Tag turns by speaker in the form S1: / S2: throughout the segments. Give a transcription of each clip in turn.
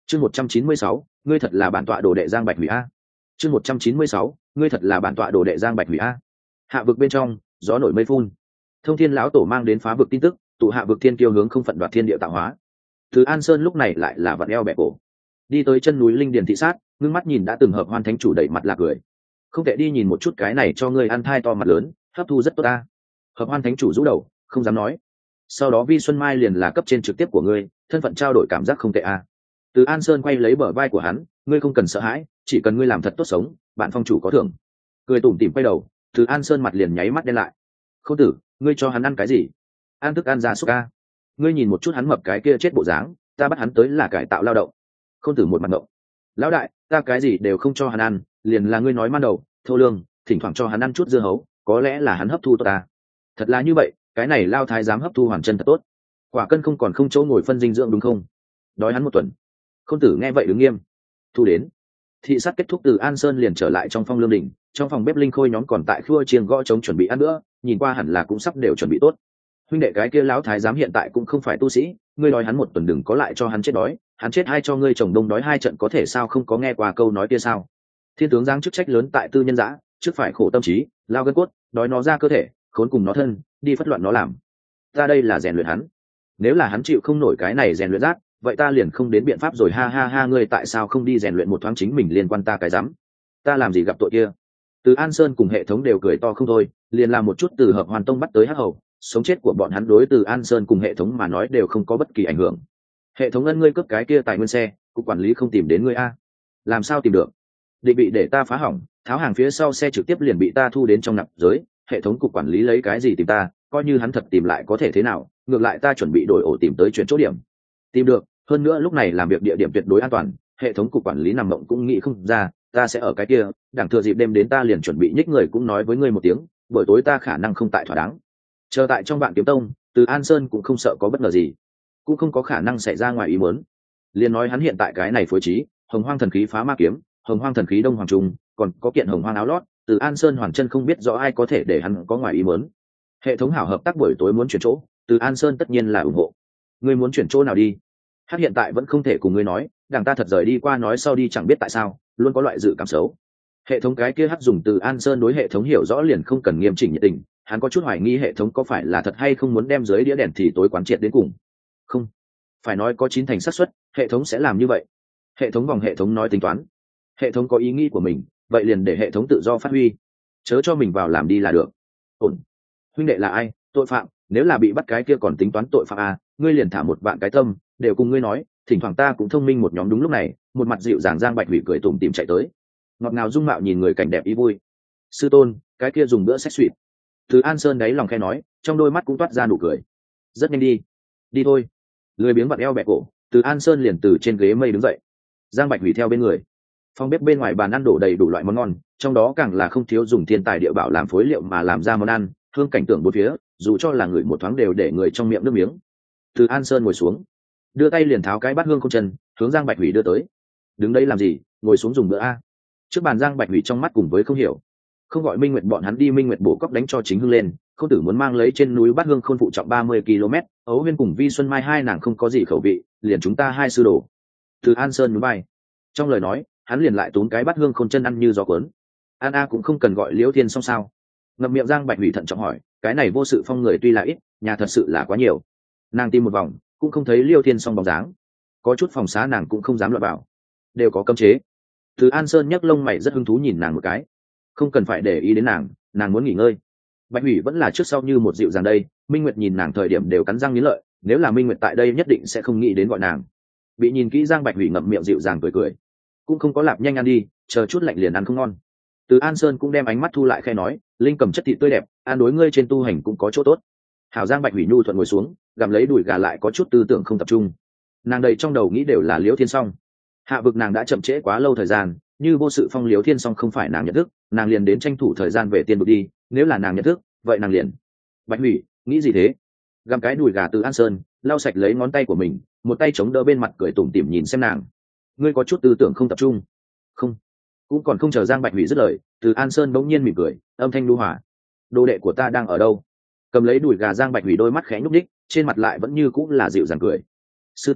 S1: Chương 196, ngươi thật là bản tọa đồ đệ Giang Bạch Hủy a. Chương 196, ngươi thật là bản tọa đồ đệ Giang Bạch Hủy a. Hạ vực bên trong, gió nổi mây phun. Thông Thiên lão tổ mang đến phá vực tin tức, tụ hạ vực thiên kiêu hướng không phận đoạt thiên địa tạo hóa. Từ An Sơn lúc này lại là vặn eo bẻ cổ, đi tới chân núi linh điền thị sát, ngưng mắt nhìn đã từng hợp hoan thánh chủ đẩy mặt là cười. Không thể đi nhìn một chút cái này cho ngươi ăn thai to mặt lớn, hấp thu rất tốt ta. Hợp hoan thánh chủ rũ đầu, không dám nói. Sau đó Vi Xuân Mai liền là cấp trên trực tiếp của ngươi, thân phận trao đổi cảm giác không tệ a. Từ An Sơn quay lấy bờ vai của hắn, ngươi không cần sợ hãi, chỉ cần ngươi làm thật tốt sống, bạn phong chủ có thưởng. Cười tủm tỉm quay đầu, Từ An Sơn mặt liền nháy mắt đen lại. Khôn tử, ngươi cho hắn ăn cái gì? Ăn thức ăn gia súc a. Ngươi nhìn một chút hắn mập cái kia chết bộ dáng, ta bắt hắn tới là cải tạo lao động. Khôn tử một mặt ngộng. Lão đại, ta cái gì đều không cho hắn ăn, liền là ngươi nói man đầu, thô lương, thỉnh thoảng cho hắn ăn chút dưa hấu, có lẽ là hắn hấp thu tốt ta. Thật là như vậy, cái này lao thái dám hấp thu hoàn chân thật tốt. Quả cân không còn không chỗ ngồi phân dinh dưỡng đúng không? Đói hắn một tuần. Khôn tử nghe vậy đứng nghiêm. Thu đến. Thị sát kết thúc, Từ An Sơn liền trở lại trong phong lương đỉnh, trong phòng bếp linh khôi nhóm còn tại khua chiêng gõ trống chuẩn bị ăn nữa, nhìn qua hẳn là cũng sắp đều chuẩn bị tốt. Huynh đệ cái kia lão thái giám hiện tại cũng không phải tu sĩ, ngươi nói hắn một tuần đừng có lại cho hắn chết đói, hắn chết hay cho ngươi chồng đông đói hai trận có thể sao, không có nghe qua câu nói kia sao? Thiên tướng giáng chức trách lớn tại tư nhân dã, trước phải khổ tâm trí, lao gân cốt, đói nó ra cơ thể, khốn cùng nó thân, đi phất loạn nó làm. Ta đây là rèn luyện hắn, nếu là hắn chịu không nổi cái này rèn luyện rác, vậy ta liền không đến biện pháp rồi, ha ha ha. Ngươi tại sao không đi rèn luyện một thoáng chính mình, liên quan ta cái rắm? Ta làm gì gặp tội kia? Từ An Sơn cùng hệ thống đều cười to không thôi, liền làm một chút từ hợp hoàn tông bắt tới hắc hầu, sống chết của bọn hắn đối từ An Sơn cùng hệ thống mà nói đều không có bất kỳ ảnh hưởng. Hệ thống ân, ngươi cướp cái kia tài nguyên xe, cục quản lý không tìm đến ngươi a? Làm sao tìm được? Định bị để ta phá hỏng, tháo hàng phía sau xe trực tiếp liền bị ta thu đến trong nạp giới, hệ thống cục quản lý lấy cái gì tìm ta, coi như hắn thật tìm lại có thể thế nào, ngược lại ta chuẩn bị đổi ổ tìm tới chuyển chỗ điểm. Tìm được, hơn nữa lúc này làm việc địa điểm tuyệt đối an toàn, hệ thống cục quản lý nằm mộng cũng nghĩ không ra, ta sẽ ở cái kia, đảng thừa dịp đêm đến ta liền chuẩn bị nhích người cũng nói với ngươi một tiếng, buổi tối ta khả năng không tại thỏa đáng. Chờ tại trong Vạn Kiếm Tông, Từ An Sơn cũng không sợ có bất ngờ gì, cũng không có khả năng xảy ra ngoài ý muốn. Liên nói hắn hiện tại cái này phối trí, Hồng Hoang thần khí phá ma kiếm, Hồng Hoang thần khí Đông Hoàng Trung, còn có kiện Hồng Hoang áo lót, Từ An Sơn hoàn chân không biết rõ ai có thể để hắn có ngoài ý muốn. Hệ thống hảo hợp tác buổi tối muốn chuyển chỗ, Từ An Sơn tất nhiên là ủng hộ. Ngươi muốn chuyển chỗ nào đi? Hát hiện tại vẫn không thể cùng ngươi nói, đảng ta thật rời đi qua nói sau đi chẳng biết tại sao, luôn có loại dự cảm xấu. Hệ thống cái kia Hát dùng Từ An Sơn đối hệ thống hiểu rõ liền không cần nghiêm chỉnh nhiệt tình, hắn có chút hoài nghi hệ thống có phải là thật hay không muốn đem dưới đĩa đèn thì tối quán triệt đến cùng. Không, phải nói có 9 thành xác suất hệ thống sẽ làm như vậy. Hệ thống vòng hệ thống nói tính toán, hệ thống có ý nghĩ của mình, vậy liền để hệ thống tự do phát huy, chớ cho mình vào làm đi là được. Ổn. Huynh đệ là ai? Tội phạm, nếu là bị bắt cái kia còn tính toán tội phạm à, ngươi liền thả một vạn cái tâm, đều cùng ngươi nói, thỉnh thoảng ta cũng thông minh một nhóm. Đúng lúc này, một mặt dịu dàng Giang Bạch Hủy cười tủm tỉm chạy tới, ngọt ngào dung mạo nhìn người cảnh đẹp ý vui. Sư tôn, cái kia dùng bữa sách suỵt. Từ An Sơn đáy lòng khe nói, trong đôi mắt cũng toát ra nụ cười. Rất nhanh đi, đi thôi. Lười biếng vặn eo bẹ cổ, Từ An Sơn liền từ trên ghế mây đứng dậy. Giang Bạch Hủy theo bên người. Phòng bếp bên ngoài bàn ăn đổ đầy đủ loại món ngon, trong đó càng là không thiếu dùng thiên tài địa bảo làm phối liệu mà làm ra món ăn, hương cảnh tượng bốn phía, dù cho là người một thoáng đều để người trong miệng nước miếng. Từ An Sơn ngồi xuống, đưa tay liền tháo cái bát hương không chân, hướng Giang Bạch Hủy đưa tới. Đứng đây làm gì, ngồi xuống dùng bữa a. Trước bàn Giang Bạch Hủy trong mắt cùng với không hiểu, không gọi Minh Nguyệt bọn hắn đi, Minh Nguyệt bổ cóc đánh cho chính hưng lên, Khôn Tử muốn mang lấy trên núi bát hương khôn phụ trọng 30 km, Ấu Huyên cùng Vi Xuân Mai hai nàng không có gì khẩu vị, liền chúng ta hai sư đồ. Từ An Sơn nhún vai, trong lời nói hắn liền lại tốn cái bát hương khôn chân ăn như gió cuốn. An A cũng không cần gọi Liễu Thiên xong sao? Ngậm miệng Giang Bạch Hủy thận trọng hỏi, cái này vô sự phong người tuy là ít, nhà thật sự là quá nhiều. Nàng tìm một vòng cũng không thấy Liêu Thiên xong bóng dáng, có chút phòng xá nàng cũng không dám lọt vào, đều có cấm chế. Từ An Sơn nhấc lông mày rất hứng thú nhìn nàng một cái, không cần phải để ý đến nàng, nàng muốn nghỉ ngơi. Bạch Hủy vẫn là trước sau như một dịu dàng đây, Minh Nguyệt nhìn nàng thời điểm đều cắn răng nghiến lợi, nếu là Minh Nguyệt tại đây nhất định sẽ không nghĩ đến gọi nàng. Bị nhìn kỹ Giang Bạch Hủy ngậm miệng dịu dàng cười cười, cũng không có lạp nhanh ăn đi, chờ chút lạnh liền ăn không ngon. Từ An Sơn cũng đem ánh mắt thu lại khe nói, linh cầm chất thịt tươi đẹp, ăn đối ngươi trên tu hành cũng có chỗ tốt. Hảo. Giang Bạch Hủy nhu thuận ngồi xuống, gặm lấy đùi gà lại có chút tư tưởng không tập trung. Nàng đầy trong đầu nghĩ đều là Liễu Thiên Song. Hạ vực nàng đã chậm trễ quá lâu thời gian, như vô sự phong Liễu Thiên Song không phải nàng nhận thức, nàng liền đến tranh thủ thời gian về tiên vực đi, nếu là nàng nhận thức, vậy nàng liền. Bạch Hủy, nghĩ gì thế? Gặm cái đùi gà Từ An Sơn, lau sạch lấy ngón tay của mình, một tay chống đỡ bên mặt cười tủm tỉm nhìn xem nàng. Ngươi có chút tư tưởng không tập trung. Không. Cũng còn không chờ Giang Bạch Hủy dứt lời, Từ An Sơn bỗng nhiên mỉm cười, âm thanh nhu hòa. Đồ đệ của ta đang ở đâu? Cầm lấy đùi gà Giang Bạch Hủy đôi mắt khẽ nhúc nhích, trên mặt lại vẫn như cũng là dịu dàng cười. Sư tôn,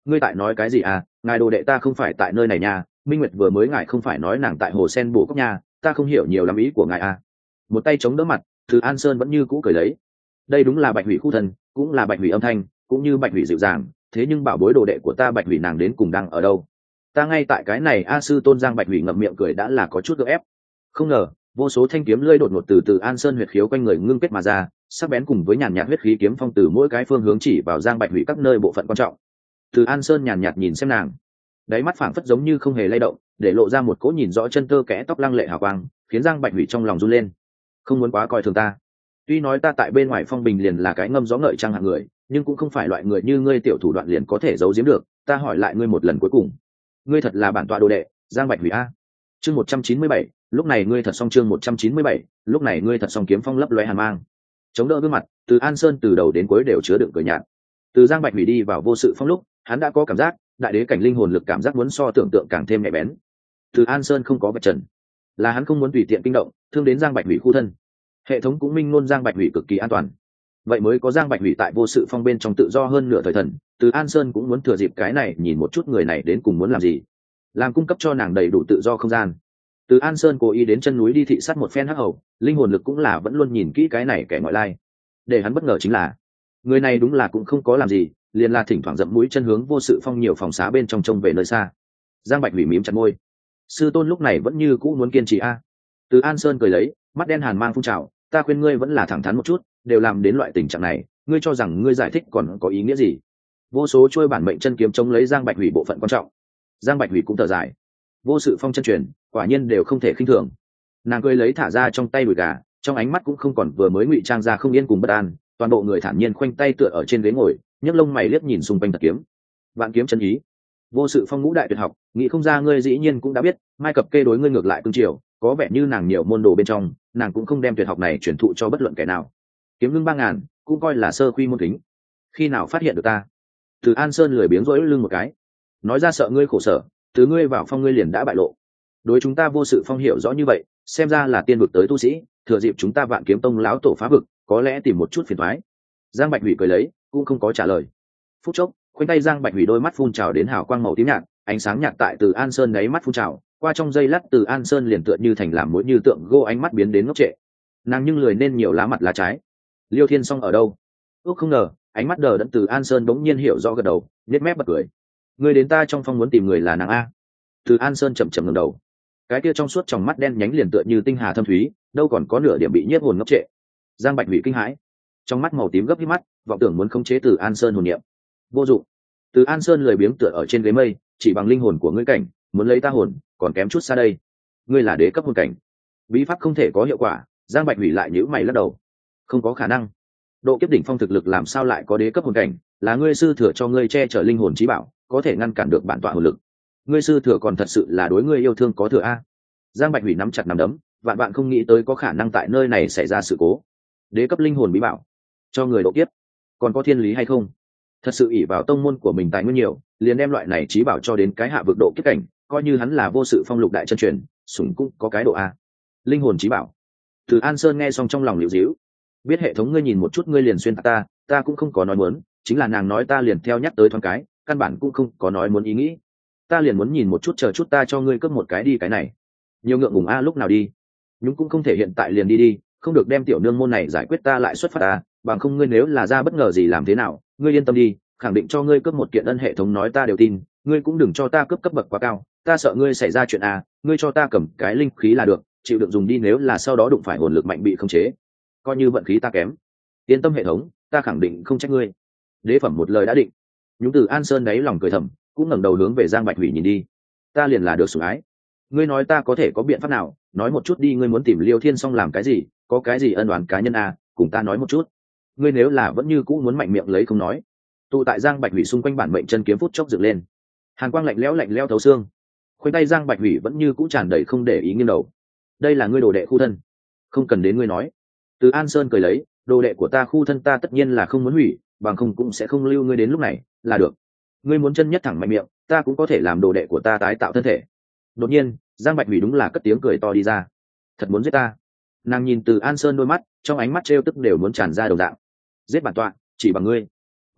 S1: ngươi tại nói cái gì à, ngài đồ đệ ta không phải tại nơi này nha, Minh Nguyệt vừa mới ngài không phải nói nàng tại hồ sen bồ cốc nha, ta không hiểu nhiều lắm ý của ngài à. Một tay chống đỡ mặt, Từ An Sơn vẫn như cũ cười lấy. Đây đúng là Bạch Hủy khu thần, cũng là Bạch Hủy âm thanh, cũng như Bạch Hủy dịu dàng, thế nhưng bảo bối đồ đệ của ta Bạch Hủy nàng đến cùng đang ở đâu? Ta ngay tại cái này a. Sư tôn Giang Bạch Hủy ngậm miệng cười đã là có chút gượng ép. Không ngờ, vô số thanh kiếm lưỡi đột ngột từ An Sơn huyệt khiếu quanh người ngưng kết mà ra, sắc bén cùng với nhàn nhạt huyết khí kiếm phong từ mỗi cái phương hướng chỉ vào Giang Bạch Hủy các nơi bộ phận quan trọng. Từ An Sơn nhàn nhạt nhìn xem nàng, đáy mắt phảng phất giống như không hề lay động, để lộ ra một cỗ nhìn rõ chân tơ kẽ tóc lăng lệ hào quang, khiến Giang Bạch Hủy trong lòng run lên. Không muốn quá coi thường ta. Tuy nói ta tại bên ngoài phong bình liền là cái ngâm gió ngợi trăng hạng người, nhưng cũng không phải loại người như ngươi tiểu thủ đoạn liền có thể giấu giếm được. Ta hỏi lại ngươi một lần cuối cùng, ngươi thật là bản tọa đồ đệ Giang Bạch Hủy a? Chương 197, lúc này ngươi thật xong. Chương 197, lúc này ngươi thật xong. Kiếm phong lấp lóe hàn mang, chống đỡ gương mặt Từ An Sơn từ đầu đến cuối đều chứa đựng cười nhạt. Từ Giang Bạch Hủy đi vào vô sự phong lúc, hắn đã có cảm giác đại đế cảnh linh hồn lực cảm giác muốn so tưởng tượng càng thêm nhạy bén. Từ An Sơn không có vật trần, là hắn không muốn tùy tiện kinh động thương đến Giang Bạch Hủy khu thân. Hệ thống cũng minh ngôn Giang Bạch Hủy cực kỳ an toàn, vậy mới có Giang Bạch Hủy tại vô sự phong bên trong tự do hơn nửa thời thần. Từ An Sơn cũng muốn thừa dịp cái này nhìn một chút người này đến cùng muốn làm gì, làm cung cấp cho nàng đầy đủ tự do không gian. Từ An Sơn cố ý đến chân núi đi thị sát một phen hắc hầu, linh hồn lực cũng là vẫn luôn nhìn kỹ cái này kẻ ngoại lai. Để hắn bất ngờ chính là người này đúng là cũng không có làm gì, liền là thỉnh thoảng dậm mũi chân hướng vô sự phong nhiều phòng xá bên trong trông về nơi xa. Giang Bạch Hủy mím chặt môi, sư tôn lúc này vẫn như cũ muốn kiên trì a. Từ An Sơn cười lấy, mắt đen hàn mang phun trào, ta khuyên ngươi vẫn là thẳng thắn một chút, đều làm đến loại tình trạng này, ngươi cho rằng ngươi giải thích còn có ý nghĩa gì? Vô số trôi bản mệnh chân kiếm chống lấy Giang Bạch Hủy bộ phận quan trọng. Giang Bạch Hủy cũng thở dài, vô sự phong chân truyền quả nhiên đều không thể khinh thường. Nàng cười lấy thả ra trong tay đùi gà, trong ánh mắt cũng không còn vừa mới ngụy trang ra không yên cùng bất an, toàn bộ người thản nhiên khoanh tay tựa ở trên ghế ngồi, nhấc lông mày liếc nhìn xung quanh thật kiếm. Vạn kiếm chân ý, vô sự phong ngũ đại tuyệt học, nghĩ không ra ngươi dĩ nhiên cũng đã biết. Mai Cập Kê đối ngươi ngược lại cương triều, có vẻ như nàng nhiều môn đồ bên trong, nàng cũng không đem tuyệt học này truyền thụ cho bất luận kẻ nào. Kiếm ngưng 3000 cũng coi là sơ quy môn kính, khi nào phát hiện được ta? Từ An Sơn lười biếng rỗi lưng một cái, nói ra sợ ngươi khổ sở, từ ngươi vào phong ngươi liền đã bại lộ. Đối chúng ta vô sự phong hiểu rõ như vậy, xem ra là tiên vực tới tu sĩ, thừa dịp chúng ta Vạn Kiếm Tông lão tổ phá vực, có lẽ tìm một chút phiền toái. Giang Bạch Hủy cười lấy, cũng không có trả lời. Phút chốc, khoanh tay Giang Bạch Hủy đôi mắt phun trào đến hào quang màu tím nhạt, ánh sáng nhạt tại Từ An Sơn đáy mắt phun trào, qua trong giây lát Từ An Sơn liền tựa như thành làm mũi như tượng gỗ, ánh mắt biến đến ngốc trệ. Nàng nhưng lười nên nhiều lá mặt lá trái. Liêu Thiên Song ở đâu? Ước không ngờ, ánh mắt đờ đẫn Từ An Sơn bỗng nhiên hiểu rõ gật đầu, nhếch mép bật cười. Người đến ta trong phong muốn tìm người là nàng a? Từ An Sơn chậm chậm ngẩng đầu, cái kia trong suốt trong mắt đen nhánh liền tựa như tinh hà thâm thúy, đâu còn có nửa điểm bị nhiếp hồn ngốc trệ. Giang Bạch Hủy kinh hãi, trong mắt màu tím gấp hít mắt, vọng tưởng muốn khống chế Từ An Sơn hồn niệm. Vô dụng. Từ An Sơn lười biếng tựa ở trên ghế mây, chỉ bằng linh hồn của ngươi cảnh, muốn lấy ta hồn, còn kém chút xa đây. Ngươi là đế cấp hồn cảnh, bí pháp không thể có hiệu quả. Giang Bạch Hủy lại nhíu mày lắc đầu, không có khả năng. Độ kiếp đỉnh phong thực lực làm sao lại có đế cấp hồn cảnh? Là ngươi sư thừa cho ngươi che chở linh hồn chí bảo, có thể ngăn cản được bản tọa hồn lực. Ngươi sư thừa còn thật sự là đối ngươi yêu thương có thừa a. Giang Bạch Hủy nắm chặt nắm đấm, vạn vạn không nghĩ tới có khả năng tại nơi này xảy ra sự cố. Đế cấp linh hồn bí bảo cho người độ kiếp, còn có thiên lý hay không? Thật sự ỷ vào tông môn của mình tài nguyên nhiều, liền đem loại này chí bảo cho đến cái hạ vực độ kiếp cảnh, coi như hắn là vô sự phong lục đại chân truyền, sủng cũng có cái độ a. Linh hồn chí bảo. Từ An Sơn nghe xong trong lòng liễu díu, biết hệ thống ngươi nhìn một chút ngươi liền xuyên ta cũng không có nói muốn, chính là nàng nói ta liền theo nhắc tới thoáng cái, căn bản cũng không có nói muốn ý nghĩ. Ta liền muốn nhìn một chút, chờ chút ta cho ngươi cướp một cái đi. Cái này nhiều ngượng ngùng a, lúc nào đi? Nhưng cũng không thể hiện tại liền đi, không được đem tiểu nương môn này giải quyết ta lại xuất phát ta, bằng không ngươi nếu là ra bất ngờ gì làm thế nào, ngươi yên tâm đi, khẳng định cho ngươi cướp một kiện ân. Hệ thống nói ta đều tin, ngươi cũng đừng cho ta cướp cấp bậc quá cao, ta sợ ngươi xảy ra chuyện a, ngươi cho ta cầm cái linh khí là được, chịu đựng dùng đi, nếu là sau đó đụng phải hồn lực mạnh bị khống chế, coi như vận khí ta kém. Yên tâm hệ thống, ta khẳng định không trách ngươi. Đế phẩm một lời đã định. Nhúng Từ An Sơn đáy lòng cười thầm, cũng ngẩng đầu hướng về Giang Bạch Hủy nhìn đi. Ta liền là được sủng ái, ngươi nói ta có thể có biện pháp nào? Nói một chút đi, ngươi muốn tìm Liêu Thiên Song làm cái gì? Có cái gì ân oán cá nhân à? Cùng ta nói một chút. Ngươi nếu là vẫn như cũ muốn mạnh miệng lấy không nói. Tụ tại Giang Bạch Hủy xung quanh bản mệnh chân kiếm phút chốc dựng lên, hàn quang lạnh lẽo thấu xương. Khoanh tay Giang Bạch Hủy vẫn như cũ tràn đầy không để ý nghiêng đầu. Đây là ngươi đồ đệ khu thân, không cần đến ngươi nói. Từ An Sơn cười lấy, đồ đệ của ta khu thân ta tất nhiên là không muốn hủy, bằng không cũng sẽ không lưu ngươi đến lúc này, là được. Ngươi muốn chân nhất thẳng mạnh miệng, ta cũng có thể làm đồ đệ của ta tái tạo thân thể. Đột nhiên Giang Bạch Hủy đúng là cất tiếng cười to đi ra, thật muốn giết ta? Nàng nhìn Từ An Sơn đôi mắt, trong ánh mắt trêu tức đều muốn tràn ra đầu dạng. Giết bản tọa, chỉ bằng ngươi?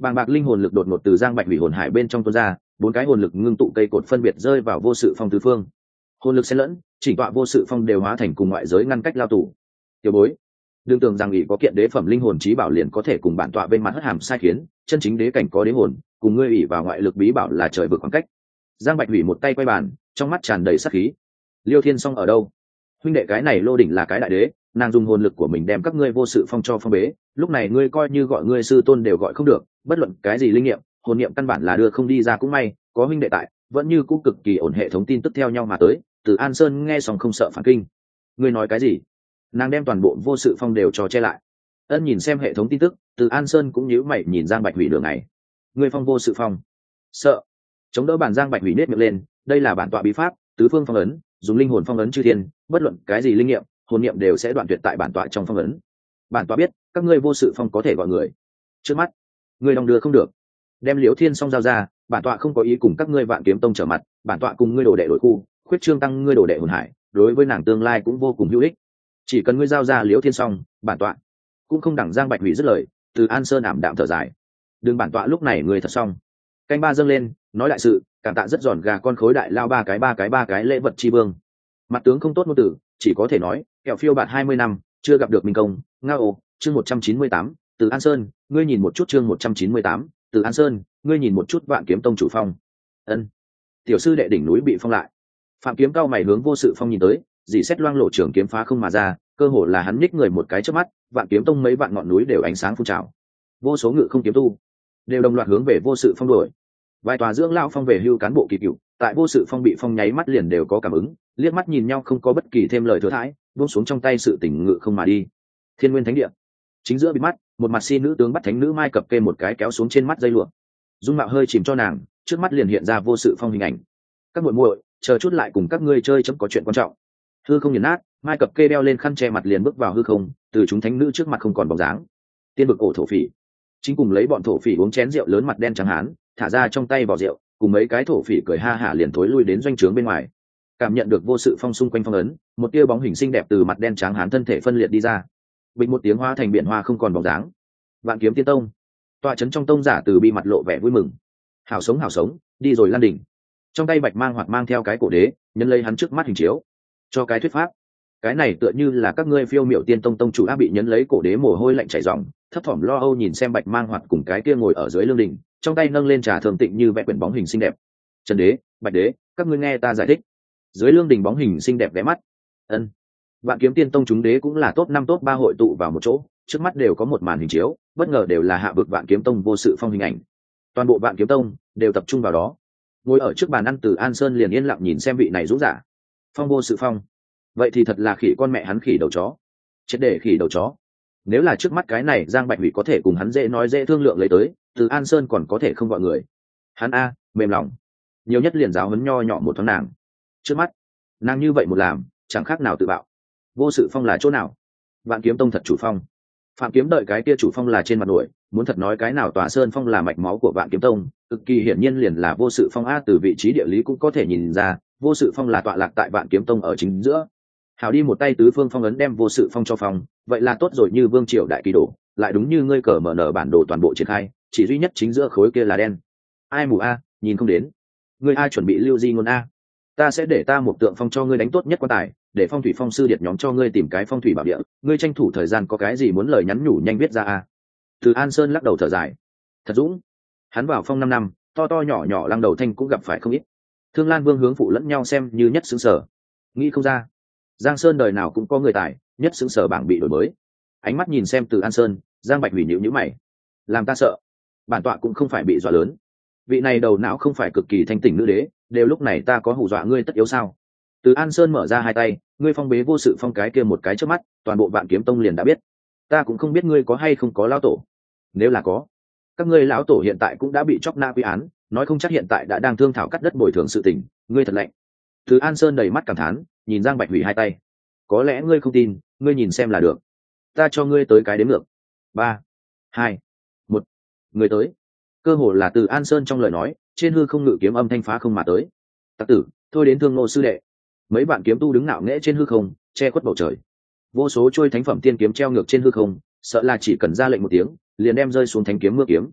S1: Bàng bạc linh hồn lực đột ngột từ Giang Bạch Hủy hồn hải bên trong tuôn ra, 4 cái hồn lực ngưng tụ cây cột phân biệt rơi vào vô sự phong tứ phương. Hồn lực xen lẫn, chỉnh tọa vô sự phong đều hóa thành cùng ngoại giới ngăn cách lao tù. Tiểu bối, đừng tưởng rằng ỷ có kiện đế phẩm linh hồn chí bảo liền có thể cùng bản tọa bên mặt hất hàm sai khiến, chân chính đế cảnh có đế hồn, cùng ngươi ỷ vào ngoại lực bí bảo là trời vực khoảng cách. Giang Bạch Hủy một tay quay bàn, trong mắt tràn đầy sát khí. Liêu Thiên Song ở đâu? Huynh đệ, cái này Lô đỉnh là cái đại đế, nàng dùng hồn lực của mình đem các ngươi vô sự phong cho phong bế, lúc này ngươi coi như gọi ngươi sư tôn đều gọi không được, bất luận cái gì linh nghiệm, hồn niệm căn bản là đưa không đi ra. Cũng may có huynh đệ tại, vẫn như cũng cực kỳ ổn. Hệ thống tin tức theo nhau mà tới, Từ An Sơn nghe xong không sợ phản kinh. Ngươi nói cái gì? Nàng đem toàn bộ vô sự phong đều cho che lại. Ân nhìn xem hệ thống tin tức, Từ An Sơn cũng nhíu mày nhìn Giang Bạch Hủy đường này. Ngươi phong vô sự phong? Sợ? Chống đỡ bản Giang Bạch Hủy nết miệng lên, đây là bản tọa bí pháp, tứ phương phong ấn, dùng linh hồn phong ấn chư thiên, bất luận cái gì linh nghiệm, hồn niệm đều sẽ đoạn tuyệt tại bản tọa trong phong ấn. Bản tọa biết các ngươi vô sự phong có thể gọi người, trước mắt ngươi đong đưa không được. Đem Liễu Thiên Song giao ra, bản tọa không có ý cùng các ngươi Vạn Kiếm Tông trở mặt, bản tọa cùng ngươi đồ đệ đổi khu, khuyết trương tăng ngươi đồ đệ hồn hải, đối với nàng tương lai cũng vô cùng hữu ích. Chỉ cần ngươi giao ra Liễu Thiên Song, bản tọa cũng không đẳng. Giang Bạch Hủy dứt lời, Từ An Sơn ảm đạm thở dài. Đừng, bản tọa lúc này người thật xong. Canh ba dâng lên, nói đại sự, cảm tạ rất giòn gà con khối đại lao ba cái lễ vật chi vương. Mặt tướng không tốt ngôn tử, chỉ có thể nói kẹo phiêu bạt 20 năm chưa gặp được minh công. Ngao chương 198, Từ An Sơn, ngươi nhìn một chút. Chương 198, Từ An Sơn, ngươi nhìn một chút. Vạn Kiếm Tông chủ phong. Ân, tiểu sư đệ đỉnh núi bị phong lại. Phạm Kiếm cao mày hướng vô sự phong nhìn tới, dì xét loang lộ trường kiếm phá không mà ra, cơ hồ là hắn nhích người một cái chớp mắt, Vạn Kiếm Tông mấy vạn ngọn núi đều ánh sáng phun trào, vô số ngự không kiếm tu đều đồng loạt hướng về vô sự phong đuổi. Vài tòa dưỡng lão phong về hưu cán bộ kỳ cựu tại vô sự phong bị phong nháy mắt liền đều có cảm ứng, liếc mắt nhìn nhau không có bất kỳ thêm lời thừa thãi, buông xuống trong tay sự tỉnh ngự không mà đi. Thiên Nguyên Thánh Địa chính giữa bị mắt, một mặt si nữ tướng bắt thánh nữ Mai Cập Kê một cái kéo xuống trên mắt dây lụa, dung mạo hơi chìm cho nàng, trước mắt liền hiện ra vô sự phong hình ảnh. Các muội muội, chờ chút lại cùng các ngươi chơi chấm có chuyện quan trọng. Hư không nghiền nát, Mai Cập Kê đeo lên khăn che mặt liền bước vào hư không, từ chúng thánh nữ trước mặt không còn bóng dáng. Tiên vực ổ thổ phỉ chính cùng lấy bọn thổ phỉ uống chén rượu lớn mặt đen trắng hán, thả ra trong tay vỏ rượu, cùng mấy cái thổ phỉ cười ha hả liền thối lui đến doanh trướng bên ngoài. Cảm nhận được vô sự phong xung quanh phong ấn, một tia bóng hình xinh đẹp từ mặt đen trắng hán thân thể phân liệt đi ra, bình một tiếng hoa thành biển hoa không còn bóng dáng. Vạn Kiếm Tiên Tông tọa trấn trong tông giả từ bi mặt lộ vẻ vui mừng. Hảo sống, đi rồi Lan Đỉnh. Trong tay bạch mang hoặc mang theo cái cổ đế, nhân lấy hắn trước mắt hình chiếu cho cái thuyết pháp. Cái này tựa như là các ngươi phiêu miểu tiên tông tông chủ đã bị nhấn lấy cổ đế, mồ hôi lạnh chảy ròng, thấp thỏm lo âu nhìn xem bạch mang hoặc cùng cái kia ngồi ở dưới lương đình, trong tay nâng lên trà thường tịnh như vẽ quyển bóng hình xinh đẹp. Trần đế, bạch đế, các ngươi nghe ta giải thích. Dưới lương đình bóng hình xinh đẹp ghé mắt. Ân, Vạn Kiếm Tiên Tông chúng đế cũng là top 5 top 3 hội tụ vào một chỗ, trước mắt đều có một màn hình chiếu, bất ngờ đều là hạ vực Vạn Kiếm Tông vô sự phong hình ảnh. Toàn bộ Vạn Kiếm Tông đều tập trung vào đó. Ngồi ở trước bàn ăn Từ An Sơn liền yên lặng nhìn xem vị này rũ giả. Phong vô sự phong, vậy thì thật là khỉ con mẹ hắn khỉ đầu chó, chết để khỉ đầu chó. Nếu là trước mắt cái này Giang Bạch Hủy có thể cùng hắn dễ nói dễ thương lượng lấy tới, Từ An Sơn còn có thể không gọi người. Hắn a, mềm lòng, nhiều nhất liền giáo huấn nho nhỏ một thoáng nàng. Trước mắt nàng như vậy một làm, chẳng khác nào tự bạo. Vô sự phong là chỗ nào? Vạn Kiếm Tông thật chủ phong. Phạm Kiếm đợi cái kia chủ phong là trên mặt nổi, muốn thật nói cái nào tòa sơn phong là mạch máu của Vạn Kiếm Tông, cực kỳ hiển nhiên liền là vô sự phong a. Từ vị trí địa lý cũng có thể nhìn ra, vô sự phong là tọa lạc tại Vạn Kiếm Tông ở chính giữa. Hảo đi một tay tứ phương phong ấn đem vô sự phong cho phong, vậy là tốt rồi. Như vương triều đại kỳ đồ, lại đúng như ngươi cờ mở nở bản đồ toàn bộ triển khai, chỉ duy nhất chính giữa khối kia là đen. Ai mù a, nhìn không đến. Ngươi ai chuẩn bị lưu di ngôn a? Ta sẽ để ta một tượng phong cho ngươi đánh tốt nhất quan tài, để phong thủy phong sư điệt nhóm cho ngươi tìm cái phong thủy bảo địa, ngươi tranh thủ thời gian, có cái gì muốn lời nhắn nhủ nhanh viết ra a. Từ An Sơn lắc đầu thở dài. Thật dũng, hắn vào phong 5 năm, to to nhỏ nhỏ lăng đầu thanh cũng gặp phải không ít. Thương Lan Vương hướng phụ lẫn nhau xem như nhất xứng sở. Nghĩ không ra, Giang Sơn đời nào cũng có người tài, nhất xứng sở bảng bị đổi mới. Ánh mắt nhìn xem Từ An Sơn, Giang Bạch Hủy nhíu nhíu mày. Làm ta sợ, bản tọa cũng không phải bị dọa lớn. Vị này đầu não không phải cực kỳ thanh tỉnh nữ đế, đều lúc này ta có hù dọa ngươi tất yếu sao? Từ An Sơn mở ra hai tay, ngươi phong bế vô sự phong cái kia một cái trước mắt, toàn bộ Vạn Kiếm Tông liền đã biết. Ta cũng không biết ngươi có hay không có lão tổ. Nếu là có, các ngươi lão tổ hiện tại cũng đã bị chóc na quy án, nói không chắc hiện tại đã đang thương thảo cắt đất bồi thường sự tình. Ngươi thật lạnh. Từ An Sơn đầy mắt cảm thán, nhìn Giang Bạch Hủy hai tay. Có lẽ ngươi không tin, ngươi nhìn xem là được. Ta cho ngươi tới cái đếm ngược. 3, 2, 1, người tới. Cơ hồ là Từ An Sơn trong lời nói, trên hư không ngự kiếm âm thanh phá không mà tới. Tặc tử, thôi đến thương nô sư đệ. Mấy bạn kiếm tu đứng ngạo nghễ trên hư không, che khuất bầu trời. Vô số trôi thánh phẩm tiên kiếm treo ngược trên hư không, sợ là chỉ cần ra lệnh một tiếng, liền đem rơi xuống thánh kiếm mưa kiếm.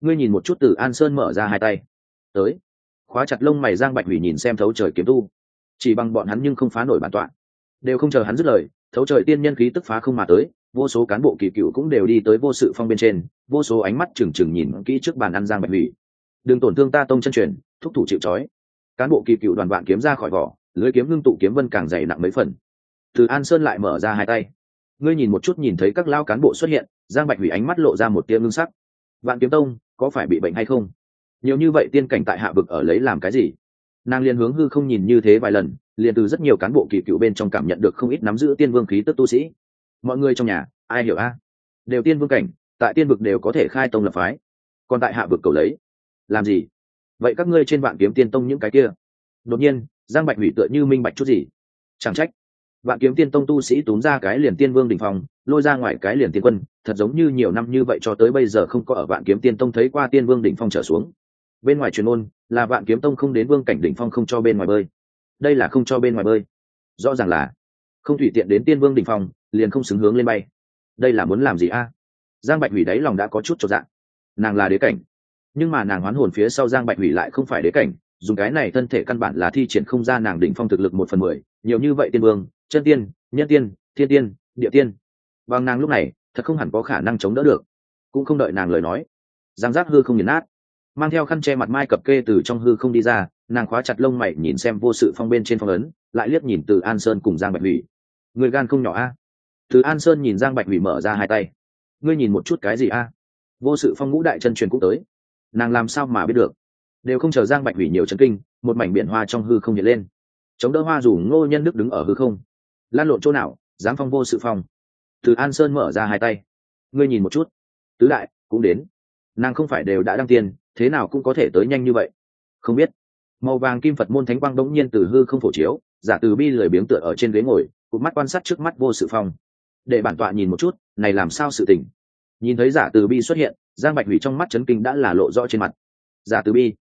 S1: ngươi nhìn một chút từ an sơn mở ra hai tay tới, khóa chặt lông mày giang bạch hủy nhìn xem thấu trời kiếm tu, chỉ bằng bọn hắn nhưng không phá nổi bản tọa. Đều không chờ hắn dứt lời, thấu trời tiên nhân khí tức phá không mà tới, vô số cán bộ kỳ cựu cũng đều đi tới vô sự phong bên trên, vô số ánh mắt trừng trừng nhìn kỹ trước bàn ăn giang bạch hủy. Đừng tổn thương ta tông chân truyền, thúc thủ chịu trói. Cán bộ kỳ cựu đoàn vạn kiếm ra khỏi vỏ, lưới kiếm ngưng tụ kiếm vân càng dày nặng mấy phần. Từ an sơn lại mở ra hai tay, ngươi nhìn một chút, nhìn thấy các lao cán bộ xuất hiện, giang bạch hủy ánh mắt lộ ra một tia ngưng sắc. Vạn kiếm tông có phải bị bệnh hay không? Nhiều như vậy tiên cảnh tại hạ vực ở lấy làm cái gì? Nàng liền hướng hư không nhìn như thế vài lần, liền từ rất nhiều cán bộ kỳ cựu bên trong cảm nhận được không ít nắm giữ tiên vương khí tức tu sĩ. Mọi người trong nhà ai hiểu a? Đều tiên vương cảnh, tại tiên vực đều có thể khai tông lập phái, còn tại hạ vực cầu lấy làm gì? Vậy các ngươi trên vạn kiếm tiên tông những cái kia? Đột nhiên giang bạch hủy tựa như minh bạch chút gì. Chẳng trách vạn kiếm tiên tông tu sĩ túm ra cái liền tiên vương đỉnh phong, lôi ra ngoài cái liền tiên quân, thật giống như nhiều năm như vậy cho tới bây giờ không có ở vạn kiếm tiên tông thấy qua tiên vương đỉnh phong trở xuống. Bên ngoài truyền ôn là vạn kiếm tông không đến vương cảnh đỉnh phong không cho bên ngoài bơi. Đây là không cho bên ngoài bơi, rõ ràng là không tùy tiện đến tiên vương đỉnh phong liền không xứng hướng lên bay. Đây là muốn làm gì a? Giang bạch hủy đáy lòng đã có chút chột dạ. Nàng là đế cảnh, nhưng mà nàng hoán hồn phía sau giang bạch hủy lại không phải đế cảnh, dùng cái này thân thể căn bản là thi triển không ra nàng đỉnh phong thực lực 1/10, nhiều như vậy tiên vương, chân tiên, nhân tiên, thiên tiên, địa tiên, bằng nàng lúc này thật không hẳn có khả năng chống đỡ được. Cũng không đợi nàng lời nói, giang giác hư không nghiền nát, mang theo khăn che mặt mai cập kê từ trong hư không đi ra, nàng khóa chặt lông mày nhìn xem vô sự phong bên trên phong ấn, lại liếc nhìn từ an sơn cùng giang bạch hủy. Người gan không nhỏ a? Từ an sơn nhìn giang bạch hủy mở ra hai tay, ngươi nhìn một chút cái gì a? Vô sự phong ngũ đại chân truyền cũng tới, nàng làm sao mà biết được? Đều không chờ giang bạch hủy nhiều chấn kinh, một mảnh biển hoa trong hư không hiện lên, chống đỡ hoa dù ngô nhân đức đứng ở hư không. Lan lộn chỗ nào dám phong vô sự phong? Từ an sơn mở ra hai tay, ngươi nhìn một chút, tứ đại cũng đến, nàng không phải đều đã đăng tiên, thế nào cũng có thể tới nhanh như vậy. Không biết. Màu vàng kim phật môn thánh quang đống nhiên từ hư không phổ chiếu, giả từ bi lười biếng tựa ở trên ghế ngồi, cụp mắt quan sát trước mắt vô sự phong. Để bản tọa nhìn một chút, này làm sao sự tình? Nhìn thấy giả từ bi xuất hiện, giang bạch hủy trong mắt chấn kinh đã là lộ rõ trên mặt. Giả từ bi,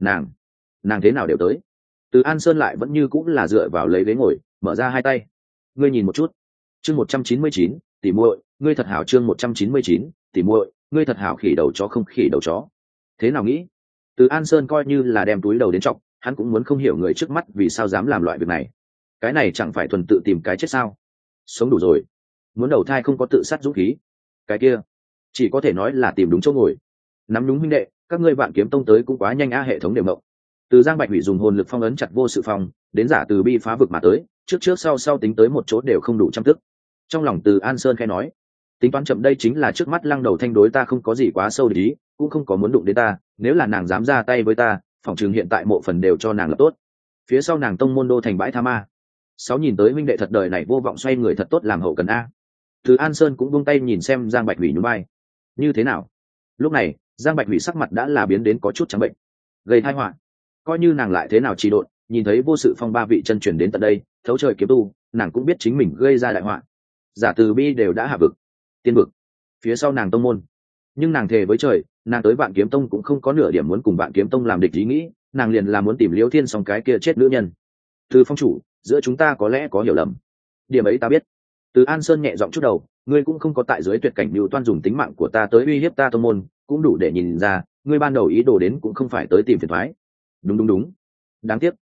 S1: nàng thế nào đều tới? Từ an sơn lại vẫn như cũng là dựa vào lấy ghế ngồi, mở ra hai tay, ngươi nhìn một chút. Chương 199, tỉ muội, ngươi thật hảo. Chương 199, tỉ muội, ngươi thật hảo. Khỉ đầu chó không khỉ đầu chó, thế nào nghĩ? Từ an sơn coi như là đem túi đầu đến trọng, hắn cũng muốn không hiểu người trước mắt vì sao dám làm loại việc này. Cái này chẳng phải thuần tự tìm cái chết sao? Sống đủ rồi, muốn đầu thai không có tự sát dũng khí, cái kia chỉ có thể nói là tìm đúng chỗ ngồi. Nắm đúng huynh đệ, các ngươi vạn kiếm tông tới cũng quá nhanh a. Hệ thống đều mộng. Từ giang bạch hủy dùng hồn lực phong ấn chặt vô sự phong, đến giả từ bi phá vực mà tới, trước sau tính tới một chỗ đều không đủ trăm tức. Trong lòng từ an sơn khẽ nói, tính toán chậm đây chính là trước mắt lăng đầu thanh đối ta không có gì quá sâu để ý, cũng không có muốn đụng đến ta, nếu là nàng dám ra tay với ta, phòng trường hiện tại mộ phần đều cho nàng là tốt. Phía sau nàng tông môn đô thành bãi tha ma. Sáu nhìn tới huynh đệ thật đời này vô vọng xoay người thật tốt làm hậu cần a. Từ an sơn cũng buông tay nhìn xem giang bạch hủy nhún vai. Như thế nào? Lúc này giang bạch hủy sắc mặt đã là biến đến có chút trắng bệnh, gây tai họa. Coi như nàng lại thế nào trì độn, nhìn thấy vô sự phong ba vị chân truyền đến tận đây, thấu trời kiếm tu, nàng cũng biết chính mình gây ra đại họa. Giả từ bi đều đã hạ vực, tiên vực, phía sau nàng tông môn, nhưng nàng thề với trời, nàng tới vạn kiếm tông cũng không có nửa điểm muốn cùng vạn kiếm tông làm địch ý nghĩ, nàng liền là muốn tìm liễu thiên xong cái kia chết nữ nhân. Từ phong chủ, giữa chúng ta có lẽ có hiểu lầm, điểm ấy ta biết. Từ an sơn nhẹ giọng chút đầu, ngươi cũng không có tại dưới tuyệt cảnh mưu toan dùng tính mạng của ta tới uy hiếp ta tông môn, cũng đủ để nhìn ra ngươi ban đầu ý đồ đến cũng không phải tới tìm phiền thoái. Đúng, đáng tiếc.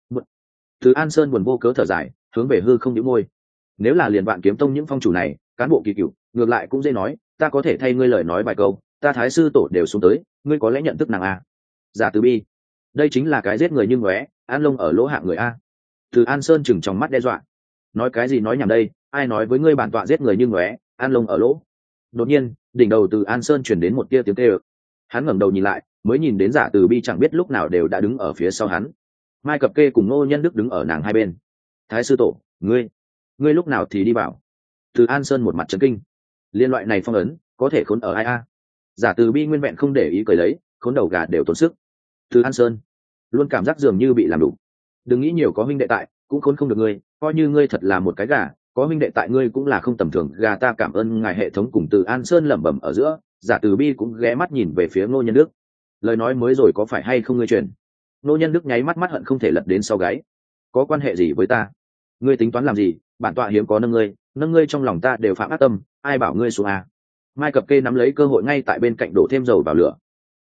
S1: Từ an sơn buồn vô cớ thở dài, hướng về hư không nhíu môi. Nếu là liền vạn kiếm tông những phong chủ này, cán bộ kỳ cựu, ngược lại cũng dễ nói, ta có thể thay ngươi lời nói vài câu, ta thái sư tổ đều xuống tới, ngươi có lẽ nhận thức nàng a. Giả từ bi, đây chính là cái giết người như ngóe, an lông ở lỗ hạng người a. Từ an sơn chừng trong mắt đe dọa, nói cái gì nói nhảm đây, ai nói với ngươi bản tọa giết người như ngóe, an lông ở lỗ? Đột nhiên đỉnh đầu từ an sơn chuyển đến một tia tiếng kêu. Hắn ngẩng đầu nhìn lại, mới nhìn đến giả từ bi chẳng biết lúc nào đều đã đứng ở phía sau hắn. Mai cập kê cùng ngô nhân đức đứng ở nàng hai bên. Thái sư tổ, ngươi lúc nào thì đi vào? Từ an sơn một mặt chấn kinh, liên loại này phong ấn có thể khốn ở ai a? Giả từ bi nguyên vẹn không để ý cười lấy, khốn đầu gà đều tốn sức. Từ an sơn luôn cảm giác dường như bị làm đủ. Đừng nghĩ nhiều, có huynh đệ tại cũng khốn không được ngươi, coi như ngươi thật là một cái gà, có huynh đệ tại ngươi cũng là không tầm thường. Gà ta cảm ơn ngài. Hệ thống cùng từ an sơn lẩm bẩm ở giữa, giả từ bi cũng ghé mắt nhìn về phía ngô nhân đức. Lời nói mới rồi có phải hay không ngươi truyền? ngô nhân đức nháy mắt mắt hận không thể lật đến sau gáy. Có quan hệ gì với ta? Ngươi tính toán làm gì? Bản tọa hiếm có nâng ngươi trong lòng ta đều phạm ác tâm, ai bảo ngươi xuống a? Mai cập kê nắm lấy cơ hội ngay tại bên cạnh đổ thêm dầu vào lửa.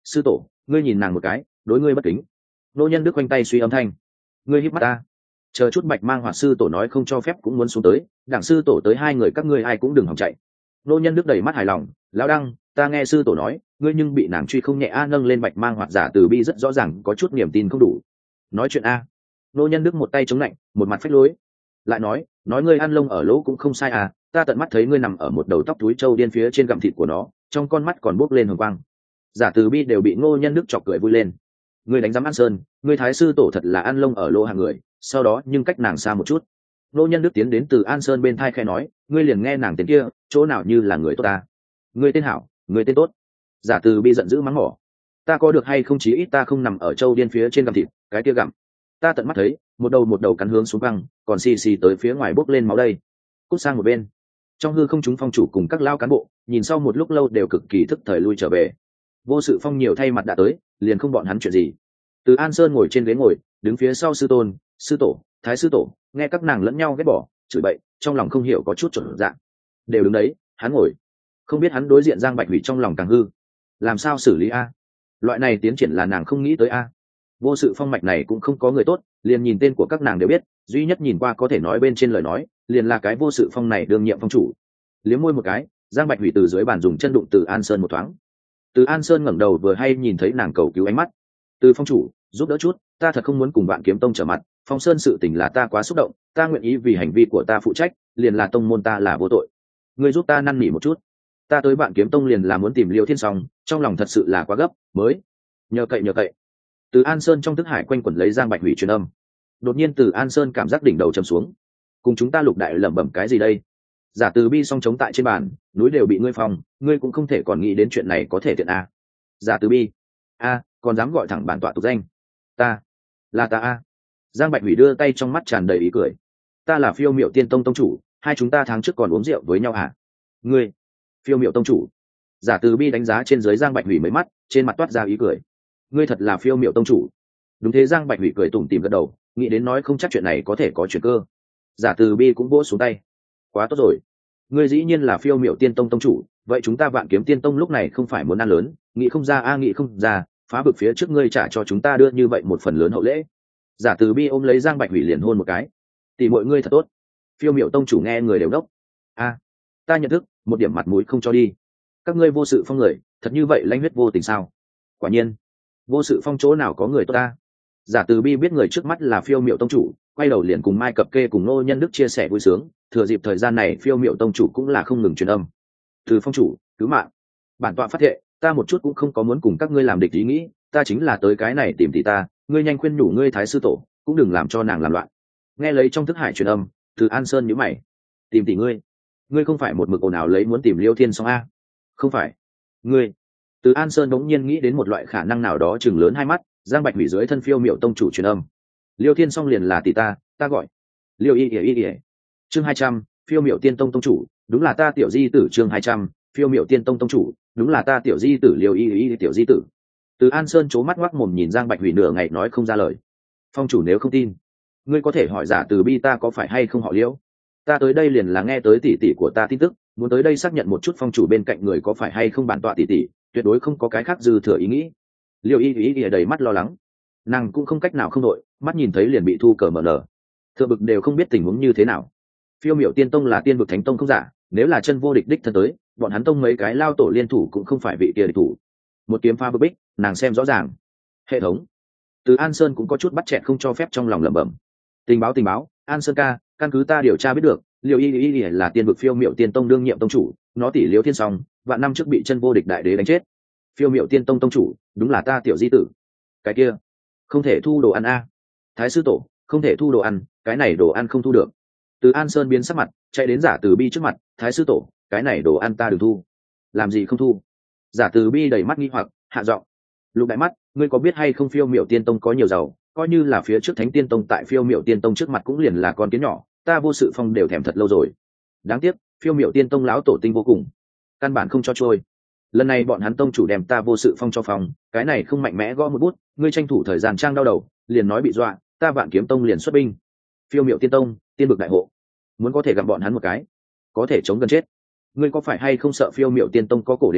S1: sư tổ, ngươi nhìn nàng một cái, đối ngươi bất kính. Nô Nhân Đức quanh tay suy âm thanh. Ngươi híp mắt ta. Chờ chút Bạch Mang Hoạt sư tổ nói không cho phép cũng muốn xuống tới, đảng sư tổ tới hai người các ngươi ai cũng đừng hòng chạy. Nô Nhân Đức đầy mắt hài lòng, lão đăng, ta nghe sư tổ nói, ngươi nhưng bị nàng truy không nhẹ a. Nâng lên Bạch Mang Hoạt giả từ bi rất rõ ràng có chút niềm tin không đủ. Nói chuyện a. Nô Nhân Đức một tay chống lạnh, một mặt phách lối. Lại nói ngươi ăn lông ở lỗ cũng không sai à, ta tận mắt thấy ngươi nằm ở một đầu tóc túi trâu điên phía trên gặm thịt của nó, trong con mắt còn bốc lên hồng quang. Giả từ bi đều bị Ngô Nhân Đức chọc cười vui lên. Ngươi đánh giám An Sơn, ngươi thái sư tổ thật là ăn lông ở lỗ hàng người, sau đó nhưng cách nàng xa một chút. Ngô Nhân Đức tiến đến từ An Sơn bên thai khe nói, ngươi liền nghe nàng tên kia, chỗ nào như là người tốt ta. Ngươi tên hảo, ngươi tên tốt. Giả từ bi giận dữ mắng mỏ. Ta có được hay không, chí ít ta không nằm ở trâu điên phía trên gặm thịt, cái kia gặm. Ta tận mắt thấy, một đầu cắn hướng xuống băng, còn xì xì tới phía ngoài bốc lên máu đây. Cút sang một bên. Trong hư không, chúng phong chủ cùng các lao cán bộ nhìn sau một lúc lâu đều cực kỳ thức thời lui trở về. Vô Sự Phong nhiều thay mặt đã tới, liền không bọn hắn chuyện gì. Từ An Sơn ngồi trên ghế ngồi, đứng phía sau sư tôn, sư tổ, thái sư tổ, nghe các nàng lẫn nhau ghét bỏ, chửi bậy, trong lòng không hiểu có chút chuẩn dạng. Đều đứng đấy, hắn ngồi, không biết hắn đối diện Giang Bạch Hủy trong lòng càng hư. Làm sao xử lý a? Loại này tiến triển là nàng không nghĩ tới a. Vô Sự Phong mạch này cũng không có người tốt, liền nhìn tên của các nàng đều biết, duy nhất nhìn qua có thể nói bên trên lời nói, liền là cái Vô Sự Phong này đương nhiệm phong chủ. Liếm môi một cái, Giang Bạch Hủy từ dưới bàn dùng chân đụng Từ An Sơn một thoáng. Từ An Sơn ngẩng đầu vừa hay nhìn thấy nàng cầu cứu ánh mắt. Từ phong chủ, giúp đỡ chút, ta thật không muốn cùng Vạn Kiếm Tông trở mặt, Phong Sơn sự tình là ta quá xúc động, ta nguyện ý vì hành vi của ta phụ trách, liền là tông môn ta là vô tội. Ngươi giúp ta năn nỉ một chút. Ta tới Vạn Kiếm Tông liền là muốn tìm Liêu Thiên Song, trong lòng thật sự là quá gấp, mới nhờ cậy. Từ An Sơn trong thức hải quanh quẩn lấy Giang Bạch Hủy truyền âm. Đột nhiên Từ An Sơn cảm giác đỉnh đầu trầm xuống. Cùng chúng ta Lục đại lẩm bẩm cái gì đây? Giả Từ bi song chống tại trên bàn, núi đều bị ngươi phòng, ngươi cũng không thể còn nghĩ đến chuyện này có thể tiện a. Giả Từ bi, a, còn dám gọi thẳng bản tọa tục danh? Ta, là ta a. Giang Bạch Hủy đưa tay trong mắt tràn đầy ý cười. Ta là Phiêu Miểu Tiên Tông tông chủ, hai chúng ta tháng trước còn uống rượu với nhau hả? Ngươi, Phiêu Miểu tông chủ? Giả Từ bi đánh giá trên dưới Giang Bạch Hủy mấy mắt, trên mặt toát ra ý cười. Ngươi thật là Phiêu Miểu tông chủ? Đúng thế. Giang Bạch Hủy cười tủm tỉm gật đầu, nghĩ đến nói không chắc chuyện này có thể có chuyện cơ. Giả Từ bi cũng vỗ xuống tay. Quá tốt rồi, ngươi dĩ nhiên là Phiêu Miểu Tiên Tông tông chủ, vậy chúng ta Vạn Kiếm Tiên Tông lúc này không phải muốn ăn lớn, nghĩ không ra a, nghĩ không ra, phá vực phía trước ngươi trả cho chúng ta đưa như vậy một phần lớn hậu lễ. Giả Từ bi ôm lấy Giang Bạch Hủy liền hôn một cái. Tỷ mọi ngươi thật tốt. Phiêu Miểu tông chủ nghe người đều đốc. A, ta nhận thức, một điểm mặt mũi không cho đi. Các ngươi Vô Sự Phong người, thật như vậy lãnh huyết vô tình sao? Quả nhiên, Vô Sự Phong chỗ nào có người tốt ta. Giả Từ bi biết người trước mắt là Phiêu Miểu tông chủ, quay đầu liền cùng Mai Cập Kê cùng Ngô Nhân Đức chia sẻ vui sướng. Thừa dịp thời gian này, Phiêu Miểu tông chủ cũng là không ngừng truyền âm. Từ phong chủ, cứu mạng. Bản tọa phát thệ, ta một chút cũng không có muốn cùng các ngươi làm địch ý nghĩ, ta chính là tới cái này tìm tỷ ta, ngươi nhanh khuyên nhủ ngươi thái sư tổ, cũng đừng làm cho nàng làm loạn. Nghe lấy trong thức hải truyền âm, Từ An Sơn nhíu mày. Tìm tỷ ngươi không phải một mực ồn ào lấy muốn tìm Liêu Thiên Song a? Không phải. Ngươi. Từ An Sơn đống nhiên nghĩ đến một loại khả năng nào đó, chừng lớn hai mắt. Giang Bạch Hủy dưới thân Phiêu Miểu tông chủ truyền âm. Liêu Thiên Song liền là tỷ ta gọi Liêu y. Chương 200, Phiêu Miểu Tiên Tông tông chủ, đúng là ta tiểu di tử. Chương 200, Phiêu Miểu Tiên Tông tông chủ, đúng là ta tiểu di tử. Liêu y tiểu di tử. Từ An Sơn chố mắt ngoác mồm nhìn Giang Bạch Hủy nửa ngày nói không ra lời. Phong chủ nếu không tin, ngươi có thể hỏi Giả Từ bi ta có phải hay không họ Liêu. Ta tới đây liền là nghe tới tỷ tỷ của ta tin tức, muốn tới đây xác nhận một chút phong chủ bên cạnh người có phải hay không bản tọa tỷ tỷ, tuyệt đối không có cái khác dư thừa ý nghĩ. Liêu y đầy mắt lo lắng, nàng cũng không cách nào không đội, mắt nhìn thấy liền bị thu cờ mở nở, thượng bực đều không biết tình huống như thế nào. Phiêu Miểu Tiên Tông là tiên vực thánh tông không giả, nếu là chân vô địch đích thân tới, bọn hắn tông mấy cái lao tổ liên thủ cũng không phải vị kia địch thủ. Một kiếm pha bức bích, nàng xem rõ ràng. Hệ thống. Từ An Sơn cũng có chút bắt chẹt không cho phép trong lòng lẩm bẩm. Tình báo, An Sơn ca, căn cứ ta điều tra biết được, Liêu y là tiên vực Phiêu Miểu Tiên Tông đương nhiệm tông chủ, nó tỷ Liêu Thiên Song, vạn năm trước bị chân vô địch đại đế đánh chết. Phiêu Miểu Tiên Tông tông chủ, đúng là ta tiểu di tử. Cái kia, không thể thu đồ ăn a. Thái sư tổ, không thể thu đồ ăn, cái này đồ ăn không thu được. Từ An Sơn biến sắc mặt, chạy đến Giả Từ bi trước mặt. Thái sư tổ, cái này đồ ăn ta đừng thu. Làm gì không thu? Giả Từ bi đầy mắt nghi hoặc, hạ giọng. Lục đại mắt, ngươi có biết hay không Phiêu Miểu Tiên Tông có nhiều giàu, coi như là phía trước Thánh Tiên Tông tại Phiêu Miểu Tiên Tông trước mặt cũng liền là con kiến nhỏ, ta Vô Sự Phong đều thèm thật lâu rồi. Đáng tiếc, Phiêu Miểu Tiên Tông lão tổ tinh vô cùng, căn bản không cho trôi. Lần này bọn hắn tông chủ đem ta Vô Sự Phong cho phòng, cái này không mạnh mẽ gõ một bút, ngươi tranh thủ thời gian trang đau đầu, liền nói bị dọa, ta Vạn Kiếm Tông liền xuất binh. Phiêu Miểu Tiên Tông, tiên vực đại hộ, muốn có thể gặp bọn hắn một cái, có thể chống gần chết. Ngươi có phải hay không sợ Phiêu Miểu Tiên Tông có cổ đế à,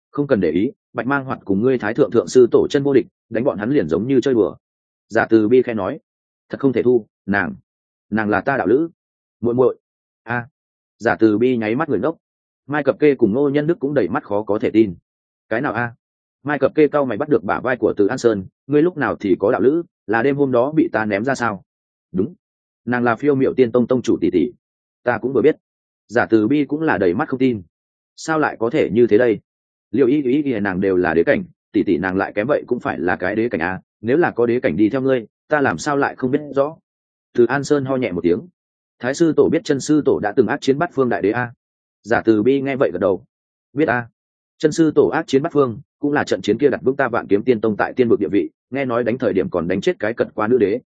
S1: không cần để ý, Bạch Mang Hoạt cùng ngươi thái thượng thượng sư tổ chân vô địch, đánh bọn hắn liền giống như chơi bừa. Giả Từ Bi khẽ nói, thật không thể thu, nàng là ta đạo lữ. Muội muội. A. Giả Từ Bi nháy mắt người ngốc. Mai Cập Kê cùng Ngô Nhân Đức cũng đầy mắt khó có thể tin. Cái nào a? Mai Cập Kê cau mày bắt được bả vai của Từ An Sơn, ngươi lúc nào thì có đạo lữ, là đêm hôm đó bị ta ném ra sao? Đúng, nàng là Phiêu Miệu Tiên Tông tông chủ tỷ tỷ. Ta cũng vừa biết. Giả Từ Bi cũng là đầy mắt không tin. Sao lại có thể như thế đây? Liệu ý nàng đều là đế cảnh, tỷ tỷ nàng lại kém vậy cũng phải là cái đế cảnh a, nếu là có đế cảnh đi theo ngươi, ta làm sao lại không biết rõ? Từ An Sơn ho nhẹ một tiếng. Thái sư tổ biết chân sư tổ đã từng ác chiến bắt phương đại đế a? Giả Từ Bi nghe vậy gật đầu. Biết a. Chân sư tổ ác chiến bắt phương cũng là trận chiến kia đặt vững ta Vạn Kiếm Tiên Tông tại tiên vực địa vị, nghe nói đánh thời điểm còn đánh chết cái cật qua nữ đế.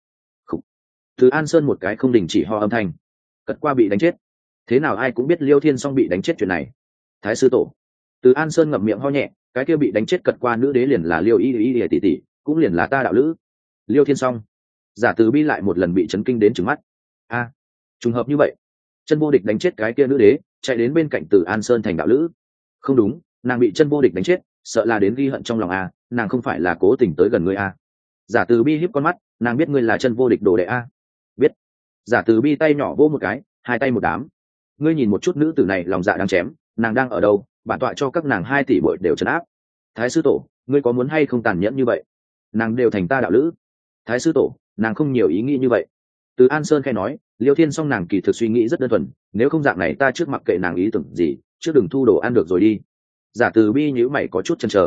S1: Từ An Sơn một cái không đình chỉ ho âm thanh. Cật qua bị đánh chết, thế nào ai cũng biết Liêu Thiên Song bị đánh chết chuyện này. Thái sư tổ. Từ An Sơn ngậm miệng ho nhẹ, cái kia bị đánh chết cật qua nữ đế liền là Liêu y tỷ tỷ, cũng liền là ta đạo lữ Liêu Thiên Song. Giả Từ Bi lại một lần bị chấn kinh đến trừng mắt. A, trùng hợp như vậy, chân vô địch đánh chết cái kia nữ đế, chạy đến bên cạnh Từ An Sơn thành đạo lữ. Không đúng, nàng bị chân vô địch đánh chết, sợ là đến ghi hận trong lòng a, nàng không phải là cố tình tới gần ngươi a. Giả Từ Bi híp con mắt, nàng biết ngươi là chân vô địch đồ đệ a. Biết. Giả Từ Bi tay nhỏ vỗ một cái, hai tay một đám. Ngươi nhìn một chút nữ tử này lòng dạ đang chém, nàng đang ở đâu, bản tọa cho các nàng 2 tỷ bội đều trấn áp. Thái sư tổ, ngươi có muốn hay không tàn nhẫn như vậy? Nàng đều thành ta đạo lữ. Thái sư tổ, nàng không nhiều ý nghĩ như vậy. Từ An Sơn khai nói, Liêu Thiên Song nàng kỳ thực suy nghĩ rất đơn thuần, nếu không dạng này ta trước mặc kệ nàng ý tưởng gì, trước đừng thu đồ ăn được rồi đi. Giả Từ Bi nhíu mày có chút chần chờ.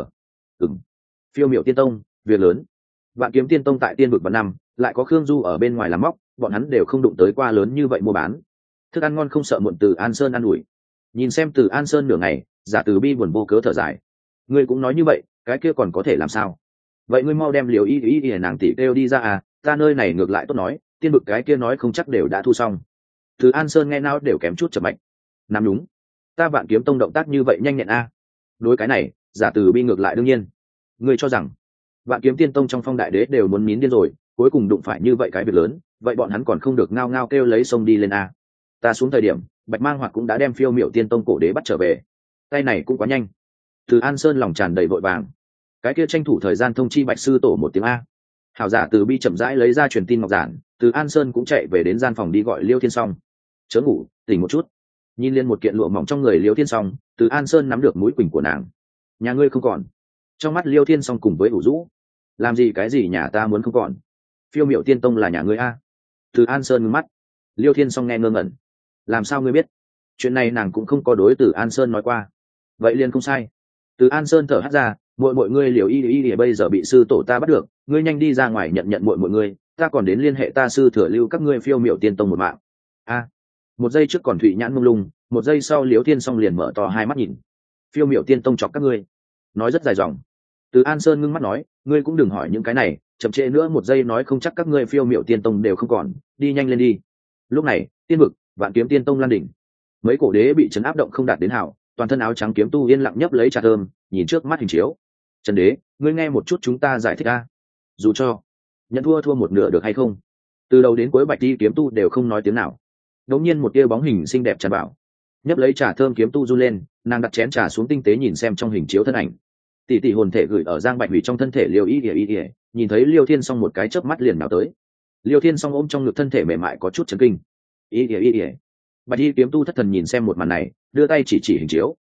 S1: Phiêu Miệu Tiên Tông, việc lớn. Vạn Kiếm Tiên Tông tại tiên vực vào năm, lại có Khương Du ở bên ngoài làm móc, bọn hắn đều không đụng tới qua lớn như vậy mua bán. Thức ăn ngon không sợ muộn. Từ An Sơn ăn ủi. Nhìn xem Từ An Sơn nửa ngày, Giả Từ Bi buồn vô cớ thở dài. Ngươi cũng nói như vậy, cái kia còn có thể làm sao? Vậy ngươi mau đem liều y nàng tỷ kêu đi ra à, ta nơi này ngược lại tốt nói, tiên vực cái kia nói không chắc đều đã thu xong. Từ An Sơn nghe nào đều kém chút chậm mạnh. Nắm đúng, ta Vạn Kiếm Tông động tác như vậy nhanh nhẹn a. Đối cái này, Giả Từ Bi ngược lại đương nhiên. Ngươi cho rằng Vạn Kiếm Tiên Tông trong Phong Đại Đế đều muốn nín điên rồi, cuối cùng đụng phải như vậy cái việc lớn, vậy bọn hắn còn không được ngao ngao kêu lấy sông đi lên a. Ta xuống thời điểm, Bạch Mang Hoạt cũng đã đem Phiêu Miệu Tiên Tông cổ đế bắt trở về. Tay này cũng quá nhanh. Từ An Sơn lòng tràn đầy vội vàng. Cái kia tranh thủ thời gian thông chi Bạch sư tổ một tiếng a. Hảo. Giả Từ Bi chậm rãi lấy ra truyền tin ngọc giản, Từ An Sơn cũng chạy về đến gian phòng đi gọi Liêu Thiên Song. Chớ ngủ, tỉnh một chút. Nhìn liên một kiện lụa mỏng trong người Liêu Thiên Song, Từ An Sơn nắm được mũi quỳnh của nàng. Nhà ngươi không còn. Trong mắt Liêu Thiên Song cùng với ủ rũ. Làm gì cái gì nhà ta muốn không còn. Phiêu Miệu Tiên Tông là nhà ngươi a. Từ An Sơn ngưng mắt. Liêu Thiên Song nghe ngơ ngẩn. Làm sao ngươi biết? Chuyện này nàng cũng không có đối Từ An Sơn nói qua. Vậy liền không sai. Từ An Sơn thở hắt ra, mọi ngươi liều y bây giờ bị sư tổ ta bắt được, ngươi nhanh đi ra ngoài nhận mọi ngươi, ta còn đến liên hệ ta sư thừa lưu các ngươi Phiêu Miệu Tiên Tông một mạng. A. Một giây trước còn thụy nhãn mông lung, một giây sau Liễu Thiên Song liền mở to hai mắt nhìn. Phiêu Miệu Tiên Tông chọc các ngươi. Nói rất dài dòng. Từ An Sơn ngưng mắt nói, ngươi cũng đừng hỏi những cái này, chậm trễ nữa một giây nói không chắc các ngươi Phiêu Miệu Tiên Tông đều không còn, đi nhanh lên đi. Lúc này, tiên vực, Vạn Kiếm Tiên Tông lan đỉnh. Mấy cổ đế bị chấn áp động không đạt đến hảo, toàn thân áo trắng kiếm tu yên lặng nhấp lấy trà thơm, nhìn trước mắt hình chiếu. Trần đế, ngươi nghe một chút chúng ta giải thích a. Dù cho nhận thua một nửa được hay không? Từ đầu đến cuối Bạch Ti kiếm tu đều không nói tiếng nào. Đột nhiên một tia bóng hình xinh đẹp tràn vào, nhấp lấy trà thơm kiếm tu run lên, nàng đặt chén trà xuống tinh tế nhìn xem trong hình chiếu thân ảnh. Tỷ hồn thể gửi ở Giang Bạch Hủy trong thân thể Liêu Y, nhìn thấy Liêu Thiên Song một cái chớp mắt liền nào tới. Liêu Thiên Song ôm trong ngực thân thể mềm mại có chút chấn kinh. Y. Bạch Y kiếm tu thất thần nhìn xem một màn này, đưa tay chỉ hình chiếu.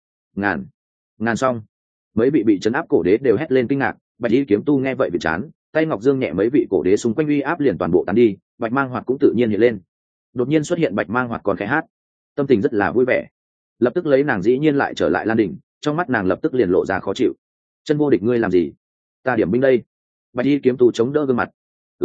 S1: Ngàn Song. Mấy vị bị chấn áp cổ đế đều hét lên kinh ngạc. Bạch Y kiếm tu nghe vậy bị chán, tay ngọc dương nhẹ mấy vị cổ đế xung quanh uy áp liền toàn bộ tán đi. Bạch Mang Hoạt cũng tự nhiên hiện lên. Đột nhiên xuất hiện Bạch Mang Hoạt còn khẽ hát, tâm tình rất là vui vẻ. Lập tức lấy nàng dĩ nhiên lại trở lại lan đỉnh, trong mắt nàng lập tức liền lộ ra khó chịu. Chân vô địch ngươi làm gì? Ta điểm binh đây. Bạch Y kiếm tu chống đỡ gương mặt.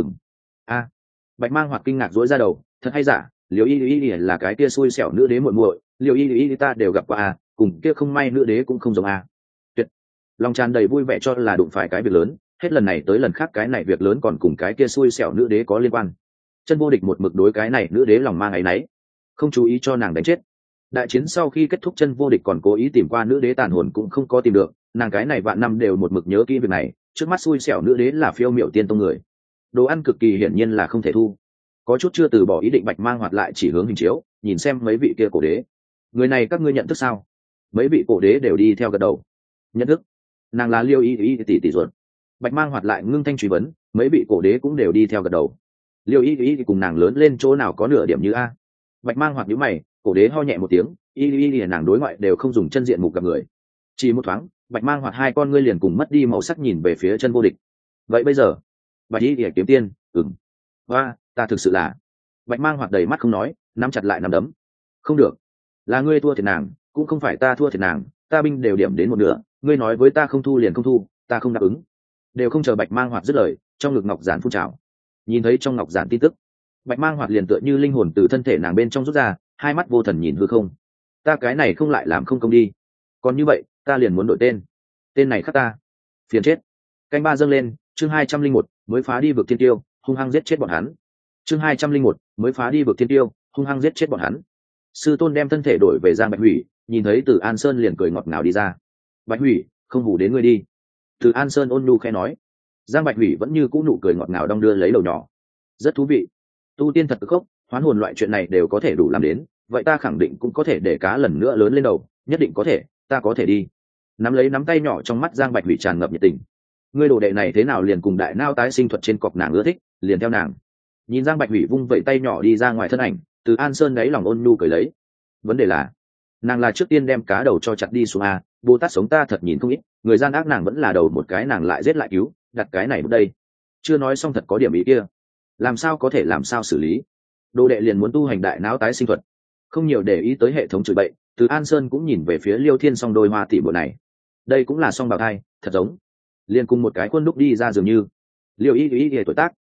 S1: A. Bạch Mang Hoạt kinh ngạc dỗi ra đầu, thật hay giả? Liêu Y là cái kia xui xẻo nữ đế muội muội, Liêu Y ta đều gặp qua a, cùng kia không may nữ đế cũng không giống a. Tuyệt. Lòng tràn đầy vui vẻ cho là đụng phải cái việc lớn, hết lần này tới lần khác cái này việc lớn còn cùng cái kia xui xẻo nữ đế có liên quan. Chân vô địch một mực đối cái này nữ đế lòng mang áy náy, không chú ý cho nàng đánh chết. Đại chiến sau khi kết thúc chân vô địch còn cố ý tìm qua nữ đế tàn hồn cũng không có tìm được, nàng cái này vạn năm đều một mực nhớ kỹ việc này, trước mắt xui xẻo nữ đế là Phiêu Miệu Tiên Tông người. Đồ ăn cực kỳ hiển nhiên là không thể thu. Có chút chưa từ bỏ ý định Bạch Mang Hoạt lại chỉ hướng hình chiếu, nhìn xem mấy vị kia cổ đế. Người này các ngươi nhận thức sao? Mấy vị cổ đế đều đi theo gật đầu. Nhận thức, nàng là liêu y tỷ ruột. Bạch mang hoạt lại ngưng thanh truy vấn, mấy vị cổ đế cũng đều đi theo gật đầu. Liêu y cùng nàng lớn lên chỗ nào có nửa điểm như a. Bạch mang hoạt nhíu mày, cổ đế ho nhẹ một tiếng, y nàng đối ngoại đều không dùng chân diện mục gặp người. Chỉ một thoáng, bạch mang hoạt hai con ngươi liền cùng mất đi màu sắc nhìn về phía chân vô địch. Vậy bây giờ, bạch y kiếm tiên, hoa, ta thực sự là. Bạch mang hoạt đầy mắt không nói, nắm chặt lại nắm đấm. Không được, là ngươi thua thiệt nàng, cũng không phải ta thua thiệt nàng, ta binh đều điểm đến một nửa, ngươi nói với ta không thu liền không thu, ta không đáp ứng. Đều không chờ bạch mang hoạt dứt lời, trong ngực ngọc giản phun trào. Nhìn thấy trong ngọc giản tin tức, bạch mang hoạt liền tựa như linh hồn từ thân thể nàng bên trong rút ra, hai mắt vô thần nhìn hư không. Ta cái này không lại làm không công đi, còn như vậy ta liền muốn đổi tên, tên này khắc ta phiền chết. Canh ba dâng lên, chương 201, mới phá đi vực thiên tiêu, hung hăng giết chết bọn hắn. Chương 201, mới phá đi vực thiên tiêu, hung hăng giết chết bọn hắn. Sư tôn đem thân thể đổi về Giang Bạch Hủy, nhìn thấy Từ An Sơn liền cười ngọt ngào đi ra. Bạch Hủy, không hù đến ngươi đi. Từ An Sơn ôn nhu khẽ nói. Giang Bạch Hủy vẫn như cũ nụ cười ngọt ngào đong đưa lấy đầu nhỏ. Rất thú vị, tu tiên thật cực khốc, hoán hồn loại chuyện này đều có thể đủ làm đến, vậy ta khẳng định cũng có thể để cá lần nữa lớn lên đầu, nhất định có thể, ta có thể đi. Nắm lấy nắm tay nhỏ trong mắt Giang Bạch Hủy tràn ngập nhiệt tình. Ngươi đồ đệ này thế nào liền cùng đại nao tái sinh thuật trên cọc nàng ưa thích, liền theo nàng. Nhìn Giang Bạch Hủy vung vẩy tay nhỏ đi ra ngoài thân ảnh, Từ An Sơn đáy lòng ôn nhu cười lấy. Vấn đề là, nàng là trước tiên đem cá đầu cho chặt đi xuống a, Bồ Tát sống ta thật nhìn không ít, người gian ác nàng vẫn là đầu một cái nàng lại giết lại cứu, đặt cái này đây. Chưa nói xong thật có điểm ý kia, làm sao có thể làm sao xử lý. Đồ đệ liền muốn tu hành đại não tái sinh thuật, không nhiều để ý tới hệ thống chửi bậy. Từ An Sơn cũng nhìn về phía Liêu Thiên song đôi hoa tỷ bộ này, đây cũng là song bào thai, thật giống liền cùng một cái khuôn đúc đi ra dường như. Liêu y tuổi tác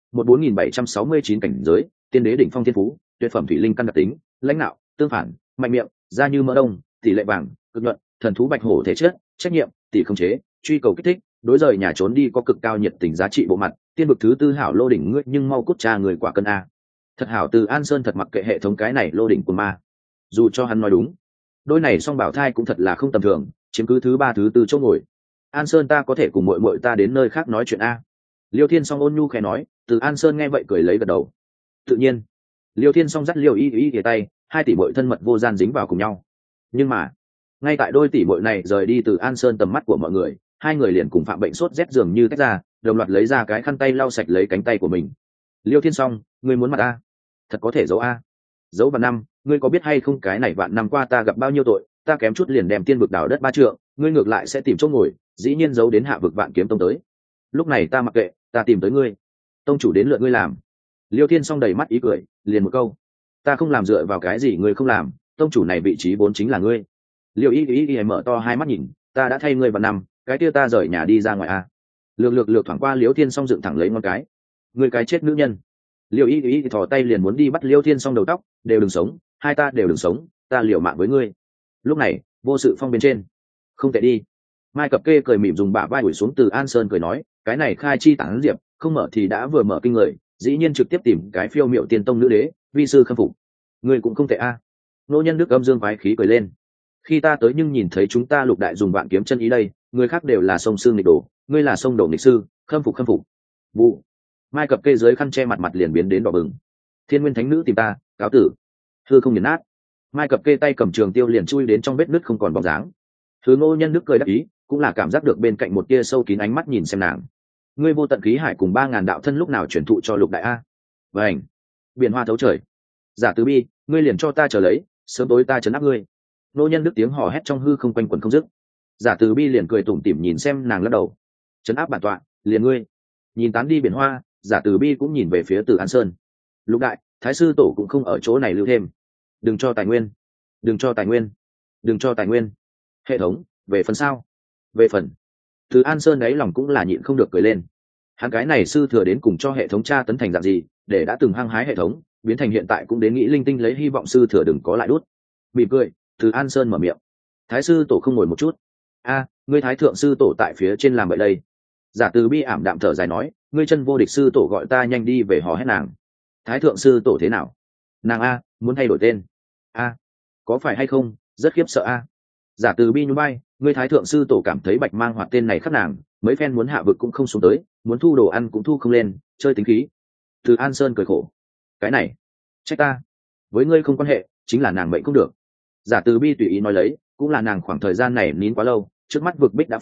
S1: 14.769 cảnh giới, tiên đế đỉnh phong thiên phú, tuyệt phẩm thủy linh căn đặc tính, lãnh đạo, tương phản, mạnh miệng, da như mỡ đông, tỷ lệ vàng, cực nhuận, thần thú bạch hổ thể chất, trách nhiệm, tỷ không chế, truy cầu kích thích, đối rời nhà trốn đi có cực cao nhiệt tình giá trị bộ mặt, tiên vực thứ tư hảo lô đỉnh ngươi nhưng mau cút cha người quả cân a. Thật hảo. Từ An Sơn thật mặc kệ hệ thống cái này lô đỉnh của ma, dù cho hắn nói đúng, đôi này song bảo thai cũng thật là không tầm thường, chiếm cứ thứ ba thứ tư chỗ ngồi. An Sơn ta có thể cùng muội muội ta đến nơi khác nói chuyện a. Liêu Thiên song ôn nhu khẽ nói. Từ An Sơn nghe vậy cười lấy gật đầu. Tự nhiên. Liêu Thiên song dắt Liêu y tay, hai tỷ muội thân mật vô gian dính vào cùng nhau. Nhưng mà ngay tại đôi tỷ muội này rời đi Từ An Sơn tầm mắt của mọi người, hai người liền cùng phạm bệnh sốt rét dường như tách ra, đồng loạt lấy ra cái khăn tay lau sạch lấy cánh tay của mình. Liêu Thiên song, ngươi muốn mặt a? Thật có thể giấu a? Giấu vạn năm, ngươi có biết hay không cái này vạn năm qua ta gặp bao nhiêu tội, ta kém chút liền đem tiên vực đào đất 3 trượng, ngươi ngược lại sẽ tìm chỗ ngồi, dĩ nhiên giấu đến hạ vực Vạn Kiếm Tông tới. Lúc này ta mặc kệ, ta tìm tới ngươi. Tông chủ đến lượt ngươi làm. Liêu Thiên song đầy mắt ý cười, liền một câu. Ta không làm dựa vào cái gì ngươi không làm, tông chủ này vị trí vốn chính là ngươi. Liêu y mở to hai mắt nhìn, ta đã thay ngươi vạn năm, cái kia ta rời nhà đi ra ngoài a. Lược thoảng qua Liêu Thiên song dựng thẳng lấy ngón cái. Ngươi cái chết nữ nhân. Liêu y thò tay liền muốn đi bắt Liêu Thiên song đầu tóc, đều đừng sống, hai ta đều đừng sống, ta liều mạng với ngươi. Lúc này vô sự phong bên trên, không tệ đi. Mai Cập Kê cười mỉm dùng bả vai ủi xuống Từ An Sơn cười nói, cái này khai chi tán diệp, không mở thì đã vừa mở kinh người, dĩ nhiên trực tiếp tìm cái phiêu miệu tiên tông nữ đế, vi sư khâm phục. Ngươi cũng không tệ a. Nô nhân Đức âm dương phái khí cười lên. Khi ta tới nhưng nhìn thấy chúng ta lục đại dùng vạn kiếm chân ý đây, người khác đều là sông sư nghịch đồ, ngươi là sông đổ nghịch sư, khâm phục khâm phục. Vụ. Mai Cập Kê dưới khăn che mặt liền biến đến đỏ bừng. Thiên Nguyên Thánh Nữ tìm ta, cáo tử. Hư không nghiền nát. Mai Cập Kê tay cầm trường tiêu liền chui đến trong vết nứt không còn bóng dáng. Thứ Ngô Nhân Đức cười đắc ý, cũng là cảm giác được bên cạnh một tia sâu kín ánh mắt nhìn xem nàng. Ngươi vô tận khí hải cùng 3000 đạo thân lúc nào chuyển thụ cho Lục Đại a? Vành. Biển hoa thấu trời. Giả Từ Bi, ngươi liền cho ta chờ lấy, sớm tối ta trấn áp ngươi. Ngô Nhân Đức tiếng hò hét trong hư không quanh quẩn không dứt. Giả Từ Bi liền cười tủm tỉm nhìn xem nàng lắc đầu. Trấn áp bản tọa, liền ngươi. Nhìn tán đi biển hoa, Giả Từ Bi cũng nhìn về phía Từ An Sơn. Lục Đại, Thái sư tổ cũng không ở chỗ này lưu thêm. Đừng cho tài nguyên, đừng cho tài nguyên, đừng cho tài nguyên. Hệ thống, về phần sao? Về phần. Từ An Sơn ấy lòng cũng là nhịn không được cười lên. Hắn cái này sư thừa đến cùng cho hệ thống tra tấn thành dạng gì, để đã từng hăng hái hệ thống, biến thành hiện tại cũng đến nghĩ linh tinh lấy hy vọng sư thừa đừng có lại đút. Mỉm cười, Từ An Sơn mở miệng. Thái sư tổ không ngồi một chút. A, ngươi thái thượng sư tổ tại phía trên làm vậy đây. Giả Từ Bi ảm đạm thở dài nói, ngươi chân vô địch sư tổ gọi ta nhanh đi về hò hét nàng. Thái thượng sư tổ thế nào? Nàng a, muốn thay đổi tên. A, có phải hay không, rất khiếp sợ a. Giả Từ Bi nhún vai, ngươi thái thượng sư tổ cảm thấy Bạch Mang Hoạt tên này khắc nàng, mấy phen muốn hạ vực cũng không xuống tới, muốn thu đồ ăn cũng thu không lên, chơi tính khí. Từ An Sơn cười khổ, cái này trách ta, với ngươi không quan hệ, chính là nàng mệnh cũng được. Giả Từ Bi tùy ý nói lấy, cũng là nàng khoảng thời gian này nín quá lâu, trước mắt vực bích đã phá,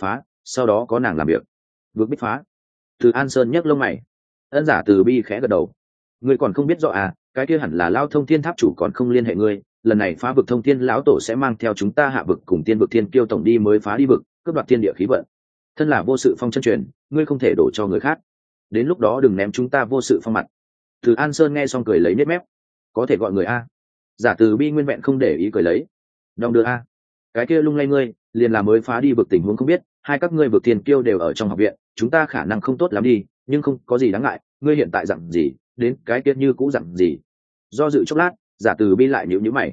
S1: sau đó có nàng làm việc. Vực bích phá. Từ An Sơn nhấc lông mày. Ân Giả Từ Bi khẽ gật đầu. Ngươi còn không biết rõ à, cái kia hẳn là Lao Thông Thiên Tháp chủ còn không liên hệ ngươi, lần này phá vực Thông Thiên lão tổ sẽ mang theo chúng ta hạ vực cùng tiên vực Thiên Kiêu tổng đi mới phá đi vực, cướp đoạt thiên địa khí vận. Thân là vô sự phong chân truyền, ngươi không thể đổ cho người khác. Đến lúc đó đừng ném chúng ta vô sự phong mặt. Từ An Sơn nghe xong cười lấy nết mép. Có thể gọi người a. Giả Từ Bi nguyên vẹn không để ý cười lấy. Đong đưa a. Cái kia lung lay ngươi, liền là mới phá đi vực tình huống không biết, hai các ngươi vực Thiên Kiêu đều ở trong học viện, chúng ta khả năng không tốt lắm đi, nhưng không có gì đáng ngại, ngươi hiện tại dặn gì, đến cái kia như cũ dặn gì. Do dự chốc lát, Giả Từ Bi lại nhíu mày.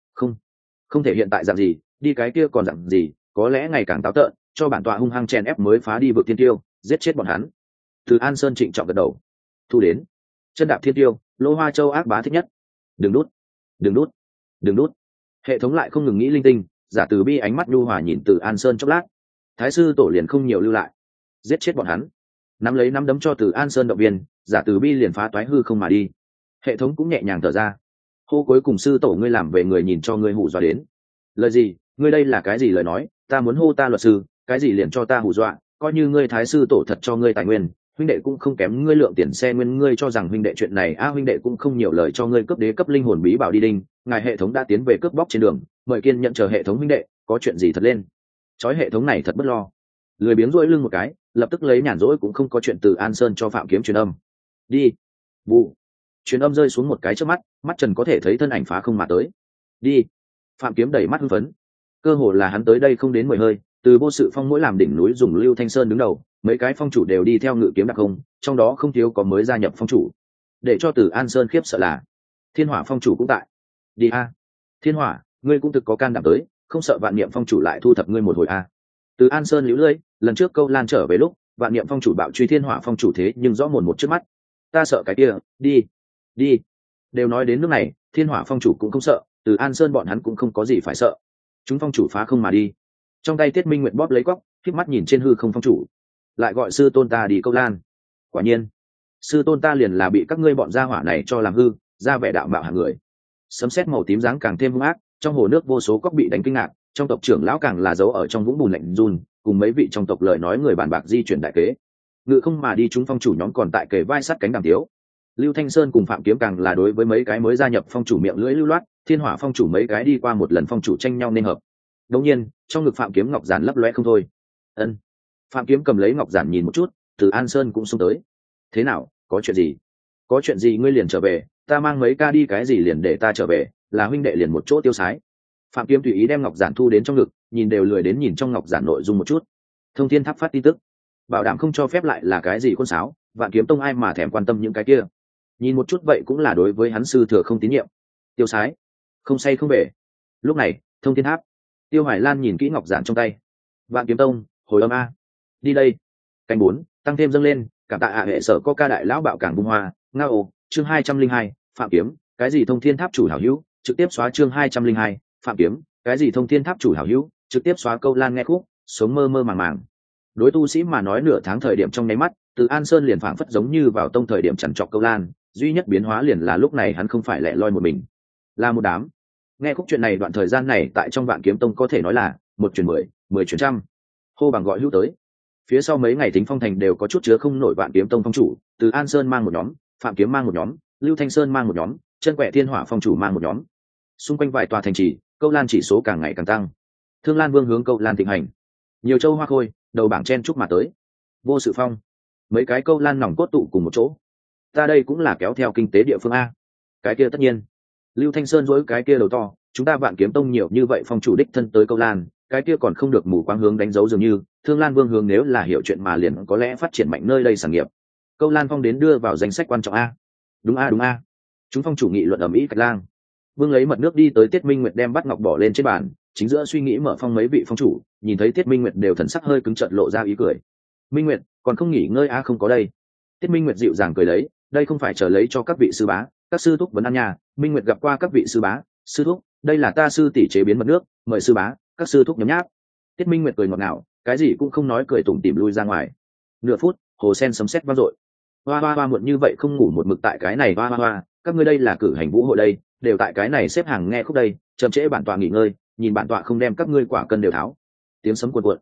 S1: Không thể hiện tại dặn gì, đi cái kia còn dặn gì, có lẽ ngày càng táo tợn, cho bản tọa hung hăng chèn ép mới phá đi vực Thiên Kiêu, giết chết bọn hắn. Từ An Sơn trịnh trọng gật đầu. Thu đến. Chân đạp Thiên Kiêu, Lô Hoa Châu ác bá thích nhất. Đừng đút, đừng đút, đừng đút. Hệ thống lại không ngừng nghĩ linh tinh. Giả Từ Bi ánh mắt nhu hòa nhìn Từ An Sơn chốc lát. Thái sư tổ liền không nhiều lưu lại, giết chết bọn hắn. Nắm lấy nắm đấm cho Từ An Sơn động viên, Giả Từ Bi liền phá toái hư không mà đi. Hệ thống cũng nhẹ nhàng thở ra. Hô cuối cùng sư tổ ngươi làm về người nhìn cho ngươi hù dọa đến. Lời gì? Ngươi đây là cái gì lời nói? Ta muốn hô ta luật sư, cái gì liền cho ta hù dọa? Coi như ngươi thái sư tổ thật cho ngươi tài nguyên, huynh đệ cũng không kém ngươi lượng tiền xe nguyên, ngươi cho rằng huynh đệ chuyện này huynh đệ cũng không nhiều lời cho ngươi cướp đế cấp linh hồn bí bảo đi đinh. Ngài hệ thống đã tiến về cướp bóc trên đường, mời kiên nhận chờ hệ thống huynh đệ, có chuyện gì thật lên. Chói hệ thống này thật bất lo. Lười biếng rỗi lưng một cái, lập tức lấy nhàn rỗi cũng không có chuyện Từ An Sơn cho Phạm Kiếm truyền âm. Đi. Vụ. Truyền âm rơi xuống một cái trước mắt, mắt Trần có thể thấy thân ảnh phá không mà tới. Đi. Phạm Kiếm đẩy mắt hưng phấn. Cơ hồ là hắn tới đây không đến 10 hơi, từ vô sự phong mỗi làm đỉnh núi dùng Lưu Thanh Sơn đứng đầu, mấy cái phong chủ đều đi theo ngự kiếm đặc không, trong đó không thiếu có mới gia nhập phong chủ. Để cho Từ An Sơn khiếp sợ là Thiên Hỏa phong chủ cũng tại. Đi a. Thiên Hỏa, ngươi cũng thực có can đảm tới, không sợ Vạn Niệm phong chủ lại thu thập ngươi một hồi a. Từ An Sơn liễu lưỡi, lần trước Câu Lan trở về lúc, Vạn Niệm phong chủ bạo truy Thiên Hỏa phong chủ thế nhưng rõ mồn một trước mắt. Ta sợ cái kia, đi, đi. Đều nói đến nước này, Thiên Hỏa phong chủ cũng không sợ, Từ An Sơn bọn hắn cũng không có gì phải sợ. Chúng phong chủ phá không mà đi. Trong tay Tiết Minh Nguyệt bóp lấy góc, khép mắt nhìn trên hư không phong chủ. Lại gọi sư tôn ta đi Câu Lan. Quả nhiên, sư tôn ta liền là bị các ngươi bọn gia hỏa này cho làm hư, ra vẻ đạo mạo hạng người. Sấm sét màu tím dáng càng thêm hung ác, trong hồ nước vô số cóc bị đánh kinh ngạc, trong tộc trưởng lão càng là giấu ở trong vũng bùn lạnh run, cùng mấy vị trong tộc lời nói người bàn bạc di chuyển đại kế. Ngự không mà đi, chúng phong chủ nhóm còn tại kề vai sát cánh đàm tiếu. Lưu Thanh Sơn cùng Phạm Kiếm càng là đối với mấy cái mới gia nhập phong chủ miệng lưỡi lưu loát, Thiên Hỏa phong chủ mấy cái đi qua một lần phong chủ tranh nhau nên hợp. Đống nhiên, trong ngực Phạm Kiếm ngọc giản lấp loe không thôi. Ân. Phạm Kiếm cầm lấy ngọc giản nhìn một chút, Từ An Sơn cũng xông tới. Thế nào, có chuyện gì? Có chuyện gì ngươi liền trở về, ta mang mấy ca đi cái gì liền để ta trở về, là huynh đệ liền một chỗ tiêu sái. Phạm Kiếm tùy ý đem ngọc giản thu đến trong ngực, nhìn đều lười đến nhìn trong ngọc giản nội dung một chút. Thông Thiên Tháp phát tin tức, bảo đảm không cho phép lại là cái gì khôn sáo, Vạn Kiếm Tông ai mà thèm quan tâm những cái kia. Nhìn một chút vậy cũng là đối với hắn sư thừa không tín nhiệm. Tiêu sái, không say không về. Lúc này, Thông Thiên Tháp. Tiêu Hoài Lan nhìn kỹ ngọc giản trong tay. Vạn Kiếm Tông, hồi âm a. Đi đây. Canh 4, tăng thêm dâng lên, cảm tạ hệ sở có ca đại lão bạo cảng bung hoa, ngao, chương 202, Phạm Kiếm, cái gì Thông Thiên Tháp chủ hảo hữu, trực tiếp xóa chương 202, Phạm Kiếm, cái gì Thông Thiên Tháp chủ hảo hữu, trực tiếp xóa Câu Lan nghe khúc, sống mơ mơ màng màng. Đối tu sĩ mà nói nửa tháng thời điểm trong nháy mắt, Từ An Sơn liền phảng phất giống như vào tông thời điểm chằn trọc Câu Lan, duy nhất biến hóa liền là lúc này hắn không phải lẻ loi một mình, là một đám. Nghe khúc chuyện này đoạn thời gian này tại trong Vạn Kiếm Tông có thể nói là một truyền 10, 10 truyền trăm. Hô bằng gọi hữu tới. Phía sau mấy ngày Thính Phong Thành đều có chút chứa không nổi Vạn Kiếm Tông phong chủ, Từ An Sơn mang một nhóm, Phạm Kiếm mang một nhóm, Lưu Thanh Sơn mang một nhóm, Chân Quẹ Thiên Hỏa phong chủ mang một nhóm. Xung quanh vài tòa thành trì, Câu Lan chỉ số càng ngày càng tăng. Thương Lan Vương hướng Câu Lan thịnh hành. Nhiều châu hoa khôi, đầu bảng chen chúc mà tới. Vô sự phong, mấy cái Câu Lan nòng cốt tụ cùng một chỗ. Ta đây cũng là kéo theo kinh tế địa phương a. Cái kia tất nhiên. Lưu Thanh Sơn dỗi cái kia đầu to, chúng ta Vạn Kiếm Tông nhiều như vậy phong chủ đích thân tới Câu Lan, cái kia còn không được mù quáng hướng đánh dấu dường như. Thương Lan Vương hướng nếu là hiểu chuyện mà liền có lẽ phát triển mạnh nơi đây sản nghiệp. Câu Lan phong đến đưa vào danh sách quan trọng a. Đúng a đúng a. Chúng phong chủ nghị luận ầm ĩ Cạch Lang. Vương lấy mật nước đi tới Tiết Minh Nguyệt đem bát ngọc bỏ lên trên bàn, chính giữa suy nghĩ mở phong mấy vị phong chủ, nhìn thấy Tiết Minh Nguyệt đều thần sắc hơi cứng chợt lộ ra ý cười. Minh Nguyệt, còn không nghỉ ngơi a? Không có đây. Tiết Minh Nguyệt dịu dàng cười lấy, đây không phải chờ lấy cho các vị sư bá, các sư thúc vấn ăn nhà. Minh Nguyệt gặp qua các vị sư bá, sư thúc, đây là ta sư tỷ chế biến mật nước, mời sư bá, các sư thúc nhấm nháp. Tiết Minh Nguyệt cười ngọt ngào, cái gì cũng không nói, cười tủm tỉm lui ra ngoài. Nửa phút, hồ sen sấm sét vang dội. Hoa hoa hoa muộn như vậy không ngủ một mực tại cái này hoa hoa hoa, các ngươi đây là cử hành vũ hội đây, đều tại cái này xếp hàng nghe khúc đây, chậm trễ bản tọa nghỉ ngơi, nhìn bản tọa không đem các ngươi quả cân đều tháo. Tiếng sấm cuồn cuộn.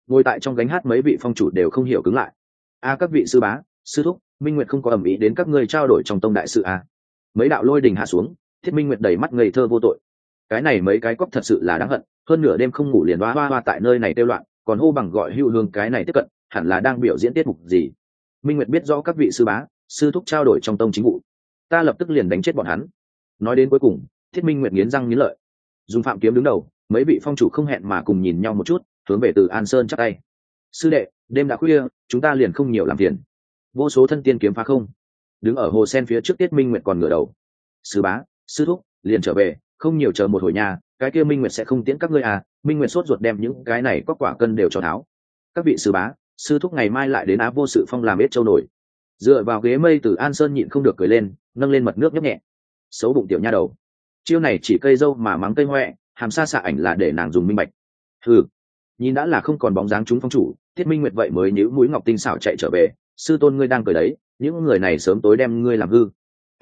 S1: ngồi tại trong gánh hát mấy vị phong chủ đều không hiểu cứng lại. Các vị sư bá, sư thúc, Minh Nguyệt không có ầm ĩ đến các ngươi trao đổi trong tông đại sự Mấy đạo lôi đình hạ xuống, Thiết Minh Nguyệt đầy mắt ngây thơ vô tội. Cái này mấy cái cóc thật sự là đáng hận, hơn nửa đêm không ngủ liền hoa tại nơi này tiêu loạn, còn hô bằng gọi hưu hương, cái này tiếp cận hẳn là đang biểu diễn tiết mục gì. Minh Nguyệt biết rõ các vị sư bá, sư thúc trao đổi trong tông chính vụ, ta lập tức liền đánh chết bọn hắn. Nói đến cuối cùng, Thiết Minh Nguyệt nghiến răng nghiến lợi, dùng Phạm Kiếm đứng đầu, mấy vị phong chủ không hẹn mà cùng nhìn nhau một chút, hướng về Từ An Sơn chắp tay. Sư đệ, đêm đã khuya, chúng ta liền không nhiều làm phiền. Vô số thân tiên kiếm phá không. Đứng ở hồ sen phía trước Tiết Minh Nguyệt còn ngửa đầu. Sư bá, sư thúc, liền trở về, không nhiều chờ một hồi nhà, cái kia Minh Nguyệt sẽ không tiễn các ngươi Minh Nguyệt sốt ruột đem những cái này có quả cân đều cho tháo. Các vị sư bá, sư thúc ngày mai lại đến Á Vô Sự Phong làm ít châu nổi. Dựa vào ghế mây Từ An Sơn nhịn không được cười lên, nâng lên mật nước nhấp nhẹ. Xấu bụng tiểu nha đầu, chiêu này chỉ cây dâu mà mắng cây hoẹ, hàm xa xạ ảnh là để nàng dùng minh bạch. Nhìn đã là không còn bóng dáng chúng phong chủ, Thiết Minh Nguyệt vậy mới nhíu mũi ngọc tinh xảo chạy trở về. Sư tôn ngươi đang cười đấy, những người này sớm tối đem ngươi làm hư.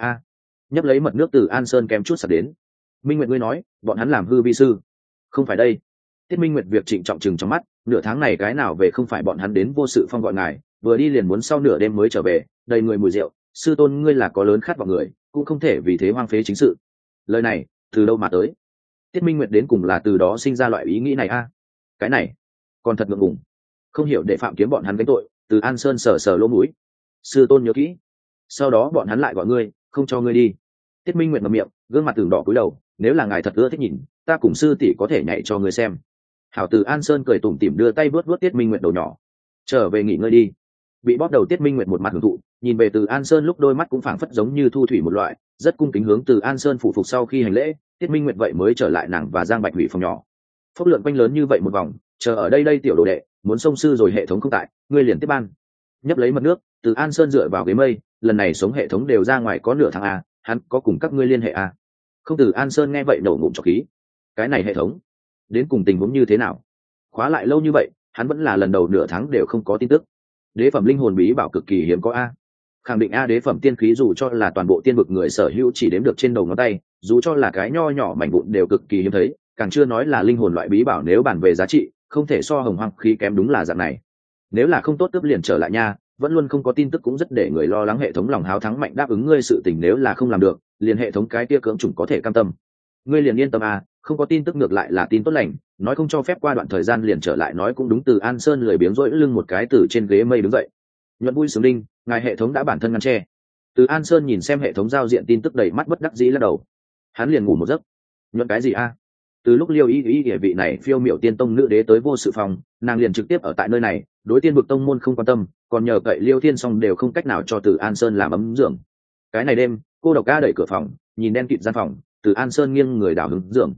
S1: Nhấp lấy mật nước Từ An Sơn kém chút sặc đến. Minh Nguyệt ngươi nói bọn hắn làm hư vi sư, không phải đây. Tiết Minh Nguyệt việc trịnh trọng chừng trong mắt, nửa tháng này cái nào về không phải bọn hắn đến Vô Sự Phong gọi ngài, vừa đi liền muốn sau nửa đêm mới trở về, đầy người mùi rượu. Sư tôn ngươi là có lớn khát vọng người, cũng không thể vì thế hoang phế chính sự. Lời này từ đâu mà tới? Tiết Minh Nguyệt đến cùng là từ đó sinh ra loại ý nghĩ này cái này còn thật ngượng ngùng, không hiểu để Phạm Kiếm bọn hắn gánh tội. Từ An Sơn sờ sờ lỗ mũi, sư tôn nhớ kỹ, sau đó bọn hắn lại gọi ngươi, không cho ngươi đi. Tiết Minh Nguyệt ngậm miệng, gương mặt tưởng đỏ cúi đầu, nếu là ngài thật ưa thích nhìn, ta cùng sư tỷ có thể nhảy cho ngươi xem. Hảo. Từ An Sơn cười tủm tỉm đưa tay vuốt vuốt Tiết Minh Nguyệt đầu nhỏ. Trở về nghỉ ngơi đi. Bị bóp đầu Tiết Minh Nguyệt một mặt hưởng thụ, nhìn về Từ An Sơn lúc đôi mắt cũng phảng phất giống như thu thủy một loại, rất cung kính hướng Từ An Sơn phủ phục. Sau khi hành lễ, Tiết Minh Nguyệt vậy mới trở lại nàng và Giang Bạch Hủy phòng nhỏ. Phốc lượn quanh lớn như vậy một vòng, chờ ở đây tiểu đồ đệ, muốn xông sư rồi hệ thống không tại, ngươi liền tiếp ban. Nhấp lấy mật nước, Từ An Sơn dựa vào ghế mây, lần này sống hệ thống đều ra ngoài có nửa tháng hắn có cùng các ngươi liên hệ không. Từ An Sơn nghe vậy nổ ngụm trọc khí, cái này hệ thống đến cùng tình huống như thế nào? Khóa lại lâu như vậy, hắn vẫn là lần đầu nửa tháng đều không có tin tức. Đế phẩm linh hồn bí bảo cực kỳ hiếm có khẳng định đế phẩm tiên khí dù cho là toàn bộ tiên vực người sở hữu chỉ đếm được trên đầu ngón tay, dù cho là cái nho nhỏ mảnh vụn đều cực kỳ hiếm thấy, càng chưa nói là linh hồn loại bí bảo. Nếu bàn về giá trị, không thể so hồng hoang khí kém, đúng là dạng này. Nếu là không tốt cướp liền trở lại nha, vẫn luôn không có tin tức cũng rất để người lo lắng. Hệ thống lòng háo thắng mạnh đáp ứng ngươi sự tình, nếu là không làm được, liền hệ thống cái kia cưỡng chủng có thể cam tâm. Ngươi liền yên tâm không có tin tức ngược lại là tin tốt lành, nói không cho phép qua đoạn thời gian liền trở lại nói cũng đúng. Từ An Sơn lười biếng rỗi lưng một cái từ trên ghế mây đứng dậy. Nhuận vui sướng đinh, ngài hệ thống đã bản thân ngăn che. Từ An Sơn nhìn xem hệ thống giao diện tin tức đầy mắt bất đắc dĩ lắc đầu. Hắn liền ngủ một giấc. Nhuận cái gì từ lúc Liêu Y địa vị này phiêu miểu tiên tông nữ đế tới Vô Sự Phòng, nàng liền trực tiếp ở tại nơi này, đối tiên vực tông môn không quan tâm, còn nhờ cậy Liêu Thiên Song đều không cách nào cho Từ An Sơn làm ấm giường. Cái này đêm, cô độc đẩy cửa phòng, nhìn đen kịt gian phòng, Từ An Sơn nghiêng người đảo hướng giường.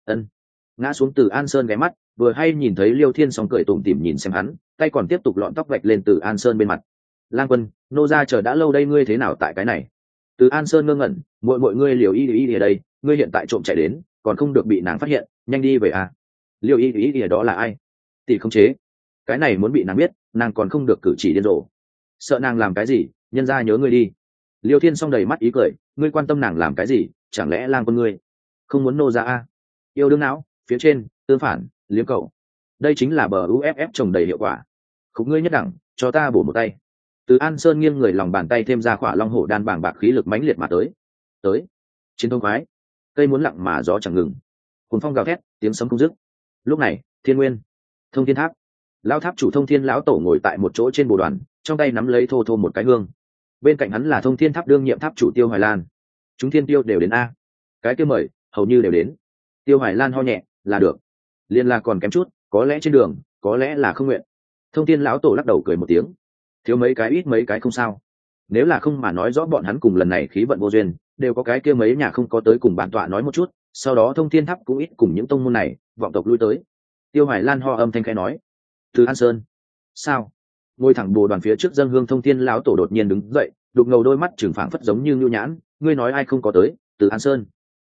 S1: Ngã xuống. Từ An Sơn ghé mắt, vừa hay nhìn thấy Liêu Thiên Song cười tủm tỉm nhìn xem hắn, tay còn tiếp tục lọn tóc vạch lên Từ An Sơn bên mặt. Lang Quân, nô gia chờ đã lâu đây, ngươi thế nào tại cái này? Từ An Sơn ngơ ngẩn, mọi người Liêu Y ở đây, ngươi hiện tại trộm chạy đến, còn không được bị nàng phát hiện, nhanh đi về Liêu Y đó là ai? Tỷ không chế. Cái này muốn bị nàng biết, nàng còn không được cử chỉ điên rồ. Sợ nàng làm cái gì, nhân ra nhớ ngươi đi. Liêu Thiên Song đầy mắt ý cười, ngươi quan tâm nàng làm cái gì, chẳng lẽ Lang Quân ngươi không muốn nô ra yêu đương não, phía trên tương phản, liếm cậu. Đây chính là bờ UFF trồng đầy hiệu quả. Khúc ngươi nhất đẳng, cho ta bổ một tay. Từ An Sơn nghiêng người, lòng bàn tay thêm ra khỏa long hổ đan bảng bạc khí lực mãnh liệt mà tới. Chiến thông khoái, cây muốn lặng mà gió chẳng ngừng. Cuồng phong gào thét, tiếng sấm không dứt. Lúc này, Thiên Nguyên, Thông Thiên Tháp, lão tháp chủ Thông Thiên lão tổ ngồi tại một chỗ trên bồ đoàn, trong tay nắm lấy thô một cái hương. Bên cạnh hắn là Thông Thiên Tháp đương nhiệm tháp chủ Tiêu Hoài Lan. Chúng thiên tiêu đều đến cái kia mời, hầu như đều đến. Tiêu Hoài Lan ho nhẹ, là được. Liên là còn kém chút, có lẽ trên đường, có lẽ là không nguyện. Thông Thiên lão tổ lắc đầu cười một tiếng, thiếu mấy cái ít mấy cái không sao. Nếu là không mà nói rõ bọn hắn cùng lần này khí vận vô duyên, đều có cái kia mấy nhà không có tới cùng bản tọa nói một chút, sau đó Thông Thiên Tháp cũng ít cùng những tông môn này vọng tộc lui tới. Tiêu Hoài Lan ho âm thanh khẽ nói, Từ An Sơn sao? Ngồi thẳng bồ đoàn phía trước dâng hương Thông Thiên lão tổ đột nhiên đứng dậy, đục ngầu đôi mắt trừng phảng phất giống như nhu nhãn, ngươi nói ai không có tới? Từ An Sơn.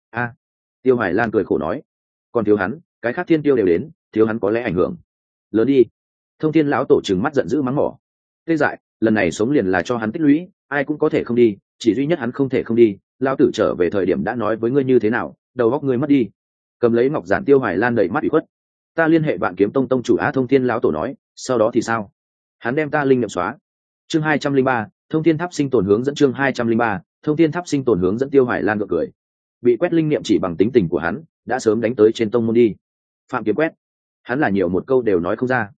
S1: Tiêu Hoài Lan cười khổ nói, còn thiếu hắn, cái khác thiên tiêu đều đến, thiếu hắn có lẽ ảnh hưởng lớn đi. Thông Thiên lão tổ trừng mắt giận dữ mắng mỏ, tê dại, lần này sống liền là cho hắn tích lũy, ai cũng có thể không đi, chỉ duy nhất hắn không thể không đi. Lão tử trở về thời điểm đã nói với ngươi như thế nào, đầu óc ngươi mất đi. Cầm lấy ngọc giản. Tiêu Hoài Lan đầy mắt ủy khuất, ta liên hệ Vạn Kiếm Tông tông chủ Thông Thiên lão tổ nói, Sau đó thì sao? Hắn đem ta linh nghiệm xóa. Chương 203, thông thiên tháp sinh tồn hướng dẫn. Chương 203, thông thiên tháp sinh tồn hướng dẫn. Tiêu Hoài Lan gượng cười. Bị quét linh nghiệm chỉ bằng tính tình của hắn đã sớm đánh tới trên tông môn đi. Phạm Kiếm quét, hắn là nhiều một câu đều nói không ra.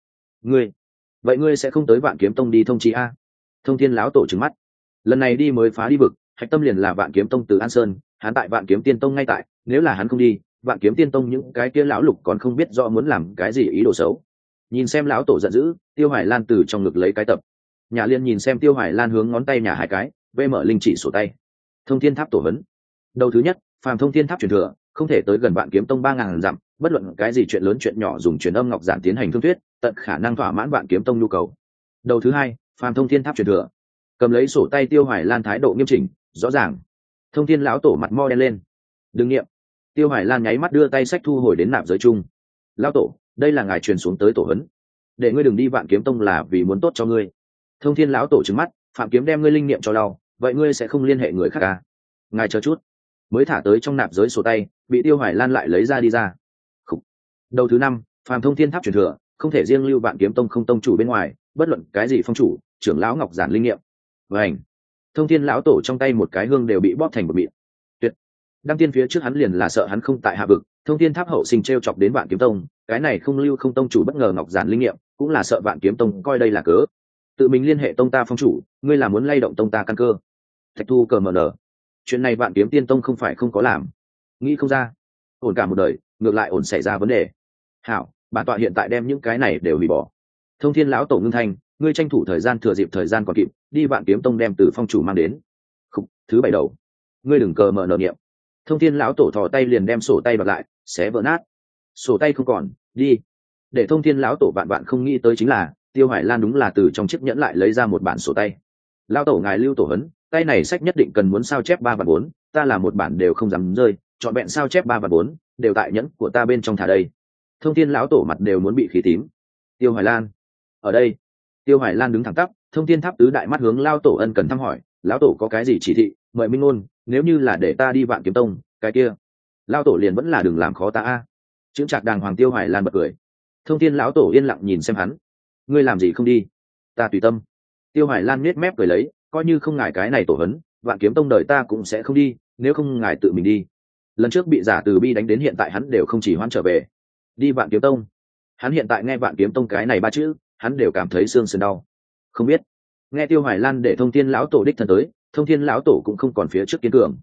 S1: Vậy ngươi sẽ không tới Vạn Kiếm Tông đi thông chí a? Thông thiên lão tổ trừng mắt. Lần này đi mới phá đi vực, hạch tâm liền là Vạn Kiếm Tông từ An Sơn, hắn tại Vạn Kiếm Tiên Tông ngay tại, nếu là hắn không đi, Vạn Kiếm Tiên Tông những cái kia lão lục còn không biết rõ muốn làm cái gì ý đồ xấu. Nhìn xem lão tổ giận dữ, Tiêu Hoài Lan từ trong ngực lấy cái tập. Nhà Liên nhìn xem Tiêu Hoài Lan hướng ngón tay nhà hai cái, vê mở linh chỉ sổ tay. Thông thiên tháp tổ hấn. Đầu thứ nhất, phàm thông thiên tháp truyền thừa, không thể tới gần Vạn Kiếm Tông 3000 dặm, bất luận cái gì chuyện lớn chuyện nhỏ dùng truyền âm ngọc giản tiến hành thương thuyết, tận khả năng thỏa mãn Vạn Kiếm Tông nhu cầu. Đầu thứ hai, phàm thông thiên tháp truyền thừa. Cầm lấy sổ tay Tiêu Hoài Lan thái độ nghiêm chỉnh, rõ ràng. Thông thiên lão tổ mặt mo đen lên. Đừng nghiệm. Tiêu Hoài Lan nháy mắt đưa tay sách thu hồi đến nạp giới chung. Lão tổ, đây là ngài truyền xuống tới tổ hấn, để ngươi đừng đi Vạn Kiếm Tông là vì muốn tốt cho ngươi. Thông thiên lão tổ trừng mắt, Phạm Kiếm đem ngươi linh nghiệm cho đau, vậy ngươi sẽ không liên hệ người khác à? Ngài chờ chút. Mới thả tới trong nạp giới sổ tay, bị Tiêu Hoài Lan lại lấy ra đi ra. Khủ. Đầu thứ năm, phàm thông thiên tháp truyền thừa, không thể riêng lưu Vạn Kiếm Tông không tông chủ bên ngoài, bất luận cái gì phong chủ, trưởng lão ngọc giản linh nghiệm. Vành. Thông thiên lão tổ trong tay một cái hương đều bị bóp thành một mịn. Tuyệt. Đăng tiên phía trước hắn liền là sợ hắn không tại hạ vực, thông thiên tháp hậu sinh treo chọc đến Vạn Kiếm Tông, cái này không lưu không tông chủ bất ngờ ngọc giản linh nghiệm, cũng là sợ Vạn Kiếm Tông coi đây là cớ. Tự mình liên hệ tông ta phong chủ, ngươi là muốn lay động tông ta căn cơ. Thạch Thu cờ mờ nở. Chuyện này Vạn Kiếm Tiên Tông không phải không có làm, nghĩ không ra. Ổn cả một đời, ngược lại ổn xảy ra vấn đề. Hảo, bản tọa hiện tại đem những cái này đều hủy bỏ. Thông thiên lão tổ ngưng thanh, ngươi tranh thủ thời gian thừa dịp thời gian còn kịp, đi Vạn Kiếm Tông đem từ phong chủ mang đến. Khúc, thứ bảy đầu, ngươi đừng cờ mờ nở niệm. Thông thiên lão tổ thò tay liền đem sổ tay bật lại, xé vỡ nát. Sổ tay không còn, đi. Để thông thiên lão tổ vạn vạn không nghĩ tới chính là, Tiêu Hoài Lan đúng là từ trong chiếc nhẫn lại lấy ra một bản sổ tay. Lão tổ ngài lưu tổ hấn, tay này sách nhất định cần muốn sao chép 3 và 4, ta là một bản đều không dám rơi, chọn vẹn sao chép 3 và 4, đều tại nhẫn của ta bên trong thả đây. Thông thiên lão tổ mặt đều muốn bị khí tím. Tiêu Hoài Lan, ở đây. Tiêu Hoài Lan đứng thẳng tắp, thông thiên tháp tứ đại mắt hướng lão tổ ân cần thăm hỏi, lão tổ có cái gì chỉ thị, mời minh ngôn, nếu như là để ta đi Vạn Kiếm Tông, cái kia, lão tổ liền vẫn là đừng làm khó ta a. Chững chạc đàng hoàng. Tiêu Hoài Lan bật cười. Thông thiên lão tổ yên lặng nhìn xem hắn. Ngươi làm gì không đi? Ta tùy tâm. Tiêu Hoài Lan nhếch mép cười lấy, coi như không ngại cái này tổ hấn, Vạn Kiếm Tông đời ta cũng sẽ không đi, nếu không ngài tự mình đi. Lần trước bị giả từ bi đánh đến hiện tại hắn đều không chỉ hoãn trở về. Đi Vạn Kiếm Tông. Hắn hiện tại nghe Vạn Kiếm Tông cái này ba chữ, hắn đều cảm thấy xương sườn đau. Không biết. Nghe Tiêu Hoài Lan để thông thiên lão tổ đích thân tới, thông thiên lão tổ cũng không còn phía trước kiên cường.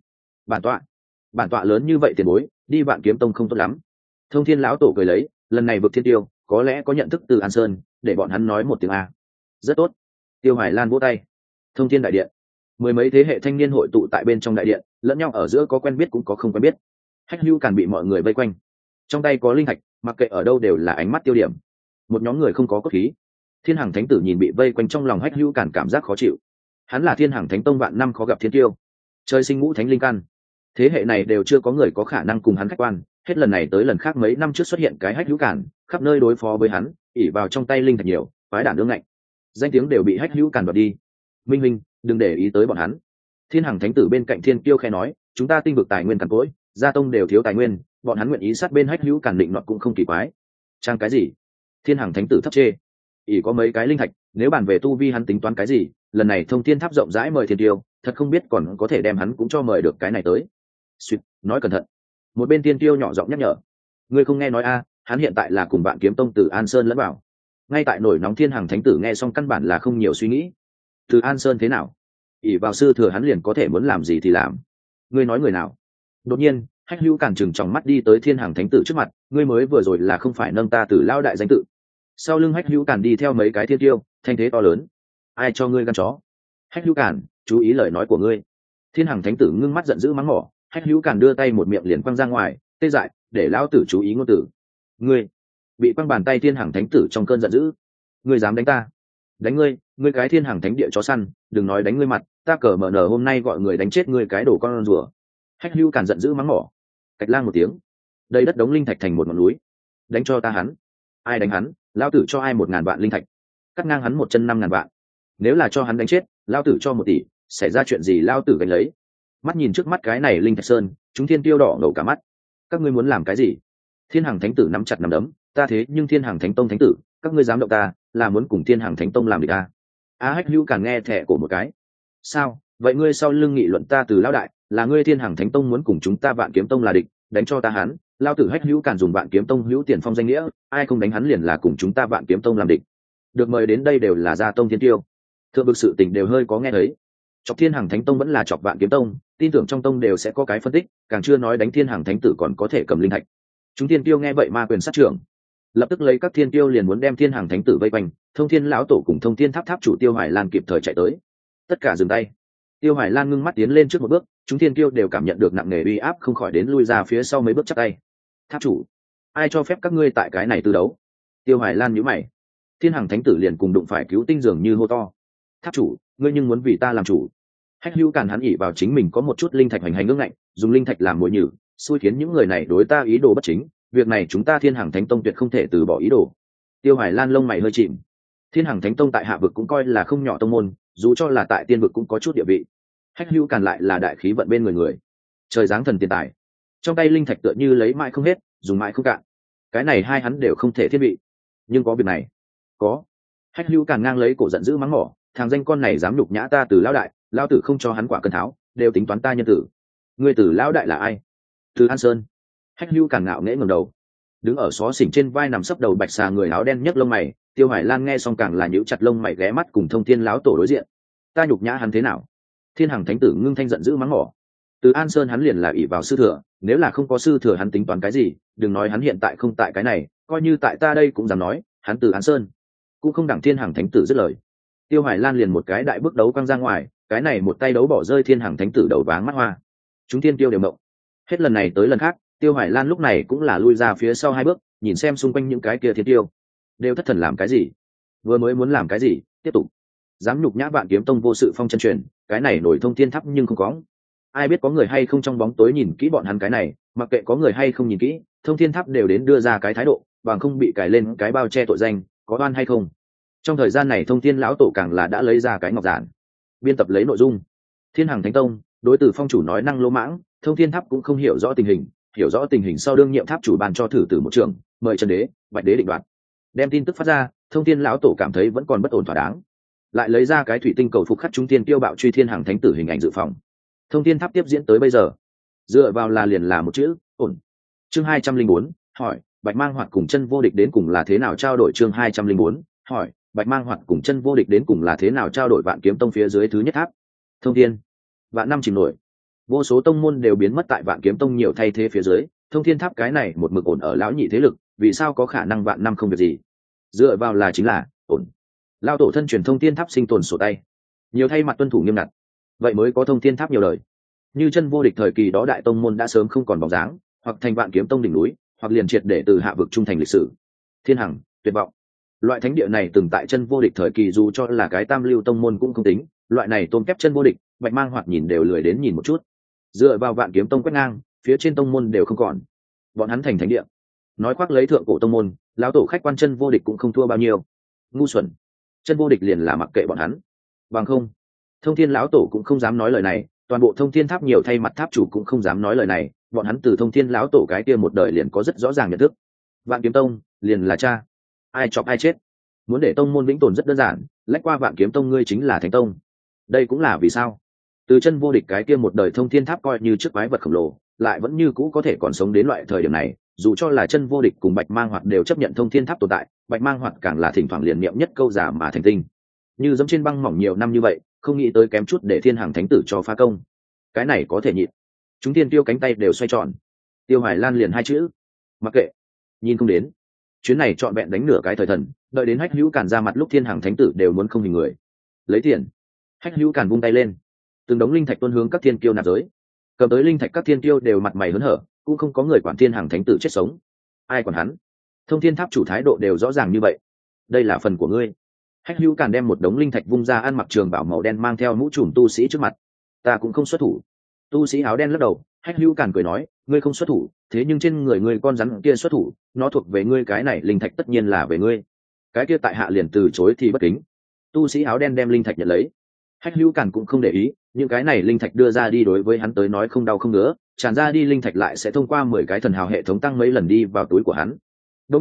S1: Bản tọa lớn như vậy tiền bối, đi Vạn Kiếm Tông không tốt lắm. Thông thiên lão tổ cười lấy, lần này vực thiên tiêu, có lẽ có nhận thức từ An Sơn, để bọn hắn nói một tiếng a. Rất tốt. Tiêu Hoài Lan vỗ tay. Thông thiên đại điện, mười mấy thế hệ thanh niên hội tụ tại bên trong đại điện, lẫn nhau ở giữa có quen biết cũng có không quen biết. Hách Hữu Càn bị mọi người vây quanh, trong tay có linh thạch, mặc kệ ở đâu đều là ánh mắt tiêu điểm. Một nhóm người không có cốt khí. Thiên Hằng Thánh Tử nhìn bị vây quanh trong lòng Hách Hữu Càn cảm giác khó chịu. Hắn là Thiên Hằng Thánh Tông vạn năm khó gặp thiên tiêu, trời sinh ngũ thánh linh căn, thế hệ này đều chưa có người có khả năng cùng hắn khách quan. Hết lần này tới lần khác mấy năm trước xuất hiện cái Hách Hữu Càn, khắp nơi đối phó với hắn, ỉ vào trong tay linh thạch nhiều, phái đản đương ngạnh, danh tiếng đều bị Hách Hữu Càn đoạt đi. Minh Minh, đừng để ý tới bọn hắn. Thiên Hằng Thánh Tử bên cạnh Thiên Kiêu khẽ nói, chúng ta tinh vực tài nguyên cằn cỗi, gia tông đều thiếu tài nguyên, bọn hắn nguyện ý sát bên Hách Hữu Càn định nọt cũng không kỳ quái. Trang cái gì? Thiên Hằng Thánh Tử thấp chê. ỷ có mấy cái linh thạch, nếu bàn về tu vi hắn tính toán cái gì, lần này thông thiên tháp rộng rãi mời Thiên Kiêu, thật không biết còn có thể đem hắn cũng cho mời được cái này tới. Xuyệt, nói cẩn thận. Một bên Thiên Kiêu nhỏ giọng nhắc nhở. Ngươi không nghe nói a, hắn hiện tại là cùng Vạn Kiếm Tông từ An Sơn lẫn vào. Ngay tại nổi nóng Thiên Hằng Thánh Tử nghe xong căn bản là không nhiều suy nghĩ. Từ An Sơn thế nào? ỷ vào sư thừa hắn liền có thể muốn làm gì thì làm. Ngươi nói người nào? Đột nhiên Hách Hữu Càn chừng trong mắt đi tới Thiên Hằng Thánh Tử trước mặt, ngươi mới vừa rồi là không phải nâng ta từ lao đại danh tự? Sau lưng Hách Hữu Càn đi theo mấy cái thiên tiêu, thanh thế to lớn. Ai cho ngươi gan chó? Hách Hữu Càn, chú ý lời nói của ngươi. Thiên Hằng Thánh Tử ngưng mắt giận dữ mắng mỏ. Hách Hữu Càn đưa tay một miệng liền quăng ra ngoài, tê dại, để lão tử chú ý ngôn tử. Ngươi bị quăng bàn tay Thiên Hằng Thánh Tử trong cơn giận dữ. Ngươi dám đánh ta? Đánh ngươi, ngươi cái Thiên Hằng Thánh địa chó săn, đừng nói đánh ngươi mặt, ta cờ mở nở hôm nay gọi người đánh chết ngươi cái đồ con rùa. Hách Hữu Càn giận dữ mắng mỏ. Cạch lang một tiếng, đây đất đống linh thạch thành một ngọn núi. Đánh cho ta hắn. Ai đánh hắn, lão tử cho ai 1000 vạn linh thạch. Cắt ngang hắn một chân 5000 vạn. Nếu là cho hắn đánh chết, lão tử cho 1 tỷ, xảy ra chuyện gì lão tử gánh lấy. Mắt nhìn trước mắt cái này linh thạch sơn, chúng thiên tiêu đỏ ngầu cả mắt. Các ngươi muốn làm cái gì? Thiên Hằng Thánh Tử nắm chặt nắm đấm, ta thế nhưng Thiên Hằng Thánh Tông thánh tử, các ngươi dám động ta, là muốn cùng thiên hàng thánh tông làm địch à? A Hách Hữu Càn nghe thẻ cổ một cái. Sao vậy, ngươi sau lưng nghị luận ta Từ lão đại, là ngươi thiên hàng thánh tông muốn cùng chúng ta Vạn Kiếm Tông là địch, đánh cho ta hắn. Lao tử Hách Hữu Càn dùng Vạn Kiếm Tông hữu tiền phong danh nghĩa, ai không đánh hắn liền là cùng chúng ta Vạn Kiếm Tông làm địch. Được mời đến đây đều là gia tông thiên tiêu, thượng bực sự tình đều hơi có nghe thấy. Chọc thiên hàng thánh tông vẫn là chọc Vạn Kiếm Tông, tin tưởng trong tông đều sẽ có cái phân tích, càng chưa nói đánh thiên hàng thánh tử còn có thể cầm linh thạch. Chúng thiên tiêu nghe vậy ma quyền sát trưởng, lập tức lấy các thiên tiêu liền muốn đem thiên hàng thánh tử vây quanh. Thông thiên lão tổ cùng thông thiên tháp tháp chủ Tiêu Hoài Lan kịp thời chạy tới, tất cả dừng tay. Tiêu Hoài Lan ngưng mắt tiến lên trước một bước, chúng thiên tiêu đều cảm nhận được nặng nề uy áp, không khỏi đến lui ra phía sau mấy bước chắp tay. Tháp chủ, ai cho phép các ngươi tại cái này tư đấu? Tiêu Hoài Lan nhíu mày. Thiên hàng thánh tử liền cùng đụng phải cứu tinh dường như hô to. Tháp chủ, ngươi nhưng muốn vì ta làm chủ? Hách Hữu Càn hắn ỉ vào chính mình có một chút linh thạch hành hành ngưỡng ngạnh, dùng linh thạch làm mồi nhử, xui khiến những người này đối ta ý đồ bất chính. Việc này chúng ta thiên hàng thánh tông tuyệt không thể từ bỏ ý đồ. Tiêu Hoài Lan lông mày hơi chìm. Thiên hàng thánh tông tại hạ vực cũng coi là không nhỏ tông môn, dù cho là tại tiên vực cũng có chút địa vị. Hách Hữu Càn lại là đại khí vận bên người, trời giáng thần tiền tài, trong tay linh thạch tựa như lấy mãi không hết, dùng mãi không cạn. Cái này hai hắn đều không thể thiên vị, nhưng có việc này có. Hách Hữu Càn ngang lấy cổ giận dữ mắng mỏ, thằng danh con này dám nhục nhã ta Từ lão đại, lão tử không cho hắn quả cân tháo, đều tính toán ta nhân tử. Ngươi Từ lão đại là ai? Từ An Sơn. Hách Hữu Càn ngạo nghễ ngẩng đầu, đứng ở xó xỉnh trên vai nằm sấp đầu bạch xà người áo đen nhấc lông mày. Tiêu Hoài Lan nghe xong càng là nhíu chặt lông mày, ghé mắt cùng Thông Thiên lão tổ đối diện. Ta nhục nhã hắn thế nào? Thiên hàng thánh tử ngưng thanh giận dữ mắng mỏ. Từ An Sơn hắn liền là ỷ vào sư thừa, nếu là không có sư thừa hắn tính toán cái gì? Đừng nói hắn hiện tại không tại cái này, coi như tại ta đây cũng dám nói hắn Từ An Sơn cũng không đẳng thiên hàng thánh tử dứt lời. Tiêu Hoài Lan liền một cái đại bước đấu quăng ra ngoài, cái này một tay đấu bỏ rơi thiên hàng thánh tử đầu váng mắt hoa. Chúng thiên tiêu đều mộng. Hết lần này tới lần khác, Tiêu Hoài Lan lúc này cũng là lui ra phía sau hai bước, nhìn xem xung quanh những cái kia thiên tiêu đều thất thần làm cái gì, vừa mới muốn làm cái gì, tiếp tục dám nhục nhã Vạn Kiếm Tông vô sự phong chân truyền, cái này nổi thông thiên tháp nhưng không có ai biết có người hay không trong bóng tối nhìn kỹ bọn hắn cái này, mặc kệ có người hay không nhìn kỹ, thông thiên tháp đều đến đưa ra cái thái độ, bằng không bị cài lên cái bao che tội danh, có oan hay không. Trong thời gian này Thông Thiên lão tổ càng là đã lấy ra cái ngọc giản, biên tập lấy nội dung. Thiên Hằng Thánh Tông đối từ phong chủ nói năng lỗ mãng, Thông Thiên tháp cũng không hiểu rõ tình hình, hiểu rõ tình hình sau đương nhiệm tháp chủ ban cho thử tử một trường, mời Trần Đế, Bạch Đế định đoạt. Đem tin tức phát ra, Thông Thiên lão tổ cảm thấy vẫn còn bất ổn thỏa đáng, lại lấy ra cái thủy tinh cầu phục khắc trung tiên tiêu bạo truy Thiên Hằng Thánh tử hình ảnh dự phòng. Thông Thiên tháp tiếp diễn tới bây giờ, dựa vào là liền là một chữ ổn. Chương 204, hỏi Bạch Mang Hoạt cùng Chân Vô Địch đến cùng là thế nào trao đổi? Chương 204, hỏi Bạch Mang Hoạt cùng Chân Vô Địch đến cùng là thế nào trao đổi? Vạn Kiếm Tông phía dưới thứ nhất tháp Thông Thiên, vạn năm chìm nổi, vô số tông môn đều biến mất tại Vạn Kiếm Tông nhiều thay thế phía dưới. Thông Thiên tháp cái này một mực ổn ở lão nhị thế lực, vì sao có khả năng vạn năm không việc gì? Dựa vào là chính là ổn. Lão tổ thân truyền Thông Thiên tháp sinh tồn sổ tay, nhiều thay mặt tuân thủ nghiêm ngặt, vậy mới có Thông Thiên tháp nhiều đời. Như Chân Vô Địch thời kỳ đó đại tông môn đã sớm không còn bóng dáng, hoặc thành Vạn Kiếm Tông đỉnh núi, hoặc liền triệt để từ hạ vực trung thành lịch sử. Thiên Hằng, tuyệt vọng. Loại thánh địa này từng tại Chân Vô Địch thời kỳ dù cho là cái tam lưu tông môn cũng không tính, loại này tôn kép Chân Vô Địch, Bạch Mang Hoạt nhìn đều lười đến nhìn một chút. Dựa vào Vạn Kiếm Tông quét ngang, phía trên tông môn đều không còn. Bọn hắn thành thánh địa, nói khoác lấy thượng cổ tông môn, lão tổ khách quan Chân Vô Địch cũng không thua bao nhiêu. Ngu xuẩn. Chân Vô Địch liền là mặc kệ bọn hắn. Bằng không, Thông Thiên lão tổ cũng không dám nói lời này, toàn bộ Thông Thiên tháp nhiều thay mặt tháp chủ cũng không dám nói lời này, bọn hắn từ Thông Thiên lão tổ cái kia một đời liền có rất rõ ràng nhận thức. Vạn Kiếm Tông liền là cha, ai chọc ai chết. Muốn để tông môn vĩnh tồn rất đơn giản, lách qua Vạn Kiếm Tông ngươi chính là thánh tông. Đây cũng là vì sao từ Chân Vô Địch cái kia một đời Thông Thiên tháp coi như trước quái vật khổng lồ, lại vẫn như cũ có thể còn sống đến loại thời điểm này. Dù cho là Chân Vô Địch cùng Bạch Mang Hoạt đều chấp nhận Thông Thiên tháp tồn tại, Bạch Mang Hoạt càng là thỉnh thoảng liền niệm nhất câu giả mà thành tinh, như dẫm trên băng mỏng nhiều năm như vậy, không nghĩ tới kém chút để Thiên Hằng Thánh tử cho phá công. Cái này có thể nhịn. Chúng tiên tiêu cánh tay đều xoay tròn. Tiêu Hoài Lan liền hai chữ mặc kệ. Nhìn không đến, chuyến này trọn vẹn đánh nửa cái thời thần, đợi đến Hách Hữu Càn ra mặt lúc Thiên Hằng Thánh tử đều muốn không hình người. Lấy tiền. Hách Hữu Càn vung tay lên, từng đống linh thạch tuôn hướng các thiên kiêu nạp giới. Cầm tới linh thạch các thiên kiêu đều mặt mày hớn hở, cũng không có người quản Thiên Hằng Thánh tử chết sống. Ai quản hắn? Thông Thiên tháp chủ thái độ đều rõ ràng như vậy. Đây là phần của ngươi. Hách Hữu Càn đem một đống linh thạch vung ra, ăn mặc trường bảo màu đen mang theo mũ trùm tu sĩ trước mặt. Ta cũng không xuất thủ. Tu sĩ áo đen lắc đầu. Hách Hữu Càn cười nói, ngươi không xuất thủ, thế nhưng trên người ngươi con rắn kia xuất thủ, nó thuộc về ngươi, cái này linh thạch tất nhiên là về ngươi. Cái kia tại hạ liền từ chối thì bất kính. Tu sĩ áo đen đem linh thạch nhận lấy. Hách Hữu Càn cũng không để ý, những cái này linh thạch đưa ra đi đối với hắn tới nói không đau không ngứa, tràn ra đi linh thạch lại sẽ thông qua 10 cái thần hào hệ thống tăng mấy lần đi vào túi của hắn. Đương nhiên,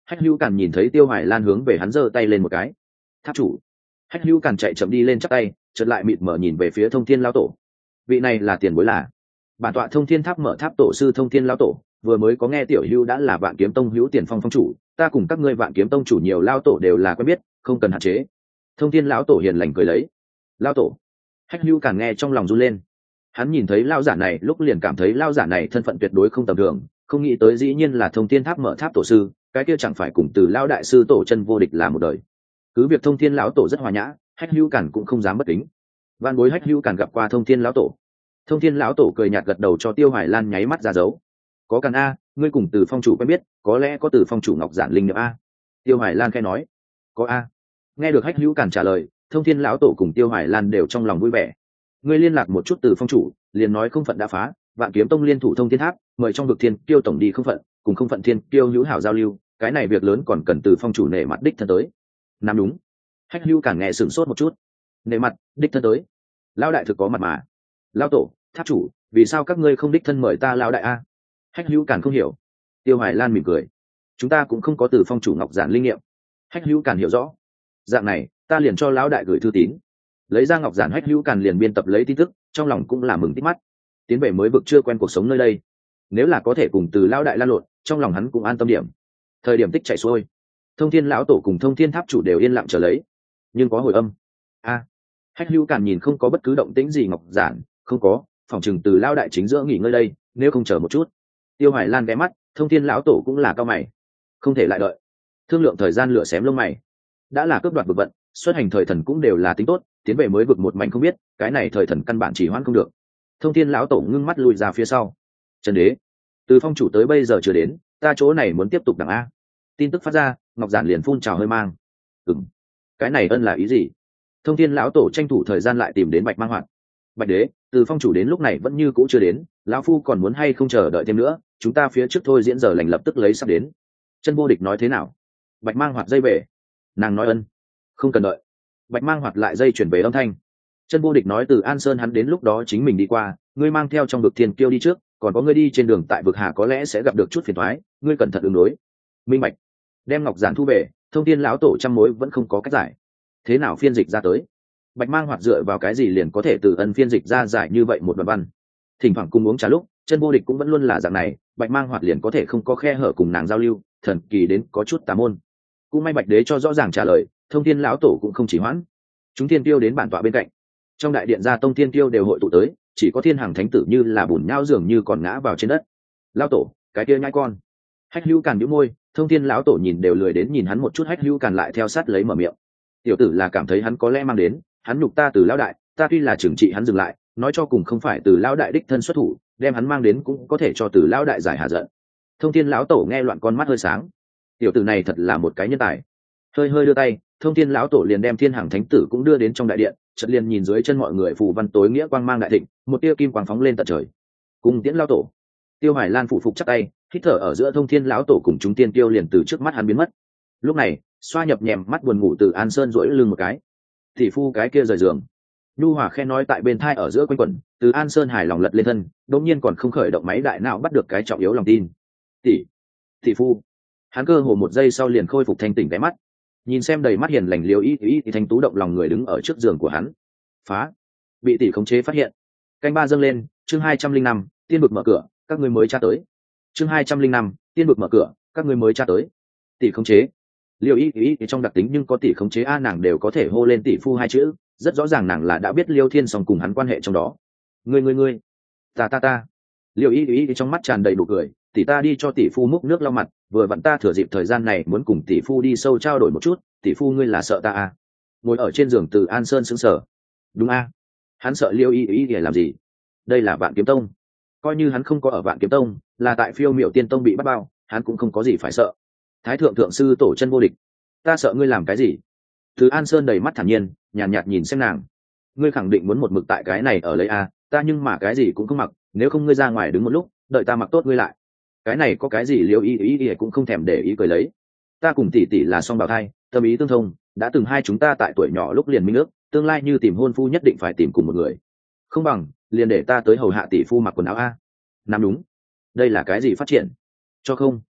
S1: Hách Hữu Càn nhìn thấy Tiêu Hoài Lan hướng về hắn giơ tay lên một cái. Tháp chủ. Hách Hữu Càn chạy chậm đi lên chắp tay, chợt lại mịt mờ nhìn về phía Thông Thiên lão tổ. Vị này là tiền bối là bản tọa Thông Thiên Tháp mở tháp tổ sư Thông Thiên lão tổ, vừa mới có nghe tiểu hữu đã là Vạn Kiếm Tông hữu tiền phong phong chủ, ta cùng các ngươi Vạn Kiếm Tông chủ nhiều lão tổ đều là quen biết, không cần hạn chế. Thông Thiên lão tổ hiền lành cười lấy. Lão tổ. Hách Hữu Càn nghe trong lòng run lên. Hắn nhìn thấy lão giả này lúc liền cảm thấy lão giả này thân phận tuyệt đối không tầm thường, không nghĩ tới dĩ nhiên là Thông Thiên Tháp mở tháp tổ sư, cái kia chẳng phải cùng từ lão đại sư tổ chân vô địch là một đời. Cứ việc Thông Thiên lão tổ rất hòa nhã, Hách Hữu Càn cũng không dám bất kính. Van bối Hách Hữu Càn gặp qua Thông Thiên lão tổ. Thông Thiên lão tổ cười nhạt gật đầu cho Tiêu Hoài Lan nháy mắt ra dấu. Có Càn a, ngươi cùng Từ phong chủ quen biết, có lẽ có Từ phong chủ Ngọc Giản linh nghiệm a. Tiêu Hoài Lan khẽ nói. Có a. Nghe được Hách Hữu Càn trả lời, Thông Thiên lão tổ cùng Tiêu Hoài Lan đều trong lòng vui vẻ. Ngươi liên lạc một chút Từ phong chủ, liền nói không phận đã phá, Vạn Kiếm Tông liên thủ Thông Thiên Tháp, mời trong vực thiên kiêu tổng đi không phận, cùng không phận thiên kiêu hữu hảo giao lưu, cái này việc lớn còn cần Từ phong chủ nể mặt đích thân tới. Nam đúng. Hách Hữu Càn nghe sửng sốt một chút. Nể mặt đích thân tới, lão đại thực có mặt mà. Lão tổ, tháp chủ, vì sao các ngươi không đích thân mời ta lão đại a? Hách Hữu Càn không hiểu. Tiêu Hoài Lan mỉm cười. Chúng ta cũng không có Từ phong chủ Ngọc Giản linh nghiệm. Hách Hữu Càn hiểu rõ. Dạng này, ta liền cho lão đại gửi thư tín. Lấy ra Ngọc Giản, Hách Hữu Càn liền biên tập lấy tin tức, trong lòng cũng là mừng tít mắt. Tiến về mới vực chưa quen cuộc sống nơi đây, nếu là có thể cùng Từ lão đại lan lộn, trong lòng hắn cũng an tâm điểm. Thời điểm tích chạy xuôi, Thông Thiên lão tổ cùng Thông Thiên Tháp chủ đều yên lặng chờ lấy. Nhưng có hồi âm. A. Hách Hữu Càn nhìn không có bất cứ động tĩnh gì Ngọc Giản, không có, phòng chừng Từ lão đại chính giữa nghỉ ngơi đây, nếu không chờ một chút. Tiêu Hoài Lan ghé mắt, Thông Thiên lão tổ cũng là cao mày. Không thể lại đợi. Thương lượng thời gian lửa xém lông mày. Đã là cướp đoạt vực vận, xuất hành thời thần cũng đều là tính tốt, tiến về mới vực một mảnh không biết, cái này thời thần căn bản chỉ hoãn không được. Thông Thiên lão tổ ngưng mắt lùi ra phía sau. Trần đế, Từ phong chủ tới bây giờ chưa đến, ta chỗ này muốn tiếp tục đằng a. Tin tức phát ra, Ngọc Giản liền phun trào hơi mang. Cái này ân là ý gì? Thông Thiên lão tổ tranh thủ thời gian lại tìm đến Bạch Mang Hoạt. Bạch đế, Từ phong chủ đến lúc này vẫn như cũ chưa đến, lão phu còn muốn hay không chờ đợi thêm nữa, chúng ta phía trước thôi diễn giờ lành lập tức lấy sắp đến. Chân vô địch nói thế nào? Bạch Mang Hoạt dây về. Nàng nói ân, không cần đợi. Bạch Mang Hoạt lại dây chuyển về âm thanh. Chân vô địch nói từ An Sơn hắn đến lúc đó chính mình đi qua, ngươi mang theo trong vực thiên kiêu đi trước, còn có ngươi đi trên đường tại vực hà có lẽ sẽ gặp được chút phiền toái, ngươi cẩn thận ứng đối. Minh bạch. Đem Ngọc Giản thu về, Thông Thiên lão tổ trăm mối vẫn không có cách giải. Thế nào phiên dịch ra tới? Bạch Mang Hoạt dựa vào cái gì liền có thể từ ân phiên dịch ra giải như vậy một đoạn văn? Thỉnh thoảng cùng uống trà lúc, Chân vô địch cũng vẫn luôn là dạng này, Bạch Mang Hoạt liền có thể không có khe hở cùng nàng giao lưu, thần kỳ đến có chút tà môn. Cũng may Bạch đế cho rõ ràng trả lời, Thông Thiên lão tổ cũng không chỉ hoãn. Chúng thiên tiêu đến bản tọa bên cạnh. Trong đại điện gia tông thiên tiêu đều hội tụ tới, chỉ có Thiên Hằng thánh tử như là bùn nhão dường như còn ngã vào trên đất. Lão tổ, cái kia nhãi con. Hách Hữu Càn nhíu môi, Thông Thiên lão tổ nhìn đều lười đến nhìn hắn một chút. Hách Hữu Càn lại theo sát lấy mở miệng. Tiểu tử là cảm thấy hắn có lẽ mang đến, hắn nhục ta Từ lão đại, ta tuy là trừng trị hắn dừng lại, nói cho cùng không phải Từ lão đại đích thân xuất thủ, đem hắn mang đến cũng có thể cho Từ lão đại giải hạ giận. Thông Thiên lão tổ nghe loạn con mắt hơi sáng. Tiểu tử này thật là một cái nhân tài. Hơi hơi đưa tay, Thông Thiên lão tổ liền đem Thiên Hằng thánh tử cũng đưa đến trong đại điện, chợt liền nhìn dưới chân mọi người phù văn tối nghĩa quang mang đại thịnh, một tia kim quang phóng lên tận trời. Cùng tiễn lão tổ. Tiêu Hoài Lan phụ phục chắp tay, hít thở ở giữa Thông Thiên lão tổ cùng chúng tiên tiêu liền từ trước mắt hắn biến mất. Lúc này, xoa nhập nhèm mắt buồn ngủ Từ An Sơn duỗi lưng một cái. Tỷ phu cái kia rời giường. Nhu hòa khe nói tại bên thai ở giữa quanh quẩn, Từ An Sơn hài lòng lật lên thân, đột nhiên còn không khởi động máy đại não bắt được cái trọng yếu lòng tin. Tỷ phu. Hắn cơ hồ một giây sau liền khôi phục thanh tỉnh cái mắt, nhìn xem đầy mắt hiền lành liều ý thì thanh tú động lòng người đứng ở trước giường của hắn. Phá. Bị tỷ khống chế phát hiện. Canh ba dâng lên, chương 205, tiên vực mở cửa, các ngươi mới tra tới. Chương 205, tiên vực mở cửa, các ngươi mới tra tới. Tỷ khống chế. Liều ý thì trong đặc tính nhưng có tỷ khống chế a, nàng đều có thể hô lên tỷ phu hai chữ, rất rõ ràng nàng là đã biết Liêu Thiên Song cùng hắn quan hệ trong đó. Ngươi, ta. Liều ý thì trong mắt tràn đầy nụ cười, tỷ ta đi cho tỷ phu múc nước lau mặt, vừa vặn ta thừa dịp thời gian này muốn cùng tỷ phu đi sâu trao đổi một chút, tỷ phu ngươi là sợ ta à? Ngồi ở trên giường Từ An Sơn sững sờ. Đúng a, hắn sợ Liêu ý để làm gì? Đây là Vạn Kiếm Tông, coi như hắn không có ở Vạn Kiếm Tông, là tại Phiêu Miểu Tiên Tông bị bắt bao, hắn cũng không có gì phải sợ. Thái thượng thượng sư tổ chân vô địch, ta sợ ngươi làm cái gì? Từ An Sơn đầy mắt thản nhiên, nhàn nhạt nhìn xem nàng. Ngươi khẳng định muốn một mực tại cái này ở lấy a, ta nhưng mà cái gì cũng không mặc, nếu không ngươi ra ngoài đứng một lúc, đợi ta mặc tốt ngươi lại. Cái này có cái gì Liêu ý cũng không thèm để ý cười lấy. Ta cùng tỷ tỷ là song bào thai, tâm ý tương thông, đã từng hai chúng ta tại tuổi nhỏ lúc liền minh ước, tương lai như tìm hôn phu nhất định phải tìm cùng một người. Không bằng liền để ta tới hầu hạ tỷ phu mặc quần áo a. Nam đúng. Đây là cái gì phát triển? Cho không.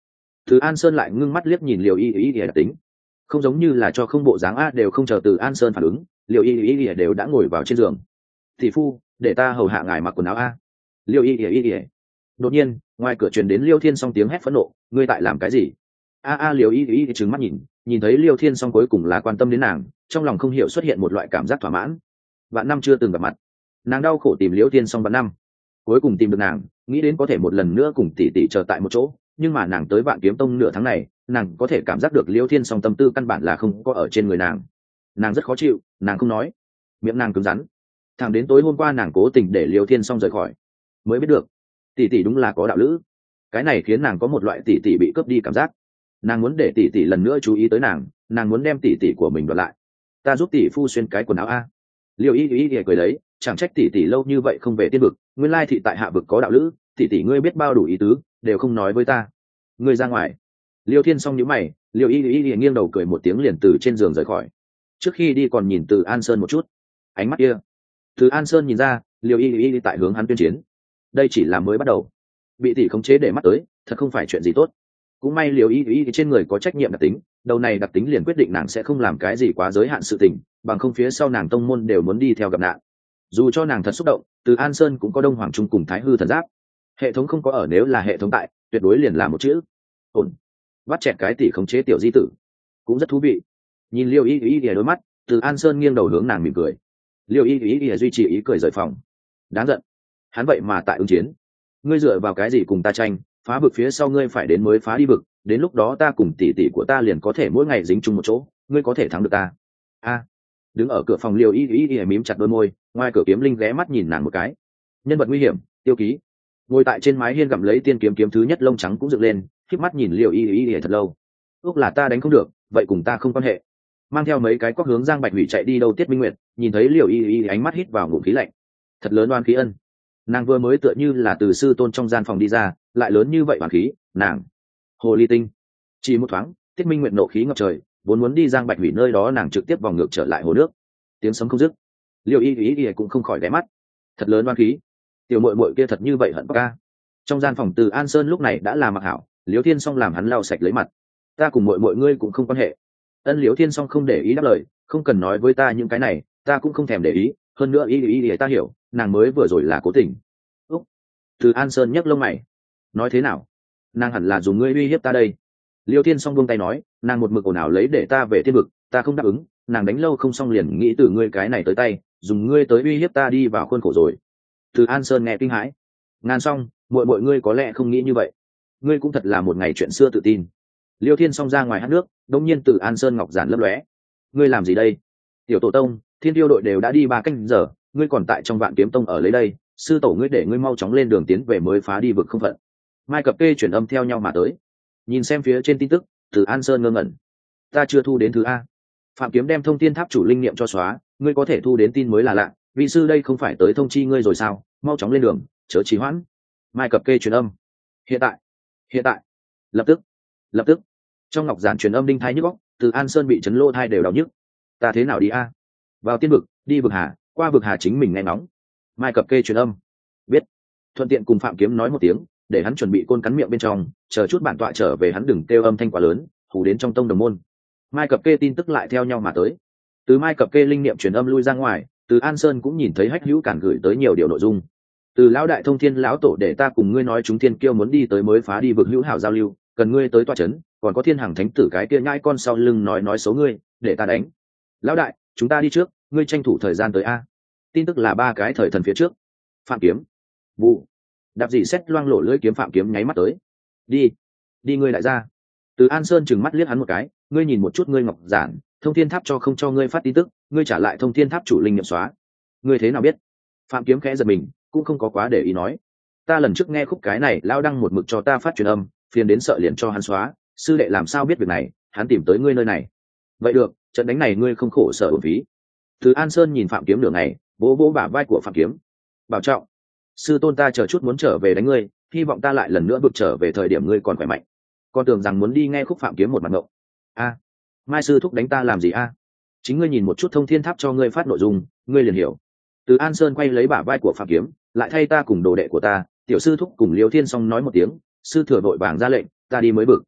S1: Từ An Sơn lại ngưng mắt liếc nhìn Liêu Y Y đặc tính, không giống như là cho không bộ dáng a, đều không chờ Từ An Sơn phản ứng, Liêu Y Y đều đã ngồi vào trên giường. Thị phu, để ta hầu hạ ngài mặc quần áo a. Liêu Y Y. Đột nhiên, ngoài cửa truyền đến Liêu Thiên Song tiếng hét phẫn nộ, ngươi tại làm cái gì? Liêu Y Y trừng mắt nhìn thấy Liêu Thiên Song cuối cùng là quan tâm đến nàng, trong lòng không hiểu xuất hiện một loại cảm giác thỏa mãn. Vạn năm chưa từng gặp mặt, nàng đau khổ tìm Liêu Thiên Song vạn năm, cuối cùng tìm được nàng, nghĩ đến có thể một lần nữa cùng tỷ tỷ chờ tại một chỗ, nhưng mà nàng tới Vạn Kiếm Tông nửa tháng này, nàng có thể cảm giác được Liêu Thiên Song tâm tư căn bản là không có ở trên người nàng rất khó chịu, nàng không nói, miệng nàng cứng rắn. Thẳng đến tối hôm qua nàng cố tình để Liêu Thiên Song rời khỏi, mới biết được tỷ tỷ đúng là có đạo lữ. Cái này khiến nàng có một loại tỷ tỷ bị cướp đi cảm giác. Nàng muốn để tỷ tỷ lần nữa chú ý tới nàng muốn đem tỷ tỷ của mình đoạt lại. Ta giúp tỷ phu xuyên cái quần áo a. Liêu Y Y cười đấy, chẳng trách tỷ tỷ lâu như vậy không về tiên vực, nguyên lai thị tại hạ vực có đạo lữ, tỷ tỷ ngươi biết bao đủ ý tứ, đều không nói với ta. Ngươi ra ngoài. Liêu Thiên Song nhíu mày, Liêu Y Y nghiêng đầu cười một tiếng liền từ trên giường rời khỏi. Trước khi đi còn nhìn Từ An Sơn một chút, ánh mắt kia. Từ An Sơn nhìn ra, Liêu Y Y tại hướng hắn tuyên chiến. Đây chỉ là mới bắt đầu, bị tỷ khống chế để mắt tới, thật không phải chuyện gì tốt. Cũng may Liêu Y Y trên người có trách nhiệm đặc tính, đầu này đặc tính liền quyết định nàng sẽ không làm cái gì quá giới hạn sự tình, bằng không phía sau nàng tông môn đều muốn đi theo gặp nạn. Dù cho nàng thật xúc động, Từ An Sơn cũng có Đông Hoàng Trung cùng Thái Hư thần giáp, hệ thống không có ở, nếu là hệ thống tại, tuyệt đối liền là một chữ ổn. Bắt chẹt cái tỷ khống chế tiểu di tử cũng rất thú vị. Nhìn Liêu Y Y đôi mắt, Từ An Sơn nghiêng đầu hướng nàng mỉm cười. Liêu Y Y duy trì ý cười rời phòng. Đáng giận, hắn vậy mà tại ứng chiến. Ngươi dựa vào cái gì cùng ta tranh? Phá vực phía sau ngươi phải đến mới phá đi vực, đến lúc đó ta cùng tỷ tỷ của ta liền có thể mỗi ngày dính chung một chỗ, ngươi có thể thắng được ta. Đứng ở cửa phòng Liêu Y Y mím chặt đôi môi, ngoài cửa Kiếm Linh ghé mắt nhìn nàng một cái. Nhân vật nguy hiểm, Tiêu Ký ngồi tại trên mái hiên gặm lấy tiên kiếm thứ nhất, lông trắng cũng dựng lên, khép mắt nhìn Liêu Y Y thật lâu. Ước là ta đánh không được, vậy cùng ta không quan hệ. Mang theo mấy cái quắc hướng Giang Bạch Hủy chạy đi đâu. Tiết Minh Nguyệt nhìn thấy Liêu Y Y ánh mắt hít vào ngụm khí lạnh, thật lớn oan khí ân. Nàng vừa mới tựa như là từ sư tôn trong gian phòng đi ra, lại lớn như vậy oan khí, nàng hồ ly tinh. Chỉ một thoáng, Tiết Minh Nguyệt nộ khí ngập trời, vốn muốn đi Giang Bạch Hủy nơi đó, nàng trực tiếp vòng ngược trở lại hồ nước. Tiếng sấm không dứt, Liêu Y Y cũng không khỏi ghé mắt, thật lớn oan khí. Tiểu muội muội kia thật như vậy hận ca. Trong gian phòng Từ An Sơn lúc này đã là mặc hảo, Liêu Thiên Song làm hắn lau sạch lấy mặt. Ta cùng muội muội ngươi cũng không quan hệ. Ân. Liêu Thiên Song không để ý đáp lời, không cần nói với ta những cái này, ta cũng không thèm để ý, hơn nữa Y ta hiểu, nàng mới vừa rồi là cố tình. Úc. Từ An Sơn nhấc lông mày, nói thế nào? Nàng hẳn là dùng ngươi uy hiếp ta đây. Liêu Thiên Song buông tay nói, nàng một mực ồn ào lấy để ta về thiên vực, ta không đáp ứng, nàng đánh lâu không xong liền nghĩ từ ngươi cái này tới tay, dùng ngươi tới uy hiếp ta đi vào khuôn khổ rồi. Từ An Sơn nghe kinh hãi. Ngàn xong, muội ngươi có lẽ không nghĩ như vậy. Ngươi cũng thật là một ngày chuyện xưa tự tin. Liêu Thiên Song ra ngoài hát nước, đột nhiên Từ An Sơn ngọc giản lấp lóe. Ngươi làm gì đây? Tiểu tổ tông, Thiên Tiêu đội đều đã đi 3 canh giờ, ngươi còn tại trong Vạn Kiếm Tông ở lấy đây, sư tổ ngươi để ngươi mau chóng lên đường tiến về mới phá đi vực không phận. Mai Cập Kê chuyển âm theo nhau mà tới. Nhìn xem phía trên tin tức, Từ An Sơn ngơ ngẩn. Ta chưa thu đến thứ a. Phạm Kiếm đem thông thiên tháp chủ linh niệm cho xóa, ngươi có thể thu đến tin mới là lạ, vị sư đây không phải tới thông chi ngươi rồi sao? Mau chóng lên đường, chớ trì hoãn. Mai Cập Kê truyền âm. Hiện tại, lập tức. Trong ngọc giản truyền âm đinh thái nhức óc, Từ An Sơn bị chấn lô thai đều đau nhức. Ta thế nào đi a? Vào tiên vực, đi vực hà, qua vực hà chính mình nghe ngóng. Mai Cập Kê truyền âm. Biết. Thuận tiện cùng Phạm Kiếm nói một tiếng, để hắn chuẩn bị côn cắn miệng bên trong, chờ chút bản tọa trở về hắn đừng kêu âm thanh quá lớn, hù đến trong tông đồng môn. Mai Cập Kê tin tức lại theo nhau mà tới. Từ Mai Cập Kê linh niệm truyền âm lui ra ngoài, Từ An Sơn cũng nhìn thấy Hách Hữu Cản gửi tới nhiều điều nội dung. Từ lão đại thông thiên lão tổ để ta cùng ngươi nói chúng thiên kiêu muốn đi tới mới phá đi vực hữu hảo giao lưu, cần ngươi tới tọa chấn, còn có thiên hàng thánh tử cái kia nhãi con sau lưng nói xấu ngươi, để ta đánh. Lão đại, chúng ta đi trước, ngươi tranh thủ thời gian tới a. Tin tức là 3 cái thời thần phía trước. Phạm Kiếm, vụ, đạp dị xét loang lộ lưỡi kiếm. Phạm Kiếm nháy mắt tới. Đi ngươi đại gia. Từ An Sơn trừng mắt liếc hắn một cái, ngươi nhìn một chút ngươi ngọc giản, thông thiên tháp cho không cho ngươi phát tin tức, ngươi trả lại thông thiên tháp chủ linh nghiệm xóa. Ngươi thế nào biết? Phạm Kiếm khẽ giật mình, cũng không có quá để ý nói. Ta lần trước nghe khúc cái này lao đăng một mực cho ta phát truyền âm, phiền đến sợ liền cho hắn xóa, sư đệ làm sao biết việc này, hắn tìm tới ngươi nơi này. Vậy được, trận đánh này ngươi không khổ sở uổng phí. Từ An Sơn nhìn Phạm Kiếm nửa ngày, vỗ vỗ bả vai của Phạm Kiếm. Bảo trọng. Sư tôn ta chờ chút muốn trở về đánh ngươi, hy vọng ta lại lần nữa bước trở về thời điểm ngươi còn khỏe mạnh. Con tưởng rằng muốn đi nghe khúc. Phạm Kiếm một mặt ngộng. Mai sư thúc đánh ta làm gì a? Chính ngươi nhìn một chút thông thiên tháp cho ngươi phát nội dung, ngươi liền hiểu. Từ An Sơn quay lấy bả vai của Phạm Kiếm, lại thay ta cùng đồ đệ của ta, tiểu sư thúc cùng Liêu Thiên Song nói một tiếng, sư thừa vội vàng ra lệnh, ta đi mới bực.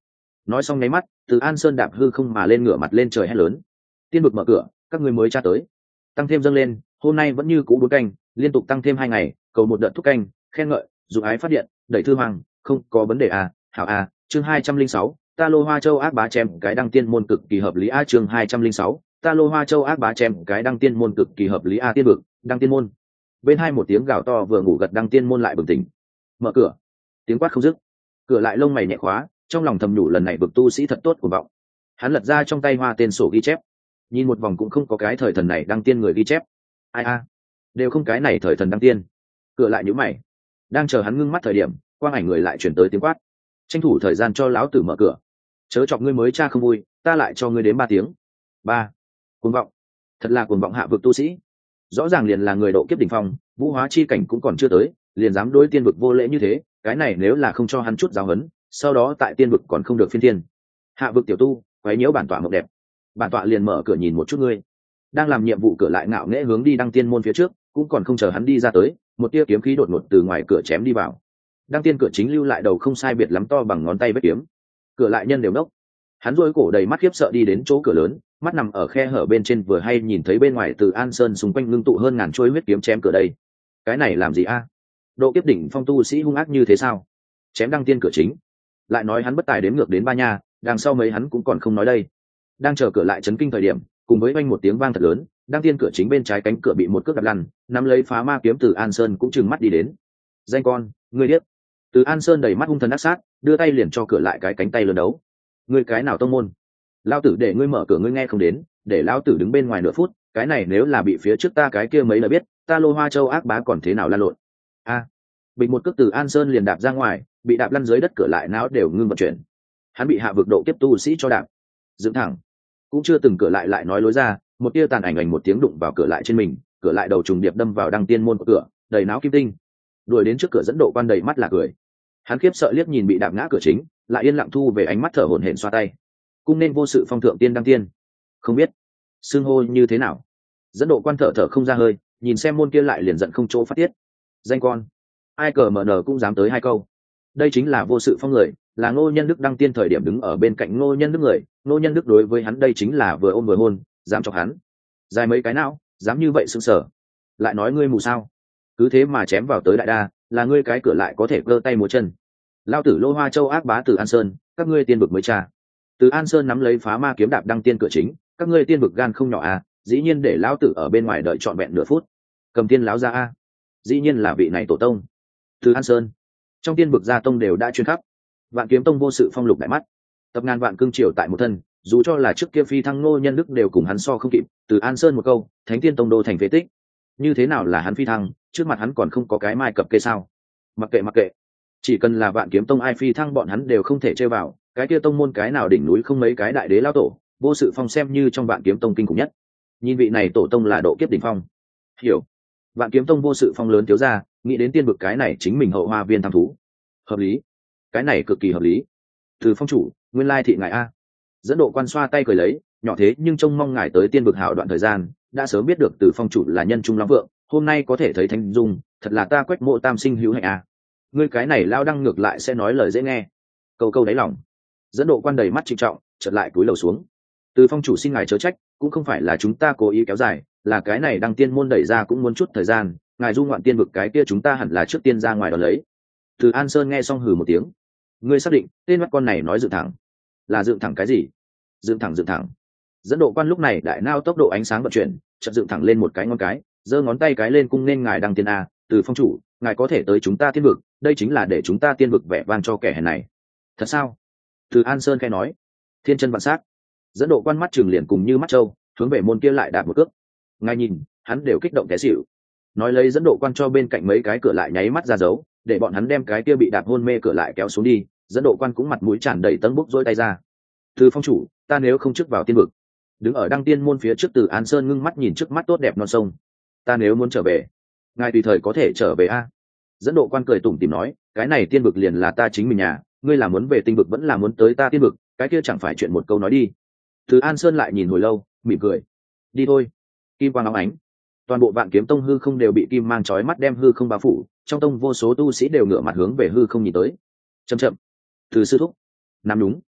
S1: nói xong nháy mắt, Từ An Sơn đạp hư không mà lên, ngửa mặt lên trời hét lớn: tiên vực mở cửa, các ngươi mới tra tới. Tăng thêm dâng lên, hôm nay vẫn như cũ 4 canh, liên tục tăng thêm 2 ngày, cầu một đợt thúc canh, khen ngợi, dụng ái phát điện, đẩy thư hoàng, không có vấn đề à, hảo à. Chương 206, ta lô hoa châu ác bá chém cái đăng tiên môn cực kỳ hợp lý a. Chương 206, ta lô hoa châu ác bá chém cái đăng tiên môn cực kỳ hợp lý a. Tiên vực, đăng tiên môn. Bên hai một tiếng gào to vừa ngủ gật đăng tiên môn lại bừng tỉnh. Mở cửa. Tiếng quát không dứt. Cửa lại lông mày nhẹ khóa, trong lòng thầm nhủ lần này vực tu sĩ thật tốt của vọng. Hắn lật ra trong tay hoa tên sổ ghi chép, nhìn một vòng cũng không có cái thời thần này đăng tiên người ghi chép. Ai a, đều không cái này thời thần đăng tiên. Cửa lại nhíu mày. Đang chờ hắn ngưng mắt thời điểm, quang ảnh người lại chuyển tới tiếng quát: tranh thủ thời gian cho lão tử mở cửa, chớ chọc ngươi mới cha không vui, ta lại cho ngươi đến 3 tiếng. 3. Cuồng vọng, thật là cuồng vọng hạ vực tu sĩ. Rõ ràng liền là người độ kiếp đỉnh phong, vũ hóa chi cảnh cũng còn chưa tới, liền dám đối tiên vực vô lễ như thế, cái này nếu là không cho hắn chút giáo huấn, sau đó tại tiên vực còn không được phiên thiên. Hạ vực tiểu tu, quấy nhiễu bản tọa mộng đẹp, bản tọa liền mở cửa nhìn một chút ngươi. Đang làm nhiệm vụ cửa lại ngạo nghễ hướng đi đăng tiên môn phía trước, cũng còn không chờ hắn đi ra tới, một tia kiếm khí đột ngột từ ngoài cửa chém đi vào. Đăng tiên cửa chính lưu lại đầu không sai biệt lắm to bằng ngón tay vết kiếm. Cửa lại nhân đều nốc, hắn duỗi cổ đầy mắt khiếp sợ đi đến chỗ cửa lớn, mắt nằm ở khe hở bên trên vừa hay nhìn thấy bên ngoài Từ An Sơn xung quanh ngưng tụ hơn ngàn chuôi huyết kiếm chém cửa đây. Cái này làm gì a? Độ kiếp đỉnh phong tu sĩ hung ác như thế sao? Chém đăng tiên cửa chính, lại nói hắn bất tài đếm ngược đến 3 nha, đằng sau mấy hắn cũng còn không nói đây. Đang chờ cửa lại chấn kinh thời điểm, cùng với vang một tiếng vang thật lớn, đăng tiên cửa chính bên trái cánh cửa bị một cước đập lăn, nắm lấy phá ma kiếm Từ An Sơn cũng trừng mắt đi đến. Danh con, ngươi điếc. Từ An Sơn đầy mắt hung thần ác sát, đưa tay liền cho cửa lại cái cánh tay lớn đấu. Ngươi cái nào tông môn? Lão tử để ngươi mở cửa ngươi nghe không đến, để lão tử đứng bên ngoài nửa phút, cái này nếu là bị phía trước ta cái kia mấy lời biết, ta lô hoa châu ác bá còn thế nào lan lộn. A. Bình một cước Từ An Sơn liền đạp ra ngoài, bị đạp lăn dưới đất, cửa lại não đều ngưng vận chuyển. Hắn bị hạ vực độ kiếp tu sĩ cho đạp dựng thẳng, cũng chưa từng cửa lại nói lối ra, một tia tàn ảnh ảnh một tiếng đụng vào cửa lại trên mình, cửa lại đầu trùng điệp đâm vào đăng tiên môn của cửa, đầy não kim tinh. Đuổi đến trước cửa dẫn độ quan đầy mắt là cười. Hắn khiếp sợ liếc nhìn bị đạp ngã cửa chính, lại yên lặng thu về ánh mắt thở hổn hển xoa tay. Cung nên vô sự phong thượng tiên đăng tiên, không biết xưng hô như thế nào. Dẫn độ quan thở không ra hơi, nhìn xem môn kia lại liền giận không chỗ phát tiết. Danh con, ai cờ mở nở cũng dám tới 2 câu. Đây chính là vô sự phong người, là Ngô Nhân Đức đăng tiên thời điểm đứng ở bên cạnh Ngô Nhân Đức người. Ngô Nhân Đức đối với hắn đây chính là vừa ôm vừa hôn, dám chọc hắn dài mấy cái não, dám như vậy sững sờ. Lại nói ngươi mù sao? Cứ thế mà chém vào tới đại đa, là ngươi cái cửa lại có thể cơ tay múa chân. Lao tử lô hoa châu ác bá Từ An Sơn, các ngươi tiên vực mới tra. Từ An Sơn nắm lấy phá ma kiếm đạp đăng tiên cửa chính, các ngươi tiên vực gan không nhỏ à, dĩ nhiên để lão tử ở bên ngoài đợi trọn vẹn nửa phút. Cầm tiên láo ra a, dĩ nhiên là vị này tổ tông. Từ An Sơn, trong tiên vực gia tông đều đã chuyên khắp. Vạn Kiếm Tông vô sự phong lục đại mắt, tập ngàn vạn cương triều tại một thân, dù cho là trước kia phi thăng Ngô Nhân Đức đều cùng hắn so không kịp. Từ An Sơn một câu, Thánh Tiên Tông đô thành phế tích. Như thế nào là hắn phi thăng, trước mặt hắn còn không có cái mai cập kê sao? Mặc kệ, chỉ cần là Vạn Kiếm Tông ai phi thăng bọn hắn đều không thể chơi vào. Cái kia tông môn cái nào đỉnh núi không mấy cái đại đế lao tổ, vô sự phong xem như trong Vạn Kiếm Tông kinh khủng nhất. Nhìn vị này tổ tông là độ kiếp đỉnh phong. Hiểu. Vạn Kiếm Tông vô sự phong lớn thiếu ra, nghĩ đến tiên vực cái này chính mình hậu hoa viên tham thú. Hợp lý, cái này cực kỳ hợp lý. Từ phong chủ, nguyên lai thị ngài a. Dẫn độ quan xoa tay cười lấy, nhỏ thế nhưng trông mong ngài tới tiên vực hảo đoạn thời gian, đã sớm biết được Từ phong chủ là nhân trung lắm vượng, hôm nay có thể thấy thánh dung, thật là ta Quách Mộ tam sinh hữu hạnh a. Ngươi cái này lao đăng ngược lại sẽ nói lời dễ nghe. Câu đáy lòng. Dẫn độ quan đầy mắt trịnh trọng, chợt lại cúi đầu xuống. Từ phong chủ xin ngài chớ trách, cũng không phải là chúng ta cố ý kéo dài, là cái này đăng tiên môn đẩy ra cũng muốn chút thời gian, ngài du ngoạn tiên vực cái kia chúng ta hẳn là trước tiên ra ngoài đó lấy. Từ An Sơn nghe xong hừ một tiếng. Ngươi xác định tên mắt con này nói dựng thẳng? Là dựng thẳng cái gì? Dựng thẳng. Dẫn độ quan lúc này đại nao tốc độ ánh sáng vận chuyển, chợt dựng thẳng lên một cái ngón cái, giơ ngón tay cái lên cung nên ngài đăng tiên a. Từ phong chủ, ngài có thể tới chúng ta tiên vực, đây chính là để chúng ta tiên vực vẻ vang cho kẻ hèn này. Thật sao? Từ An Sơn khẽ nói. Thiên chân vạn sát. Dẫn độ quan mắt trường liền cùng như mắt trâu, hướng về môn kia lại đạp một cước. Ngài nhìn, hắn đều kích động té xỉu. Nói lấy dẫn độ quan cho bên cạnh mấy cái cửa lại nháy mắt ra dấu, để bọn hắn đem cái kia bị đạp hôn mê cửa lại kéo xuống đi. Dẫn độ quan cũng mặt mũi tràn đầy tấn bốc dỗi tay ra. Từ phong chủ, ta nếu không trước vào tiên vực. Đứng ở đăng tiên môn phía trước Từ An Sơn ngưng mắt nhìn trước mắt tốt đẹp non sông. Ta nếu muốn trở về, ngài tùy thời có thể trở về a. Dẫn độ quan cười tủm tỉm nói, cái này tiên vực liền là ta chính mình nhà, ngươi là muốn về tinh vực vẫn là muốn tới ta tiên vực, cái kia chẳng phải chuyện một câu nói đi. Từ An Sơn lại nhìn hồi lâu, mỉm cười. Đi thôi. Kim quang óng ánh, toàn bộ Vạn Kiếm Tông hư không đều bị kim mang chói mắt đem hư không bao phủ, trong tông vô số tu sĩ đều ngửa mặt hướng về hư không nhìn tới. Chậm, từ sư thúc. Nằm đúng.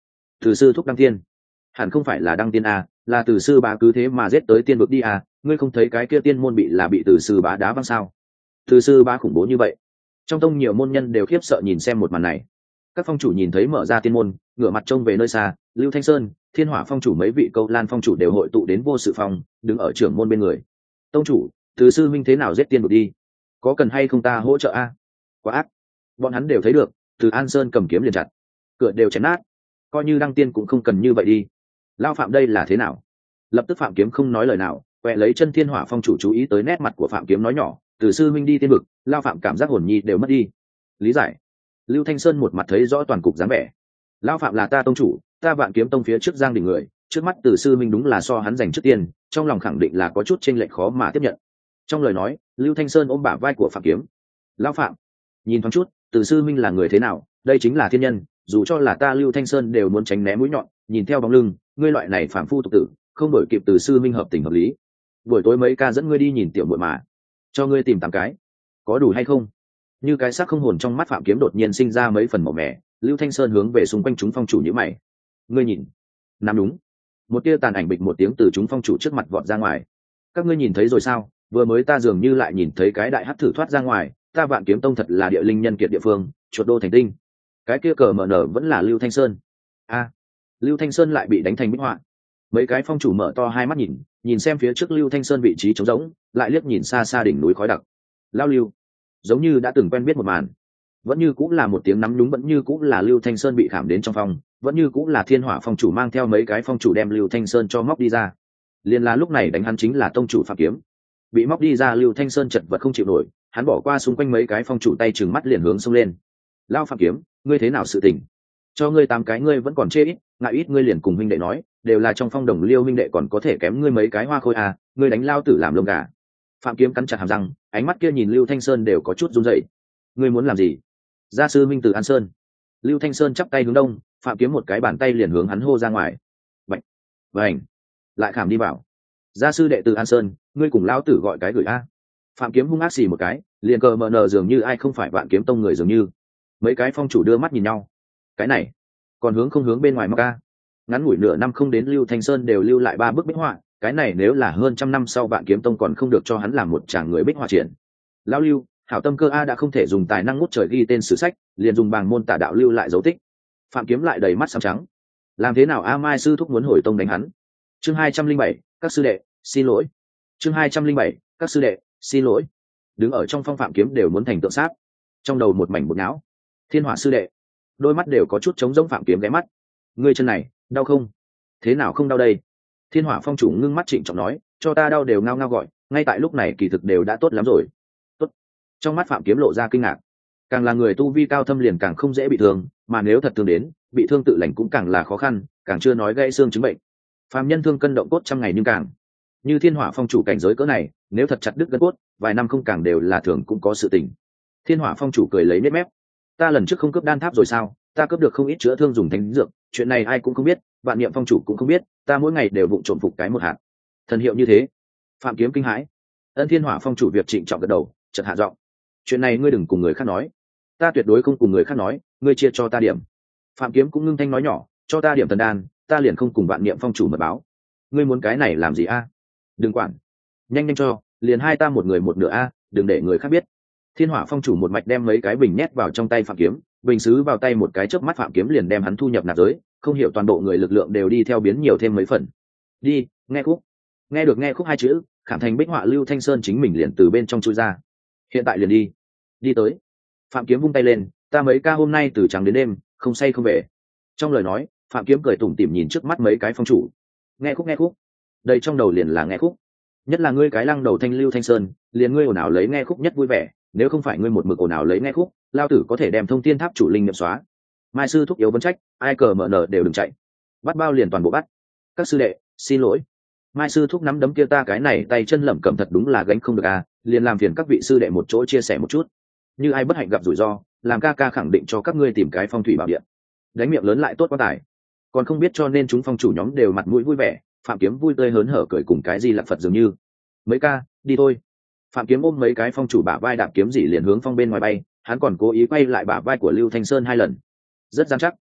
S1: Từ sư thúc đăng tiên, hẳn không phải là đăng tiên à, là từ sư bá cứ thế mà giết tới tiên vực đi à, ngươi không thấy cái kia tiên môn bị từ sư bá đá văng sao? Từ sư bá khủng bố như vậy. Trong tông nhiều môn nhân đều khiếp sợ nhìn xem một màn này. Các phong chủ nhìn thấy mở ra tiên môn, ngửa mặt trông về nơi xa, Lưu Thanh Sơn, Thiên Hỏa phong chủ mấy vị Câu Lan phong chủ đều hội tụ đến Vô Sự phong, đứng ở trưởng môn bên người. Tông chủ, từ sư minh thế nào giết tiên vực đi? Có cần hay không ta hỗ trợ a? Quá ác. Bọn hắn đều thấy được, từ An Sơn cầm kiếm liền chặt, cửa đều chém nát, coi như đăng tiên cũng không cần như vậy đi. Lao Phạm đây là thế nào? Lập tức Phạm Kiếm không nói lời nào, quẹ lấy chân Thiên Hỏa phong chủ chú ý tới nét mặt của Phạm Kiếm nói nhỏ, từ sư minh đi tiên vực, Lao Phạm cảm giác hồn nhi đều mất đi. Lý giải. Lưu Thanh Sơn một mặt thấy rõ toàn cục dáng vẻ. Lao Phạm là ta tông chủ, ta Vạn Kiếm tông phía trước giang đỉnh người, trước mắt từ sư minh đúng là so hắn giành trước tiên, trong lòng khẳng định là có chút chênh lệch khó mà tiếp nhận. Trong lời nói, Lưu Thanh Sơn ôm bả vai của Phạm Kiếm. Lao Phạm, nhìn thoáng chút, từ sư minh là người thế nào? Đây chính là thiên nhân, dù cho là ta Lưu Thanh Sơn đều muốn tránh né mũi nhọn, nhìn theo bóng lưng, ngươi loại này phàm phu tục tử, không đổi kịp từ sư minh hợp tình hợp lý. Buổi tối mấy ca dẫn ngươi đi nhìn tiểu muội mà, cho ngươi tìm 8 cái, có đủ hay không? Như cái xác không hồn trong mắt Phạm Kiếm đột nhiên sinh ra mấy phần màu mẻ, Lưu Thanh Sơn hướng về xung quanh chúng phong chủ nhíu mày. Ngươi nhìn, nằm đúng. Một tia tàn ảnh bịch một tiếng từ chúng phong chủ trước mặt vọt ra ngoài. Các ngươi nhìn thấy rồi sao? Vừa mới ta dường như lại nhìn thấy cái đại hắc thử thoát ra ngoài, ta Vạn Kiếm tông thật là địa linh nhân kiệt địa phương, chuột đô thành tinh. Cái kia cờ mở nở vẫn là Lưu Thanh Sơn. A, Lưu Thanh Sơn lại bị đánh thành bích họa. Mấy cái phong chủ mở to hai mắt nhìn xem phía trước Lưu Thanh Sơn vị trí trống rỗng, lại liếc nhìn xa xa đỉnh núi khói đặc. Lao Lưu, giống như đã từng quen biết một màn. Vẫn như cũng là một tiếng nắm đúng, vẫn như cũng là Lưu Thanh Sơn bị khảm đến trong phòng, vẫn như cũng là Thiên Hỏa phong chủ mang theo mấy cái phong chủ đem Lưu Thanh Sơn cho móc đi ra. Liên là lúc này đánh hắn chính là tông chủ Phạm Kiếm. Bị móc đi ra Lưu Thanh Sơn chật vật không chịu nổi, hắn bỏ qua xung quanh mấy cái phong chủ tay trừng mắt liền hướng xông lên. Lao Phạm Kiếm, ngươi thế nào sự tình? Cho ngươi 8 cái ngươi vẫn còn chê ít, ngại ít ngươi liền cùng huynh đệ nói, đều là trong phong đồng Liêu huynh đệ còn có thể kém ngươi mấy cái hoa khôi à, ngươi đánh lao tử làm lông gà. Phạm Kiếm cắn chặt hàm răng, ánh mắt kia nhìn Lưu Thanh Sơn đều có chút run rẩy. Ngươi muốn làm gì? Gia sư minh từ An Sơn. Lưu Thanh Sơn chắp tay hướng đông, Phạm Kiếm một cái bàn tay liền hướng hắn hô ra ngoài. Bạch, vành, lại khảm đi vào. Gia sư đệ từ An Sơn, ngươi cùng lão tử gọi cái gửi a. Phạm Kiếm hung ác xì một cái, liền cờ mờ nờ dường như ai không phải Vạn Kiếm tông người dường như. Mấy cái phong chủ đưa mắt nhìn nhau. Cái này, còn hướng không hướng bên ngoài mắc a. Ngắn ngủi nửa năm không đến Lưu Thanh Sơn đều lưu lại 3 bức bích họa, cái này nếu là hơn trăm năm sau Vạn Kiếm tông còn không được cho hắn làm một chàng người bích họa triển. Lão Lưu, hảo tâm cơ a đã không thể dùng tài năng ngút trời ghi tên sử sách, liền dùng bảng môn tả đạo lưu lại dấu tích. Phạm Kiếm lại đầy mắt sáng trắng. Làm thế nào A Mai sư thúc muốn hồi tông đánh hắn? Chương 207, các sư đệ, xin lỗi. Chương 207, các sư đệ, xin lỗi. Đứng ở trong phong Phạm Kiếm đều muốn thành tượng sát. Trong đầu một mảnh bột não. Thiên Hỏa sư đệ, đôi mắt đều có chút trống rỗng. Phạm Kiếm ghé mắt. Ngươi chân này, đau không? Thế nào không đau đây? Thiên Hỏa phong chủ ngưng mắt trịnh trọng nói, cho ta đau đều ngao ngao gọi, ngay tại lúc này kỳ thực đều đã tốt lắm rồi. Tốt. Trong mắt Phạm Kiếm lộ ra kinh ngạc. Càng là người tu vi cao thâm liền càng không dễ bị thương, mà nếu thật thương đến, bị thương tự lành cũng càng là khó khăn, càng chưa nói gãy xương chứng bệnh. Phàm nhân thương cân động cốt trăm ngày nhưng càng. Như Thiên Hỏa phong chủ cảnh giới cỡ này, nếu thật chặt đứt gân cốt, vài năm không càng đều là thường cũng có sự tình. Thiên Hỏa phong chủ cười lấy nét mép. Ta lần trước không cướp đan tháp rồi sao? Ta cướp được không ít chữa thương dùng thánh dược, chuyện này ai cũng không biết, Vạn Niệm phong chủ cũng không biết, ta mỗi ngày đều vụng trộm phục cái một hạt. Thần hiệu như thế. Phạm Kiếm kinh hãi. Ân Thiên Hỏa phong chủ việc trịnh trọng gật đầu, chợt hạ giọng. Chuyện này ngươi đừng cùng người khác nói. Ta tuyệt đối không cùng người khác nói, ngươi chia cho ta điểm. Phạm Kiếm cũng ngưng thanh nói nhỏ, cho ta điểm thần đan, ta liền không cùng Vạn Niệm phong chủ mật báo. Ngươi muốn cái này làm gì a? Đừng quản, nhanh nhanh cho, liền hai ta một người một nửa a, đừng để người khác biết. Thiên Hỏa phong chủ một mạch đem mấy cái bình nhét vào trong tay Phạm Kiếm, bình sứ vào tay một cái chớp mắt Phạm Kiếm liền đem hắn thu nhập nạp giới, không hiểu toàn bộ người lực lượng đều đi theo biến nhiều thêm mấy phần. Đi, nghe khúc. Nghe được nghe khúc 2 chữ, khảm thành bích họa Lưu Thanh Sơn chính mình liền từ bên trong chui ra. Hiện tại liền đi. Đi tới. Phạm Kiếm vung tay lên, ta mấy ca hôm nay từ trắng đến đêm, không say không về. Trong lời nói, Phạm Kiếm cười tủm tỉm nhìn trước mắt mấy cái phong chủ. Nghe khúc nghe khúc. Đây trong đầu liền là nghe khúc. Nhất là ngươi cái lăng đầu thanh Lưu Thanh Sơn, liền ngươi ồn ào lấy nghe khúc nhất vui vẻ, nếu không phải ngươi một mực ồn ào lấy nghe khúc, lao tử có thể đem thông thiên tháp chủ linh niệm xóa. Mai sư thúc yếu vấn trách, ai cờ mở nở đều đừng chạy. Bắt bao liền toàn bộ bắt. Các sư đệ, xin lỗi. Mai sư thúc nắm đấm kia ta cái này tay chân lẩm cẩm thật đúng là gánh không được à, liền làm phiền các vị sư đệ một chỗ chia sẻ một chút. Như ai bất hạnh gặp rủi ro, làm ca ca khẳng định cho các ngươi tìm cái phong thủy bảo điện. Đánh miệng lớn lại tốt quá tài. Còn không biết cho nên chúng phong chủ nhóm đều mặt mũi vui vẻ, Phạm Kiếm vui tươi hớn hở cười cùng cái gì lạc Phật dường như. Mấy ca, đi thôi. Phạm Kiếm ôm mấy cái phong chủ bả vai đạp kiếm dị liền hướng phong bên ngoài bay, hắn còn cố ý quay lại bả vai của Lưu Thanh Sơn 2 lần. Rất gian chắc.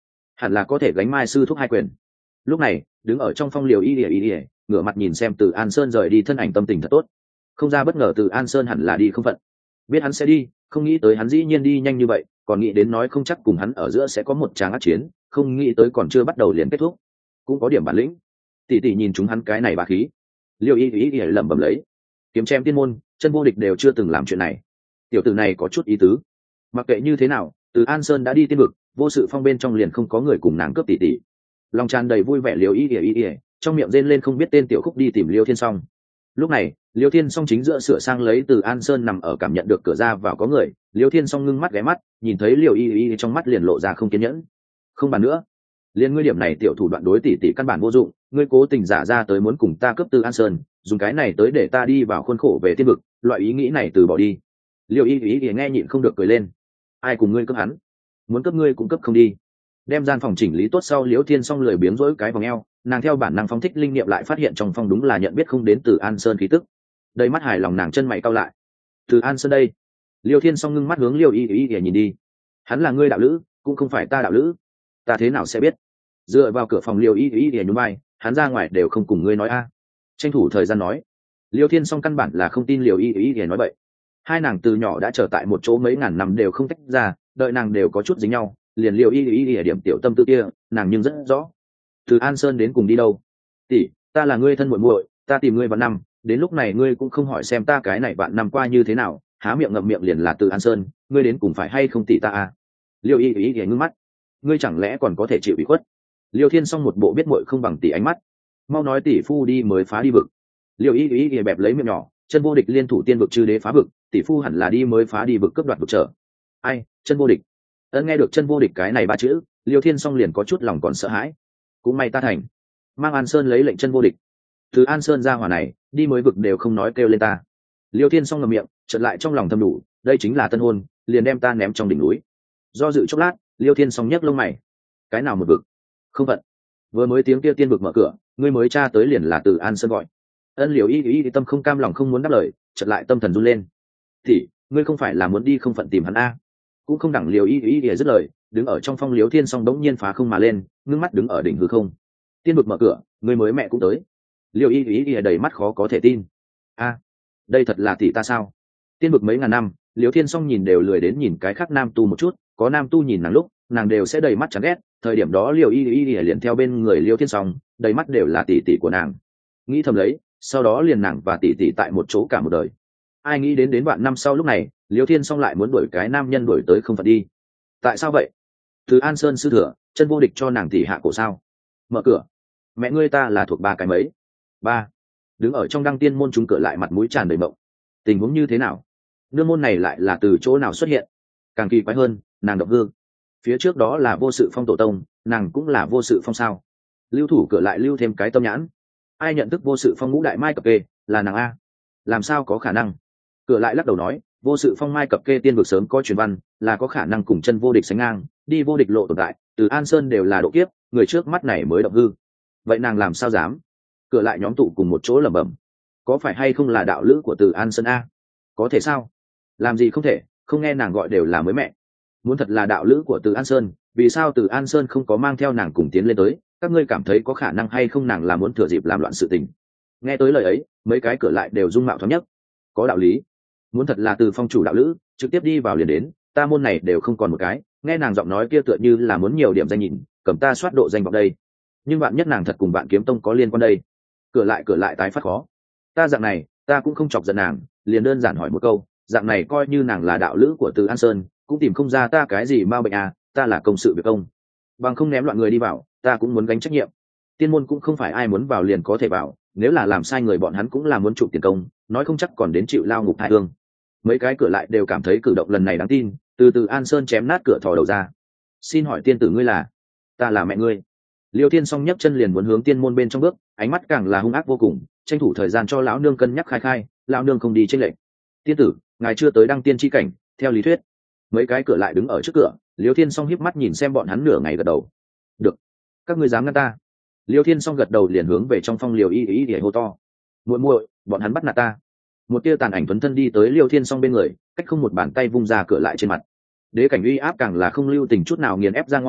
S1: hẳn là có thể gánh Mai sư thúc hai quyền. Lúc này đứng ở trong phong liều y ngửa mặt nhìn xem Từ An Sơn rời đi thân ảnh, tâm tình thật tốt. Không ra bất ngờ Từ An Sơn hẳn là đi không phận, biết hắn sẽ đi, không nghĩ tới hắn dĩ nhiên đi nhanh như vậy, còn nghĩ đến nói không chắc cùng hắn ở giữa sẽ có một tràng ác chiến, không nghĩ tới còn chưa bắt đầu liền kết thúc. Cũng có điểm bản lĩnh. Tỷ tỷ nhìn chúng hắn cái này bá khí. Liêu y lẩm bẩm lấy, kiếm chém tiên môn, chân vô địch đều chưa từng làm chuyện này, tiểu tử này có chút ý tứ. Mặc kệ như thế nào, Từ An Sơn đã đi tiên vực, vô sự phong bên trong liền không có người cùng nàng cướp tỷ tỷ. Lòng tràn đầy vui vẻ, Liêu y trong miệng rên lên không biết tên tiểu khúc đi tìm Liêu Thiên Song. Lúc này Liêu Thiên Song chính giữa sửa sang lấy Từ An Sơn nằm ở, cảm nhận được cửa ra vào có người, Liêu Thiên Song ngưng mắt ghé mắt, nhìn thấy Liêu y trong mắt liền lộ ra không kiên nhẫn. Không bàn nữa, liên ngươi điểm này tiểu thủ đoạn đối tỷ tỷ căn bản vô dụng, ngươi cố tình giả ra tới muốn cùng ta cướp Từ An Sơn, dùng cái này tới để ta đi vào khuôn khổ về tiên vực, loại ý nghĩ này từ bỏ đi. Liêu y nghe nhịn không được cười lên. Ai cùng ngươi cướp hắn? Muốn cướp ngươi cũng cướp không đi. Đem gian phòng chỉnh lý tốt sau, Liêu Thiên Song lười biếng rỗi cái vòng eo, nàng theo bản năng phóng thích linh nghiệm, lại phát hiện trong phòng đúng là nhận biết không đến Từ An Sơn khí tức. Đầy mắt hài lòng, nàng chân mày cau lại. Từ An Sơn đây? Liêu Thiên Song ngưng mắt hướng Liêu y nhìn đi. Hắn là ngươi đạo lữ, cũng không phải ta đạo lữ. Ta thế nào sẽ biết? Dựa vào cửa phòng, Liêu y nhún vai, hắn ra ngoài đều không cùng ngươi nói a. Tranh thủ thời gian nói. Liêu Thiên Song căn bản là không tin Liêu y nói vậy. Hai nàng từ nhỏ đã trở tại một chỗ mấy ngàn năm đều không tách ra, đợi nàng đều có chút dính nhau, liền Liêu y điểm tiểu tâm tư kia nàng nhưng rất rõ. Từ An Sơn đến cùng đi đâu? Tỷ, ta là ngươi thân muội muội, ta tìm ngươi vạn năm, đến lúc này ngươi cũng không hỏi xem ta cái này vạn năm qua như thế nào, há miệng ngậm miệng liền là Từ An Sơn, ngươi đến cùng phải hay không tỷ ta à? Liêu y ngưng mắt, ngươi chẳng lẽ còn có thể chịu ủy khuất? Liêu Thiên Song một bộ biết muội không bằng tỷ ánh mắt. Mau nói tỷ phu đi mới phá đi vực. Liêu y bẹp lấy miệng nhỏ, chân vô địch liên thủ tiên vực chư đế phá vực, tỷ phu hẳn là đi mới phá đi vực, cướp đoạt vực trở. Ai, chân vô địch? Ân, nghe được chân vô địch cái này ba chữ, Liêu Thiên Song liền có chút lòng còn sợ hãi. Cũng may ta thành. Mang An Sơn lấy lệnh chân vô địch. Từ An Sơn ra hỏa này, đi mới vực đều không nói kêu lên ta. Liêu Thiên Song ngậm miệng, chợt lại trong lòng thầm đủ, đây chính là tân hôn, liền đem ta ném trong đỉnh núi. Do dự chốc lát, Liêu Thiên Song nhấc lông mày. Cái nào một vực? Không vận. Vừa mới tiếng kia tiên vực mở cửa, ngươi mới tra tới liền là Từ An Sơn gọi. Ân, Liêu y tâm không cam lòng không muốn đáp lời, chợt lại tâm thần run lên. Thì, ngươi không phải là muốn đi không phận tìm hắn a? Cũng không đẳng Liêu y dứt lời, đứng ở trong phong Liêu Thiên Song đống nhiên phá không mà lên, ngưng mắt đứng ở đỉnh hư không. Tiên vực mở cửa, ngươi mới mẹ cũng tới. Liêu y đầy mắt khó có thể tin. A, đây thật là tỷ ta sao? Tiên vực mấy ngàn năm, Liêu Thiên Song nhìn đều lười đến nhìn cái khác nam tu một chút, có nam tu nhìn nàng lúc, nàng đều sẽ đầy mắt chán ghét. Thời điểm đó Liêu y liền theo bên người Liêu Thiên Song, đầy mắt đều là tỷ tỷ của nàng. Nghĩ thầm lấy, sau đó liền nàng và tỷ tỷ tại một chỗ cả một đời. Ai nghĩ đến vạn năm sau lúc này, Liêu Thiên Song lại muốn đuổi cái nam nhân đuổi tới không phận đi. Tại sao vậy? Từ An Sơn sư thừa, chân vô địch cho nàng tỷ hạ cổ sao? Mở cửa. Mẹ ngươi ta là thuộc ba cái mấy? Ba. Đứng ở trong đăng tiên môn chúng cửa lại mặt mũi tràn đầy mộng. Tình huống như thế nào? Nương môn này lại là từ chỗ nào xuất hiện? Càng kỳ quái hơn, nàng động hương. Phía trước đó là vô sự phong tổ tông, nàng cũng là vô sự phong sao? Lưu thủ cửa lại lưu thêm cái tâm nhãn. Ai nhận thức vô sự phong ngũ đại mai cập kê, là nàng a? Làm sao có khả năng? Cửa lại lắc đầu nói, vô sự phong mai cập kê tiên vực sớm có truyền văn, là có khả năng cùng chân vô địch sánh ngang, đi vô địch lộ tồn tại, Từ An Sơn đều là độ kiếp, người trước mắt này mới động hư. Vậy nàng làm sao dám? Cửa lại nhóm tụ cùng một chỗ lẩm bẩm, có phải hay không là đạo lữ của Từ An Sơn a? Có thể sao? Làm gì không thể, không nghe nàng gọi đều là mới mẹ. Muốn thật là đạo lữ của Từ An Sơn, vì sao Từ An Sơn không có mang theo nàng cùng tiến lên tới? Các ngươi cảm thấy có khả năng hay không nàng là muốn thừa dịp làm loạn sự tình? Nghe tới lời ấy, mấy cái cửa lại đều rung mạo thoáng nhất. Có đạo lý. Muốn thật là Từ phong chủ đạo lữ, trực tiếp đi vào liền đến, ta môn này đều không còn một cái. Nghe nàng giọng nói kia tựa như là muốn nhiều điểm danh nhìn, cầm ta soát độ danh vào đây. Nhưng bạn nhất nàng thật cùng bạn kiếm tông có liên quan đây. Cửa lại tái phát khó. Ta dạng này, ta cũng không chọc giận nàng, liền đơn giản hỏi một câu, dạng này coi như nàng là đạo lữ của Từ An Sơn, cũng tìm không ra ta cái gì ma bệnh à, ta là công sự việc công. Bằng không ném loạn người đi vào, ta cũng muốn gánh trách nhiệm. Tiên môn cũng không phải ai muốn vào liền có thể vào, nếu là làm sai người bọn hắn cũng là muốn chụp tiền công, nói không chắc còn đến chịu lao ngục thai hương. Mấy cái cửa lại đều cảm thấy cử động lần này đáng tin, từ An Sơn chém nát cửa thò đầu ra. Xin hỏi tiên tử ngươi là? Ta là mẹ ngươi. Liêu Thiên Song nhấc chân liền muốn hướng tiên môn bên trong bước, ánh mắt càng là hung ác vô cùng, tranh thủ thời gian cho lão nương cân nhắc khai, lão nương không đi chênh lệch. Tiên tử, ngài chưa tới đăng tiên chi cảnh, theo lý thuyết. Mấy cái cửa lại đứng ở trước cửa, Liêu Thiên Song híp mắt nhìn xem bọn hắn nửa ngày gật đầu. Được, các ngươi dám ngăn ta? Liêu Thiên Song gật đầu liền hướng về trong phong Liêu y để hô to. Muội muội, bọn hắn bắt nạt ta. Một tia tàn ảnh tuấn thân đi tới Liêu Thiên Song bên người, cách không một bàn tay vung ra cửa lại trên mặt. Đế cảnh uy áp càng là không lưu tình chút nào nghiền ép ra ngoài,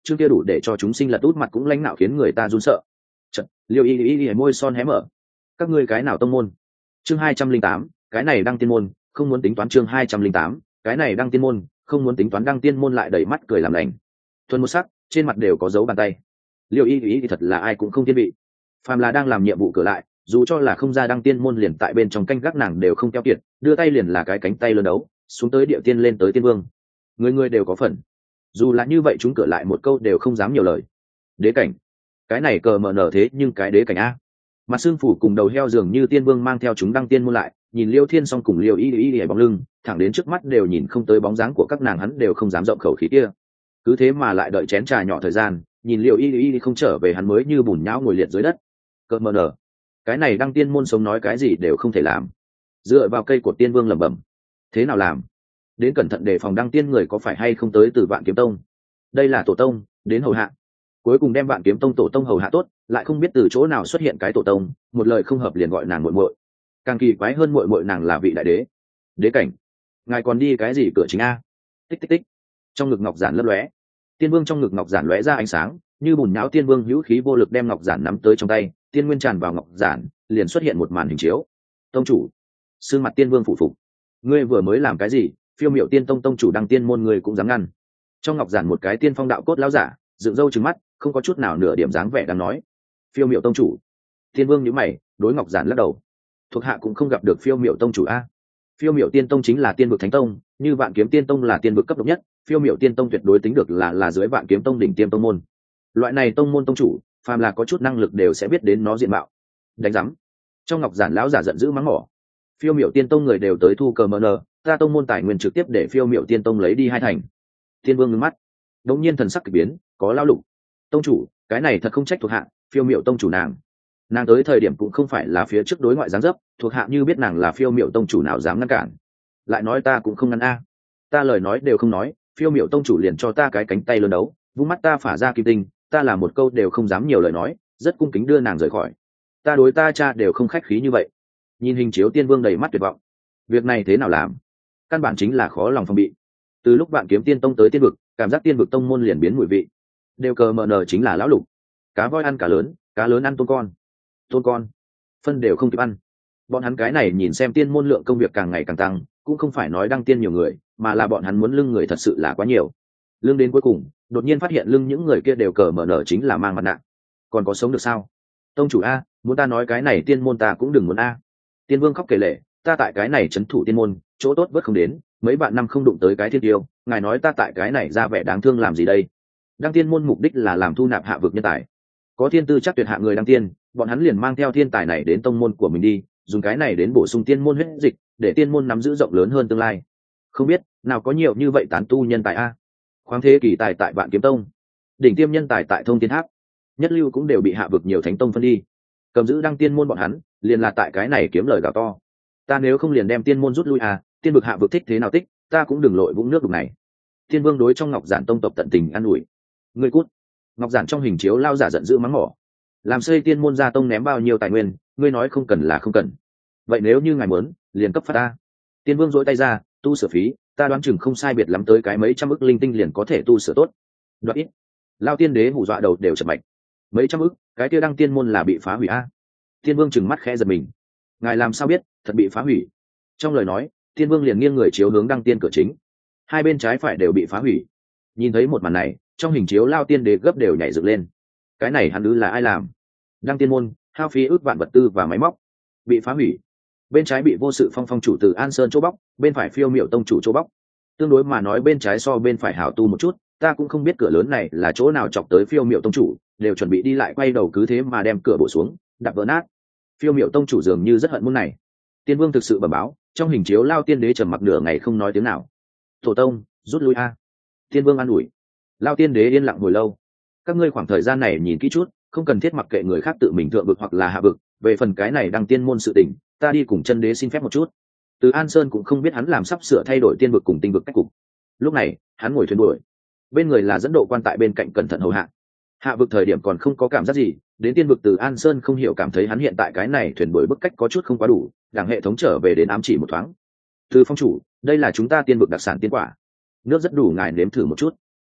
S1: chương kia đủ để cho chúng sinh lật út mặt cũng lãnh nạo khiến người ta run sợ. Chật, Liêu Y môi son hé mở. Các ngươi cái nào tông môn? Chương 208, cái này đăng tiên môn, không muốn tính toán. Chương 208, cái này đăng tiên môn, không muốn tính toán. Đăng tiên môn lại đầy mắt cười làm lành. Thuần một sắc, trên mặt đều có dấu bàn tay. Liêu Y thì thật là ai cũng không thiên vị. Phàm là đang làm nhiệm vụ cửa lại, dù cho là không ra đăng tiên môn liền tại bên trong canh gác nàng đều không keo kiệt, đưa tay liền là cái cánh tay lớn đấu, xuống tới địa tiên lên tới tiên vương. Người người đều có phần. Dù là như vậy chúng cửa lại một câu đều không dám nhiều lời. Đế cảnh, cái này cờ mờ nở thế nhưng cái đế cảnh a. Mặt xương phủ cùng đầu heo dường như tiên vương mang theo chúng đăng tiên môn lại, nhìn Liêu Thiên Song cùng Liêu Y bóng lưng, thẳng đến trước mắt đều nhìn không tới bóng dáng của các nàng, hắn đều không dám rộng khẩu khí kia. Cứ thế mà lại đợi chén trà nhỏ thời gian, nhìn Liêu Y không trở về, hắn mới như bùn nhão ngồi liệt dưới đất. Cờ mờ nở, cái này đăng tiên môn sống nói cái gì đều không thể làm. Dựa vào cây của tiên vương lẩm bẩm, thế nào làm? Đến cẩn thận đề phòng đăng tiên người có phải hay không tới từ Vạn Kiếm Tông. Đây là tổ tông đến hầu hạ, cuối cùng đem Vạn Kiếm Tông tổ tông hầu hạ tốt, lại không biết từ chỗ nào xuất hiện cái tổ tông, một lời không hợp liền gọi nàng muội muội. Càng kỳ quái hơn, muội muội nàng là vị đại đế. Đế cảnh, ngài còn đi cái gì cửa chính a? Tích tích tích. Trong ngực ngọc giản lấp lóe, tiên vương trong ngực ngọc giản lóe ra ánh sáng, như bùn nhão tiên vương hữu khí vô lực đem ngọc giản nắm tới trong tay, tiên nguyên tràn vào ngọc giản, liền xuất hiện một màn hình chiếu. Tông chủ, sương mặt tiên vương phụ phục, ngươi vừa mới làm cái gì? Phiêu Miểu Tiên Tông tông chủ đăng tiên môn người cũng dám ngăn? Trong ngọc giản một cái tiên phong đạo cốt lão giả dựng râu trừng mắt, không có chút nào nửa điểm dáng vẻ đang nói. Phiêu Miểu tông chủ. Tiên vương nhíu mày, đối ngọc giản lắc đầu. Thuộc hạ cũng không gặp được Phiêu Miểu tông chủ a. Phiêu Miểu Tiên Tông chính là tiên vực thánh tông, như Vạn Kiếm Tiên Tông là tiên vực cấp độ nhất, Phiêu Miểu Tiên Tông tuyệt đối tính được là dưới Vạn Kiếm Tông đỉnh tiêm tông môn. Loại này tông môn tông chủ, phàm là có chút năng lực đều sẽ biết đến nó diện mạo. Đánh rắm. Trong ngọc giản lão giả giận dữ mắng mỏ. Phiêu Miểu Tiên Tông người đều tới thu cờ mờ nờ, ta tông môn tài nguyên trực tiếp để Phiêu Miểu Tiên Tông lấy đi 2 thành. Tiên vương ngưng mắt, đột nhiên thần sắc kỳ biến, có lao lục. Tông chủ, cái này thật không trách thuộc hạ, Phiêu Miểu tông chủ nàng tới thời điểm cũng không phải là phía trước đối ngoại giáng dấp, thuộc hạ như biết nàng là Phiêu Miểu tông chủ nào dám ngăn cản. Lại nói ta cũng không ngăn a. Ta lời nói đều không nói, Phiêu Miểu tông chủ liền cho ta cái cánh tay lớn đấu, vung mắt ta phả ra kim tinh, ta là một câu đều không dám nhiều lời nói, rất cung kính đưa nàng rời khỏi. Ta đối ta cha đều không khách khí như vậy. Nhìn hình chiếu tiên vương đầy mắt tuyệt vọng. Việc này thế nào làm? Căn bản chính là khó lòng phòng bị. Từ lúc Vạn Kiếm Tiên Tông tới tiên vực, cảm giác tiên vực tông môn liền biến mùi vị. Đều cờ mờ nờ chính là lão lục. Cá voi ăn cá lớn ăn tôm con, phân đều không kịp ăn. Bọn hắn cái này nhìn xem tiên môn lượng công việc càng ngày càng tăng, cũng không phải nói đăng tiên nhiều người, mà là bọn hắn muốn lưng người thật sự là quá nhiều. Lưng đến cuối cùng, đột nhiên phát hiện lưng những người kia đều cờ mờ nờ chính là mang mặt nạ. Còn có sống được sao? Tông chủ a, muốn ta nói cái này tiên môn ta cũng đừng muốn a. Tiên vương khóc kể lể, ta tại cái này trấn thủ tiên môn, chỗ tốt vớt không đến, mấy vạn năm không đụng tới cái thiên tiêu, ngài nói ta tại cái này ra vẻ đáng thương làm gì đây? Đăng tiên môn mục đích là làm thu nạp hạ vực nhân tài, có thiên tư chắc tuyệt hạ người đăng tiên, bọn hắn liền mang theo thiên tài này đến tông môn của mình đi, dùng cái này đến bổ sung tiên môn huyết dịch, để tiên môn nắm giữ rộng lớn hơn tương lai. Không biết nào có nhiều như vậy tán tu nhân tài a. Khoáng thế kỳ tài tại Vạn Kiếm Tông, đỉnh tiêm nhân tài tại Thông Thiên Tháp, nhất lưu cũng đều bị hạ vực nhiều thánh tông phân đi, cầm giữ đăng tiên môn bọn hắn liền là tại cái này kiếm lời gạo to. Ta nếu không liền đem tiên môn rút lui à, tiên vực hạ vực thích thế nào tích, ta cũng đừng lội vũng nước đục này. Tiên vương đối trong ngọc giản tông tộc tận tình an ủi. Người cút. Ngọc giản trong hình chiếu lao giả giận dữ mắng mỏ. Làm xây tiên môn gia tông ném bao nhiêu tài nguyên, ngươi nói không cần là không cần. Vậy nếu như ngài muốn, liền cấp phát ta. Tiên vương dỗi tay ra, tu sửa phí, ta đoán chừng không sai biệt lắm tới cái mấy trăm ức linh tinh liền có thể tu sửa tốt. Đoạt ít. Lao tiên đế hù dọa đầu đều chập mạch. Mấy trăm ức, cái kia đăng tiên môn là bị phá hủy a. Tiên vương trừng mắt khẽ giật mình. Ngài làm sao biết thật bị phá hủy? Trong lời nói, tiên vương liền nghiêng người chiếu hướng đăng tiên cửa chính, hai bên trái phải đều bị phá hủy. Nhìn thấy một màn này, trong hình chiếu lao tiên đế gấp đều nhảy dựng lên. Cái này hắn ư là ai làm? Đăng tiên môn hao phí ước vạn vật tư và máy móc bị phá hủy. Bên trái bị vô sự phong phong chủ từ An Sơn chỗ bóc, bên phải Phiêu Miểu tông chủ chỗ bóc. Tương đối mà nói bên trái so bên phải hảo tu một chút, ta cũng không biết cửa lớn này là chỗ nào chọc tới Phiêu Miểu tông chủ, đều chuẩn bị đi lại quay đầu cứ thế mà đem cửa bổ xuống, đạp vỡ nát. Phiêu Miểu tông chủ dường như rất hận môn này. Tiên vương thực sự bẩm báo, trong hình chiếu lao tiên đế trầm mặc nửa ngày không nói tiếng nào. Tổ tông rút lui a. Tiên vương an ủi. Lao tiên đế yên lặng hồi lâu. Các ngươi khoảng thời gian này nhìn kỹ chút, không cần thiết mặc kệ người khác tự mình thượng vực hoặc là hạ vực, về phần cái này đăng tiên môn sự tình, ta đi cùng chân đế xin phép một chút. Từ An Sơn cũng không biết hắn làm sắp sửa thay đổi tiên vực cùng tinh vực cách cục. Lúc này hắn ngồi thuyền đuổi, bên người là dẫn độ quan tại bên cạnh cẩn thận hầu hạ. Hạ vực thời điểm còn không có cảm giác gì, đến tiên vực từ An Sơn không hiểu cảm thấy hắn hiện tại cái này thuyền đuổi bức cách có chút không quá đủ, đảng hệ thống trở về đến ám chỉ một thoáng. Từ phong chủ, đây là chúng ta tiên vực đặc sản tiên quả, nước rất đủ ngài nếm thử một chút.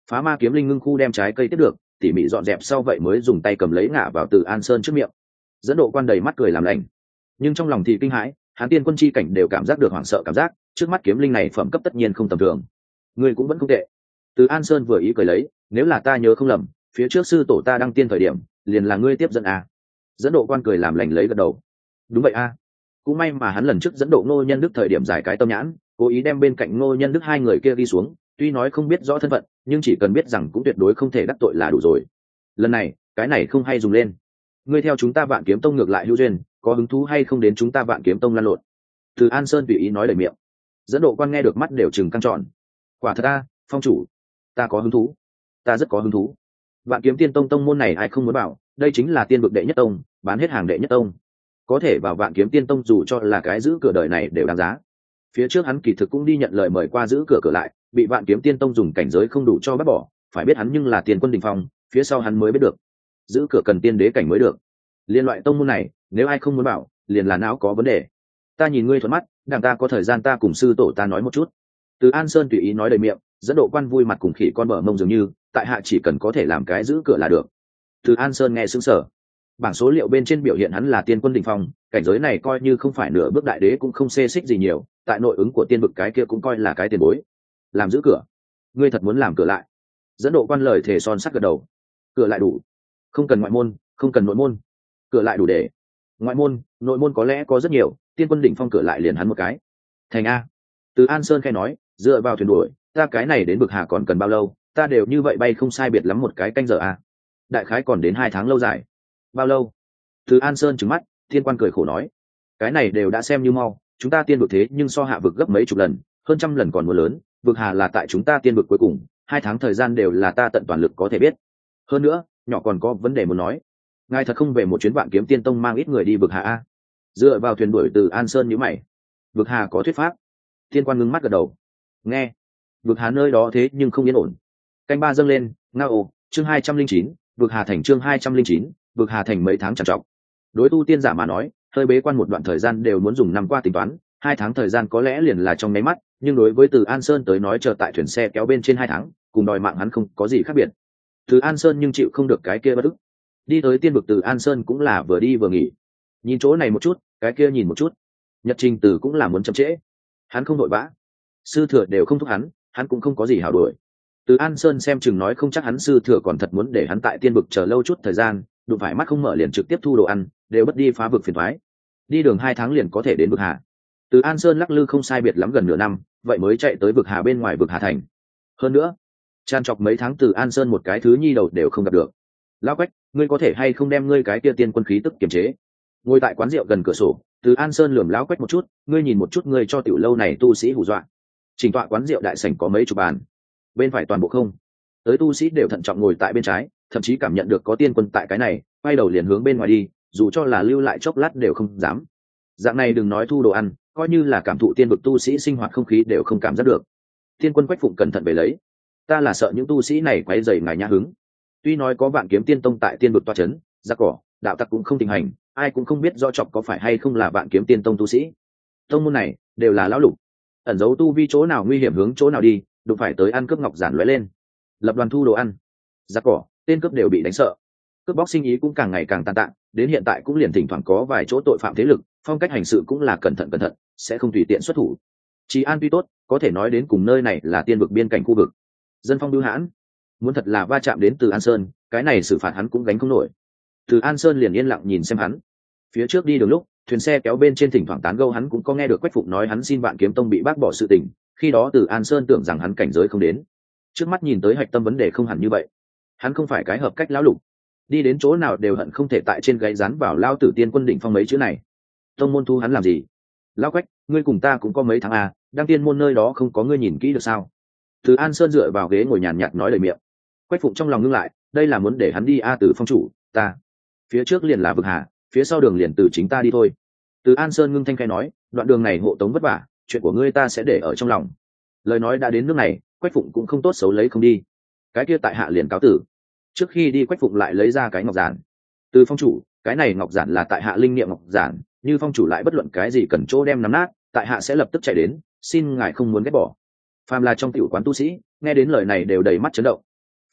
S1: Phá ma kiếm linh ngưng khu đem trái cây tiếp được, tỉ mỉ dọn dẹp sau vậy mới dùng tay cầm lấy ngả vào Từ An Sơn trước miệng. Dẫn độ quan đầy mắt cười làm lành, nhưng trong lòng thì kinh hãi, hắn tiên quân chi cảnh đều cảm giác được hoảng sợ cảm giác, trước mắt kiếm linh này phẩm cấp tất nhiên không tầm thường. Ngươi cũng vẫn không tệ. Từ An Sơn vừa ý cười lấy, nếu là ta nhớ không lầm, phía trước sư tổ ta đăng tiên thời điểm, liền là ngươi tiếp dẫn à. Dẫn độ quan cười làm lành lấy gật đầu. Đúng vậy a, cũng may mà hắn lần trước dẫn độ Ngô Nhân Đức thời điểm giải cái tâm nhãn, cố ý đem bên cạnh Ngô Nhân Đức hai người kia đi xuống, tuy nói không biết rõ thân phận, nhưng chỉ cần biết rằng cũng tuyệt đối không thể đắc tội là đủ rồi. Lần này cái này không hay dùng lên. Ngươi theo chúng ta Vạn Kiếm Tông ngược lại hữu duyên, có hứng thú hay không đến chúng ta Vạn Kiếm Tông lăn lộn? Từ An Sơn tùy ý nói lời miệng. Dẫn độ quan nghe được mắt đều trừng căng tròn. Quả thật ta, phong chủ, ta có hứng thú, ta rất có hứng thú. Vạn Kiếm Tiên Tông tông môn này ai không muốn bảo, đây chính là tiên vực đệ nhất tông, bán hết hàng đệ nhất tông. Có thể vào Vạn Kiếm Tiên Tông dù cho là cái giữ cửa đời này đều đáng giá. Phía trước hắn kỳ thực cũng đi nhận lời mời qua giữ cửa lại, bị Vạn Kiếm Tiên Tông dùng cảnh giới không đủ cho bắt bỏ, phải biết hắn nhưng là tiền quân đỉnh phong, phía sau hắn mới biết được, giữ cửa cần tiên đế cảnh mới được. Liên loại tông môn này, nếu ai không muốn bảo, liền là não có vấn đề. Ta nhìn ngươi thuận mắt, đằng ta có thời gian ta cùng sư tổ ta nói một chút. Từ An Sơn tùy ý nói đầy miệng, dẫn độ quan vui mặt cùng khỉ con bờ mông dường như, tại hạ chỉ cần có thể làm cái giữ cửa là được. Từ An Sơn nghe sững sờ. Bảng số liệu bên trên biểu hiện hắn là tiên quân đỉnh phong, cảnh giới này coi như không phải nửa bước đại đế cũng không xê xích gì nhiều, tại nội ứng của tiên vực cái kia cũng coi là cái tiền bối. Làm giữ cửa? Ngươi thật muốn làm cửa lại? Dẫn độ quan lời thề son sắt gật đầu. Cửa lại đủ, không cần ngoại môn, không cần nội môn, cửa lại đủ để. Ngoại môn, nội môn có lẽ có rất nhiều, tiên quân đỉnh phong cửa lại liền hắn một cái. Thành a. Từ An Sơn khai nói, dựa vào thuyền đuổi, ta cái này đến Bực Hà còn cần bao lâu, ta đều như vậy bay không sai biệt lắm một cái canh giờ a. Đại khái còn đến 2 tháng lâu dài. Bao lâu? Từ An Sơn trừng mắt, thiên quan cười khổ nói, cái này đều đã xem như mau, chúng ta tiên vực thế nhưng so hạ vực gấp mấy chục lần, hơn trăm lần còn muốn lớn, Vực Hà là tại chúng ta tiên vực cuối cùng, 2 tháng thời gian đều là ta tận toàn lực có thể biết. Hơn nữa, nhỏ còn có vấn đề muốn nói. Ngài thật không về một chuyến Vạn Kiếm Tiên Tông mang ít người đi Vực Hà a? Dựa vào thuyền đuổi Từ An Sơn nhíu mày. Vực Hà có thuyết pháp. Thiên quan ngưng mắt gật đầu. Nghe, Vực Hà nơi đó thế nhưng không yên ổn. Canh ba dâng lên, ngao, chương 209, Vực Hà thành chương 209, Vực Hà thành mấy tháng trằn trọc. Đối tu tiên giả mà nói, hơi bế quan một đoạn thời gian đều muốn dùng năm qua tính toán, 2 tháng thời gian có lẽ liền là trong nháy mắt, nhưng đối với Từ An Sơn tới nói chờ tại thuyền xe kéo bên trên 2 tháng, cùng đòi mạng hắn không có gì khác biệt. Từ An Sơn nhưng chịu không được cái kia bất ức. Đi tới tiên vực Từ An Sơn cũng là vừa đi vừa nghỉ, nhìn chỗ này một chút, cái kia nhìn một chút. Nhật trình Từ cũng là muốn chậm trễ, hắn không đội vã, sư thừa đều không thúc hắn cũng không có gì hảo đuổi. Từ An Sơn xem chừng nói không chắc hắn sư thừa còn thật muốn để hắn tại tiên vực chờ lâu chút thời gian, đụng phải mắt không mở liền trực tiếp thu đồ ăn, đều bất đi phá vực phiền thoái. Đi đường 2 tháng liền có thể đến Vực Hà. Từ An Sơn lắc lư không sai biệt lắm gần nửa năm, vậy mới chạy tới Vực Hà bên ngoài Vực Hà thành. Hơn nữa, tràn trọc mấy tháng Từ An Sơn một cái thứ nhi đầu đều không gặp được. Lão Quách, ngươi có thể hay không đem ngươi cái kia tiên quân khí tức kiềm chế? Ngồi tại quán rượu gần cửa sổ, Từ An Sơn lườm Lão Quách một chút, ngươi nhìn một chút ngươi cho tiểu lâu này tu sĩ hù dọa. Trình tọa quán rượu đại sảnh có mấy chục bàn, bên phải toàn bộ không. Tới tu sĩ đều thận trọng ngồi tại bên trái, thậm chí cảm nhận được có tiên quân tại cái này, quay đầu liền hướng bên ngoài đi, dù cho là lưu lại chốc lát đều không dám. Dạng này đừng nói thu đồ ăn, coi như là cảm thụ tiên vực tu sĩ sinh hoạt không khí đều không cảm giác được. Tiên quân Quách Phụng cẩn thận về lấy, ta là sợ những tu sĩ này quấy rầy ngài nhã hứng. Tuy nói có Vạn Kiếm Tiên Tông tại tiên vực toa chấn, giặc cỏ đạo tặc cũng không tình hành, ai cũng không biết do chọc có phải hay không là Vạn Kiếm Tiên Tông tu sĩ. Tông môn này đều là lão lục, ẩn giấu tu vi chỗ nào nguy hiểm hướng chỗ nào đi, đụng phải tới ăn cướp ngọc giản lóe lên, lập đoàn thu đồ ăn. Giặc cỏ tên cướp đều bị đánh sợ, cướp bóc sinh ý cũng càng ngày càng tàn tạ, đến hiện tại cũng liền thỉnh thoảng có vài chỗ tội phạm thế lực, phong cách hành sự cũng là cẩn thận, sẽ không tùy tiện xuất thủ. Trị an tuy tốt, có thể nói đến cùng nơi này là tiên vực biên cảnh khu vực, dân phong bưu hãn, muốn thật là va chạm đến Từ An Sơn, cái này xử phạt hắn cũng gánh không nổi. Từ An Sơn liền yên lặng nhìn xem hắn. Phía trước đi đường lúc, thuyền xe kéo bên trên thỉnh thoảng tán gẫu hắn cũng có nghe được Quách Phụng nói hắn xin Vạn Kiếm Tông bị bác bỏ sự tình, khi đó Từ An Sơn tưởng rằng hắn cảnh giới không đến. Trước mắt nhìn tới hạch tâm vấn đề không hẳn như vậy. Hắn không phải cái hợp cách lão lục, đi đến chỗ nào đều hận không thể tại trên gáy dán vào lao tử tiên quân đỉnh phong mấy chữ này. Tông môn thu hắn làm gì? Lão Quách, ngươi cùng ta cũng có mấy tháng à, đang tiên môn nơi đó không có ngươi nhìn kỹ được sao? Từ An Sơn dựa vào ghế ngồi nhàn nhạt nói lời miệng. Quách Phụng trong lòng ngưng lại, đây là muốn để hắn đi Từ phong chủ, ta. Phía trước liền là Vực Hà, phía sau đường liền từ chính ta đi thôi. Từ An Sơn ngưng thanh khai nói, đoạn đường này hộ tống vất vả, chuyện của ngươi ta sẽ để ở trong lòng. Lời nói đã đến nước này, Quách Phụng cũng không tốt xấu lấy không đi. Cái kia tại hạ liền cáo tử. Trước khi đi Quách Phụng lại lấy ra cái ngọc giản. Từ phong chủ, cái này ngọc giản là tại hạ linh niệm ngọc giản, như phong chủ lại bất luận cái gì cần chỗ đem nắm nát, tại hạ sẽ lập tức chạy đến, xin ngài không muốn ghét bỏ. Phàm là trong tiểu quán tu sĩ, nghe đến lời này đều đầy mắt chấn động,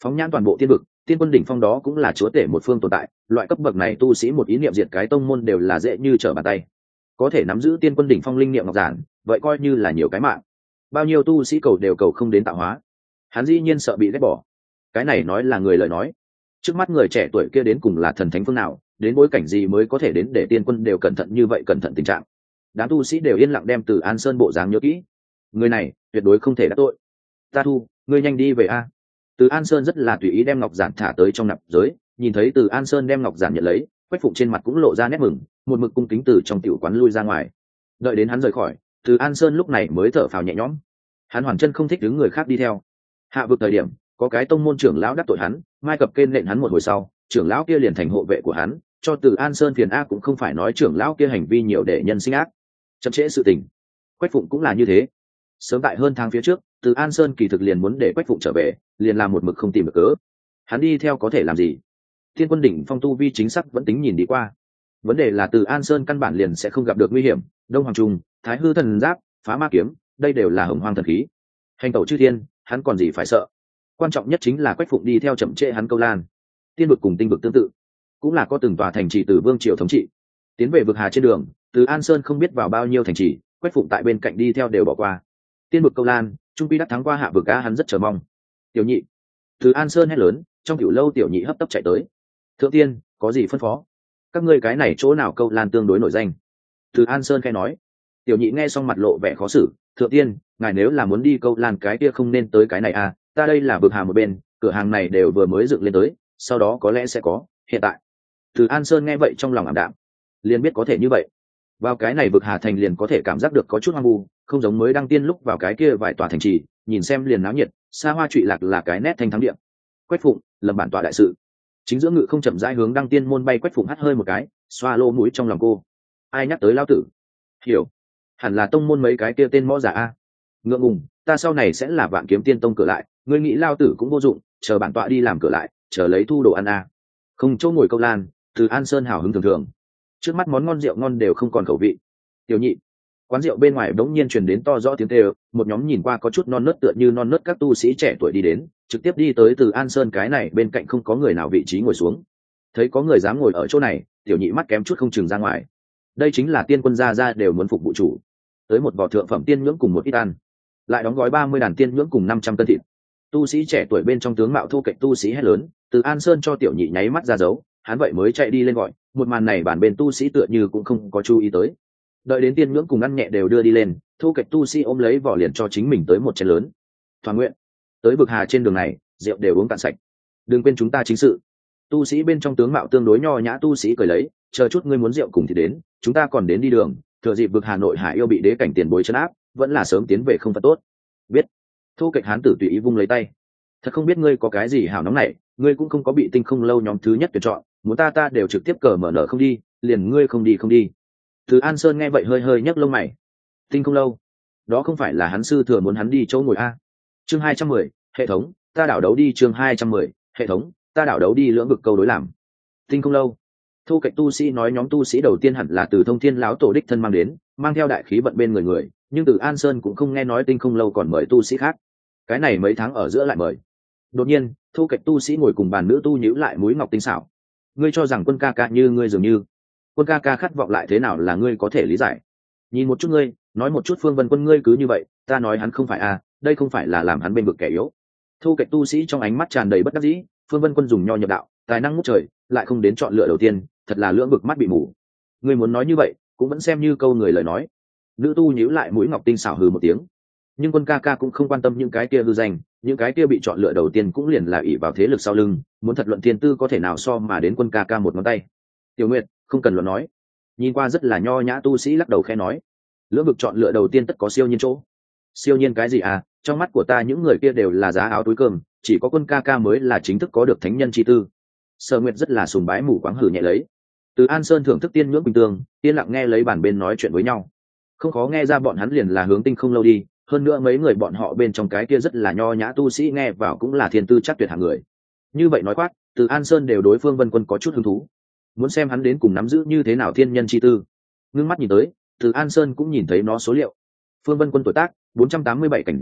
S1: Phóng nhãn toàn bộ tiên vực, tiên quân đỉnh phong đó cũng là chúa tể một phương tồn tại, loại cấp bậc này tu sĩ một ý niệm diệt cái tông môn đều là dễ như trở bàn tay. Có thể nắm giữ tiên quân đỉnh phong linh niệm ngọc giản, vậy coi như là nhiều cái mạng. Bao nhiêu tu sĩ cầu đều cầu không đến tạo hóa. Hắn dĩ nhiên sợ bị ghét bỏ. Cái này nói là người lời nói. Trước mắt người trẻ tuổi kia đến cùng là thần thánh phương nào, đến bối cảnh gì mới có thể đến để tiên quân đều cẩn thận như vậy, cẩn thận tình trạng. Đám tu sĩ đều yên lặng đem Từ An Sơn bộ dáng nhớ kỹ. Người này tuyệt đối không thể đắc tội. Ta thu, ngươi nhanh đi về a. Từ An Sơn rất là tùy ý đem ngọc giản thả tới trong nạp giới, nhìn thấy Từ An Sơn đem ngọc giản nhận lấy, Quách Phụng trên mặt cũng lộ ra nét mừng, một mực cung kính từ trong tiểu quán lui ra ngoài. Đợi đến hắn rời khỏi, Từ An Sơn lúc này mới thở phào nhẹ nhõm. Hắn hoàn chân không thích đứng người khác đi theo. Hạ vực thời điểm, có cái tông môn trưởng lão đắc tội hắn, mai cập kên nện hắn một hồi sau, trưởng lão kia liền thành hộ vệ của hắn, cho Từ An Sơn phiền ác cũng không phải nói trưởng lão kia hành vi nhiều để nhân sinh ác, chậm trễ sự tình. Quách Phụng cũng là như thế. Sớm tại hơn tháng phía trước, Từ An Sơn kỳ thực liền muốn để Quách Phụng trở về, liền làm một mực không tìm được cớ. Hắn đi theo có thể làm gì? Thiên quân đỉnh phong tu vi chính xác vẫn tính nhìn đi qua. Vấn đề là Từ An Sơn căn bản liền sẽ không gặp được nguy hiểm, Đông Hoàng Trung, Thái Hư thần giáp, Phá Ma kiếm, đây đều là hồng hoang thần khí. Hành tẩu chư thiên, hắn còn gì phải sợ? Quan trọng nhất chính là Quách Phụng đi theo chậm trễ hắn câu lan. Tiên vực cùng tinh vực tương tự, cũng là có từng tòa thành trì từ vương triều thống trị. Tiến về vực hà trên đường, Từ An Sơn không biết vào bao nhiêu thành trì, Quách Phụng tại bên cạnh đi theo đều bỏ qua. Tiên vực câu lan, trung quy đắc thắng qua hạ vực á, hắn rất chờ mong. Tiểu nhị, Từ An Sơn hét lớn, trong tiểu lâu tiểu nhị hấp tấp chạy tới. Thượng tiên, có gì phân phó? Các ngươi cái này chỗ nào câu lan tương đối nổi danh? Từ An Sơn khai nói. Tiểu nhị nghe xong mặt lộ vẻ khó xử. Thượng tiên, ngài nếu là muốn đi câu lan cái kia không nên tới cái này à, ta đây là vực hà một bên, cửa hàng này đều vừa mới dựng lên tới, sau đó có lẽ sẽ có, hiện tại. Từ An Sơn nghe vậy trong lòng ảm đạm, liền biết có thể như vậy. Vào cái này vực hà thành liền có thể cảm giác được có chút hoang vu, không giống mới đăng tiên lúc vào cái kia vài tòa thành trì, nhìn xem liền náo nhiệt, xa hoa trụy lạc là cái nét thanh thắng địa. Quách Phụng, lầm bản tọa đại sự. Chính giữa ngự không chậm rãi hướng đăng tiên môn bay. Quách Phụng hắt hơi một cái, xoa lỗ mũi trong lòng cô. Ai nhắc tới lao tử? Hiểu, hẳn là tông môn mấy cái kia tên mõ giả a. Ngượng ngùng, ta sau này sẽ là Vạn Kiếm Tiên Tông cửa lại, ngươi nghĩ lao tử cũng vô dụng, chờ bản tọa đi làm cửa lại, chờ lấy thu đồ ăn a. Không chỗ ngồi câu lan, Từ An Sơn hào hứng thường thường. Trước mắt món ngon rượu ngon đều không còn khẩu vị. Tiểu nhị, quán rượu bên ngoài đống nhiên truyền đến to rõ tiếng kêu, một nhóm nhìn qua có chút non nớt tựa như non nớt các tu sĩ trẻ tuổi đi đến, trực tiếp đi tới Từ An Sơn cái này bên cạnh không có người nào vị trí ngồi xuống. Thấy có người dám ngồi ở chỗ này, tiểu nhị mắt kém chút không chừng ra ngoài. Đây chính là tiên quân gia gia đều muốn phục vụ chủ. Tới một vỏ thượng phẩm tiên nhưỡng cùng một ít ăn, lại đóng gói 30 đàn tiên nhưỡng cùng 500 cân thịt. Tu sĩ trẻ tuổi bên trong tướng mạo thô kệch tu sĩ hét lớn, Từ An Sơn cho tiểu nhị nháy mắt ra dấu, hắn vậy mới chạy đi lên gọi. Một màn này bản bên tu sĩ tựa như cũng không có chú ý tới. Đợi đến tiên nhưỡng cùng ăn nhẹ đều đưa đi lên, thô kệch tu sĩ ôm lấy vỏ liền cho chính mình tới một chén lớn. Toàn nguyện, tới vực hà trên đường này, rượu đều uống cạn sạch. Đừng quên chúng ta chính sự. Tu sĩ bên trong tướng mạo tương đối nho nhã tu sĩ cười lấy, chờ chút ngươi muốn rượu cùng thì đến, chúng ta còn đến đi đường, thừa dịp vực Hà Nội Hải yêu bị đế cảnh tiền bối trấn áp, vẫn là sớm tiến về không phải tốt. Biết. Thô kệch hán tử tùy ý vung lấy tay. Thật không biết ngươi có cái gì hảo nóng này, ngươi cũng không có bị tinh không lâu nhóm thứ nhất tuyển chọn, muốn ta đều trực tiếp cờ mở nở không đi, liền ngươi không đi. Từ An Sơn nghe vậy hơi hơi nhấc lông mày. Tinh không lâu, đó không phải là hắn sư thừa muốn hắn đi chỗ ngồi a? Chương 210, hệ thống, ta đảo đấu đi. Chương 210, hệ thống, ta đảo đấu đi lưỡng vực câu đối làm. Tinh không lâu. Thu kệch tu sĩ nói nhóm tu sĩ đầu tiên hẳn là từ Thông Thiên lão tổ đích thân mang đến, mang theo đại khí vận bên người, nhưng từ An Sơn cũng không nghe nói tinh không lâu còn mời tu sĩ khác. Cái này mấy tháng ở giữa lại mời. Đột nhiên, thu kệch tu sĩ ngồi cùng bàn nữ tu nhíu lại mũi ngọc tinh xảo. Ngươi cho rằng Quân ca ca như ngươi dường như, Quân ca ca khát vọng lại thế nào là ngươi có thể lý giải. Nhìn một chút ngươi, nói một chút Phương Vân Quân ngươi cứ như vậy, ta nói hắn không phải đây không phải là làm hắn bên vực kẻ yếu. Thu kệch tu sĩ trong ánh mắt tràn đầy bất đắc dĩ, Phương Vân Quân dùng nho nhập đạo, tài năng ngút trời, lại không đến chọn lựa đầu tiên, thật là lưỡng vực mắt bị mù. Ngươi muốn nói như vậy, cũng vẫn xem như câu người lời nói. Nữ tu nhíu lại mũi ngọc tinh xảo hừ một tiếng. Nhưng Quân ca ca cũng không quan tâm những cái kia hư danh, những cái kia bị chọn lựa đầu tiên cũng liền là ỷ vào thế lực sau lưng, muốn thật luận thiên tư có thể nào so mà đến Quân ca ca một ngón tay. Tiểu Nguyệt, không cần luận nói. Nhìn qua rất là nho nhã tu sĩ lắc đầu khẽ nói, lưỡng vực chọn lựa đầu tiên tất có siêu nhiên chỗ. Siêu nhiên cái gì trong mắt của ta những người kia đều là giá áo túi cơm, chỉ có Quân ca ca mới là chính thức có được thánh nhân chi tư. Sở Nguyệt rất là sùng bái mù quáng hử nhẹ lấy. Từ An Sơn thưởng thức tiên nhưỡng bình tương, yên lặng nghe lấy bàn bên nói chuyện với nhau. Không khó nghe ra bọn hắn liền là hướng tinh không lâu đi, hơn nữa mấy người bọn họ bên trong cái kia rất là nho nhã tu sĩ nghe vào cũng là thiên tư chắc tuyệt hạng người. Như vậy nói quát, Từ An Sơn đều đối Phương Vân Quân có chút hứng thú, muốn xem hắn đến cùng nắm giữ như thế nào thiên nhân chi tư. Ngưng mắt nhìn tới, Từ An Sơn cũng nhìn thấy nó số liệu. Phương Vân Quân tuổi tác 487 cảnh giới,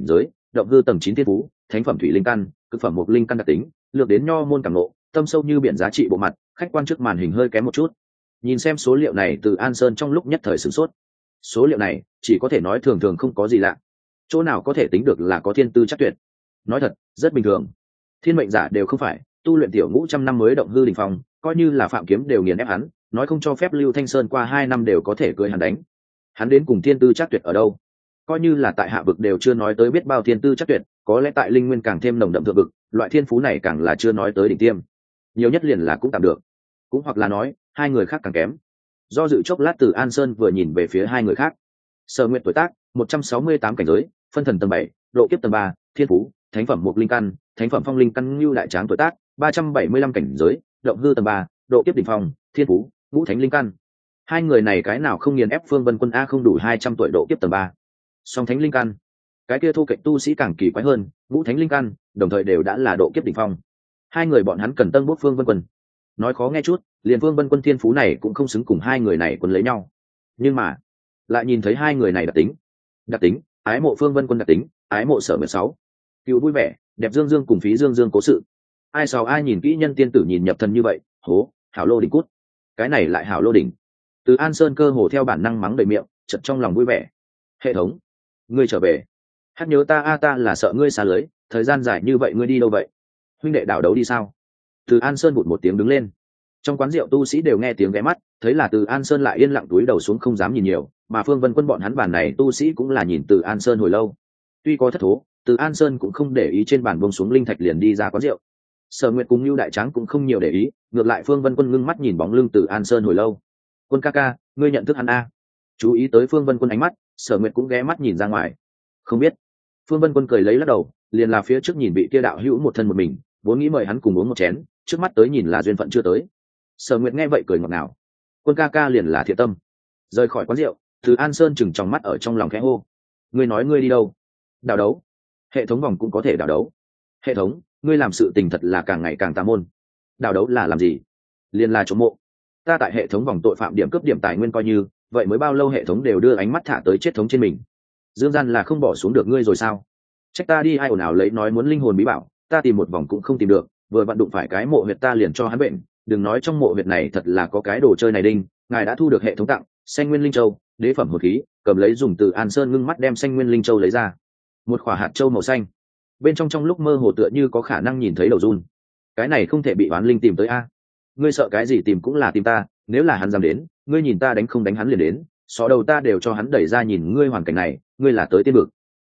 S1: động hư tầng 9 thiên phú, thánh phẩm thủy linh căn, cực phẩm mộc linh căn đặc tính, lược đến nho môn cảm ngộ, tâm sâu như biển giá trị bộ mặt, khách quan trước màn hình hơi kém một chút. Nhìn xem số liệu này, Từ An Sơn trong lúc nhất thời sửng sốt. Số liệu này chỉ có thể nói thường thường không có gì lạ, chỗ nào có thể tính được là có thiên tư chắc tuyệt. Nói thật, rất bình thường. Thiên mệnh giả đều không phải, tu luyện tiểu ngũ trăm năm mới động hư đỉnh phong, coi như là Phạm Kiếm đều nghiền ép hắn, nói không cho phép Lưu Thanh Sơn qua 2 năm đều có thể cưỡi hắn đánh. Hắn đến cùng thiên tư chắc tuyệt ở đâu? Coi như là tại hạ vực đều chưa nói tới biết bao thiên tư chắc tuyệt, có lẽ tại linh nguyên càng thêm nồng đậm thượng vực, loại thiên phú này càng là chưa nói tới đỉnh tiêm. Nhiều nhất liền là cũng tạm được, cũng hoặc là nói hai người khác càng kém. Do dự chốc lát, Từ An Sơn vừa nhìn về phía hai người khác. Sở Nguyệt tuổi tác 168 cảnh giới, phân thần tầng 7, độ kiếp tầng 3, thiên phú, thánh phẩm mộc linh căn, thánh phẩm phong linh căn. Nưu Đại Tráng tuổi tác 375 cảnh giới, động hư tầng 3, độ kiếp đỉnh phong, thiên phú, ngũ thánh linh căn. Hai người này cái nào không nghiền ép Phương Vân Quân a, không đủ 200 tuổi độ kiếp tầng 3. Song thánh linh căn, cái kia thu kệch tu sĩ càng kỳ quái hơn, ngũ thánh linh căn, đồng thời đều đã là độ kiếp đỉnh phong. Hai người bọn hắn cần tân bút Phương Vân Quân. Nói khó nghe chút, liền Phương Vân Quân thiên phú này cũng không xứng cùng hai người này quân lấy nhau. Nhưng mà lại nhìn thấy hai người này đặc tính, ái mộ Phương Vân Quân đặc tính, ái mộ Sở 16. Cựu vui vẻ, đẹp dương dương cùng phí dương dương cố sự. Ai sao ai nhìn kỹ nhân tiên tử nhìn nhập thần như vậy, hố, hảo lô đỉnh cút. Cái này lại hảo lô đỉnh. Từ An Sơn cơ hồ theo bản năng mắng đầy miệng, chợt trong lòng vui vẻ. Hệ thống, ngươi trở về. Hát nhớ ta a, ta là sợ ngươi xa lưới, thời gian dài như vậy ngươi đi đâu vậy? Huynh đệ đảo đấu đi sao? Từ An Sơn bụt một tiếng đứng lên. Trong quán rượu tu sĩ đều nghe tiếng ghé mắt, thấy là Từ An Sơn lại yên lặng túi đầu xuống không dám nhìn nhiều, mà Phương Vân Quân bọn hắn bàn này tu sĩ cũng là nhìn Từ An Sơn hồi lâu. Tuy có thất thố, Từ An Sơn cũng không để ý, trên bàn buông xuống linh thạch liền đi ra quán rượu. Sở Nguyệt cùng Nưu Đại Tráng cũng không nhiều để ý, ngược lại Phương Vân Quân ngưng mắt nhìn bóng lưng Từ An Sơn hồi lâu. Quân ca ca, ngươi nhận thức hắn a? Chú ý tới Phương Vân Quân ánh mắt, Sở Nguyệt cũng ghé mắt nhìn ra ngoài. Không biết. Phương Vân Quân cười lấy lắc đầu, liền là phía trước nhìn bị kia đạo hữu một thân một mình, vốn nghĩ mời hắn cùng uống một chén, trước mắt tới nhìn là duyên phận chưa tới. Sở Nguyệt nghe vậy cười ngọt ngào. Quân ca ca liền là thiện tâm. Rời khỏi quán rượu, Từ An Sơn chừng trong mắt ở trong lòng khẽ hô. Ngươi nói ngươi đi đâu? Đào đấu. Hệ thống vòng cũng có thể đào đấu. Hệ thống, ngươi làm sự tình thật là càng ngày càng tà môn. Đào đấu là làm gì? Liền là trộm mộ. Ta tại hệ thống vòng tội phạm điểm cướp điểm tài nguyên coi như, vậy mới bao lâu hệ thống đều đưa ánh mắt thả tới chết thống trên mình. Dương gian là không bỏ xuống được ngươi rồi sao? Trách ta đi, ai ồn ào lấy nói muốn linh hồn bí bảo, ta tìm một vòng cũng không tìm được, vừa vặn đụng phải cái mộ huyệt ta liền cho hắn bệnh. Đừng nói trong mộ huyệt này thật là có cái đồ chơi này đinh, ngài đã thu được hệ thống tặng xanh nguyên linh châu, đế phẩm hồn khí, cầm lấy dùng. Từ An Sơn ngưng mắt đem xanh nguyên linh châu lấy ra. Một quả hạt châu màu xanh, bên trong lúc mơ hồ tựa như có khả năng nhìn thấy đầu run. Cái này không thể bị oán linh tìm tới a. Ngươi sợ cái gì, tìm cũng là tìm ta, nếu là hắn dám đến, ngươi nhìn ta đánh không đánh hắn liền đến, xó đầu ta đều cho hắn đẩy ra. Nhìn ngươi hoàn cảnh này, ngươi là tới tiên vực.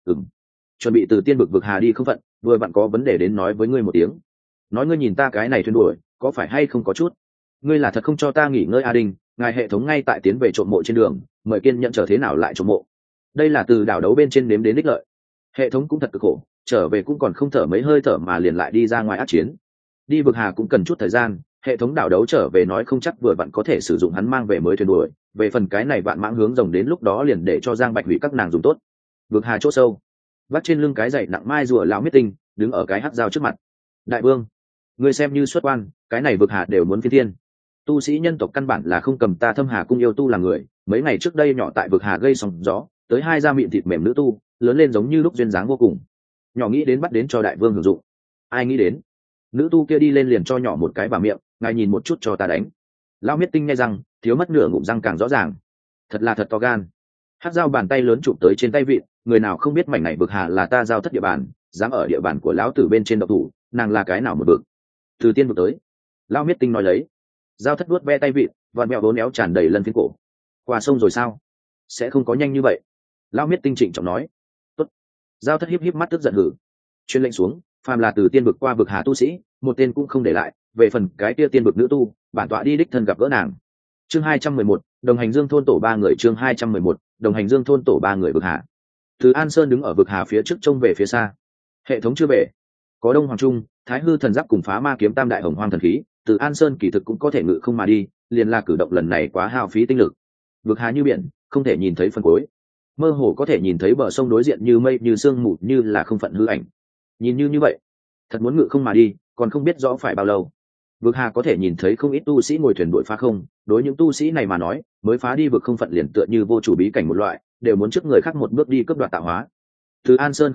S1: Chuẩn bị từ tiên vực vực hà đi không phận, vừa vặn có vấn đề đến nói với ngươi một tiếng. Nói ngươi nhìn ta cái này thuyền đuổi, có phải hay không có chút? Ngươi là thật không cho ta nghỉ ngơi a? Đinh, ngài hệ thống ngay tại tiến về trộm mộ trên đường, mời kiên nhận chờ thế nào lại trộm mộ. Đây là từ đảo đấu bên trên nếm đến đích lợi. Hệ thống cũng thật cực khổ, trở về cũng còn không thở mấy hơi thở mà liền lại đi ra ngoài át chiến. Đi vực hà cũng cần chút thời gian, hệ thống đảo đấu trở về nói không chắc vừa vặn có thể sử dụng hắn mang về mới thuyền đuổi. Về phần cái này vạn mãng hướng rồng, đến lúc đó liền để cho Giang Bạch hủy các nàng dùng tốt. Vực hà chỗ sâu, vắt trên lưng cái dậy nặng mai rùa lão miết tinh đứng ở cái hắc dao trước mặt. Đại vương, ngươi xem như xuất quan, cái này vực hà đều muốn phi thiên. Tu sĩ nhân tộc căn bản là không cầm ta Thâm Hà cung yêu tu làm người. Mấy ngày trước đây nhỏ tại vực hà gây sóng gió, tới 2 da miệng thịt mềm nữ tu, lớn lên giống như lúc duyên dáng vô cùng. Nhỏ nghĩ đến bắt đến cho đại vương hưởng dụng, ai nghĩ đến nữ tu kia đi lên liền cho nhỏ một cái vào miệng, ngài nhìn một chút cho ta đánh. Lão miết tinh nghe rằng thiếu mất nửa ngụm răng càng rõ ràng. Thật là thật to gan. Hát dao bàn tay lớn chụp tới trên tay vịn, người nào không biết mảnh này vực hà là ta giao thất địa bàn, dám ở địa bàn của lão tử bên trên độc thủ, nàng là cái nào một vực? Từ tiên vực tới. Lão miết tinh nói lấy. Giao thất vuốt ve tay vịn, vặn mẹo bốn éo tràn đầy lần phiến cổ. Qua sông rồi sao? Sẽ không có nhanh như vậy. Lão miết tinh trịnh trọng nói. Tốt. Giao thất híp mắt tức giận hử. Chuyên lệnh xuống, phàm là từ tiên vực qua vực hà tu sĩ, một tên cũng không để lại. Về phần cái kia tiên vực nữ tu, bản tọa đi đích thân gặp gỡ nàng. Chương 211, đồng hành Dương thôn tổ 3 người. Chương 211, đồng hành Dương thôn tổ 3 người vực hà. Từ An Sơn đứng ở vực hà phía trước trông về phía xa. Hệ thống chưa về, có Đông Hoàng Trung, Thái Hư thần giáp cùng Phá Ma kiếm tam đại hồng hoang thần khí, Từ An Sơn kỳ thực cũng có thể ngự không mà đi, liền là cử động lần này quá hao phí tinh lực. Vực hà như biển, không thể nhìn thấy phần cuối, mơ hồ có thể nhìn thấy bờ sông đối diện như mây như sương mù, như là không phận hư ảnh. Nhìn như vậy, thật muốn ngự không mà đi, còn không biết rõ phải bao lâu. Vực hà có thể nhìn thấy không ít tu sĩ ngồi thuyền đuổi phá không, đối những tu sĩ này mà nói, mới phá đi vực không phận liền tựa như vô chủ bí cảnh một loại, đều muốn trước người khác một bước đi cướp đoạt tạo hóa. Từ An Sơn không nội,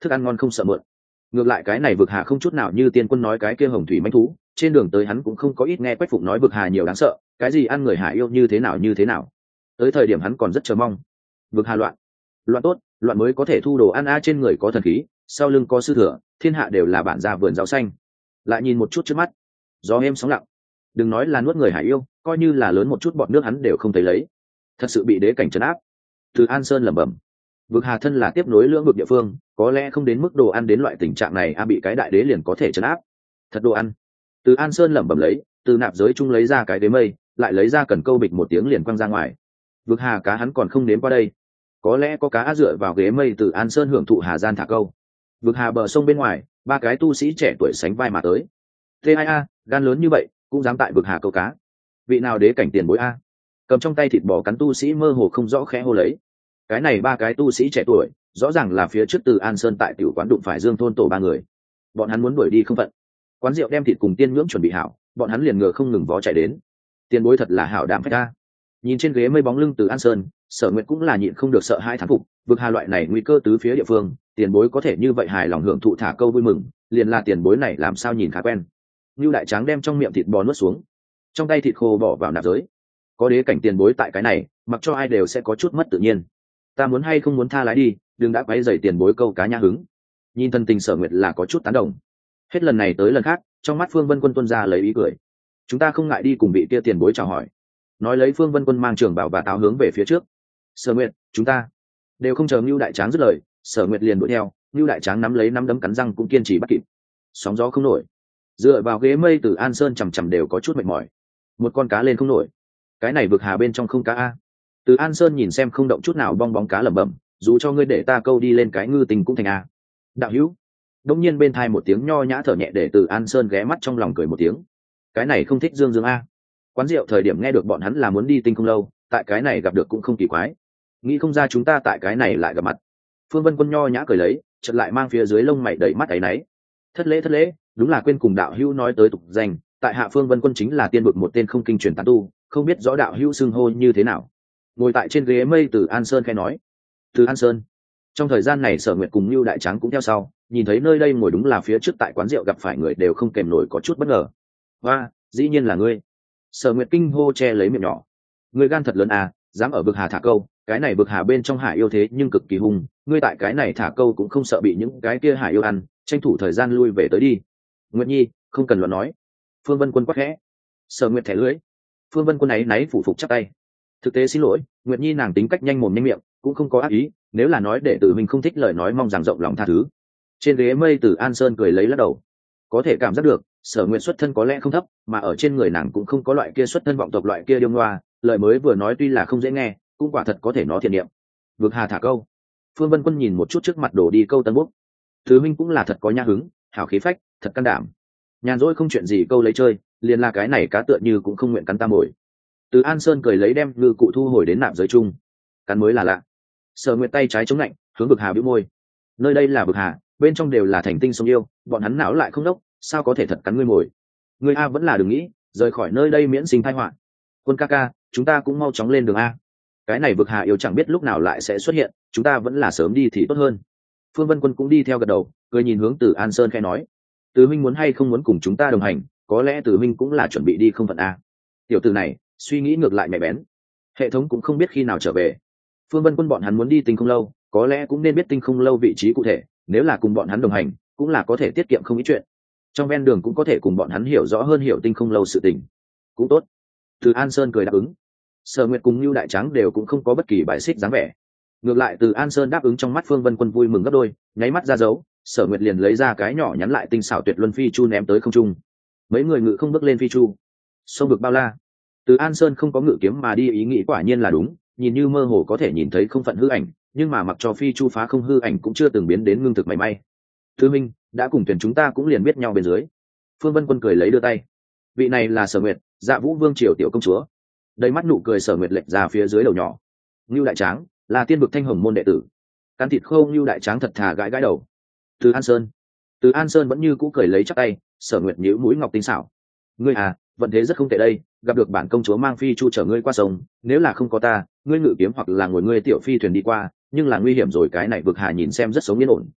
S1: thức ăn ngon không sợ mượn. Ngược lại cái này vực hà không chút nào như tiên quân nói cái kia hồng thủy manh thú, trên đường tới hắn cũng không có ít nghe Quách Phụng nói vực hà nhiều đáng sợ, cái gì ăn người hải yêu như thế nào như thế nào. Tới thời điểm hắn còn rất chờ mong. Vực hà loạn, loạn tốt, loạn mới có thể thu đồ ăn trên người có thần khí, sau lưng có sư thừa, thiên hạ đều là bản gia vườn rau xanh. Lại nhìn một chút trước mắt, gió êm sóng lặng. Đừng nói là nuốt người hải yêu, coi như là lớn một chút bọt nước hắn đều không thấy lấy. Thật sự bị đế cảnh trấn áp. Từ An Sơn lẩm bẩm, vực hà thân là tiếp nối lưỡng vực địa phương, có lẽ không đến mức đồ ăn đến loại tình trạng này bị cái đại đế liền có thể trấn áp. Thật đồ ăn. Từ An Sơn lẩm bẩm lấy, từ nạp giới chung lấy ra cái đế mây, lại lấy ra cần câu bịch một tiếng liền quăng ra ngoài. Vực hà cá hắn còn không đến qua đây, có lẽ có cá dựa vào ghế mây từ An Sơn hưởng thụ hà gian thả câu. Vực hà bờ sông bên ngoài, ba cái tu sĩ trẻ tuổi sánh vai mà tới. T2A, gan lớn như vậy cũng dám tại vực hà câu cá. Vị nào đế cảnh tiền bối a? Cầm trong tay thịt bò cắn tu sĩ mơ hồ không rõ khẽ hô lấy. Cái này ba cái tu sĩ trẻ tuổi rõ ràng là phía trước từ An Sơn tại tiểu quán đụng phải Dương thôn tổ ba người. Bọn hắn muốn đuổi đi không phận. Quán rượu đem thịt cùng tiên nhưỡng chuẩn bị hảo, bọn hắn liền ngựa không ngừng vó chạy đến. Tiền bối thật là hảo đảm phách a. Nhìn trên ghế mây bóng lưng từ An Sơn, Sở Nguyệt cũng là nhịn không được sợ hai thán phục, vực hà loại này nguy cơ tứ phía địa phương, tiền bối có thể như vậy hài lòng hưởng thụ thả câu vui mừng, liền là tiền bối này làm sao nhìn khá quen. Nưu Đại Tráng đem trong miệng thịt bò nuốt xuống, trong tay thịt khô bỏ vào nạp giới. Có đế cảnh tiền bối tại cái này, mặc cho ai đều sẽ có chút mất tự nhiên. Ta muốn hay không muốn tha lái đi, đừng đã quấy rầy tiền bối câu cá nhã hứng. Nhìn thân tình Sở Nguyệt là có chút tán đồng. Hết lần này tới lần khác, trong mắt Phương Vân Quân tuôn ra lấy ý cười. Chúng ta không ngại đi cùng vị kia tiền bối chào hỏi. Nói lấy Phương Vân Quân mang trường bảo và táo hướng về phía trước. Sở Nguyệt, chúng ta đều không chờ Nưu Đại Tráng dứt lời, Sở Nguyệt liền đuổi theo. Nưu Đại Tráng nắm lấy nắm đấm cắn răng cũng kiên trì bắt kịp. Sóng gió không nổi, dựa vào ghế mây từ An Sơn chằm đều có chút mệt mỏi. Một con cá lên không nổi, cái này vực hà bên trong không cá a. Từ An Sơn nhìn xem không động chút nào bong bóng cá lẩm bẩm, dù cho ngươi để ta câu đi lên cái ngư tình cũng thành a. Đạo hữu. Đông nhiên bên thai một tiếng nho nhã thở nhẹ để từ An Sơn ghé mắt trong lòng cười một tiếng. Cái này không thích Dương Dương a. Quán rượu thời điểm nghe được bọn hắn là muốn đi tinh không lâu, tại cái này gặp được cũng không kỳ quái. Nghĩ không ra chúng ta tại cái này lại gặp mặt. Phương Vân Quân nho nhã cười lấy, chợt lại mang phía dưới lông mày đầy mắt áy náy. Thất lễ, đúng là quên cùng đạo hữu nói tới tục danh, tại hạ Phương Vân Quân chính là tiên bực một tên không kinh truyền tán tu, không biết rõ đạo hữu xưng hô như thế nào. Ngồi tại trên ghế mây từ An Sơn khẽ nói. Từ An Sơn. Trong thời gian này Sở Nguyệt cùng Nưu Đại Tráng cũng theo sau, nhìn thấy nơi đây ngồi đúng là phía trước tại quán rượu gặp phải người đều không kèm nổi có chút bất ngờ. Và, dĩ nhiên là ngươi. Sở Nguyệt kinh hô che lấy miệng nhỏ. Ngươi gan thật lớn à, dám ở vực hà thả câu, cái này vực hà bên trong hải yêu thế nhưng cực kỳ hung, ngươi tại cái này thả câu cũng không sợ bị những cái kia hải yêu ăn, tranh thủ thời gian lui về tới đi. Nguyệt Nhi, không cần luận nói. Phương Vân Quân quát khẽ. Sở Nguyệt thẻ lưỡi. Phương Vân Quân ấy náy phủ phục chắp tay. Thực tế xin lỗi, Nguyệt Nhi nàng tính cách nhanh mồm nhanh miệng, cũng không có ác ý, nếu là nói để tự mình không thích lời nói mong rằng rộng lòng tha thứ. Trên ghế mây từ An Sơn cười lấy lắc đầu. Có thể cảm giác được, Sở Nguyệt xuất thân có lẽ không thấp, mà ở trên người nàng cũng không có loại kia xuất thân vọng tộc loại kia điêu ngoa, lời mới vừa nói tuy là không dễ nghe, cũng quả thật có thể nó thiện niệm. Vực hà thả câu. Phương Vân Quân nhìn một chút trước mặt đổ đi câu tân bốc. Thứ minh cũng là thật có nhã hứng, hảo khí phách, thật can đảm. Nhàn rỗi không chuyện gì câu lấy chơi, liền là cái này cá tựa như cũng không nguyện cắn ta mồi. Từ An Sơn cười lấy đem ngư cụ thu hồi đến nạp giới chung. Cắn mới là lạ. Sở Nguyệt tay trái chống lạnh, hướng vực hà bĩu môi. Nơi đây là vực hà, bên trong đều là thành tinh sông yêu, bọn hắn não lại không đốc, sao có thể thật cắn ngươi mồi. Ngươi a vẫn là đừng nghĩ, rời khỏi nơi đây miễn sinh tai họa. Quân ca ca, chúng ta cũng mau chóng lên đường a. Cái này vực hà yêu chẳng biết lúc nào lại sẽ xuất hiện, chúng ta vẫn là sớm đi thì tốt hơn. Phương Vân Quân cũng đi theo gật đầu, cười nhìn hướng Từ An Sơn khẽ nói. Từ huynh muốn hay không muốn cùng chúng ta đồng hành, có lẽ Từ huynh cũng là chuẩn bị đi không phận a. Tiểu tử này suy nghĩ ngược lại nhạy bén, hệ thống cũng không biết khi nào trở về. Phương Vân Quân bọn hắn muốn đi tinh không lâu, có lẽ cũng nên biết tinh không lâu vị trí cụ thể, nếu là cùng bọn hắn đồng hành cũng là có thể tiết kiệm không ít chuyện. Trong ven đường cũng có thể cùng bọn hắn hiểu rõ hơn hiểu tinh không lâu sự tình, cũng tốt. Từ An Sơn cười đáp ứng. Sở Nguyệt cùng Nưu Đại Tráng đều cũng không có bất kỳ bài xích dáng vẻ. Ngược lại Từ An Sơn đáp ứng trong mắt Phương Vân Quân vui mừng gấp đôi, nháy mắt ra dấu, Sở Nguyệt liền lấy ra cái nhỏ nhắn lại tinh xảo tuyệt luân phi chu ném tới không trung. Mấy người ngự không bước lên phi chu. Sông vực bao la. Từ An Sơn không có ngự kiếm mà đi ý nghĩ quả nhiên là đúng, nhìn như mơ hồ có thể nhìn thấy không phận hư ảnh, nhưng mà mặc cho phi chu phá không hư ảnh cũng chưa từng biến đến ngưng thực mảy may. Thư minh, đã cùng tuyển chúng ta cũng liền biết nhau bên dưới. Phương Vân Quân cười lấy đưa tay. Vị này là Sở Nguyệt, Dạ Vũ Vương triều tiểu công chúa. Đầy mắt nụ cười Sở Nguyệt lệch ra phía dưới đầu nhỏ. Nưu Đại Tráng là tiên vực thanh hồng môn đệ tử. Cắn thịt khô Nưu Đại Tráng thật thà gãi gãi đầu. Từ An Sơn. Từ An Sơn vẫn như cũ cười lấy chắp tay. Sở Nguyệt nhíu mũi ngọc tinh xảo. Ngươi à, vận thế rất không tệ đây, gặp được bản công chúa mang phi chu chở ngươi qua sông, nếu là không có ta, ngươi ngự kiếm hoặc là ngồi ngươi tiểu phi thuyền đi qua, nhưng là nguy hiểm rồi, cái này vực hà nhìn xem rất sống yên ổn.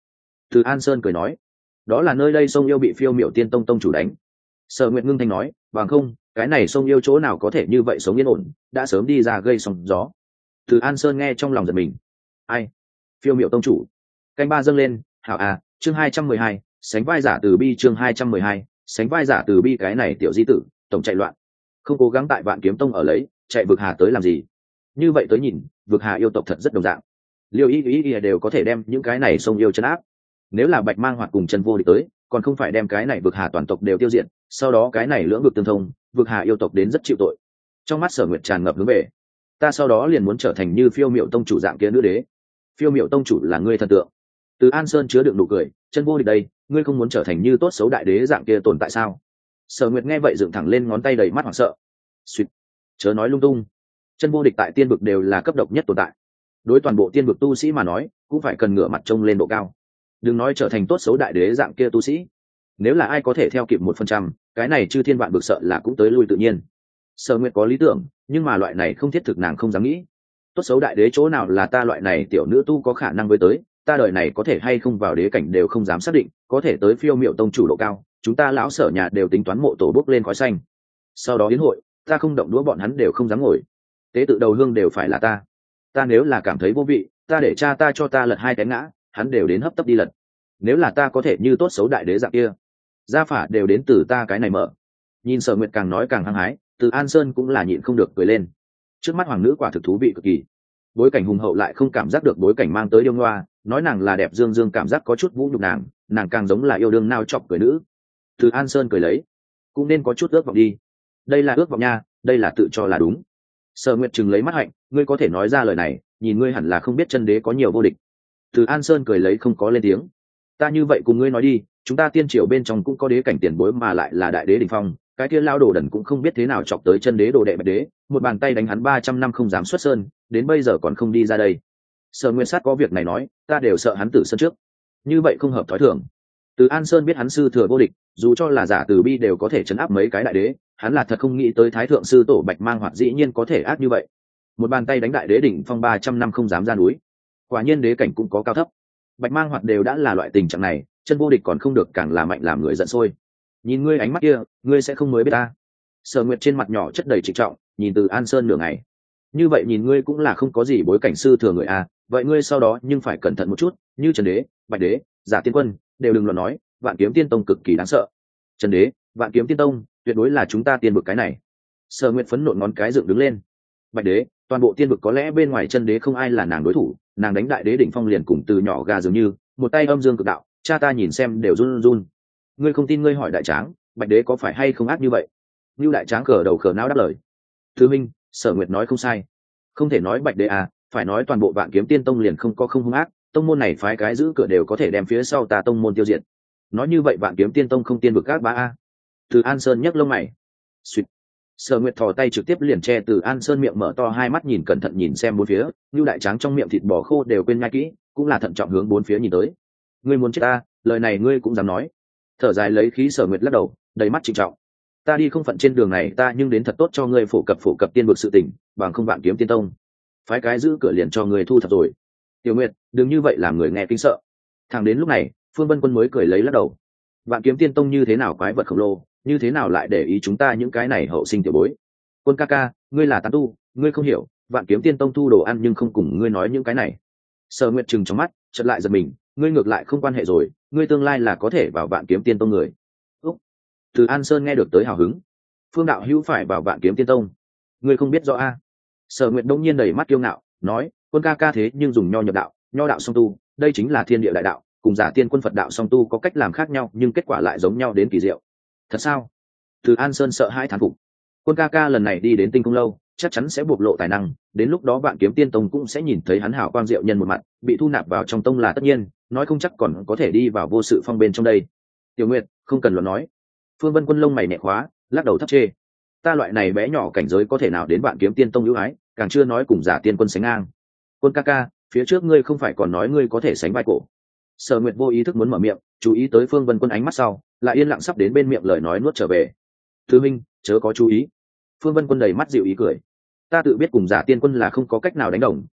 S1: Từ An Sơn cười nói, đó là nơi đây sông yêu bị Phiêu Miểu Tiên Tông tông chủ đánh. Sở Nguyệt ngưng thanh nói, bằng không cái này sông yêu chỗ nào có thể như vậy sống yên ổn, đã sớm đi ra gây sóng gió. Từ An Sơn nghe trong lòng giật mình. Ai? Phiêu Miểu tông chủ. Canh ba dâng lên, hảo à, chương 212, sánh vai giả từ bi, chương 212, sánh vai giả từ bi. Cái này tiểu di tử tổng chạy loạn, không cố gắng tại Vạn Kiếm Tông ở lấy, chạy vực hà tới làm gì? Như vậy tới nhìn, vực hà yêu tộc thật rất đồng dạng, liêu ý đều có thể đem những cái này sông yêu chấn áp. Nếu là Bạch Mang Hoạt cùng Chân Vô Địch tới, còn không phải đem cái này vực hà toàn tộc đều tiêu diệt, sau đó cái này lưỡng vực tương thông, vực hà yêu tộc đến rất chịu tội. Trong mắt Sở Nguyệt tràn ngập hướng về, ta sau đó liền muốn trở thành như Phiêu Miểu tông chủ dạng kia nữ đế. Phiêu Miểu tông chủ là ngươi thần tượng. Từ An Sơn chứa đựng nụ cười, Chân Vô Địch đây, ngươi không muốn trở thành như tốt xấu đại đế dạng kia tồn tại sao? Sở Nguyệt nghe vậy dựng thẳng lên ngón tay đầy mắt hoảng sợ. Xuyệt, chớ nói lung tung. Chân Vô Địch tại tiên vực đều là cấp độc nhất tồn tại, đối toàn bộ tiên vực tu sĩ mà nói cũng phải cần ngửa mặt trông lên độ cao, đừng nói trở thành tốt xấu đại đế dạng kia tu sĩ, nếu là ai có thể theo kịp 1%, cái này chư thiên vạn vực sợ là cũng tới lui tự nhiên. Sở Nguyệt có lý tưởng, nhưng mà loại này không thiết thực, nàng không dám nghĩ. Tốt xấu đại đế chỗ nào là ta loại này tiểu nữ tu có khả năng với tới, ta đời này có thể hay không vào đế cảnh đều không dám xác định, có thể tới Phiêu Miểu tông chủ độ cao, chúng ta lão Sở nhà đều tính toán mộ tổ bốc lên khói xanh. Sau đó đến hội, ta không động đũa bọn hắn đều không dám ngồi, tế tự đầu hương đều phải là ta. Ta nếu là cảm thấy vô vị, ta để cha ta cho ta lật 2 cái ngã, hắn đều đến hấp tấp đi lật. Nếu là ta có thể như tốt xấu đại đế dạng kia, gia phả đều đến từ ta cái này mở. Nhìn Sở Nguyệt càng nói càng hăng hái, Từ An Sơn cũng là nhịn không được cười lên. Trước mắt hoàng nữ quả thực thú vị cực kỳ, bối cảnh hùng hậu lại không cảm giác được bối cảnh mang tới điêu ngoa, nói nàng là đẹp dương dương cảm giác có chút vũ nhục nàng càng giống là yêu đương nao chọc cười nữ. Từ An Sơn cười lấy, cũng nên có chút ước vọng đi. Đây là ước vọng nha, đây là tự cho là đúng. Sở Nguyệt chừng lấy mắt hạnh, ngươi có thể nói ra lời này, nhìn ngươi hẳn là không biết chân đế có nhiều vô địch. Từ An Sơn cười lấy không có lên tiếng. Ta như vậy cùng ngươi nói đi, chúng ta tiên triều bên trong cũng có đế cảnh tiền bối mà lại là đại đế đỉnh phong, cái kia lao đồ đần cũng không biết thế nào chọc tới chân đế đồ đệ Bạch đế, một bàn tay đánh hắn 300 năm không dám xuất sơn, đến bây giờ còn không đi ra đây. Sở Nguyên Sát có việc này nói, ta đều sợ hắn tử sơn trước. Như vậy không hợp thói thường. Từ An Sơn biết hắn sư thừa vô địch, dù cho là giả từ bi đều có thể chấn áp mấy cái đại đế, hắn là thật không nghĩ tới thái thượng sư tổ Bạch Mang Hoạt dĩ nhiên có thể ác như vậy. Một bàn tay đánh đại đế đỉnh phong 300 năm không dám ra núi. Quả nhiên đế cảnh cũng có cao thấp. Bạch Mang Hoạt đều đã là loại tình trạng này, chân vô địch còn không được càng là mạnh làm người giận sôi. Nhìn ngươi ánh mắt kia, ngươi sẽ không mới biết ta. Sở Nguyệt trên mặt nhỏ chất đầy trịnh trọng, nhìn Từ An Sơn nửa ngày. Như vậy nhìn ngươi cũng là không có gì bối cảnh sư thừa người à, vậy ngươi sau đó nhưng phải cẩn thận một chút, như Trần Đế, Bạch Đế, Giả Tiên Quân, đều đừng luận nói, Vạn Kiếm Tiên Tông cực kỳ đáng sợ. Trần Đế, Vạn Kiếm Tiên Tông, tuyệt đối là chúng ta tiên vực cái này. Sở Nguyệt phấn nộ ngón cái dựng đứng lên. Bạch Đế, toàn bộ tiên vực có lẽ bên ngoài Chân Đế không ai là nàng đối thủ, nàng đánh đại đế đỉnh phong liền cùng từ nhỏ gà dường như, một tay âm dương cực đạo, cha ta nhìn xem đều run run. Ngươi không tin ngươi hỏi đại tráng, Bạch Đế có phải hay không ác như vậy? Như đại tráng cờ đầu cờ não đáp lời. Thứ minh, Sở Nguyệt nói không sai, không thể nói Bạch Đế à, phải nói toàn bộ Vạn Kiếm Tiên Tông liền không có không hung ác, tông môn này phái cái giữ cửa đều có thể đem phía sau ta tông môn tiêu diệt. Nói như vậy Vạn Kiếm Tiên Tông không tiên vực các bá a. Từ An Sơn nhấc lông mày. Suýt. Sở Nguyệt thò tay trực tiếp liền che Từ An Sơn miệng mở to hai mắt nhìn cẩn thận nhìn xem bốn phía, như đại tráng trong miệng thịt bò khô đều quên nhai kỹ, cũng là thận trọng hướng bốn phía nhìn tới. Ngươi muốn chết ta, lời này ngươi cũng dám nói? Thở dài lấy khí, Sở Nguyệt lắc đầu, đầy mắt trịnh trọng. Ta đi không phận trên đường này, ta nhưng đến thật tốt cho ngươi phổ cập tiên vực sự tình, bằng không Vạn Kiếm Tiên Tông phái cái giữ cửa liền cho ngươi thu thập rồi. Tiểu Nguyệt, đừng như vậy làm người nghe kinh sợ. Thằng đến lúc này, Phương Vân Quân mới cười lấy lắc đầu. Vạn Kiếm Tiên Tông như thế nào quái vật khổng lồ, như thế nào lại để ý chúng ta những cái này hậu sinh tiểu bối. Quân ca ca, ngươi là tán tu, ngươi không hiểu, Vạn Kiếm Tiên Tông thu đồ ăn nhưng không cùng ngươi nói những cái này. Sở Nguyệt trừng trong mắt, chợt lại giật mình, ngươi ngược lại không quan hệ rồi, ngươi tương lai là có thể vào Vạn Kiếm Tiên Tông người. Úc. Từ An Sơn nghe được tới hào hứng. Phương đạo hữu phải vào Vạn Kiếm Tiên Tông, ngươi không biết rõ a? Sở Nguyệt đông nhiên đầy mắt kiêu ngạo, nói, quân ca ca thế nhưng dùng nho nhập đạo, nho đạo song tu, đây chính là thiên địa đại đạo, cùng Giả Tiên Quân Phật đạo song tu có cách làm khác nhau, nhưng kết quả lại giống nhau đến kỳ diệu. Thật sao? Từ An Sơn sợ hãi thán phục. Quân ca ca lần này đi đến Tinh Không lâu, chắc chắn sẽ bộc lộ tài năng, đến lúc đó Vạn Kiếm Tiên Tông cũng sẽ nhìn thấy hắn hảo quang diệu nhân một mặt, bị thu nạp vào trong tông là tất nhiên, nói không chắc còn có thể đi vào vô sự phong bên trong đây. Tiểu Nguyệt, không cần luận nói. Phương Vân Quân lông mày nhẹ khóa, lắc đầu thấp chê. Ta loại này bé nhỏ cảnh giới có thể nào đến Vạn Kiếm Tiên Tông ưu ái, càng chưa nói cùng Giả Tiên Quân sánh ngang. Quân ca ca, phía trước ngươi không phải còn nói ngươi có thể sánh vai cổ. Sở Nguyệt vô ý thức muốn mở miệng, chú ý tới Phương Vân Quân ánh mắt sau, lại yên lặng sắp đến bên miệng lời nói nuốt trở về. Thứ minh, chớ có chú ý. Phương Vân Quân đầy mắt dịu ý cười. Ta tự biết cùng Giả Tiên Quân là không có cách nào đánh đồng,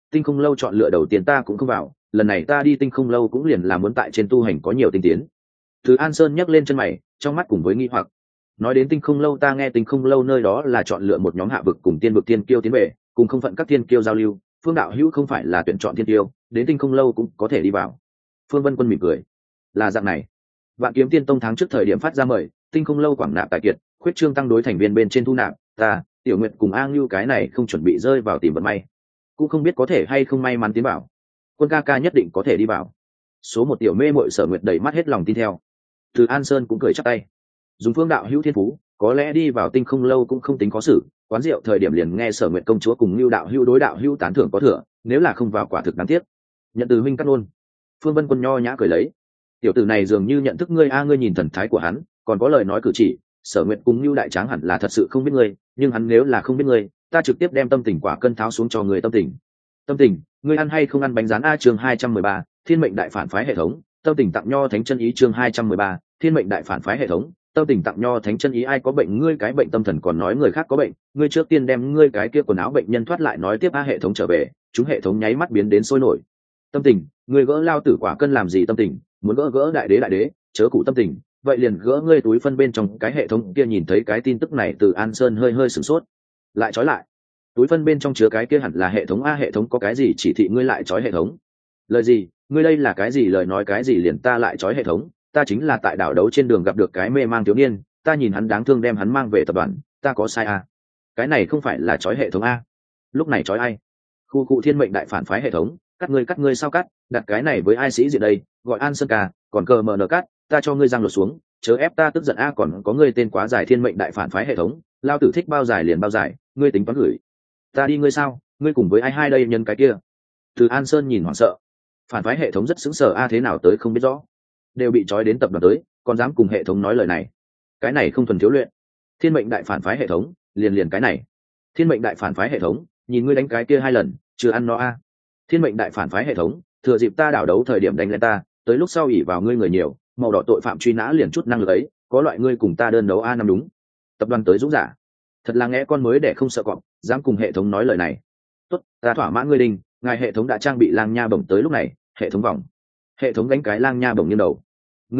S1: tinh không lâu chọn lựa đầu tiên ta cũng không vào, lần này ta đi tinh không lâu cũng liền là muốn tại trên tu hành có nhiều tinh tiến. Từ An Sơn nhấc lên chân mày, trong mắt cùng với nghi hoặc. Nói đến tinh không lâu, ta nghe tinh không lâu nơi đó là chọn lựa một nhóm hạ vực cùng tiên vực tiên kiêu tiến về, cùng không phận các tiên kiêu giao lưu. Phương đạo hữu không phải là tuyển chọn tiên kiêu, đến tinh không lâu cũng có thể đi vào. Phương Vân Quân mỉm cười, là dạng này. Vạn Kiếm Tiên Tông tháng trước thời điểm phát ra mời, tinh không lâu quảng nạp tài kiệt, khuyết trương tăng đối thành viên bên trên thu nạp, ta, Tiểu Nguyệt cùng A Ngưu cái này không chuẩn bị rơi vào tìm vận may, cũng không biết có thể hay không may mắn tiến vào. Quân ca ca nhất định có thể đi vào. Số một tiểu mê muội Sở Nguyệt đầy mắt hết lòng tin theo. Từ An Sơn cũng cười chắp tay, dùng Phương đạo hữu thiên phú, có lẽ đi vào tinh không lâu cũng không tính có xử. Quán rượu thời điểm liền nghe Sở Nguyệt công chúa cùng Ngưu đạo hữu đối đạo hữu tán thưởng có thừa, nếu là không vào quả thực đáng tiếc. Nhận từ huynh cắt luôn. Phương Vân Quân nho nhã cười lấy, tiểu tử này dường như nhận thức ngươi a, ngươi nhìn thần thái của hắn, còn có lời nói cử chỉ, Sở Nguyệt cùng Ngưu đại tráng hẳn là thật sự không biết ngươi, nhưng hắn nếu là không biết ngươi, ta trực tiếp đem tâm tình quả cân tháo xuống cho người tâm tình. Tâm tình, ngươi ăn hay không ăn bánh rán a? Chương 213, Thiên mệnh đại phản phái hệ thống, tâm tình tặng nho thánh chân ý. Chương 213, Thiên mệnh đại phản phái hệ thống, tâm tình tặng nho thánh chân ý. Ai có bệnh? Ngươi cái bệnh tâm thần còn nói người khác có bệnh, ngươi trước tiên đem ngươi cái kia quần áo bệnh nhân thoát lại nói tiếp a. Hệ thống trở về, chúng hệ thống nháy mắt biến đến sôi nổi. Tâm tình, ngươi gỡ lao tử quả cân làm gì? Tâm tình, muốn gỡ đại đế, chớ cụ tâm tình, vậy liền gỡ ngươi túi phân bên trong cái hệ thống kia. Nhìn thấy cái tin tức này, Từ An Sơn hơi sửng sốt, lại trói lại. Túi phân bên trong chứa cái kia hẳn là hệ thống a. Hệ thống có cái gì chỉ thị ngươi lại trói hệ thống? Lời gì? Ngươi đây là cái gì lời nói? Cái gì liền ta lại trói hệ thống? Ta chính là tại đảo đấu trên đường gặp được cái mê mang thiếu niên, ta nhìn hắn đáng thương đem hắn mang về tập đoàn, ta có sai a? Cái này không phải là trói hệ thống a. Lúc này trói ai? Khu cụ thiên mệnh đại phản phái hệ thống, cắt ngươi sao cắt? Đặt cái này với ai sĩ diện đây? Gọi An Sơn ca, còn cờ mờ nờ cắt, ta cho ngươi răng lột xuống, chớ ép ta tức giận a. Còn có ngươi tên quá dài, thiên mệnh đại phản phái hệ thống, lao tử thích bao dài liền bao dài, ngươi tính toán gửi ta đi ngươi sao? Ngươi cùng với ai hai đây nhân cái kia? Từ An Sơn nhìn hoảng sợ, phản phái hệ thống rất sững sờ a, thế nào tới không biết rõ, đều bị trói đến tập đoàn tới, còn dám cùng hệ thống nói lời này, cái này không thuần thiếu luyện. Thiên mệnh đại phản phái hệ thống, liền cái này. Thiên mệnh đại phản phái hệ thống, nhìn ngươi đánh cái kia 2 lần, chưa ăn nó a. Thiên mệnh đại phản phái hệ thống, thừa dịp ta đảo đấu thời điểm đánh lên ta, tới lúc sau ỉ vào ngươi người nhiều, màu đỏ tội phạm truy nã liền chút năng lực ấy, có loại ngươi cùng ta đơn đấu a. Năm đúng, tập đoàn tới dũng giả, thật là nghe con mới để không sợ cọp, dám cùng hệ thống nói lời này. Tốt, ta thỏa mãn ngươi đình, ngài hệ thống đã trang bị lang nha bổng. Tới lúc này, hệ thống vòng, hệ thống đánh cái lang nha bổng nghiêng đầu.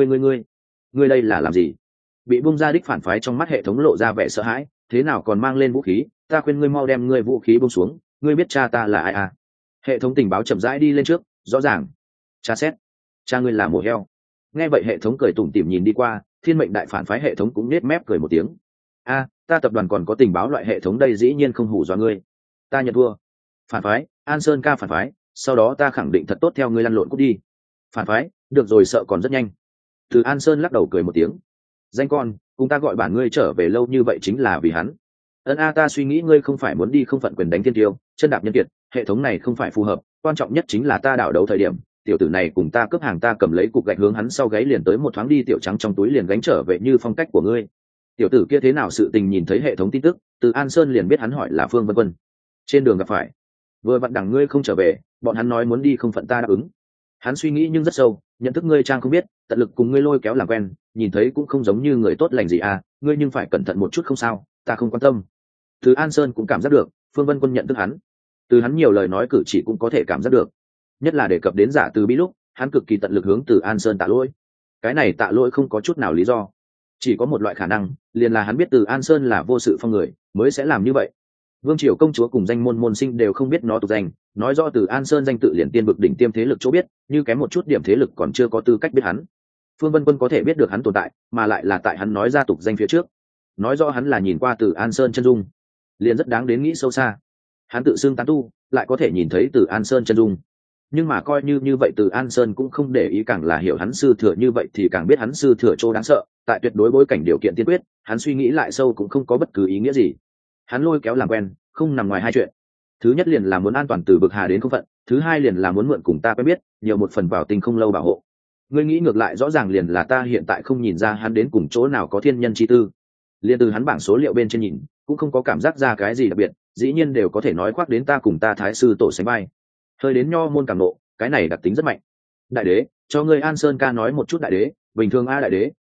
S1: Ngươi đây là làm gì? Bị bung ra đích phản phái trong mắt hệ thống lộ ra vẻ sợ hãi, thế nào còn mang lên vũ khí? Ta khuyên ngươi mau đem ngươi vũ khí buông xuống, ngươi biết cha ta là ai à? Hệ thống tình báo chậm rãi đi lên trước, rõ ràng. Cha xét, cha ngươi là mổ heo. Nghe vậy hệ thống cười tủm tỉm nhìn đi qua, thiên mệnh đại phản phái hệ thống cũng nết mép cười một tiếng. A, ta tập đoàn còn có tình báo loại hệ thống đây, dĩ nhiên không hù dọa ngươi. Ta nhận thua. Phản phái, An Sơn ca phản phái, sau đó ta khẳng định thật tốt theo ngươi lăn lộn cút đi. Phản phái, được rồi, sợ còn rất nhanh. Từ An Sơn lắc đầu cười một tiếng. Danh con, cùng ta gọi bản ngươi trở về lâu như vậy chính là vì hắn. Ta suy nghĩ ngươi không phải muốn đi không phận quyền đánh thiên tiêu, chân đạp nhân kiệt, hệ thống này không phải phù hợp, quan trọng nhất chính là ta đảo đấu thời điểm, tiểu tử này cùng ta cướp hàng, ta cầm lấy cục gạch hướng hắn sau gáy liền tới một thoáng đi tiểu trắng trong túi liền gánh trở về như phong cách của ngươi. Tiểu tử kia thế nào sự tình? Nhìn thấy hệ thống tin tức, Từ An Sơn liền biết hắn hỏi là Phương Vân Quân. Trên đường gặp phải, vừa vặn đằng ngươi không trở về, bọn hắn nói muốn đi không phận ta đáp ứng. Hắn suy nghĩ nhưng rất sâu, nhận thức ngươi trang không biết, tận lực cùng ngươi lôi kéo làm quen, nhìn thấy cũng không giống như người tốt lành gì à, ngươi nhưng phải cẩn thận một chút không sao, ta không quan tâm. Từ An Sơn cũng cảm giác được, Phương Vân Quân nhận thức hắn, từ hắn nhiều lời nói cử chỉ cũng có thể cảm giác được, nhất là đề cập đến giả từ bi lúc, hắn cực kỳ tận lực hướng Từ An Sơn tạ lỗi. Cái này tạ lỗi không có chút nào lý do, chỉ có một loại khả năng, liền là hắn biết Từ An Sơn là vô sự phong người, mới sẽ làm như vậy. Vương triều công chúa cùng danh môn môn sinh đều không biết nó tục danh, nói rõ Từ An Sơn danh tự liền tiên vực đỉnh tiêm thế lực chỗ biết, như kém một chút điểm thế lực còn chưa có tư cách biết hắn. Phương Vân Quân có thể biết được hắn tồn tại, mà lại là tại hắn nói ra tục danh phía trước, nói rõ hắn là nhìn qua Từ An Sơn chân dung, liền rất đáng đến nghĩ sâu xa. Hắn tự xưng tán tu, lại có thể nhìn thấy Từ An Sơn chân dung, nhưng mà coi như vậy Từ An Sơn cũng không để ý, càng là hiểu hắn sư thừa như vậy thì càng biết hắn sư thừa chỗ đáng sợ. Tại tuyệt đối bối cảnh điều kiện tiên quyết, hắn suy nghĩ lại sâu cũng không có bất cứ ý nghĩa gì. Hắn lôi kéo làm quen, không nằm ngoài hai chuyện. Thứ nhất liền là muốn an toàn từ vực hà đến không phận, thứ hai liền là muốn mượn cùng ta quen biết, nhiều một phần vào tình không lâu bảo hộ. Ngươi nghĩ ngược lại rõ ràng liền là ta hiện tại không nhìn ra hắn đến cùng chỗ nào có thiên nhân chi tư. Liên từ hắn bảng số liệu bên trên nhìn, cũng không có cảm giác ra cái gì đặc biệt, dĩ nhiên đều có thể nói khoác đến ta cùng ta thái sư tổ sánh vai. Hơi đến nho môn cảm nộ, cái này đặc tính rất mạnh. Đại đế, cho ngươi An Sơn ca nói một chút đại đế, bình thường a đại đế,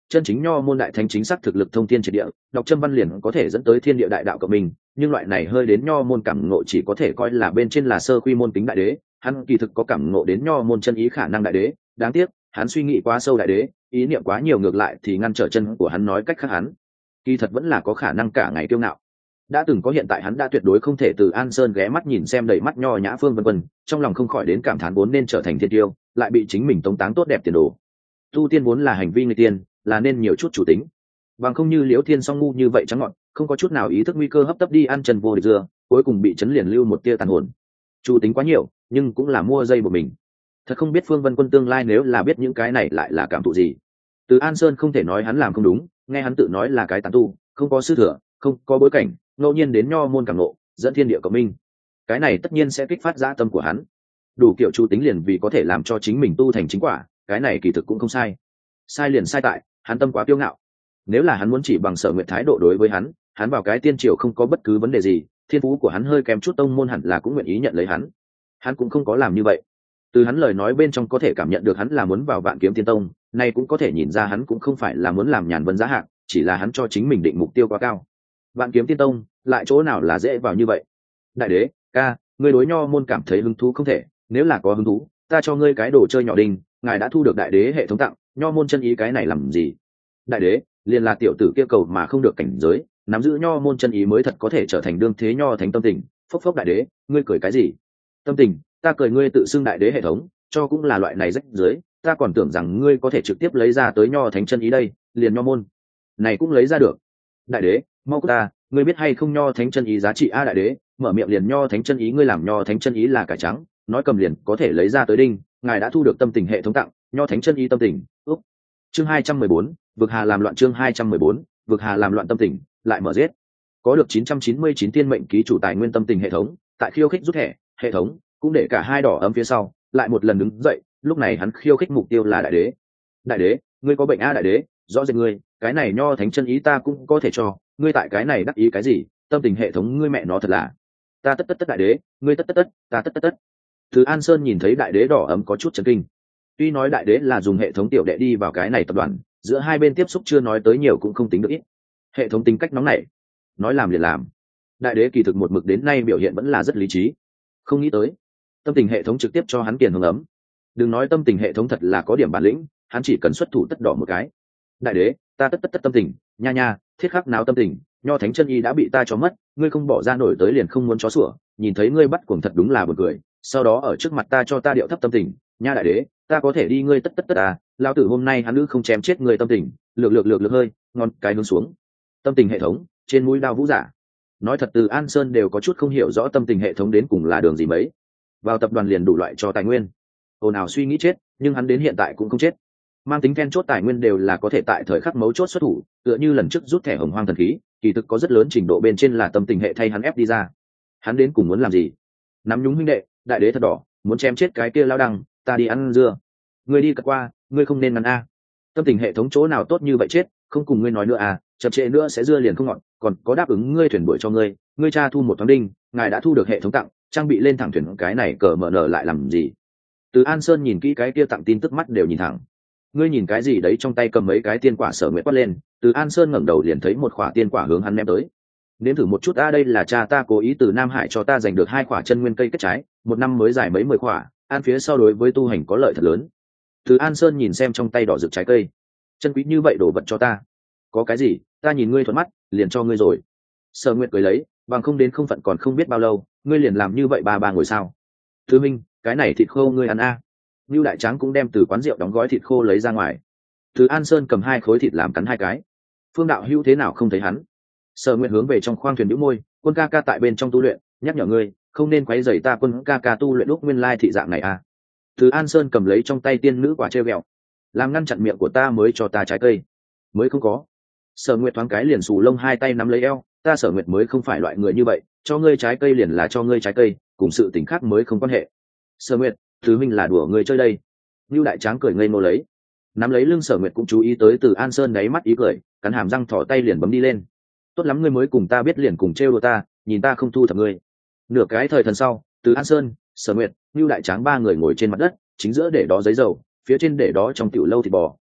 S1: chân chính nho môn đại thánh chính xác thực lực thông thiên triệt địa, đọc châm văn liền có thể dẫn tới thiên địa đại đạo cộng mình, nhưng loại này hơi đến nho môn cảm ngộ chỉ có thể coi là bên trên là sơ quy môn tính đại đế, hắn kỳ thực có cảm ngộ đến nho môn chân ý khả năng đại đế, đáng tiếc hắn suy nghĩ quá sâu đại đế, ý niệm quá nhiều ngược lại thì ngăn trở chân của hắn, nói cách khác hắn kỳ thật vẫn là có khả năng cả ngày kiêu ngạo. Đã từng có hiện tại hắn đã tuyệt đối không thể. Từ An Sơn ghé mắt nhìn xem đầy mắt nho nhã Phương Vân Vân, trong lòng không khỏi đến cảm thán vốn nên trở thành thiên tiêu, lại bị chính mình tống táng tốt đẹp tiền đồ. Tu tiên vốn là hành vi người tiên, là nên nhiều chút chủ tính, bằng không như Liễu Thiên Song ngu như vậy trắng ngọn, không có chút nào ý thức nguy cơ hấp tấp đi ăn trần vô địch dưa, cuối cùng bị chấn liền lưu một tia tàn hồn. Chủ tính quá nhiều, nhưng cũng là mua dây của mình. Thật không biết Phương Vân Quân tương lai nếu là biết những cái này lại là cảm thụ gì. Từ An Sơn không thể nói hắn làm không đúng, nghe hắn tự nói là cái tán tu, không có sư thừa, không có bối cảnh, ngẫu nhiên đến nho môn cảm ngộ, dẫn thiên địa cộng minh, cái này tất nhiên sẽ kích phát dã tâm của hắn. Đủ kiểu chủ tính liền vì có thể làm cho chính mình tu thành chính quả, cái này kỳ thực cũng không sai. Sai liền sai tại hắn tâm quá kiêu ngạo. Nếu là hắn muốn chỉ bằng Sở Nguyệt thái độ đối với hắn vào cái tiên triều không có bất cứ vấn đề gì, thiên phú của hắn hơi kém chút tông môn hẳn là cũng nguyện ý nhận lấy hắn cũng không có làm như vậy. Từ hắn lời nói bên trong có thể cảm nhận được hắn là muốn vào Vạn Kiếm Tiên Tông, này cũng có thể nhìn ra hắn cũng không phải là muốn làm nhàn vân giá hạng, chỉ là hắn cho chính mình định mục tiêu quá cao. Vạn Kiếm Tiên Tông lại chỗ nào là dễ vào như vậy. Đại đế ca, ngươi đối nho môn cảm thấy hứng thú không thể, nếu là có hứng thú ta cho ngươi cái đồ chơi nhỏ đình, ngài đã thu được đại đế hệ thống tặng, nho môn chân ý cái này làm gì. Đại đế liền là tiểu tử kia cầu mà không được cảnh giới, nắm giữ nho môn chân ý mới thật có thể trở thành đương thế nho thánh. Tâm tình phốc phốc. Đại đế ngươi cười cái gì? Tâm tình ta cười ngươi tự xưng đại đế hệ thống cho cũng là loại này rách dưới, ta còn tưởng rằng ngươi có thể trực tiếp lấy ra tới nho thánh chân ý đây, liền nho môn này cũng lấy ra được. Đại đế mau cút ta, ngươi biết hay không nho thánh chân ý giá trị a? Đại đế mở miệng liền nho thánh chân ý, ngươi làm nho thánh chân ý là cải trắng, nói cầm liền có thể lấy ra tới đinh, ngài đã thu được tâm tình hệ thống tặng, nho thánh chân ý tâm tình. Úp. Chương 214, vực hà làm loạn. Chương 214, vực hà làm loạn. Tâm tình lại mở giết. Có được 999 tiên mệnh ký chủ tài nguyên tâm tình hệ thống, tại khiêu khích rút thẻ, hệ thống cũng để cả hai đỏ ấm phía sau, lại một lần đứng dậy, lúc này hắn khiêu khích mục tiêu là đại đế. Đại đế ngươi có bệnh a? Đại đế rõ rệt ngươi, cái này nho thánh chân ý ta cũng có thể cho ngươi, tại cái này đắc ý cái gì? Tâm tình hệ thống ngươi mẹ nó thật là, ta tất tất tất. Đại đế ngươi tất tất tất, ta tất tất tất. Từ An Sơn nhìn thấy đại đế đỏ ấm có chút chấn kinh. Tuy nói đại đế là dùng hệ thống tiểu đệ đi vào cái này tập đoàn, giữa hai bên tiếp xúc chưa nói tới nhiều cũng không tính được ít. Hệ thống tính cách nóng nảy, nói làm liền làm. Đại đế kỳ thực một mực đến nay biểu hiện vẫn là rất lý trí. Không nghĩ tới tâm tình hệ thống trực tiếp cho hắn tiền hưởng ấm. Đừng nói tâm tình hệ thống thật là có điểm bản lĩnh, hắn chỉ cần xuất thủ tất đỏ một cái. Đại đế ta tất tất tất tâm tình nha nha, thiết khắc nào tâm tình, nho thánh chân y đã bị ta cho mất, ngươi không bỏ ra nổi tới liền không muốn chó sủa, nhìn thấy ngươi bắt cuồng thật đúng là buồn cười, sau đó ở trước mặt ta cho ta điệu thấp tâm tình nha. Đại đế ta có thể đi ngươi tất tất tất à, lao tử hôm nay hắn nữ không chém chết người. Tâm tình lược hơi ngon cái hướng xuống. Tâm tình hệ thống trên mũi đao vũ giả. Nói thật Từ An Sơn đều có chút không hiểu rõ tâm tình hệ thống đến cùng là đường gì mấy, vào tập đoàn liền đủ loại cho tài nguyên, ồn ào suy nghĩ chết, nhưng hắn đến hiện tại cũng không chết. Mang tính then chốt tài nguyên đều là có thể tại thời khắc mấu chốt xuất thủ, tựa như lần trước rút thẻ Hồng Hoang thần khí, kỳ thực có rất lớn trình độ bên trên là tâm tình hệ thay hắn ép đi ra. Hắn đến cùng muốn làm gì? Nắm nhúng huynh đệ, đại đế thật đỏ, muốn chém chết cái kia lao đăng, ta đi ăn dưa. Ngươi đi cật qua, ngươi không nên ngăn a. Tâm tình hệ thống chỗ nào tốt như vậy chết, không cùng ngươi nói nữa à, chậm trễ nữa sẽ dưa liền không ngọn, còn có đáp ứng ngươi thuyền đuổi cho ngươi cha thu một thoáng đinh, ngài đã thu được hệ thống tặng, trang bị lên thẳng thuyền, cái này cờ mở nở lại làm gì? Từ An Sơn nhìn kỹ cái kia tặng tin tức mắt đều nhìn thẳng. Ngươi nhìn cái gì đấy? Trong tay cầm mấy cái tiên quả. Sở Nguyệt quát lên. Từ An Sơn ngẩng đầu liền thấy một quả tiên quả hướng hắn ném tới. Nếm thử một chút a, đây là cha ta cố ý từ Nam Hải cho ta giành được 2 quả chân nguyên cây kết trái, một năm mới giải mấy 10 quả, ăn phía sau đối với tu hành có lợi thật lớn. Từ An Sơn nhìn xem trong tay đỏ rực trái cây, chân quý như vậy đồ vật cho ta, có cái gì? Ta nhìn ngươi thuận mắt, liền cho ngươi rồi. Sở Nguyệt cười lấy, bằng không đến không phận còn không biết bao lâu, ngươi liền làm như vậy ba ngồi sao? Thứ Minh, cái này thịt khô ngươi ăn a. Nưu Đại Tráng cũng đem từ quán rượu đóng gói thịt khô lấy ra ngoài. Từ An Sơn cầm 2 khối thịt làm cắn 2 cái. Phương Đạo Hữu thế nào không thấy hắn? Sở Nguyệt hướng về trong khoang thuyền nhíu môi, Quân ca ca tại bên trong tu luyện, nhắc nhở ngươi, không nên quấy rầy ta Quân ca ca tu luyện lúc nguyên lai thị dạng này à. Từ An Sơn cầm lấy trong tay tiên nữ quả treo gẹo, làm ngăn chặn miệng của ta mới cho ta trái cây. Mới không có. Sở Nguyệt thoáng cái liền xù lông 2 tay nắm lấy eo, ta Sở Nguyệt mới không phải loại người như vậy, cho ngươi trái cây liền là cho ngươi trái cây, cùng sự tình khác mới không quan hệ. Sở Nguyệt, thứ minh là đùa ngươi chơi đây. Nưu Đại Tráng cười ngây ngô lấy, nắm lấy lưng Sở Nguyệt cũng chú ý tới Từ An Sơn đáy mắt ý cười, cắn hàm răng thỏ tay liền bấm đi lên. Tốt lắm, ngươi mới cùng ta biết liền cùng trêu đùa ta, nhìn ta không thu thập ngươi. Nửa cái thời thần sau, Từ An Sơn, Sở Nguyệt, Nưu Đại Tráng 3 người ngồi trên mặt đất, chính giữa để đó giấy dầu, phía trên để đó trong tiểu lâu thịt bò,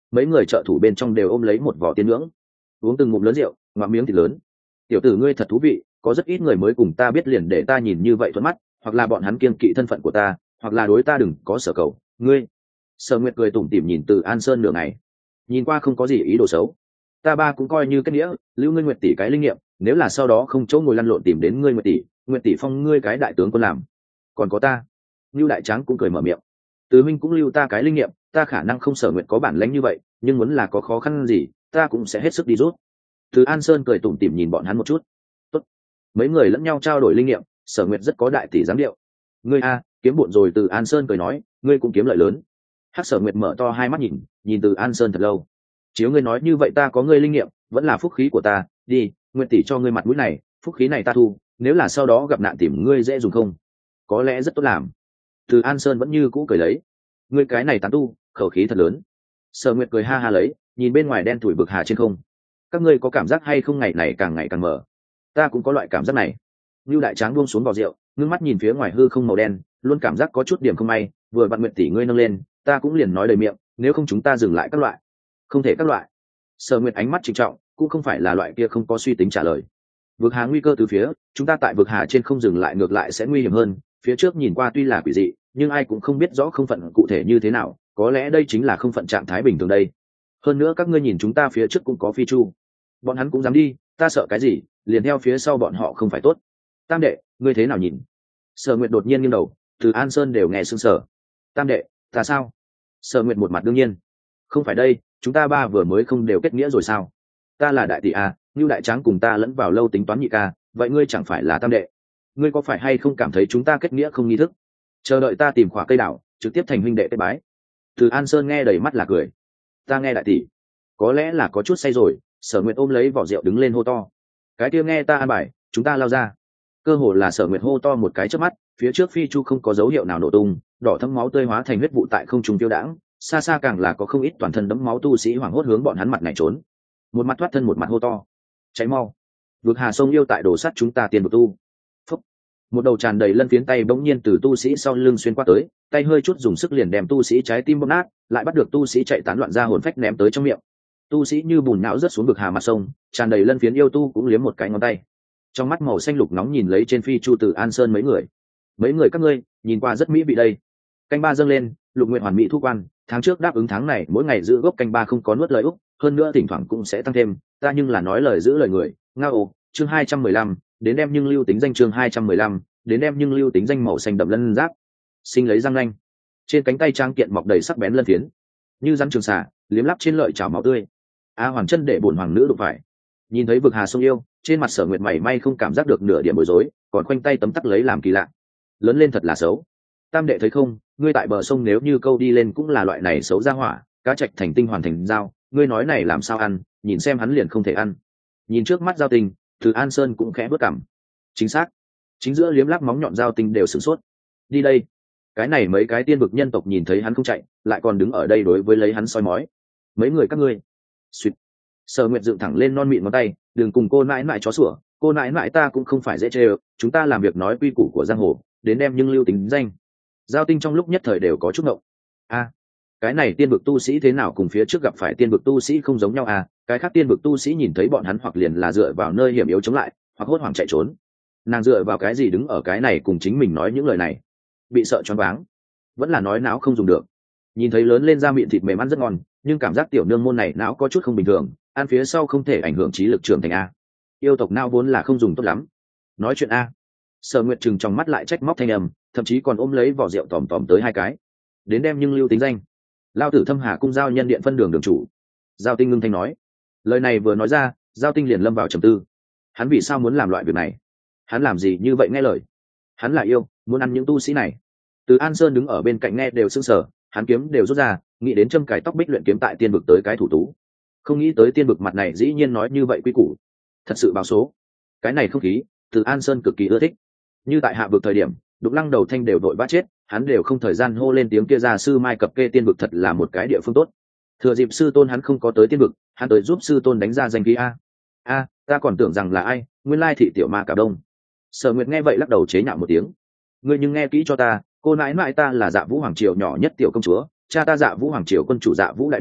S1: mấy người trợ thủ bên trong đều ôm lấy một vỏ tiên ngưỡng, uống từng ngụm lớn rượu, ngoạm miếng thịt lớn. Tiểu tử ngươi thật thú vị, có rất ít người mới cùng ta biết liền để ta nhìn như vậy thuận mắt, hoặc là bọn hắn kiêng kỵ thân phận của ta, hoặc là đối ta đừng có sở cầu. Ngươi, Sở Nguyệt cười tủm tỉm nhìn Từ An Sơn nửa ngày, nhìn qua không có gì ý đồ xấu. Ta ba cũng coi như kết nghĩa, lưu ngươi Nguyệt tỷ cái linh nghiệm, nếu là sau đó không chỗ ngồi lăn lộn tìm đến ngươi Nguyệt tỷ phong ngươi cái đại tướng quân làm. Còn có ta, Lưu Đại Tráng cũng cười mở miệng. Từ huynh cũng lưu ta cái linh nghiệm, ta khả năng không Sở Nguyệt có bản lĩnh như vậy, nhưng muốn là có khó khăn gì, ta cũng sẽ hết sức đi rút. Từ An Sơn cười tủm tỉm nhìn bọn hắn một chút. Tốt. Mấy người lẫn nhau trao đổi linh nghiệm, Sở Nguyệt rất có đại tỷ dáng điệu. Ngươi a, kiếm bộn rồi. Từ An Sơn cười nói, ngươi cũng kiếm lợi lớn. Hắc Sở Nguyệt mở to hai mắt nhìn Từ An Sơn thật lâu. Chiếu ngươi nói như vậy ta có ngươi linh nghiệm, vẫn là phúc khí của ta, đi, Nguyệt tỷ cho ngươi mặt mũi này, phúc khí này ta thu, nếu là sau đó gặp nạn tìm ngươi dễ dùng không? Có lẽ rất tốt làm. Từ An Sơn vẫn như cũ cười lấy. Ngươi cái này tán tu, khẩu khí thật lớn. Sở Nguyệt cười ha ha lấy, nhìn bên ngoài đen thủi bực hà trên không. Các ngươi có cảm giác hay không ngày này càng ngày càng mở? Ta cũng có loại cảm giác này. Lưu Đại Tráng buông xuống vò rượu, ngước mắt nhìn phía ngoài hư không màu đen, luôn cảm giác có chút điểm không may, vừa vặn Nguyệt tỷ ngươi nâng lên, ta cũng liền nói đầy miệng, nếu không chúng ta dừng lại các loại. Không thể các loại. Sở Nguyệt ánh mắt trịnh trọng, cũng không phải là loại kia không có suy tính trả lời. Vực hà nguy cơ từ phía, chúng ta tại vực hà trên không dừng lại ngược lại sẽ nguy hiểm hơn, phía trước nhìn qua tuy là quỷ dị, nhưng ai cũng không biết rõ không phận cụ thể như thế nào, có lẽ đây chính là không phận trạng thái bình thường đây. Hơn nữa các ngươi nhìn chúng ta phía trước cũng có phi chu, bọn hắn cũng dám đi, ta sợ cái gì, liền theo phía sau bọn họ không phải tốt. Tam đệ, ngươi thế nào nhìn? Sở Nguyệt đột nhiên nghiêng đầu, Từ An Sơn đều nghe sững sờ. Tam đệ, ta sao? Sở Nguyệt một mặt đương nhiên. Không phải đây, chúng ta ba vừa mới không đều kết nghĩa rồi sao? Ta là đại tỷ a, Lưu Đại Tráng cùng ta lẫn vào lâu tính toán nhị ca, vậy ngươi chẳng phải là tam đệ? Ngươi có phải hay không cảm thấy chúng ta kết nghĩa không nghi thức? Chờ đợi ta tìm khỏa cây đảo, trực tiếp thành huynh đệ kết bái. Từ An Sơn nghe đầy mắt là cười. Ta nghe đại tỷ, có lẽ là có chút say rồi. Sở Nguyệt ôm lấy vỏ rượu đứng lên hô to. Cái kia nghe ta an bài, chúng ta lao ra. Cơ hồ là Sở Nguyệt hô to một cái chớp mắt, phía trước phi chu không có dấu hiệu nào nổ tung, đỏ thẫm máu tươi hóa thành huyết vụ tại không trung tiêu đãng, xa xa càng là có không ít toàn thân đẫm máu tu sĩ hoảng hốt hướng bọn hắn mặt này trốn. Một mặt thoát thân một mặt hô to. Cháy mau. Vực hà sông yêu tại đổ sắt chúng ta tiền một tu. Phúc. Một đầu tràn đầy lân phiến tay bỗng nhiên từ tu sĩ sau lưng xuyên qua tới, tay hơi chút dùng sức liền đem tu sĩ trái tim bóp nát, lại bắt được tu sĩ chạy tán loạn ra hồn phách ném tới trong miệng. Tu sĩ như bùn não rớt xuống vực hà mặt sông, tràn đầy lân phiến yêu tu cũng liếm một cái ngón tay. Trong mắt màu xanh lục nóng nhìn lấy trên phi chu Từ An Sơn mấy người các ngươi nhìn qua rất mỹ vị đây. Canh ba dâng lên, Lục Nguyện hoàn mỹ thu quan, tháng trước đáp ứng tháng này mỗi ngày giữ gốc canh ba không có nuốt lời úc, hơn nữa thỉnh thoảng cũng sẽ tăng thêm, ta nhưng là nói lời giữ lời người. Ngao, chương 215, đến đem nhưng lưu tính danh chương 215, đến đem nhưng lưu tính danh màu xanh đậm lân giáp. Sinh lấy răng nanh, trên cánh tay trang kiện mọc đầy sắc bén lân phiến, như rắn trường xà, liếm lắp trên lợi chảo máu tươi. A Hoàng chân để bổn hoàng nữ đụng phải. Nhìn thấy vực hà sông yêu, trên mặt Sở Nguyệt mảy may không cảm giác được nửa điểm bối rối, còn khoanh tay tấm tắc lấy làm kỳ lạ. Lớn lên thật là xấu. Tam đệ thấy không, ngươi tại bờ sông nếu như câu đi lên cũng là loại này xấu ra hỏa, cá trạch thành tinh hoàn thành dao, ngươi nói này làm sao ăn, nhìn xem hắn liền không thể ăn. Nhìn trước mắt giao tinh, Từ An Sơn cũng khẽ bước cằm. Chính xác, chính giữa liếm láp móng nhọn giao tinh đều sửng sốt. Đi đây. Cái này mấy cái tiên vực nhân tộc nhìn thấy hắn không chạy, lại còn đứng ở đây đối với lấy hắn soi mói. Mấy người các ngươi. Xuyệt. Sở Nguyệt dựng thẳng lên non mịn ngón tay, đừng cùng cô nãi nãi chó sủa, cô nãi nãi ta cũng không phải dễ chê, chúng ta làm việc nói quy củ của giang hồ, đến đem nhưng lưu tính danh. Giao tinh trong lúc nhất thời đều có chút ngộng. A, cái này tiên vực tu sĩ thế nào cùng phía trước gặp phải tiên vực tu sĩ không giống nhau à? Cái khác tiên vực tu sĩ nhìn thấy bọn hắn hoặc liền là dựa vào nơi hiểm yếu chống lại, hoặc hốt hoảng chạy trốn. Nàng dựa vào cái gì đứng ở cái này cùng chính mình nói những lời này? Bị sợ choáng váng, vẫn là nói não không dùng được. Nhìn thấy lớn lên da miệng thịt mềm ăn rất ngon, nhưng cảm giác tiểu nương môn này não có chút không bình thường, ăn phía sau không thể ảnh hưởng trí lực trưởng thành a. Yêu tộc não vốn là không dùng tốt lắm. Nói chuyện a. Sở Nguyệt trừng trong mắt lại trách móc thanh âm, thậm chí còn ôm lấy vỏ rượu tòm tòm tới hai cái. Đến đem nhưng lưu tính danh. Lao tử Thâm Hà cung giao nhân điện phân đường đường chủ. Giao Tinh ngưng thanh nói. Lời này vừa nói ra, Giao Tinh liền lâm vào trầm tư. Hắn vì sao muốn làm loại việc này? Hắn làm gì như vậy nghe lời? Hắn là yêu, muốn ăn những tu sĩ này. Từ An Sơn đứng ở bên cạnh nghe đều sững sờ, hắn kiếm đều rút ra, nghĩ đến châm cài tóc bích luyện kiếm tại tiên vực tới cái thủ tú. Không nghĩ tới tiên vực mặt này dĩ nhiên nói như vậy quy củ. Thật sự báo số. Cái này không khí, Từ An Sơn cực kỳ ưa thích. Như tại hạ vực thời điểm, Đục Lăng đầu thanh đều đội bắt chết, hắn đều không thời gian hô lên tiếng kia ra sư mai cập kê tiên vực thật là một cái địa phương tốt. Thừa dịp sư tôn hắn không có tới tiên vực, hắn tới giúp sư tôn đánh ra danh khí a. Ta còn tưởng rằng là ai, nguyên lai thị tiểu ma cả đông. Sở Nguyệt nghe vậy lắc đầu chế nhạo một tiếng. Ngươi nhưng nghe kỹ cho ta, cô nãi nãi ta là Dạ Vũ hoàng triều nhỏ nhất tiểu công chúa, cha ta Dạ Vũ hoàng triều quân chủ Dạ Vũ đại đế,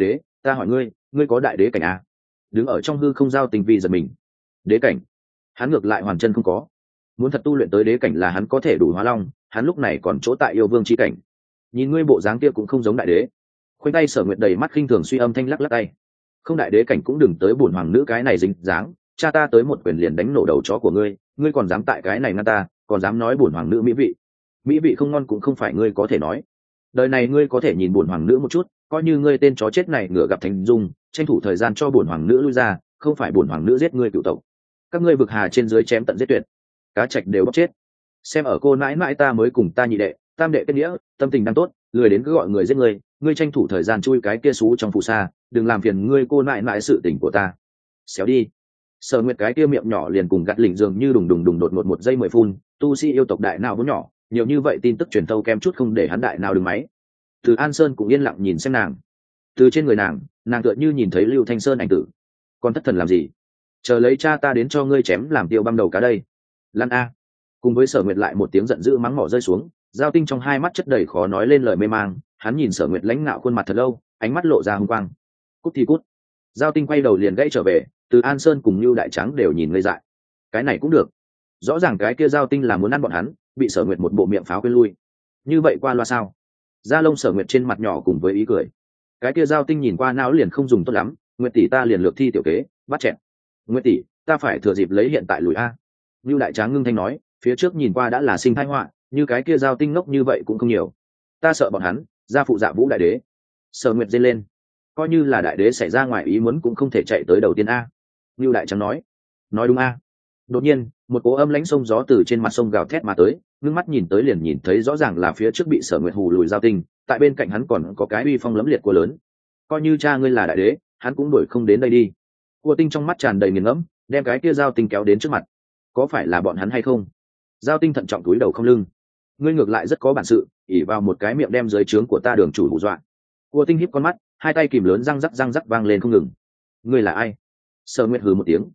S1: ta hỏi ngươi, ngươi có đại đế cảnh à? Đứng ở trong hư không giao tình vi giật mình. Đế cảnh? Hắn ngược lại hoàn chân không có. Muốn thật tu luyện tới đế cảnh là hắn có thể đủ hóa long, hắn lúc này còn chỗ tại yêu vương chi cảnh. Nhìn ngươi bộ dáng kia cũng không giống đại đế. Khoanh tay Sở Nguyệt đầy mắt khinh thường suy âm thanh lắc lắc tay. Không đại đế cảnh cũng đừng tới bổn hoàng nữ cái này dính dáng, cha ta tới một quyền liền đánh nổ đầu chó của ngươi, ngươi còn dám tại cái này ngăn ta, còn dám nói bổn hoàng nữ mỹ vị. Mỹ vị không ngon cũng không phải ngươi có thể nói. Đời này ngươi có thể nhìn bổn hoàng nữ một chút, coi như ngươi tên chó chết này ngựa gặp thành dung, tranh thủ thời gian cho bổn hoàng nữ lui ra, không phải bổn hoàng nữ giết ngươi cựu tộc. Các ngươi vực hà trên dưới chém tận giết tuyệt, cá trạch đều bóc chết. Xem ở cô mãi mãi ta mới cùng ta nhị đệ, tam đệ kết nghĩa, tâm tình đang tốt, lười đến cứ gọi người giết ngươi, ngươi tranh thủ thời gian chui cái kia xú trong phù sa, đừng làm phiền ngươi cô mãi mãi sự tình của ta. Xéo đi. Sở Nguyệt cái kia miệng nhỏ liền cùng gạt lỉnh dường như đùng đùng đùng đột ngột một giây 10 phun, tu sĩ yêu tộc đại nào vốn nhỏ, nhiều như vậy tin tức truyền thâu kem chút không để hắn đại nào đừng máy. Từ An Sơn cũng yên lặng nhìn xem nàng. Từ trên người nàng tựa như nhìn thấy Lưu Thanh Sơn ảnh tử. Còn thất thần làm gì? Chờ lấy cha ta đến cho ngươi chém làm tiêu băm đầu cá đây. Lan a. Cùng với Sở Nguyệt lại một tiếng giận dữ mắng mỏ rơi xuống, Giao Tinh trong hai mắt chất đầy khó nói lên lời mê mang, hắn nhìn Sở Nguyệt lãnh ngạo khuôn mặt thật lâu, ánh mắt lộ ra hung quang. Cút thì cút. Giao Tinh quay đầu liền gãy trở về, Từ An Sơn cùng Nưu Đại Tráng đều nhìn ngây dại. Cái này cũng được. Rõ ràng cái kia Giao Tinh là muốn ăn bọn hắn, bị Sở Nguyệt một bộ miệng pháo quên lui. Như vậy qua loa sao? Da lông Sở Nguyệt trên mặt nhỏ cùng với ý cười. Cái kia Giao Tinh nhìn qua não liền không dùng tốt lắm, Nguyệt tỷ ta liền lược thi tiểu kế, bắt chẹt. Nguyệt tỷ, ta phải thừa dịp lấy hiện tại lùi a. Nưu Đại Tráng ngưng thanh nói, phía trước nhìn qua đã là sinh thái họa, như cái kia Giao Tinh ngốc như vậy cũng không nhiều. Ta sợ bọn hắn, gia phụ dạ vũ đại đế. Sở Nguyệt dây lên, coi như là đại đế xảy ra ngoài ý muốn cũng không thể chạy tới đầu tiên a. Nưu Đại Tráng nói đúng a. Đột nhiên một cỗ âm lãnh sông gió từ trên mặt sông gào thét mà tới, ngưng mắt nhìn tới liền nhìn thấy rõ ràng là phía trước bị Sở Nguyệt hù lùi Giao Tinh, tại bên cạnh hắn còn có cái uy phong lẫm liệt của lớn. Coi như cha ngươi là đại đế, hắn cũng đuổi không đến đây đi. Cua Tinh trong mắt tràn đầy nghiền ngẫm, đem cái kia Giao Tinh kéo đến trước mặt. Có phải là bọn hắn hay không? Giao Tinh thận trọng túi đầu không lưng. Ngươi ngược lại rất có bản sự, ỉ vào một cái miệng đem dưới trướng của ta đường chủ hù dọa. Cua Tinh híp con mắt, hai tay kìm lớn răng rắc vang lên không ngừng. Ngươi là ai? Sở Nguyệt hừ một tiếng.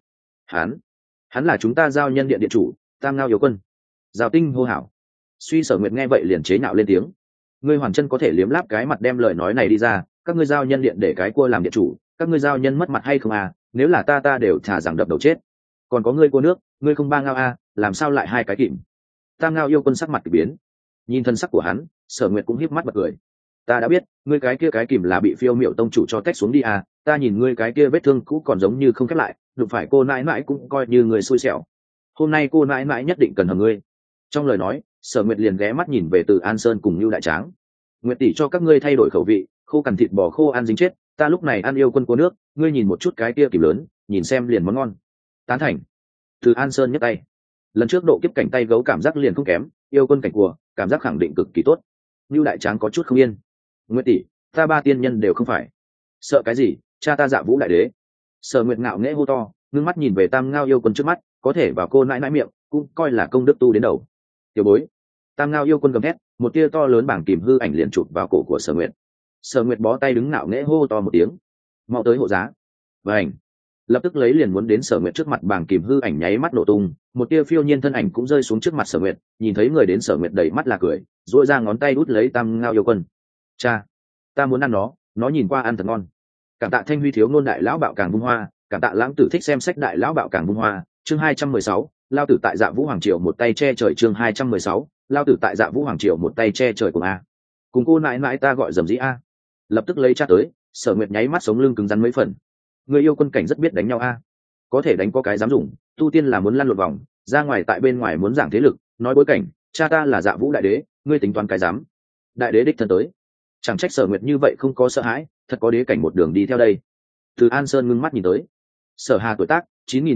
S1: Hắn là chúng ta Giao Nhân Điện điện chủ, Tam Ngao Yêu Quân. Giao Tinh hô hào. Suy Sở Nguyệt nghe vậy liền chế nhạo lên tiếng. Ngươi hoàn chân có thể liếm láp cái mặt đem lời nói này đi ra, các ngươi Giao Nhân Điện để cái cua làm điện chủ, các ngươi Giao Nhân mất mặt hay không à? Nếu là ta đều thả rằng đập đầu chết. Còn có ngươi cua nước, ngươi không ba ngao à, làm sao lại hai cái kìm? Tam Ngao Yêu Quân sắc mặt kỳ biến. Nhìn thân sắc của hắn, Sở Nguyệt cũng híp mắt bật cười. Ta đã biết, ngươi cái kia cái kìm là bị Phiêu Miểu tông chủ cho tách xuống đi à, ta nhìn ngươi cái kia vết thương cũ còn giống như không khép lại, đụng phải cô nãi nãi cũng coi như người xui xẻo. Hôm nay cô nãi nãi nhất định cần hầm ngươi. Trong lời nói, Sở Nguyệt liền ghé mắt nhìn về Từ An Sơn cùng Nưu Đại Tráng. Nguyệt tỷ cho các ngươi thay đổi khẩu vị, khô cằn thịt bò khô ăn dính chết, ta lúc này ăn Yêu Quân cua nước, ngươi nhìn một chút cái kia kìm lớn, nhìn xem liền món ngon. Tán thành. Từ An Sơn nhấc tay. Lần trước độ kiếp cảnh tay gấu cảm giác liền không kém, Yêu Quân cảnh cua, cảm giác khẳng định cực kỳ tốt. Nưu Đại Tráng có chút không yên. Nguyệt tỷ, ta ba tiên nhân đều không phải. Sợ cái gì, cha ta Dạ Vũ đại đế. Sở Nguyệt ngạo nghễ hô to, ngưng mắt nhìn về Tam Ngao Yêu Quân trước mắt, có thể vào cô nãi nãi miệng, cũng coi là công đức tu đến đầu. Tiểu bối. Tam Ngao Yêu Quân gầm hét, một tia to lớn bảng kìm hư ảnh liền chụp vào cổ của Sở Nguyệt. Sở Nguyệt bó tay đứng ngạo nghễ hô to một tiếng, mau tới hộ giá. Vành. Lập tức lấy liền muốn đến Sở Nguyệt trước mặt bảng kìm hư ảnh nháy mắt nổ tung, một tia phiêu nhiên thân ảnh cũng rơi xuống trước mặt Sở Nguyệt, nhìn thấy người đến Sở Nguyệt đầy mắt là cười, duỗi ra ngón tay đút lấy Tam Ngao Yêu Quân. Cha, ta muốn ăn nó nhìn qua ăn thật ngon. Cảm tạ Thanh Huy thiếu ngôn đại lão bạo càng vung hoa, cảm tạ Lãng Tử thích xem sách đại lão bạo càng vung hoa. Chương 216, lao tử tại Dạ Vũ Hoàng Triều một tay che trời. Chương 216, lao tử tại Dạ Vũ Hoàng Triều một tay che trời cùng a. Cùng cô nãi nãi ta gọi dầm dĩ a. Lập tức lấy cha tới, Sở Nguyệt nháy mắt sống lưng cứng rắn mấy phần. Người yêu quân cảnh rất biết đánh nhau a. Có thể đánh có cái dám dùng, tu tiên là muốn lăn lộn vòng, ra ngoài tại bên ngoài muốn giảng thế lực, nói bối cảnh, cha ta là Dạ Vũ đại đế, ngươi tính toán cái dám. Đại đế đích thân tới. Chẳng trách Sở Nguyệt như vậy không có sợ hãi, thật có đế cảnh một đường đi theo đây. Từ An Sơn ngưng mắt nhìn tới. Sở Hà tuổi tác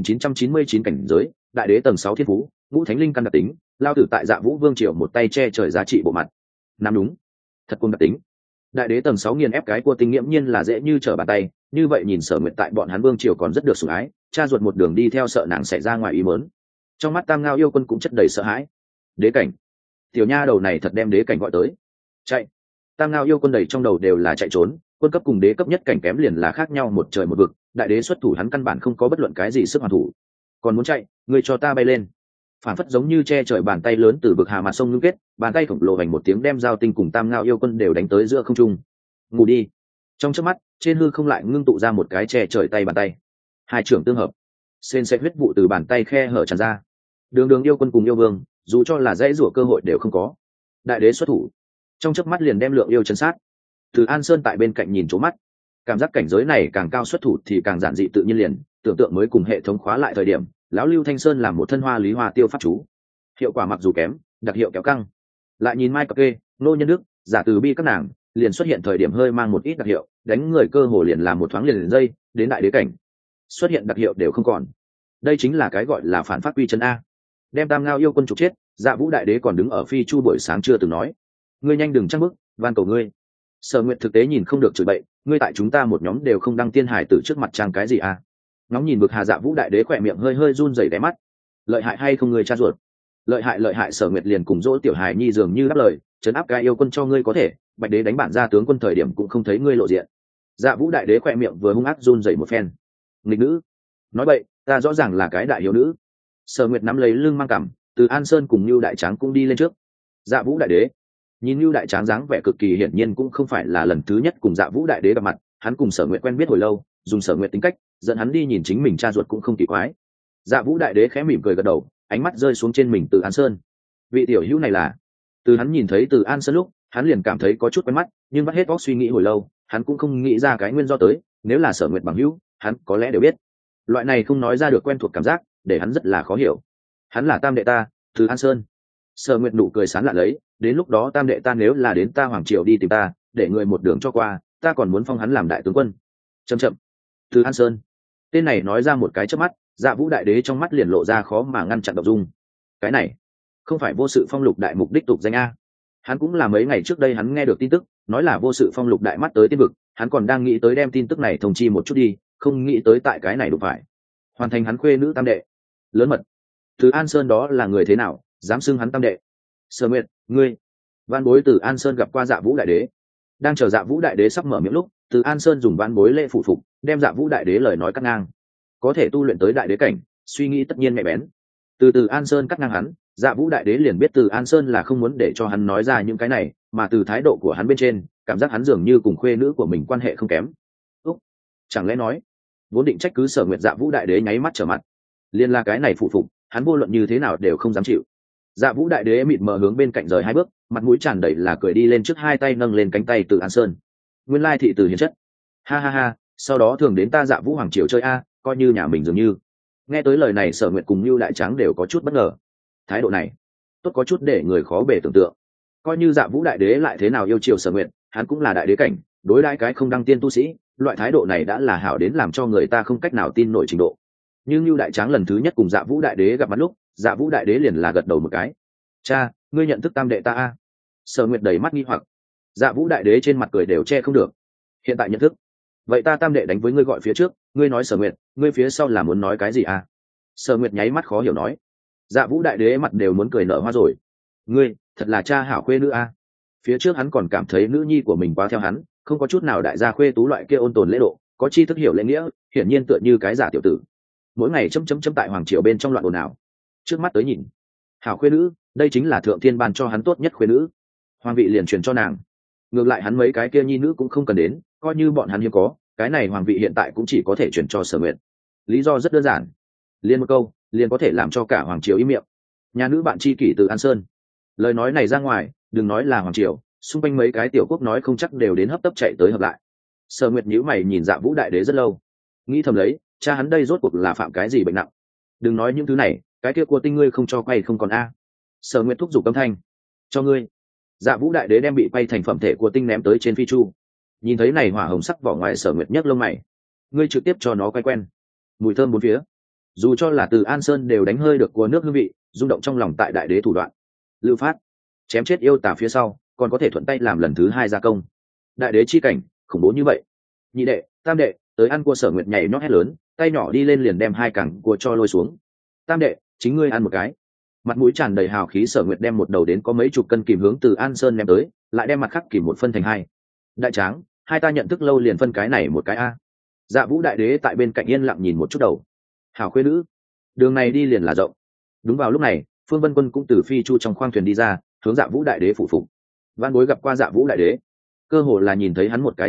S1: 9999 cảnh giới, đại đế tầng 6 thiên phú, ngũ thánh linh căn đặc tính, lao tử tại Dạ Vũ Vương Triều một tay che trời giá trị bộ mặt. Nắm đúng, thật cung đặc tính. Đại đế tầng 6 nghiền ép cái cua tinh nghiễm nhiên là dễ như trở bàn tay, như vậy nhìn Sở Nguyệt tại bọn hắn Vương Triều còn rất được sủng ái, cha ruột một đường đi theo sợ nàng xảy ra ngoài ý muốn. Trong mắt Tam Ngao Yêu Quân cũng chất đầy sợ hãi. Đế cảnh, tiểu nha đầu này thật đem đế cảnh gọi tới. Chạy. Tam Ngao Yêu Quân đầy trong đầu đều là chạy trốn, quân cấp cùng đế cấp nhất cảnh kém liền là khác nhau một trời một vực, đại đế xuất thủ hắn căn bản không có bất luận cái gì sức hoàn thủ. Còn muốn chạy, ngươi cho ta bay lên. Phản phất giống như che trời bàn tay lớn từ vực hà mặt sông ngưng kết, bàn tay khổng lồ vành một tiếng đem Giao Tinh cùng Tam Ngao Yêu Quân đều đánh tới giữa không trung. Ngủ đi. Trong chớp mắt trên hư không lại ngưng tụ ra một cái che trời tay bàn tay, hai trưởng tương hợp, sền sệt huyết vụ từ bàn tay khe hở tràn ra. Đường đường yêu quân cùng yêu vương, dù cho là dãy rủa cơ hội đều không có. Đại đế xuất thủ, trong chớp mắt liền đem Lượng Yêu chấn sát. Từ An Sơn tại bên cạnh nhìn trố mắt, cảm giác cảnh giới này càng cao xuất thủ thì càng giản dị tự nhiên liền, tưởng tượng mới cùng hệ thống khóa lại thời điểm, lão Lưu Thanh Sơn làm một thân hoa lý hoa tiêu pháp chú, hiệu quả mặc dù kém, đặc hiệu kéo căng. Lại nhìn Mai Cập Kê, Nô Nhân Đức, Giả Từ Bi các nàng, liền xuất hiện thời điểm hơi mang một ít đặc hiệu, đánh người cơ hồ liền làm một thoáng liền dây, đến đại đế cảnh, xuất hiện đặc hiệu đều không còn. Đây chính là cái gọi là phản phát quy chân a. Đem Tam Ngao yêu quân trục chết, Dạ Vũ đại đế còn đứng ở phi chu buổi sáng chưa từng nói, ngươi nhanh đừng trăng bức, van cầu ngươi. Sở Nguyệt thực tế nhìn không được chửi bậy, ngươi tại chúng ta một nhóm đều không đăng tiên hải tử trước mặt trang cái gì a? Ngóng nhìn bực Hà Dạ Vũ đại đế khỏe miệng hơi hơi run rẩy đáy mắt. Lợi hại hay không ngươi cha ruột? Lợi hại. Sở Nguyệt liền cùng dỗ tiểu hài nhi dường như đáp lời, trấn áp cái yêu quân cho ngươi có thể, Bạch đế đánh bản ra tướng quân thời điểm cũng không thấy ngươi lộ diện. Dạ Vũ đại đế khỏe miệng vừa hung ác run rẩy một phen. Nghịch nữ, nói vậy ta rõ ràng là cái đại hiếu nữ. Sở Nguyệt nắm lấy lưng mang cằm, Từ An Sơn cùng Nưu đại tráng cũng đi lên trước. Dạ Vũ đại đế nhìn Nưu đại tráng dáng vẻ cực kỳ hiển nhiên cũng không phải là lần thứ nhất cùng Dạ Vũ đại đế gặp mặt, hắn cùng Sở Nguyệt quen biết hồi lâu, dùng Sở Nguyệt tính cách dẫn hắn đi nhìn chính mình cha ruột cũng không kỳ quái. Dạ Vũ đại đế khẽ mỉm cười gật đầu, ánh mắt rơi xuống trên mình Từ An Sơn. Vị tiểu hữu này là? Từ hắn nhìn thấy Từ An Sơn lúc, hắn liền cảm thấy có chút quen mắt, nhưng bắt hết óc suy nghĩ hồi lâu, hắn cũng không nghĩ ra cái nguyên do tới, nếu là Sở Nguyệt bằng hữu, hắn có lẽ đều biết. Loại này không nói ra được quen thuộc cảm giác, để hắn rất là khó hiểu. Hắn là tam đệ ta, Từ An Sơn. Sở Nguyệt nụ cười sán lạ lấy, đến lúc đó tam đệ ta nếu là đến ta hoàng triều đi tìm ta, để người một đường cho qua, ta còn muốn phong hắn làm đại tướng quân. Chậm. Từ An Sơn, tên này nói ra một cái chớp mắt, Dạ Vũ đại đế trong mắt liền lộ ra khó mà ngăn chặn động dung. Cái này không phải Vô Sự Phong Lục đại mục đích tục danh a? Hắn cũng là mấy ngày trước đây hắn nghe được tin tức, nói là Vô Sự Phong Lục đại mắt tới tiên vực, hắn còn đang nghĩ tới đem tin tức này thông chi một chút đi, không nghĩ tới tại cái này đụng phải. Hoàn thành hắn khuê nữ tam đệ. Lớn mật. Từ An Sơn đó là người thế nào, dám xưng hắn tam đệ? Sở Nguyệt, ngươi. Van bối Từ An Sơn gặp qua Dạ Vũ đại đế. Đang chờ Dạ Vũ đại đế sắp mở miệng lúc, Từ An Sơn dùng van bối lễ phụ phục, đem Dạ Vũ đại đế lời nói cắt ngang. Có thể tu luyện tới đại đế cảnh, suy nghĩ tất nhiên nhạy bén. Từ An Sơn cắt ngang hắn, Dạ Vũ đại đế liền biết Từ An Sơn là không muốn để cho hắn nói ra những cái này, mà từ thái độ của hắn bên trên, cảm giác hắn dường như cùng khuê nữ của mình quan hệ không kém. Chẳng lẽ nói, vốn định trách cứ Sở Nguyệt, Dạ Vũ đại đế nháy mắt trở mặt, liên là cái này phụ phục, hắn vô luận như thế nào đều không dám chịu. Dạ Vũ đại đế mịt mờ hướng bên cạnh rời hai bước, mặt mũi tràn đầy là cười đi lên trước, hai tay nâng lên cánh tay Từ An Sơn. Nguyên lai thị từ hiền chất, ha, sau đó thường đến ta Dạ Vũ hoàng triều chơi a, coi như nhà mình dường như. Nghe tới lời này, Sở Nguyệt cùng Nưu đại tráng đều có chút bất ngờ. Thái độ này tốt có chút để người khó bề tưởng tượng. Coi như Dạ Vũ đại đế lại thế nào yêu chiều Sở Nguyệt, hắn cũng là đại đế cảnh, đối đãi cái không đăng tiên tu sĩ, loại thái độ này đã là hảo đến làm cho người ta không cách nào tin nổi trình độ. Nhưng Nưu đại tráng lần thứ nhất cùng Dạ Vũ đại đế gặp mặt lúc, Dạ Vũ đại đế liền là gật đầu một cái. Cha, ngươi nhận thức tam đệ ta a? Sở Nguyệt đầy mắt nghi hoặc. Dạ Vũ đại đế trên mặt cười đều che không được. Hiện tại nhận thức, vậy ta tam đệ đánh với ngươi gọi phía trước, ngươi nói Sở Nguyệt, ngươi phía sau là muốn nói cái gì a? Sở Nguyệt nháy mắt khó hiểu nói. Dạ Vũ đại đế mặt đều muốn cười nở hoa rồi. Ngươi thật là cha hảo khuê nữ a. Phía trước hắn còn cảm thấy nữ nhi của mình quá theo hắn, không có chút nào đại gia khuê tú loại kia ôn tồn lễ độ, có tri thức hiểu lễ nghĩa, hiển nhiên tựa như cái giả tiểu tử, mỗi ngày chấm tại hoàng triều bên trong loạn ồn ào. Trước mắt tới nhìn, hảo khuê nữ, đây chính là thượng thiên ban cho hắn tốt nhất khuê nữ, hoàng vị liền truyền cho nàng. Ngược lại hắn mấy cái kia nhi nữ cũng không cần đến, coi như bọn hắn hiếm có, cái này hoàng vị hiện tại cũng chỉ có thể truyền cho Sở Nguyệt. Lý do rất đơn giản, liên một câu liền có thể làm cho cả hoàng triều im miệng. Nhà nữ bạn tri kỷ Từ An Sơn, lời nói này ra ngoài, đừng nói là hoàng triều, xung quanh mấy cái tiểu quốc nói không chắc đều đến hấp tấp chạy tới hợp lại. Sở Nguyệt nhíu mày nhìn Dạ Vũ đại đế rất lâu, nghĩ thầm lấy, cha hắn đây rốt cuộc là phạm cái gì bệnh nặng? Đừng nói những thứ này, cái kia của tinh ngươi không cho quay không còn a. Sở Nguyệt thúc giục âm thanh, cho ngươi. Dạ Vũ đại đế đem bị quay thành phẩm thể của tinh ném tới trên phi chu. Nhìn thấy này hỏa hồng sắc vỏ ngoài, Sở Nguyệt nhấc lông mày, ngươi trực tiếp cho nó quay quen. Mùi thơm bốn phía, dù cho là Từ An Sơn đều đánh hơi được của nước hương vị, rung động trong lòng tại đại đế thủ đoạn. Lưu phát, chém chết yêu tà phía sau, còn có thể thuận tay làm lần thứ hai gia công. Đại đế chi cảnh khủng bố như vậy. Nhị đệ, tam đệ, tới ăn cua. Sở Nguyệt nhảy nhót hét lớn, tay nhỏ đi lên liền đem hai cẳng cua cho lôi xuống. Tam đệ, chính ngươi ăn một cái. Mặt mũi tràn đầy hào khí, Sở Nguyệt đem một đầu đến có mấy chục cân kìm hướng Từ An Sơn ném tới, lại đem mặt khác kìm một phân thành hai. Đại tráng, hai ta nhận thức lâu liền phân cái này một cái a. Dạ Vũ đại đế tại bên cạnh yên lặng nhìn một chút đầu. Hảo khuê nữ, đường này đi liền là rộng. Đúng vào lúc này, Phương Vân Quân cũng từ phi chu trong khoang thuyền đi ra, hướng Dạ Vũ đại đế phụ phục. Van bối gặp qua Dạ Vũ đại đế. Cơ hồ là nhìn thấy hắn một cái chớp mắt,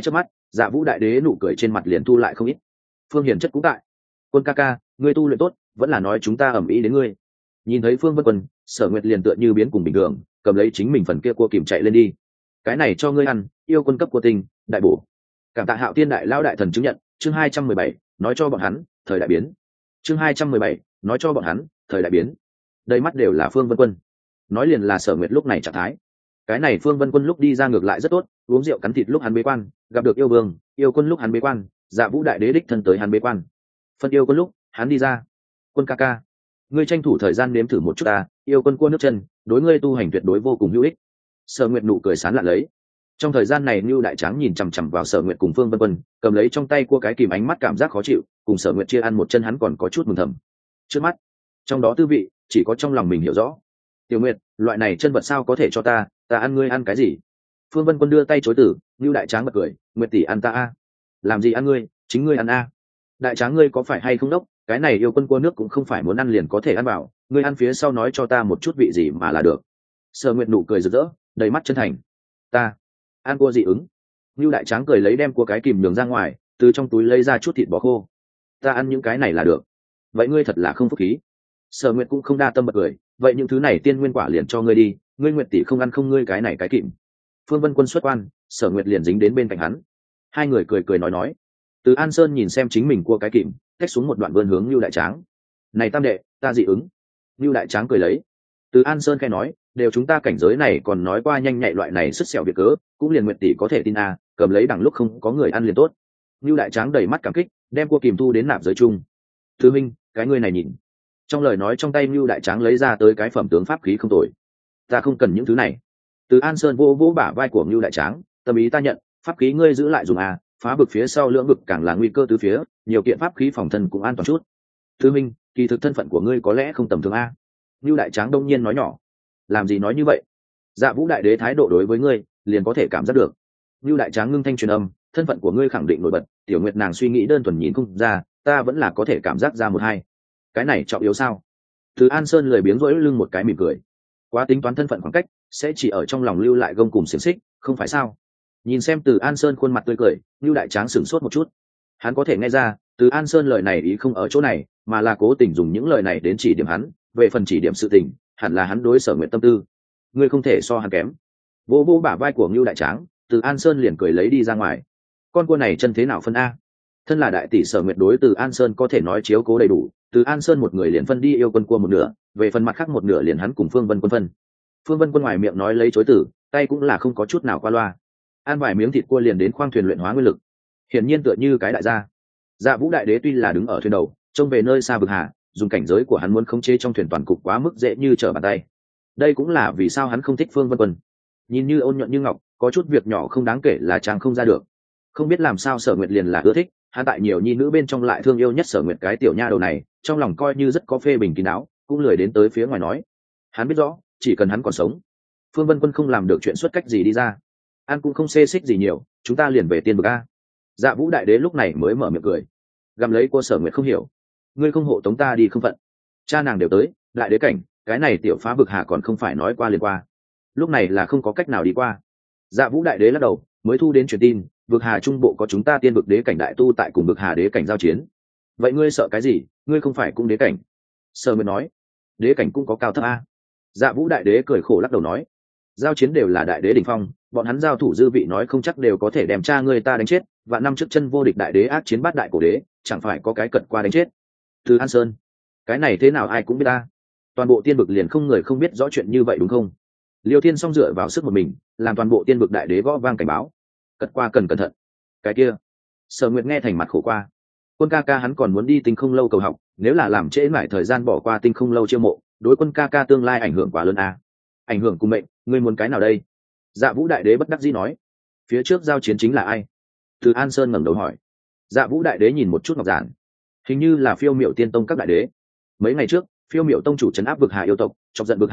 S1: Dạ Vũ đại đế nụ cười trên mặt liền thu lại không ít. Phương Hiền chất cũng tại. Quân ca ca, ngươi tu luyện tốt, vẫn là nói chúng ta ầm ĩ đến ngươi. Nhìn thấy Phương Vân Quân, Sở Nguyệt liền tựa như biến cùng bình thường, cầm lấy chính mình phần kia cua kìm chạy lên đi. Cái này cho ngươi ăn, yêu quân cấp của tình, đại bổ. Cảm tạ Hạo Tiên đại lão đại thần chứng nhận, chương 217, nói cho bọn hắn, thời đại biến. Chương 217, nói cho bọn hắn, thời đại biến. Đây mắt đều là Phương Vân Quân. Nói liền là Sở Nguyệt lúc này trạng thái. Cái này Phương Vân Quân lúc đi ra ngược lại rất tốt, uống rượu cắn thịt lúc hắn bế quan, gặp được yêu vương, yêu quân lúc hắn bế quan, Dạ Vũ đại đế đích thân tới hắn bế quan. Phân yêu quân lúc, hắn đi ra. Quân ca ca, ngươi tranh thủ thời gian nếm thử một chút ta, yêu quân cua nước chân, đối ngươi tu hành tuyệt đối vô cùng hữu ích. Sở Nguyệt nụ cười sán lạ lấy. Trong thời gian này Nưu đại tráng nhìn chằm chằm vào Sở Nguyệt cùng Phương Vân Quân, cầm lấy trong tay cua cái kìm, ánh mắt cảm giác khó chịu, cùng Sở Nguyệt chia ăn một chân hắn còn có chút mừng thầm. Trước mắt, trong đó tư vị, chỉ có trong lòng mình hiểu rõ. Tiểu Nguyệt, loại này chân vật sao có thể cho ta ăn ngươi ăn cái gì? Phương Vân Quân đưa tay chối từ, Nưu đại tráng bật cười, Nguyệt tỷ ăn ta a. Làm gì ăn ngươi, chính ngươi ăn a. Đại tráng ngươi có phải hay không đốc, cái này yêu quân cua nước cũng không phải muốn ăn liền có thể ăn vào, ngươi ăn phía sau nói cho ta một chút vị gì mà là được. Sở Nguyệt nụ cười rực rỡ, đầy mắt chân thành. Ta ăn cua dị ứng. Nưu đại tráng cười lấy đem cua cái kìm nhường ra ngoài, từ trong túi lấy ra chút thịt bò khô. Ta ăn những cái này là được. Vậy ngươi thật là không phúc khí. Sở Nguyệt cũng không đa tâm bật cười, vậy những thứ này tiên nguyên quả liền cho ngươi đi, ngươi Nguyệt tỷ không ăn không ngươi cái này cái kìm. Phương Vân Quân xuất quan, Sở Nguyệt liền dính đến bên cạnh hắn. Hai người cười cười nói. Từ An Sơn nhìn xem chính mình cua cái kìm, tách xuống một đoạn vươn hướng Nưu đại tráng. Này tam đệ, ta dị ứng. Nưu đại tráng cười lấy. Từ An Sơn khai nói, đều chúng ta cảnh giới này còn nói qua nhanh nhạy loại này sứt sẹo việc cớ, cũng liền Nguyệt tỷ có thể tin a, cầm lấy đằng lúc không có người ăn liền tốt. Nưu đại tráng đầy mắt cảm kích, đem cua kìm thu đến nạp giới chung. Thứ minh, cái ngươi này nhìn. Trong lời nói trong tay Nưu đại tráng lấy ra tới cái phẩm tướng pháp khí không tồi. Ta không cần những thứ này. Từ An Sơn vô vô bả vai của Nưu đại tráng, tâm ý ta nhận, pháp khí ngươi giữ lại dùng a, phá bực phía sau lưỡng bực càng là nguy cơ tứ phía, nhiều kiện pháp khí phòng thân cũng an toàn chút. Thứ minh, kỳ thực thân phận của ngươi có lẽ không tầm thường a. Nưu đại tráng đông nhiên nói nhỏ. Làm gì nói như vậy? Dạ Vũ đại đế thái độ đối với ngươi liền có thể cảm giác được. Nưu đại tráng ngưng thanh truyền âm, thân phận của ngươi khẳng định nổi bật, Tiểu Nguyệt nàng suy nghĩ đơn thuần nhìn không ra, ta vẫn là có thể cảm giác ra một hai. Cái này trọng yếu sao? Từ An Sơn lười biếng rỗi lưng một cái mỉm cười. Quá tính toán thân phận khoảng cách, sẽ chỉ ở trong lòng lưu lại gông cùm xiềng xích, không phải sao? Nhìn xem Từ An Sơn khuôn mặt tươi cười, Nưu đại tráng sửng sốt một chút. Hắn có thể nghe ra, Từ An Sơn lời này ý không ở chỗ này, mà là cố tình dùng những lời này đến chỉ điểm hắn, về phần chỉ điểm sự tình, hẳn là hắn đối Sở Nguyệt tâm tư. Ngươi không thể so hắn kém. Vô vô bả vai của Nưu đại tráng, Từ An Sơn liền cười lấy đi ra ngoài. Con cua này chân thế nào phân a? Thân là đại tỷ Sở Nguyệt đối Từ An Sơn có thể nói chiếu cố đầy đủ, Từ An Sơn một người liền phân đi yêu quân cua một nửa, về phần mặt khác một nửa liền hắn cùng Phương Vân Quân phân. Phương Vân Quân ngoài miệng nói lấy chối từ, tay cũng là không có chút nào qua loa. Ăn vài miếng thịt cua liền đến khoang thuyền luyện hóa nguyên lực. Hiển nhiên tựa như cái đại gia. Dạ Vũ đại đế tuy là đứng ở thuyền đầu, trông về nơi xa vực hà, dùng cảnh giới của hắn muốn khống chế trong thuyền toàn cục quá mức dễ như trở bàn tay. Đây cũng là vì sao hắn không thích Phương Vân Quân. Nhìn như ôn nhuận như ngọc, có chút việc nhỏ không đáng kể là chàng không ra được. Không biết làm sao Sở Nguyệt liền là ưa thích, hắn tại nhiều nhi nữ bên trong lại thương yêu nhất Sở Nguyệt cái tiểu nha đầu này, trong lòng coi như rất có phê bình kín đáo, cũng lười đến tới phía ngoài nói. Hắn biết rõ, chỉ cần hắn còn sống, Phương Vân Quân không làm được chuyện xuất cách gì đi ra. An cũng không xê xích gì nhiều, chúng ta liền về tiên vực a. Dạ Vũ đại đế lúc này mới mở miệng cười, gầm lấy cô Sở Nguyệt không hiểu, ngươi không hộ tống ta đi không phận. Cha nàng đều tới, đại đế cảnh, cái này tiểu phá vực hà còn không phải nói qua liền qua, lúc này là không có cách nào đi qua. Dạ Vũ đại đế lắc đầu, mới thu đến truyền tin, vực hà trung bộ có chúng ta tiên vực đế cảnh đại tu tại cùng vực hà đế cảnh giao chiến. Vậy ngươi sợ cái gì, ngươi không phải cũng đế cảnh? Sở Nguyệt nói, đế cảnh cũng có cao thấp a. Dạ Vũ đại đế cười khổ lắc đầu nói, giao chiến đều là đại đế đỉnh phong, bọn hắn giao thủ dư vị nói không chắc đều có thể đem cha ngươi ta đánh chết, và năm trước chân vô địch đại đế ác chiến bát đại cổ đế, chẳng phải có cái cật qua đánh chết. Từ An Sơn, cái này thế nào ai cũng biết ta, toàn bộ tiên vực liền không người không biết rõ chuyện như vậy đúng không? Liêu Thiên song dựa vào sức một mình, làm toàn bộ tiên vực đại đế gõ vang cảnh báo, cật qua cần cẩn thận. Cái kia, Sở Nguyệt nghe thành mặt khổ qua. Quân ca ca hắn còn muốn đi tinh không lâu cầu học, nếu là làm trễ mãi thời gian bỏ qua tinh không lâu chiêu mộ, đối quân ca ca tương lai ảnh hưởng quá lớn a. Ảnh hưởng cùng mệnh, ngươi muốn cái nào đây? Dạ Vũ đại đế bất đắc dĩ nói, phía trước giao chiến chính là ai? Từ An Sơn ngẩng đầu hỏi. Dạ Vũ đại đế nhìn một chút ngọc giản, hình như là Phiêu Miểu Tiên Tông các đại đế. Mấy ngày trước, Phiêu Miểu Tông chủ trấn áp vực hà yêu tộc, chọc giận vực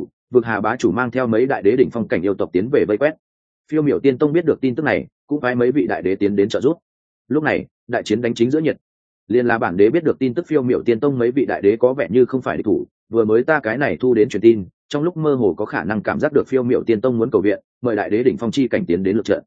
S1: hà bá chủ mang theo mấy đại đế đỉnh phong cảnh yêu tộc tiến về vây quét. Phiêu Miểu Tiên Tông biết được tin tức này, cũng phái mấy vị đại đế tiến đến trợ giúp. Lúc này, đại chiến đánh chính giữa nhiệt. Liên là bản đế biết được tin tức Phiêu Miểu Tiên Tông mấy vị đại đế có vẻ như không phải địch thủ, vừa mới ta cái này thu đến truyền tin, trong lúc mơ hồ có khả năng cảm giác được Phiêu Miểu Tiên Tông muốn cầu viện, mời đại đế đỉnh phong chi cảnh tiến đến lượt trận.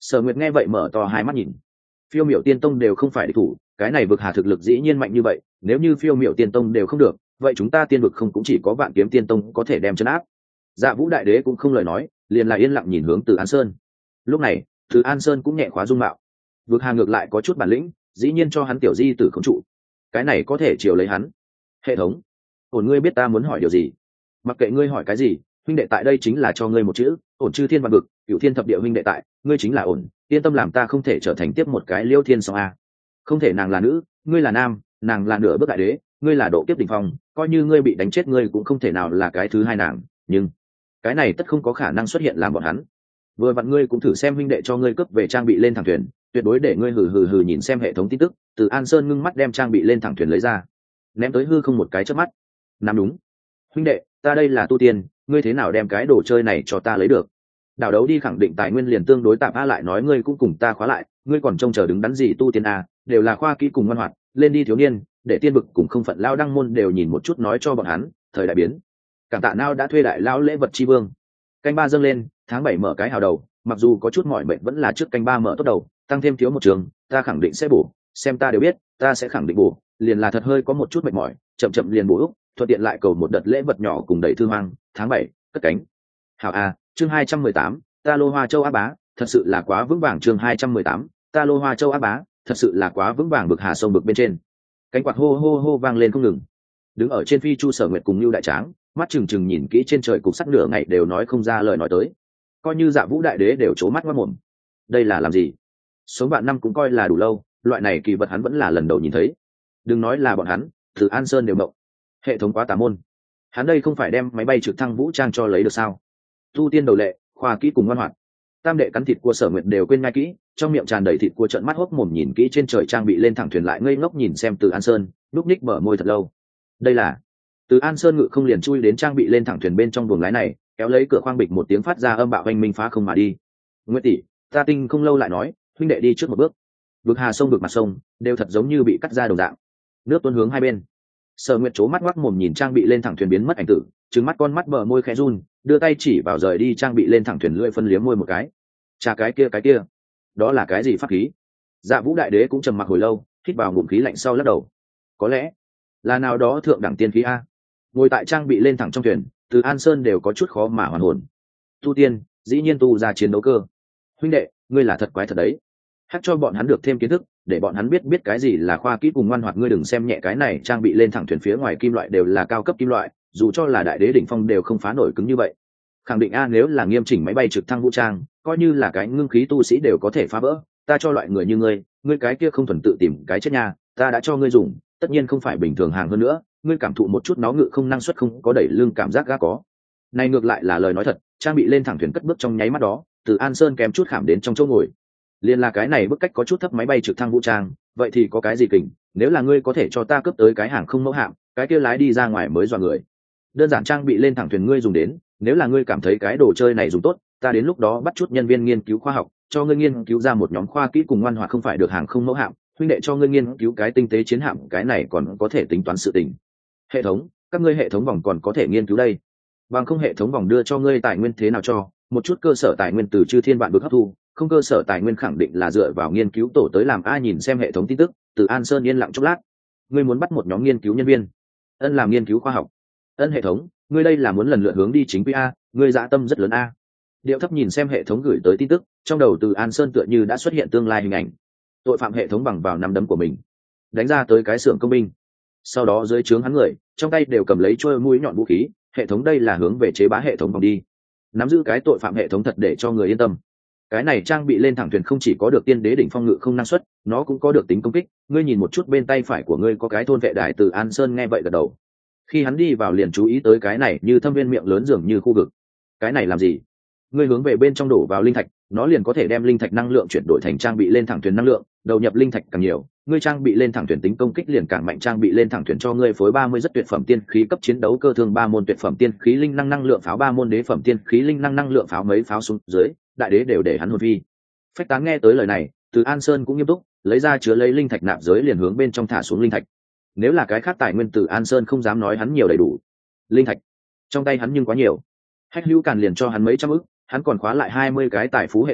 S1: Sở Nguyệt nghe vậy mở to hai mắt nhìn. Phiêu Miểu Tiên Tông đều không phải địch thủ, cái này vực hà thực lực dĩ nhiên mạnh như vậy, nếu như Phiêu Miểu Tiên Tông đều không được, vậy chúng ta tiên vực không cũng chỉ có Vạn Kiếm Tiên Tông có thể đem trấn áp. Dạ Vũ Đại Đế cũng không lời nói, liền là yên lặng nhìn hướng Từ An Sơn. Lúc này, Từ An Sơn cũng nhẹ khóa dung mạo. Vực hà ngược lại có chút bản lĩnh, dĩ nhiên cho hắn tiểu di tử không trụ. Cái này có thể chiều lấy hắn. Hệ thống, ổn ngươi biết ta muốn hỏi điều gì? Mặc kệ ngươi hỏi cái gì, huynh đệ tại đây chính là cho ngươi một chữ, ổn chư thiên vạn vực, cửu thiên thập địa huynh đệ tại, ngươi chính là ổn, yên tâm làm ta không thể trở thành tiếp một cái Liêu Thiên Song a. Không thể nàng là nữ, ngươi là nam, nàng là nửa bước đại đế, ngươi là độ kiếp đỉnh phong, coi như ngươi bị đánh chết ngươi cũng không thể nào là cái thứ hai nàng, nhưng cái này tất không có khả năng xuất hiện làm bọn hắn. Vừa vặn ngươi cũng thử xem huynh đệ cho ngươi cướp về trang bị lên thẳng thuyền, tuyệt đối để ngươi hừ hừ hừ nhìn xem hệ thống tin tức. Từ An Sơn ngưng mắt đem trang bị lên thẳng thuyền lấy ra, ném tới hư không một cái chớp mắt. Nắm đúng, huynh đệ, ta đây là tu tiên, ngươi thế nào đem cái đồ chơi này cho ta lấy được? Đảo đấu đi khẳng định tài nguyên liền tương đối tạm a, lại nói ngươi cũng cùng ta khóa lại, ngươi còn trông chờ đứng đắn gì tu tiên a, đều là khoa kỹ cùng ngoan hoạt, lên đi thiếu niên, để tiên vực cùng không phận lao đăng môn đều nhìn một chút nói cho bọn hắn, thời đại biến. Cảm tạ nao đã thuê đại lao lễ vật chi vương. Canh ba dâng lên, tháng 7 mở cái hào đầu, mặc dù có chút mỏi mệt vẫn là trước canh ba mở tốt đầu, tăng thêm thiếu một trường, ta khẳng định sẽ bổ, xem ta đều biết, ta sẽ khẳng định bổ, liền là thật hơi có một chút mệt mỏi, chậm chậm liền bổ úc, thuận tiện lại cầu một đợt lễ vật nhỏ cùng đẩy thư hoang, tháng 7, cất cánh. Hảo a, chương 218, ta lô hoa châu á bá, thật sự là quá vững vàng. Chương 218, ta lô hoa châu á bá, thật sự là quá vững vàng. Bực hà sông bực bên trên, cánh quạt hô hô hô vang lên không ngừng. Đứng ở trên phi chu Sở Nguyệt cùng Lưu Đại Tráng, mắt trừng trừng nhìn kỹ trên trời cục sắt nửa ngày đều nói không ra lời nói tới, coi như Dạ Vũ Đại Đế đều trố mắt ngoác mồm. Đây là làm gì? Sống vạn năm cũng coi là đủ lâu, loại này kỳ vật hắn vẫn là lần đầu nhìn thấy. Đừng nói là bọn hắn, Từ An Sơn đều mộng. Hệ thống quá tà môn, hắn đây không phải đem máy bay trực thăng vũ trang cho lấy được sao? Tu tiên đầu lệ, khoa kỹ cùng ngoan hoạt. Tam đệ cắn thịt cua Sở Nguyệt đều quên ngay kỹ, trong miệng tràn đầy thịt cua, trợn mắt hốc mồm nhìn kỹ trên trời trang bị lên thẳng thuyền, lại ngây ngốc nhìn xem Từ An Sơn, lúc ních mở môi thật lâu. Đây là Từ An Sơn ngự không liền chui đến trang bị lên thẳng thuyền bên trong buồng lái này, kéo lấy cửa khoang bịch một tiếng phát ra âm bạo oanh minh phá không mà đi. Nguyệt tỷ, ta tinh không lâu lại nói, huynh đệ đi trước một bước. Vực hà sông vực mặt sông đều thật giống như bị cắt ra đồng dạng, nước tuôn hướng hai bên. Sở Nguyệt chố mắt ngoác mồm nhìn trang bị lên thẳng thuyền biến mất ảnh tử, trừng mắt con mắt bờ môi khẽ run, đưa tay chỉ vào rời đi trang bị lên thẳng thuyền, lưỡi phân liếm môi một cái. Chà, cái kia, đó là cái gì pháp khí? Dạ Vũ Đại Đế cũng trầm mặc hồi lâu, hít vào ngụm khí lạnh sau lắc đầu. Có lẽ là nào đó thượng đẳng tiên khí a. Ngồi tại trang bị lên thẳng trong thuyền, Từ An Sơn đều có chút khó mà hoàn hồn. Tu tiên, dĩ nhiên tu ra chiến đấu cơ. Huynh đệ, ngươi là thật quái thật đấy. Hát cho bọn hắn được thêm kiến thức, để bọn hắn biết cái gì là khoa kỹ cùng ngoan hoạt. Ngươi đừng xem nhẹ cái này, trang bị lên thẳng thuyền phía ngoài kim loại đều là cao cấp kim loại, dù cho là đại đế đỉnh phong đều không phá nổi cứng như vậy. Khẳng định a, nếu là nghiêm chỉnh máy bay trực thăng vũ trang, coi như là cái ngưng khí tu sĩ đều có thể phá vỡ. Ta cho loại người như ngươi cái kia không thuần tự tìm cái chết nha, ta đã cho ngươi dùng, tất nhiên không phải bình thường hàng hơn nữa, ngươi cảm thụ một chút nó ngự không năng suất không có đẩy lưng cảm giác gác có. Này ngược lại là lời nói thật, trang bị lên thẳng thuyền cất bước trong nháy mắt đó, Từ An Sơn kém chút khảm đến trong chỗ ngồi. Liên là cái này bức cách có chút thấp máy bay trực thăng vũ trang, vậy thì có cái gì kình, nếu là ngươi có thể cho ta cướp tới cái hàng không mẫu hạm, cái kia lái đi ra ngoài mới dọa người. Đơn giản trang bị lên thẳng thuyền ngươi dùng đến, nếu là ngươi cảm thấy cái đồ chơi này dùng tốt, ta đến lúc đó bắt chút nhân viên nghiên cứu khoa học, cho ngươi nghiên cứu ra một nhóm khoa kỹ cùng ngoan hoạt không phải được hàng không mẫu hạm, huynh đệ cho ngươi nghiên cứu cái tinh tế chiến hạm, cái này còn có thể tính toán sự tình. Hệ thống, các ngươi hệ thống vòng còn có thể nghiên cứu đây. Bằng không hệ thống vòng đưa cho ngươi tài nguyên thế nào cho, một chút cơ sở tài nguyên từ chư thiên vạn vực hấp thu, không cơ sở tài nguyên khẳng định là dựa vào nghiên cứu tổ tới làm. Ai nhìn xem hệ thống tin tức, Từ An Sơn yên lặng chốc lát. Ngươi muốn bắt một nhóm nghiên cứu nhân viên, ân làm nghiên cứu khoa học, ân hệ thống, ngươi đây là muốn lần lượt hướng đi chính quy a, ngươi dạ tâm rất lớn a. Điệu thấp nhìn xem hệ thống gửi tới tin tức, trong đầu Từ An Sơn tựa như đã xuất hiện tương lai hình ảnh. Tội phạm hệ thống bằng vào nắm đấm của mình đánh ra tới cái xưởng công binh, sau đó dưới trướng hắn người trong tay đều cầm lấy trôi mũi nhọn vũ khí. Hệ thống đây là hướng về chế bá hệ thống vòng đi, nắm giữ cái tội phạm hệ thống thật để cho người yên tâm. Cái này trang bị lên thẳng thuyền không chỉ có được tiên đế đỉnh phong ngự không năng suất, nó cũng có được tính công kích. Ngươi nhìn một chút bên tay phải của ngươi có cái thôn vệ đài. Từ An Sơn nghe vậy gật đầu. Khi hắn đi vào liền chú ý tới cái này như thâm viên miệng lớn dường như khu vực. Cái này làm gì? Ngươi hướng về bên trong đổ vào linh thạch, nó liền có thể đem linh thạch năng lượng chuyển đổi thành trang bị lên thẳng thuyền năng lượng. Đầu nhập linh thạch càng nhiều, ngươi trang bị lên thẳng thuyền tính công kích liền càng mạnh. Trang bị lên thẳng thuyền cho ngươi phối 30 rất tuyệt phẩm tiên khí cấp chiến đấu cơ thương 3 môn, tuyệt phẩm tiên khí linh năng năng lượng pháo 3 môn, đế phẩm tiên khí linh năng năng lượng pháo mấy pháo xuống dưới, đại đế đều để hắn hồn phi phách tán. Nghe tới lời này, Từ An Sơn cũng nghiêm túc, lấy ra chứa lấy linh thạch nạp giới liền hướng bên trong thả xuống linh thạch. Nếu là cái khác tài nguyên Từ An Sơn không dám nói hắn nhiều đầy đủ, linh thạch trong tay hắn nhưng quá nhiều. Hách Hữu Càn liền cho hắn mấy trăm ức, hắn còn khóa lại 20 cái tài phú hệ thống,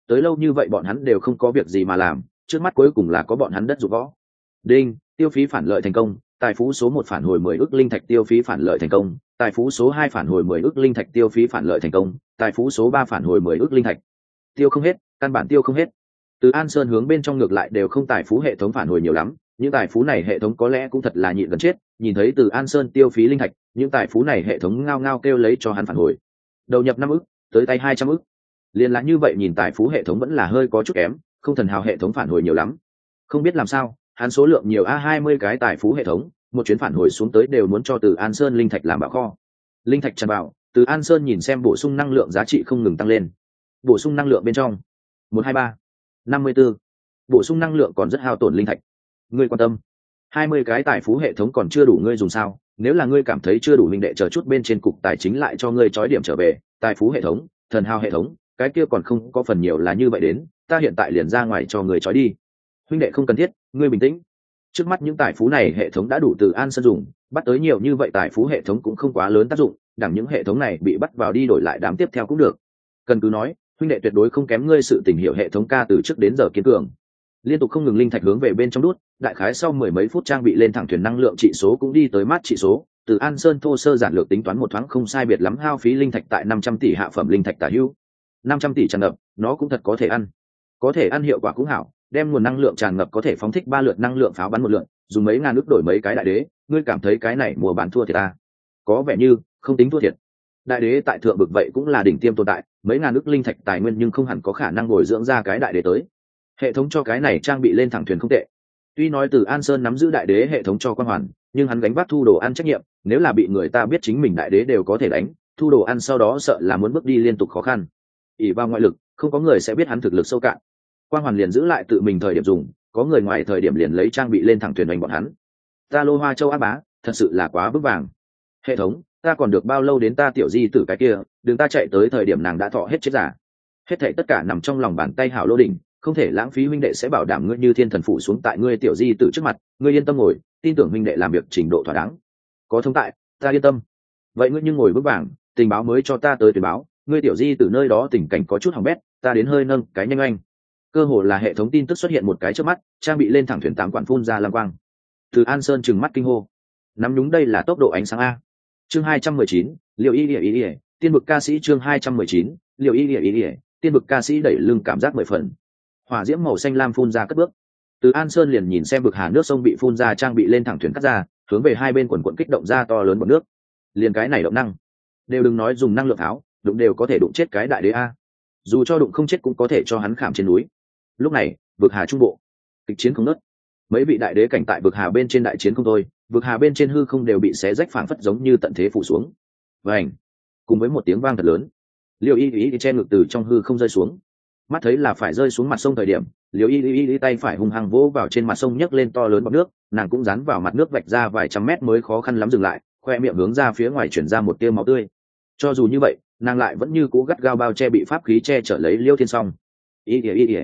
S1: tới lâu như vậy bọn hắn đều không có việc gì mà làm, trước mắt cuối cùng là có bọn hắn đất dụng võ. Đinh, tiêu phí phản lợi thành công, tài phú số 1 phản hồi 10 ức linh thạch tiêu phí phản lợi thành công, tài phú số 2 phản hồi 10 ức linh thạch tiêu phí phản lợi thành công, tài phú số 3 phản hồi 10 ức linh thạch. Tiêu không hết, căn bản tiêu không hết. Từ An Sơn hướng bên trong ngược lại đều không tài phú hệ thống phản hồi nhiều lắm, những tài phú này hệ thống có lẽ cũng thật là nhịn gần chết, nhìn thấy Từ An Sơn tiêu phí linh thạch, những tài phú này hệ thống ngao ngao kêu lấy cho hắn phản hồi. Đầu nhập 5 ức, tới tay 200 ức. Liên là như vậy nhìn tài phú hệ thống vẫn là hơi có chút kém, không thần hào hệ thống phản hồi nhiều lắm. Không biết làm sao, hắn số lượng nhiều A20 cái tài phú hệ thống, một chuyến phản hồi xuống tới đều muốn cho Từ An Sơn linh thạch làm bảo kho. Linh thạch tràn vào, Từ An Sơn nhìn xem bổ sung năng lượng giá trị không ngừng tăng lên. Bổ sung năng lượng bên trong 123 54. Bổ sung năng lượng còn rất hao tổn linh thạch. Ngươi quan tâm, 20 cái tài phú hệ thống còn chưa đủ ngươi dùng sao? Nếu là ngươi cảm thấy chưa đủ, minh đệ chờ chút bên trên cục tài chính lại cho ngươi chói điểm trở về, tài phú hệ thống, thần hào hệ thống, cái kia còn không có phần nhiều là như vậy đến, ta hiện tại liền ra ngoài cho người chói đi. Huynh đệ không cần thiết, ngươi bình tĩnh. Trước mắt những tài phú này hệ thống đã đủ Từ An Sơn dùng, bắt tới nhiều như vậy tài phú hệ thống cũng không quá lớn tác dụng, đẳng những hệ thống này bị bắt vào đi đổi lại đám tiếp theo cũng được. Cần cứ nói, huynh đệ tuyệt đối không kém ngươi sự tình hiểu hệ thống ca từ trước đến giờ kiên cường. Liên tục không ngừng linh thạch hướng về bên trong đút, đại khái sau mười mấy phút trang bị lên thẳng thuyền năng lượng trị số cũng đi tới mát trị số. Từ An Sơn thô sơ giản lược tính toán một thoáng không sai biệt lắm hao phí linh thạch tại 500 tỷ hạ phẩm linh thạch tả hữu. 500 tỷ tràn ngập, nó cũng thật có thể ăn. Có thể ăn hiệu quả cũng hảo, đem nguồn năng lượng tràn ngập có thể phóng thích 3 lượt năng lượng pháo bắn một lượt, dùng mấy ngàn ức đổi mấy cái đại đế, ngươi cảm thấy cái này mua bán thua thiệt ta? Có vẻ như không tính thua thiệt. Đại đế tại thượng vực vậy cũng là đỉnh tiêm tồn tại, mấy ngàn ức linh thạch tài nguyên nhưng không hẳn có khả năng bồi dưỡng ra cái đại đế tới. Hệ thống cho cái này trang bị lên thẳng thuyền không tệ. Tuy nói Từ An Sơn nắm giữ đại đế hệ thống cho quan hoàn, nhưng hắn gánh vác thu đồ ăn trách nhiệm, nếu là bị người ta biết chính mình đại đế đều có thể đánh, thu đồ ăn sau đó sợ là muốn bước đi liên tục khó khăn. ỷ vào ngoại lực, không có người sẽ biết hắn thực lực sâu cạn. Quan hoàn liền giữ lại tự mình thời điểm dùng, có người ngoài thời điểm liền lấy trang bị lên thẳng thuyền đánh bọn hắn. Ta Lô Hoa Châu Á Bá, thật sự là quá vững vàng. Hệ thống, ta còn được bao lâu đến ta tiểu di tử cái kia, đừng ta chạy tới thời điểm nàng đã thọ hết chết giả. Hết thảy tất cả nằm trong lòng bàn tay hảo Lô Đỉnh, không thể lãng phí, huynh đệ sẽ bảo đảm ngươi như thiên thần phủ xuống tại ngươi tiểu di tử trước mặt, ngươi yên tâm ngồi, tin tưởng huynh đệ làm việc trình độ thỏa đáng. Có thông tại, ta yên tâm. Vậy ngươi nhưng ngồi vững vàng, tình báo mới cho ta tới tuyển báo, ngươi tiểu di tử nơi đó tình cảnh có chút hỏng bét, ta đến hơi nâng cái nhanh anh. Cơ hồ là hệ thống tin tức xuất hiện một cái trước mắt, trang bị lên thẳng thuyền tám quản phun ra lam quang. Từ An Sơn trừng mắt kinh hô, nắm đúng đây là tốc độ ánh sáng a. Chương 219, Liệu Y Lìa, tiên vực ca sĩ. Chương 219, Liệu Y Lìa, tiên vực ca sĩ đẩy lưng cảm giác 10 phần. Hỏa diễm màu xanh lam phun ra cất bước. Từ An Sơn liền nhìn xem vực hà nước sông bị phun ra trang bị lên thẳng thuyền cắt ra, hướng về hai bên quần quần kích động ra to lớn bọt nước. Liền cái này động năng, đều đừng nói dùng năng lượng tháo, đụng đều có thể đụng chết cái đại đế a. Dù cho đụng không chết cũng có thể cho hắn khảm trên núi. Lúc này, vực hà trung bộ, kịch chiến không ngớt. Mấy vị đại đế cảnh tại vực hà bên trên đại chiến không thôi, vực hà bên trên hư không đều bị xé rách phảng phất giống như tận thế phủ xuống. Vành, cùng với một tiếng vang thật lớn, Liêu Y che ngực từ trong hư không rơi xuống. Mắt thấy là phải rơi xuống mặt sông thời điểm, Liêu Y tay phải hung hăng vỗ vào trên mặt sông nhấc lên to lớn bọt nước, nàng cũng dán vào mặt nước vạch ra vài trăm mét mới khó khăn lắm dừng lại, khoe miệng hướng ra phía ngoài chuyển ra một tia máu tươi. Cho dù như vậy, nàng lại vẫn như cố gắt gao bao che bị pháp khí che chở lấy Liêu Thiên Song. Y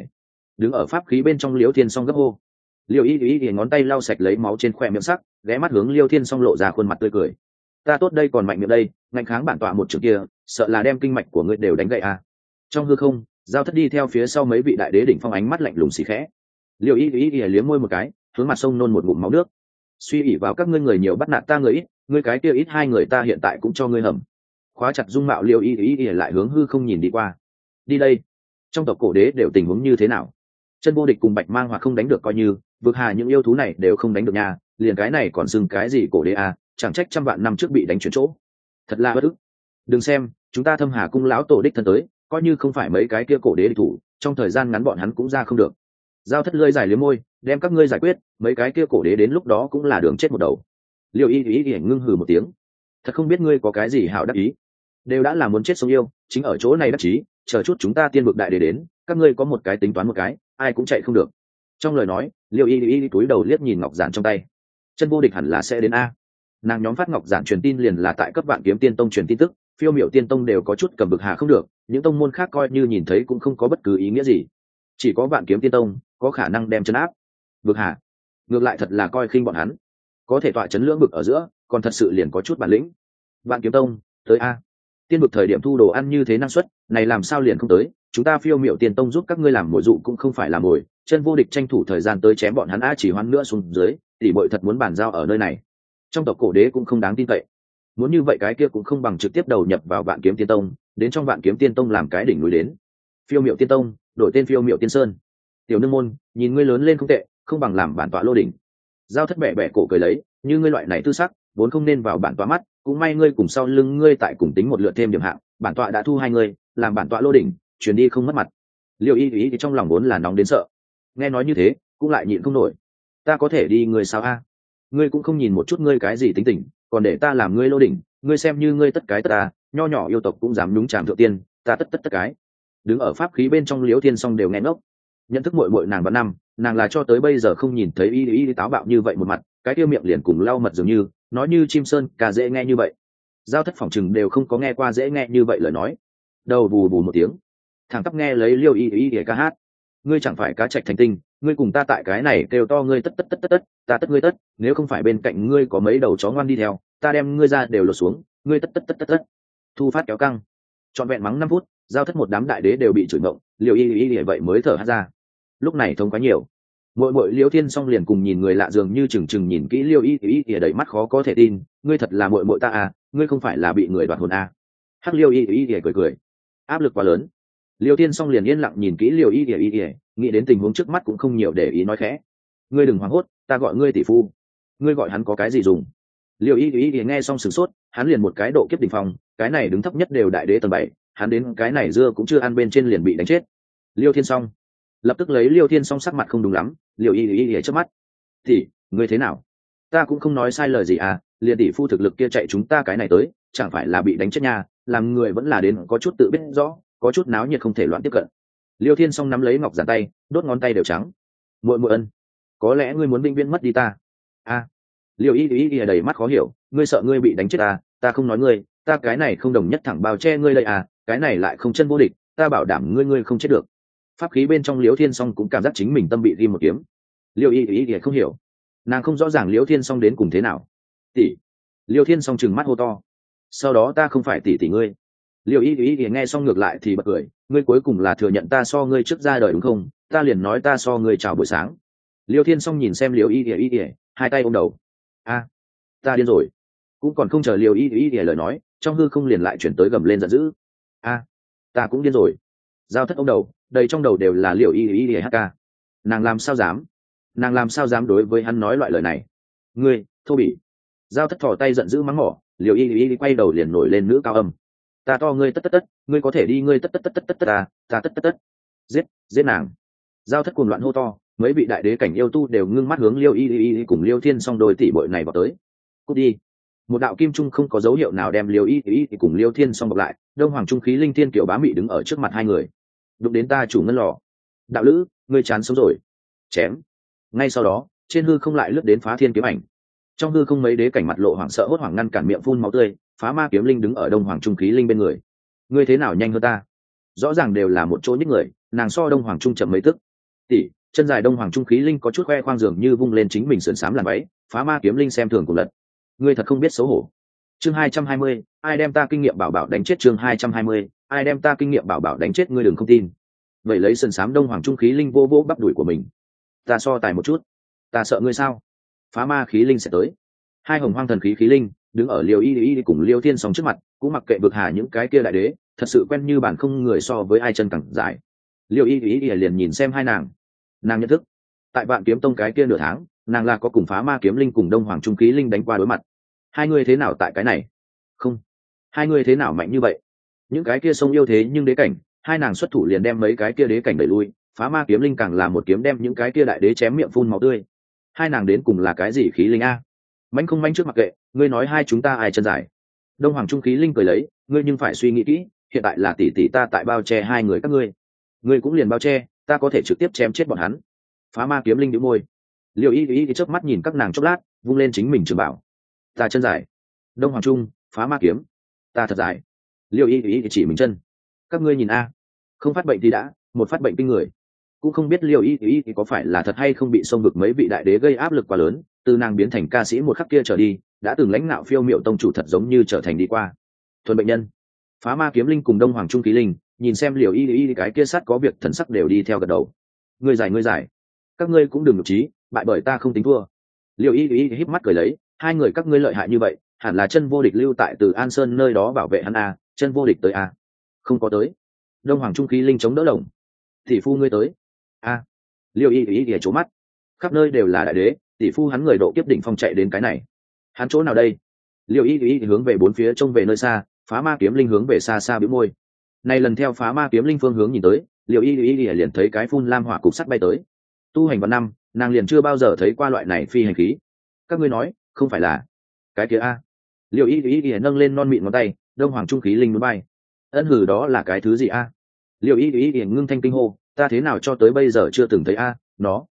S1: đứng ở pháp khí bên trong Liêu Thiên Song gấp hô. Liêu Y ngón tay lau sạch lấy máu trên khoe miệng sắc, ghé mắt hướng Liêu Thiên Song lộ ra khuôn mặt tươi cười. Ta tốt đây còn mạnh miệng đây, ngạnh kháng bản tọa một trường kia, sợ là đem kinh mạch của ngươi đều đánh gậy à. Trong hư không, Giao Thất đi theo phía sau mấy vị đại đế đỉnh phong, ánh mắt lạnh lùng xì khẽ. Liêu Y liếm môi một cái, hướng mặt sông nôn một ngụm máu nước. Suy ỉ vào các ngươi người nhiều bắt nạt ta người ít, ngươi cái kia ít hai người ta hiện tại cũng cho ngươi hầm. Khóa chặt dung mạo Liêu Y lại hướng hư không nhìn đi qua. Đi đây, trong tộc cổ đế đều tình huống như thế nào? Chân Vô Địch cùng Bạch Mang hoặc không đánh được coi như, vực hà những yêu thú này đều không đánh được nha, liền cái này còn xưng cái gì cổ đế à, chẳng trách trăm vạn năm trước bị đánh chuyển chỗ. Thật là bất ức. Đừng xem, chúng ta Thâm Hà cung lão tổ đích thân tới, coi như không phải mấy cái kia cổ đế địch thủ, trong thời gian ngắn bọn hắn cũng ra không được. Giao Thất lưỡi dài liếm môi, đem các ngươi giải quyết, mấy cái kia cổ đế đến lúc đó cũng là đường chết một đầu. Liêu Y ngưng hừ một tiếng, thật không biết ngươi có cái gì hảo đắc ý, đều đã là muốn chết sống yêu, chính ở chỗ này đắc chí, chờ chút chúng ta tiên vực đại đế đến, các ngươi có một cái tính toán một cái, ai cũng chạy không được. Trong lời nói, Liêu Y túi đầu liếc nhìn ngọc giản trong tay. Chân Vô Địch hẳn là sẽ đến a. Nàng nhóm phát ngọc giản truyền tin liền là tại cấp Vạn Kiếm Tiên Tông truyền tin tức, Phiêu Miểu Tiên Tông đều có chút cầm vực hà không được, những tông môn khác coi như nhìn thấy cũng không có bất cứ ý nghĩa gì. Chỉ có Vạn Kiếm Tiên Tông có khả năng đem chấn áp. Vực hà, ngược lại thật là coi khinh bọn hắn, có thể tọa chấn lưỡng vực ở giữa, còn thật sự liền có chút bản lĩnh. Vạn Kiếm Tông, tới a. Tiên vực thời điểm thu đồ ăn như thế năng suất, này làm sao liền không tới, chúng ta Phiêu Miểu Tiên Tông giúp các ngươi làm mồi dụ cũng không phải là mồi, chân vô địch tranh thủ thời gian tới chém bọn hắn a, chỉ hoãn nữa xuống dưới tỷ bội thật muốn bàn giao ở nơi này. Trong tộc cổ đế cũng không đáng tin cậy, muốn như vậy cái kia cũng không bằng trực tiếp đầu nhập vào Vạn Kiếm Tiên Tông, đến trong Vạn Kiếm Tiên Tông làm cái đỉnh núi đến. Phiêu Miểu Tiên Tông đổi tên Phiêu Miểu Tiên Sơn. Tiểu nương môn, nhìn ngươi lớn lên không tệ, không bằng làm bản tọa lô đỉnh. Giao Thất bẻ bẻ cổ cười lấy, như ngươi loại này tư sắc vốn không nên vào bản tọa mắt, cũng may ngươi cùng sau lưng ngươi tại cùng tính một lượt thêm điểm hạng, bản tọa đã thu hai ngươi làm bản tọa lô đỉnh, truyền đi không mất mặt. Liêu Y ý thì trong lòng vốn là nóng đến sợ, nghe nói như thế cũng lại nhịn không nổi. Ta có thể đi ngươi sao a? Ngươi cũng không nhìn một chút ngươi cái gì tính tình, còn để ta làm ngươi lô đỉnh, ngươi xem như ngươi tất cái tất ta, nho nhỏ yêu tộc cũng dám nhúng chàm thượng tiên, ta tất tất tất cái. Đứng ở pháp khí bên trong Liễu Thiên Song đều nghe ngốc. Nhận thức muội muội nàng vẫn năm, nàng là cho tới bây giờ không nhìn thấy y táo bạo như vậy một mặt, cái tiêu miệng liền cùng lau mật dường như, nói như chim sơn ca dễ nghe như vậy. Giao Thất phỏng chừng đều không có nghe qua dễ nghe như vậy lời nói. Đầu bù bù một tiếng, thằng tắp nghe lấy Liêu y ca hát. Ngươi chẳng phải cá trạch thành tinh, ngươi cùng ta tại cái này kêu to ngươi tất tất tất tất tất, ta tất ngươi tất, nếu không phải bên cạnh ngươi có mấy đầu chó ngoan đi theo, ta đem ngươi ra đều lột xuống, ngươi tất tất tất tất tất. Thu phát kéo căng, trọn vẹn mắng 5 phút, Giao Thất một đám đại đế đều bị chửi mộng, Liêu y vậy mới thở hát ra. Lúc này thông quá nhiều, mỗi Liêu Thiên Song liền cùng nhìn người lạ dường như chừng chừng nhìn kỹ Liêu y đầy mắt khó có thể tin, ngươi thật là muội ta à, ngươi không phải là bị người đoạt hồn à? Hắc Liêu y cười cười, áp lực quá lớn. Liêu Thiên Song liền yên lặng nhìn kỹ Liêu y nghĩ đến tình huống trước mắt cũng không nhiều để ý nói khẽ, ngươi đừng hoảng hốt, ta gọi ngươi tỷ phu, ngươi gọi hắn có cái gì dùng? Liêu y nghe xong sửng sốt, hắn liền một cái độ kiếp đỉnh phong, cái này đứng thấp nhất đều đại đế tầng 7, hắn đến cái này dưa cũng chưa ăn bên trên liền bị đánh chết. Liêu Thiên Song lập tức lấy Liêu Thiên Song sắc mặt không đúng lắm, Liêu y trước mắt, thì ngươi thế nào? Ta cũng không nói sai lời gì à, liền tỷ phu thực lực kia chạy chúng ta cái này tới, chẳng phải là bị đánh chết nha, làm người vẫn là đến có chút tự biết rõ, có chút náo nhiệt không thể loạn tiếp cận. Liêu Thiên Song nắm lấy ngọc giản tay, đốt ngón tay đều trắng. Muội ân, có lẽ ngươi muốn vĩnh viễn mất đi ta. A, Liêu y đầy mắt khó hiểu, ngươi sợ ngươi bị đánh chết à, ta không nói ngươi, ta cái này không đồng nhất thẳng bao che ngươi đây à, cái này lại không chân vô địch, ta bảo đảm ngươi không chết được. Pháp khí bên trong Liêu Thiên Song cũng cảm giác chính mình tâm bị ghim một kiếm. Liêu y không hiểu, nàng không rõ ràng Liêu Thiên Song đến cùng thế nào. Tỷ, Liêu Thiên Song trừng mắt hô to, sau đó ta không phải tỷ ngươi. Liêu y nghe xong ngược lại thì bật cười, ngươi cuối cùng là thừa nhận ta so ngươi trước ra đời đúng không? Ta liền nói ta so ngươi chào buổi sáng. Liêu Thiên Song nhìn xem Liêu y hai tay ôm đầu. A, ta điên rồi. Cũng còn không chờ Liêu y lời nói, trong hư không liền lại chuyển tới gầm lên giận dữ. A, ta cũng điên rồi. Giao Thất ôm đầu, đầy trong đầu đều là Liêu y hk. Nàng làm sao dám đối với hắn nói loại lời này? Ngươi thô bỉ. Giao Thất thò tay giận dữ mắng mỏ, Liêu y quay đầu liền nổi lên nữ cao âm. Ta to ngươi tất tất tất, ngươi có thể đi ngươi tất tất tất tất tất tất ta tất tất tất. Giết nàng. Giao Thất cuồng loạn hô to, mấy vị đại đế cảnh yêu tu đều ngưng mắt hướng Liêu y cùng Liêu Thiên Song đôi tỷ bội này vào tới. Cút đi. Một đạo kim trung không có dấu hiệu nào đem Liêu y cùng Liêu Thiên Song bọc lại, đông hoàng trung khí linh thiên kiểu bá mị đứng ở trước mặt hai người. Đụng đến ta chủ ngân lò. Đạo lữ, ngươi chán sống rồi. Chém. Ngay sau đó, trên hư không lại lướt đến Phá Thiên kiếm ảnh. Trong hư không mấy đế cảnh mặt lộ hoảng sợ hốt hoảng ngăn cản miệng phun máu tươi, Phá Ma kiếm linh đứng ở đông hoàng trung khí linh bên người. Ngươi thế nào nhanh hơn ta? Rõ ràng đều là một chỗ nhích người, nàng so đông hoàng trung chậm mấy tức. Tỷ, chân dài đông hoàng trung khí linh có chút khoe khoang dường như vung lên chính mình sườn xám làm váy, Phá Ma kiếm linh xem thường cùng lật. Ngươi thật không biết xấu hổ. Chương 220, ai đem ta kinh nghiệm bảo bảo đánh chết? Chương 220, ai đem ta kinh nghiệm bảo bảo đánh chết? Ngươi đừng không tin. Vậy lấy sườn xám đông hoàng trung khí linh vô vô bắp đuổi của mình. Ta so tài một chút. Ta sợ ngươi sao? Phá Ma khí linh sẽ tới. Hai hồng hoang thần khí khí linh đứng ở Liêu y cùng Liêu Thiên Song trước mặt, cũng mặc kệ vực hà những cái kia đại đế, thật sự quen như bản không người so với ai chân cẳng dài. Liêu y liền nhìn xem hai nàng nhận thức, tại Vạn Kiếm Tông cái kia nửa tháng, nàng là có cùng Phá Ma kiếm linh cùng đông hoàng trung khí linh đánh qua đối mặt. Hai người thế nào tại cái này? Không, hai người thế nào mạnh như vậy? Những cái kia sông yêu thế nhưng đế cảnh, hai nàng xuất thủ liền đem mấy cái kia đế cảnh đẩy lui, Phá Ma kiếm linh càng là một kiếm đem những cái kia đại đế chém miệng phun máu tươi. Hai nàng đến cùng là cái gì khí linh a? Mãnh không mãnh trước mặc kệ, ngươi nói hai chúng ta ai chân dài? Đông hoàng trung khí linh cười lấy, ngươi nhưng phải suy nghĩ kỹ, hiện tại là tỷ tỷ ta tại bao che hai người các ngươi, ngươi cũng liền bao che, ta có thể trực tiếp chém chết bọn hắn. Phá Ma kiếm linh nhíu môi. Liêu y chớp mắt nhìn các nàng chốc lát, vung lên chính mình trường bảo. Ta chân dài. Đông hoàng trung, Phá Ma kiếm, ta thật dài. Liêu y chỉ mình chân. Các ngươi nhìn a, không phát bệnh thì đã, một phát bệnh kinh người. Cũng không biết Liêu y có phải là thật hay không bị xông vực mấy vị đại đế gây áp lực quá lớn, từ nàng biến thành ca sĩ một khắc kia trở đi, đã từng lãnh đạo Phiêu Miểu Tông chủ thật giống như trở thành đi qua thuần bệnh nhân. Phá Ma kiếm linh cùng đông hoàng trung khí linh nhìn xem Liều Y cái kia sát có việc thần sắc đều đi theo gật đầu. Ngươi giải, các ngươi cũng đừng nhục trí, bại bởi ta không tính thua. Liều Y híp mắt cười lấy, hai người các ngươi lợi hại như vậy, hẳn là chân vô địch lưu tại Từ An Sơn nơi đó bảo vệ hắn a, chân vô địch tới a. Không có tới. Đông Hoàng Trung Khí Linh chống đỡ đồng. Tỷ phu ngươi tới. A. Liều Y trố mắt. Khắp nơi đều là đại đế, tỷ phu hắn người độ kiếp đỉnh phong chạy đến cái này. Hắn chỗ nào đây? Liều Y hướng về bốn phía trông về nơi xa, Phá Ma Kiếm Linh hướng về xa xa bĩu môi. Này lần theo Phá Ma Kiếm Linh phương hướng nhìn tới, Liều Y liền thấy cái phun lam hỏa cục sắt bay tới. Tu hành vào năm, nàng liền chưa bao giờ thấy qua loại này phi hành khí. Các ngươi nói, không phải là cái kia a? Liều Y nâng lên non mịn ngón tay, Đông Hoàng Trung Khí Linh muốn bay. Ân hử, đó là cái thứ gì a? Liều Y ngưng thanh kinh hô, ta thế nào cho tới bây giờ chưa từng thấy a?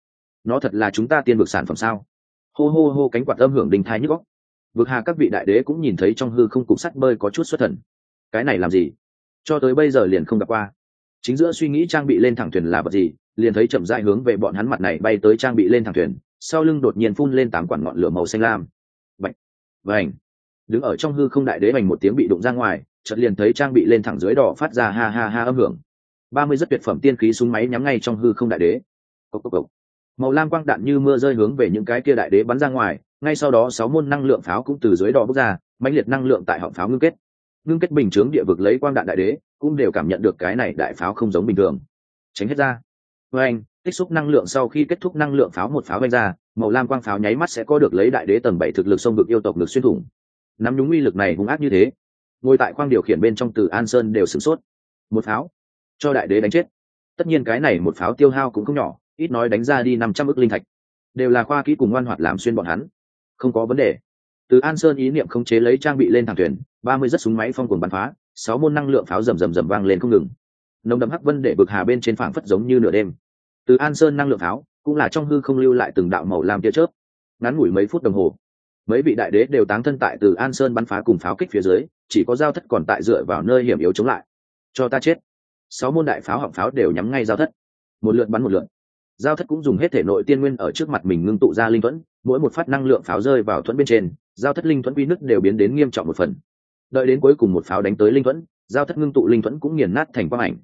S1: Nó thật là chúng ta tiên vực sản phẩm sao? Hô hô hô, cánh quạt âm hưởng đình thai nhức óc. Vực hà các vị đại đế cũng nhìn thấy trong hư không cục sắt bơi có chút xuất thần. Cái này làm gì? Cho tới bây giờ liền không gặp qua. Chính giữa suy nghĩ trang bị lên thẳng thuyền là vật gì, liền thấy chậm rãi hướng về bọn hắn mặt này bay tới trang bị lên thẳng thuyền, sau lưng đột nhiên phun lên 8 quản ngọn lửa màu xanh lam. Bạch, vành. Đứng ở trong hư không đại đế bành một tiếng bị đụng ra ngoài, chợt liền thấy trang bị lên thẳng dưới đỏ phát ra ha ha ha âm hưởng. 30 rất tuyệt phẩm tiên khí súng máy nhắm ngay trong hư không đại đế. Cốc cốc cốc. Màu lam quang đạn như mưa rơi hướng về những cái kia đại đế bắn ra ngoài, ngay sau đó 6 môn năng lượng pháo cũng từ dưới đỏ bốc ra, mãnh liệt năng lượng tại họng pháo ngưng kết bình chướng địa vực lấy quang đạn đại đế cũng đều cảm nhận được cái này đại pháo không giống bình thường, tránh hết ra. Với anh tích xúc năng lượng sau khi kết thúc năng lượng pháo một pháo vanh ra, màu lam quang pháo nháy mắt sẽ có được lấy đại đế tầng 7 thực lực xông vực yêu tộc lực xuyên thủng. Nắm nhúng uy lực này hung ác như thế, ngồi tại quang điều khiển bên trong Từ An Sơn đều sửng sốt. Một pháo cho đại đế đánh chết, tất nhiên cái này một pháo tiêu hao cũng không nhỏ, ít nói đánh ra đi 500 ức linh thạch, đều là khoa kỹ cùng ngoan hoạt làm xuyên bọn hắn, không có vấn đề. Từ An Sơn ý niệm khống chế lấy trang bị lên thẳng thuyền, 30 rất súng máy phong cuồng bắn phá, 6 môn năng lượng pháo rầm rầm vang lên không ngừng. Nồng đậm hắc vân để bực hà bên trên phảng phất giống như nửa đêm. Từ An Sơn năng lượng pháo cũng là trong hư không lưu lại từng đạo màu lam tia chớp. Ngắn ngủi mấy phút đồng hồ, mấy vị đại đế đều táng thân tại Từ An Sơn bắn phá cùng pháo kích phía dưới, chỉ có Giao Thất còn tại dựa vào nơi hiểm yếu chống lại. Cho ta chết. 6 môn đại pháo họng pháo đều nhắm ngay Giao Thất. Một lượt bắn một lượt. Giao Thất cũng dùng hết thể nội tiên nguyên ở trước mặt mình ngưng tụ ra linh thuẫn, mỗi một phát năng lượng pháo rơi vào thuẫn bên trên, Giao Thất linh thuẫn uy nứt đều biến đến nghiêm trọng một phần. Đợi đến cuối cùng một pháo đánh tới linh thuẫn, Giao Thất ngưng tụ linh thuẫn cũng nghiền nát thành quang ảnh.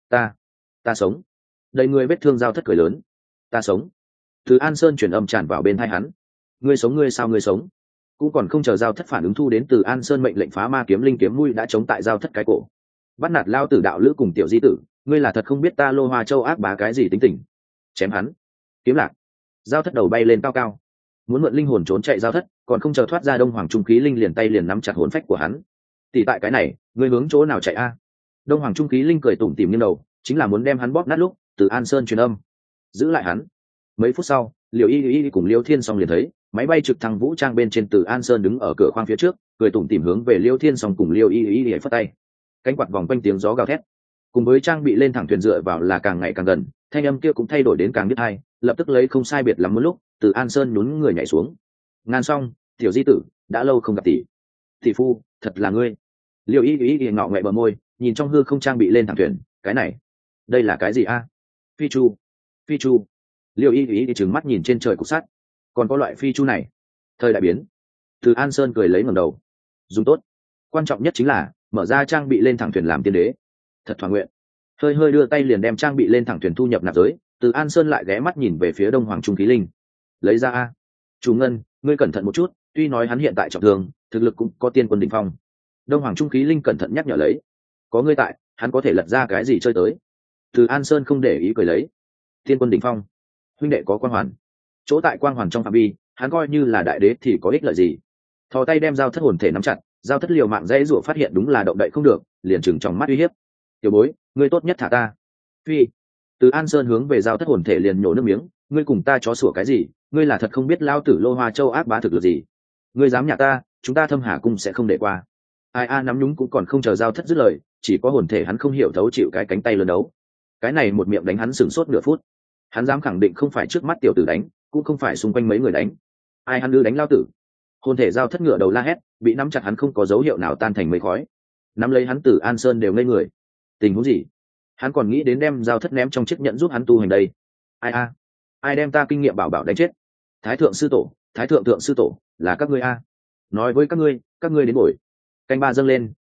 S1: Ta sống. Đầy người vết thương Giao Thất cười lớn. Ta sống. Từ An Sơn truyền âm tràn vào bên tai hắn. Ngươi sống, ngươi sao ngươi sống? Cũng còn không chờ Giao Thất phản ứng thu đến Từ An Sơn mệnh lệnh Phá Ma Kiếm Linh kiếm mũi đã chống tại Giao Thất cái cổ. Bắt nạt lao tử đạo lữ cùng tiểu di tử, ngươi là thật không biết ta Lô Hoa Châu ác bá cái gì tính tình. Chém hắn. Kiếm lạc. Giao Thất đầu bay lên cao cao, muốn mượn linh hồn trốn chạy. Giao Thất còn không chờ thoát ra Đông Hoàng Trung Khí Linh liền tay liền nắm chặt hồn phách của hắn. Tỷ tại cái này, ngươi hướng chỗ nào chạy a? Đông Hoàng Trung Khí Linh cười tủm tỉm nghiêng đầu, chính là muốn đem hắn bóp nát lúc Từ An Sơn truyền âm giữ lại hắn. Mấy phút sau, Liều Y cùng Liêu Thiên Song liền thấy máy bay trực thăng vũ trang bên trên Từ An Sơn đứng ở cửa khoang phía trước, cười tủm tỉm hướng về Liêu Thiên Song cùng Liêu Y phất tay. Cánh quạt vòng quanh tiếng gió gào thét, cùng với trang bị lên thẳng thuyền dựa vào là càng ngày càng gần, thanh âm kia cũng thay đổi đến càng biết hay, lập tức lấy không sai biệt lắm một lúc, Từ An Sơn nhún người nhảy xuống. Ngàn Song, tiểu di tử, đã lâu không gặp tỷ. Tỷ phu, thật là ngươi. Liêu Y ngọ ngoẹ bờ môi, nhìn trong hư không trang bị lên thẳng thuyền, cái này, đây là cái gì a? Phi chu. Liêu Y trừng mắt nhìn trên trời cục sắt, còn có loại phi chu này? Thời đại biến. Từ An Sơn cười lấy ngẩng đầu, dùng tốt. Quan trọng nhất chính là mở ra trang bị lên thẳng thuyền làm tiên đế, thật thỏa nguyện. Hơi đưa tay liền đem trang bị lên thẳng thuyền thu nhập nạp giới. Từ An Sơn lại ghé mắt nhìn về phía Đông Hoàng Trung Khí Linh, lấy ra a. Chủ Ngân, ngươi cẩn thận một chút, tuy nói hắn hiện tại trọng thương, thực lực cũng có tiên quân đỉnh phong. Đông Hoàng Trung Khí Linh cẩn thận nhắc nhở lấy, có ngươi tại, hắn có thể lật ra cái gì chơi tới. Từ An Sơn không để ý cười lấy, tiên quân đỉnh phong, huynh đệ có quang hoàn, chỗ tại quang hoàn trong phạm vi, hắn coi như là đại đế thì có ích lợi gì. Thò tay đem Giao Thất hồn thể nắm chặt, Giao Thất liều mạng dãy rủa phát hiện đúng là động đậy không được, liền chừng trong mắt uy hiếp. Tiểu bối, ngươi tốt nhất thả ta. Phi. Từ An Sơn hướng về Giao Thất hồn thể liền nhổ nước miếng, ngươi cùng ta chó sủa cái gì, ngươi là thật không biết lao tử Lô Hoa Châu ác bá thực lực gì. Ngươi dám nhả ta, chúng ta Thâm Hà cung sẽ không để qua. Ai nắm nhúng cũng còn không chờ Giao Thất dứt lời, chỉ có hồn thể hắn không hiểu thấu chịu cái cánh tay lớn đấu. Cái này một miệng đánh hắn sửng sốt nửa phút. Hắn dám khẳng định không phải trước mắt tiểu tử đánh, cũng không phải xung quanh mấy người đánh. Ai hắn đưa đánh lao tử. Hồn thể Giao Thất ngựa đầu la hét, bị nắm chặt hắn không có dấu hiệu nào tan thành mây khói. Nắm lấy hắn Từ An Sơn đều ngây người. Tình huống gì? Hắn còn nghĩ đến đem Giao Thất ném trong chiếc nhẫn giúp hắn tu hành đây. Ai đem ta kinh nghiệm bảo đánh chết? Thái thượng sư tổ, Thái thượng thượng sư tổ, là các ngươi a. Nói với các ngươi đến bồi. Canh ba dâng lên,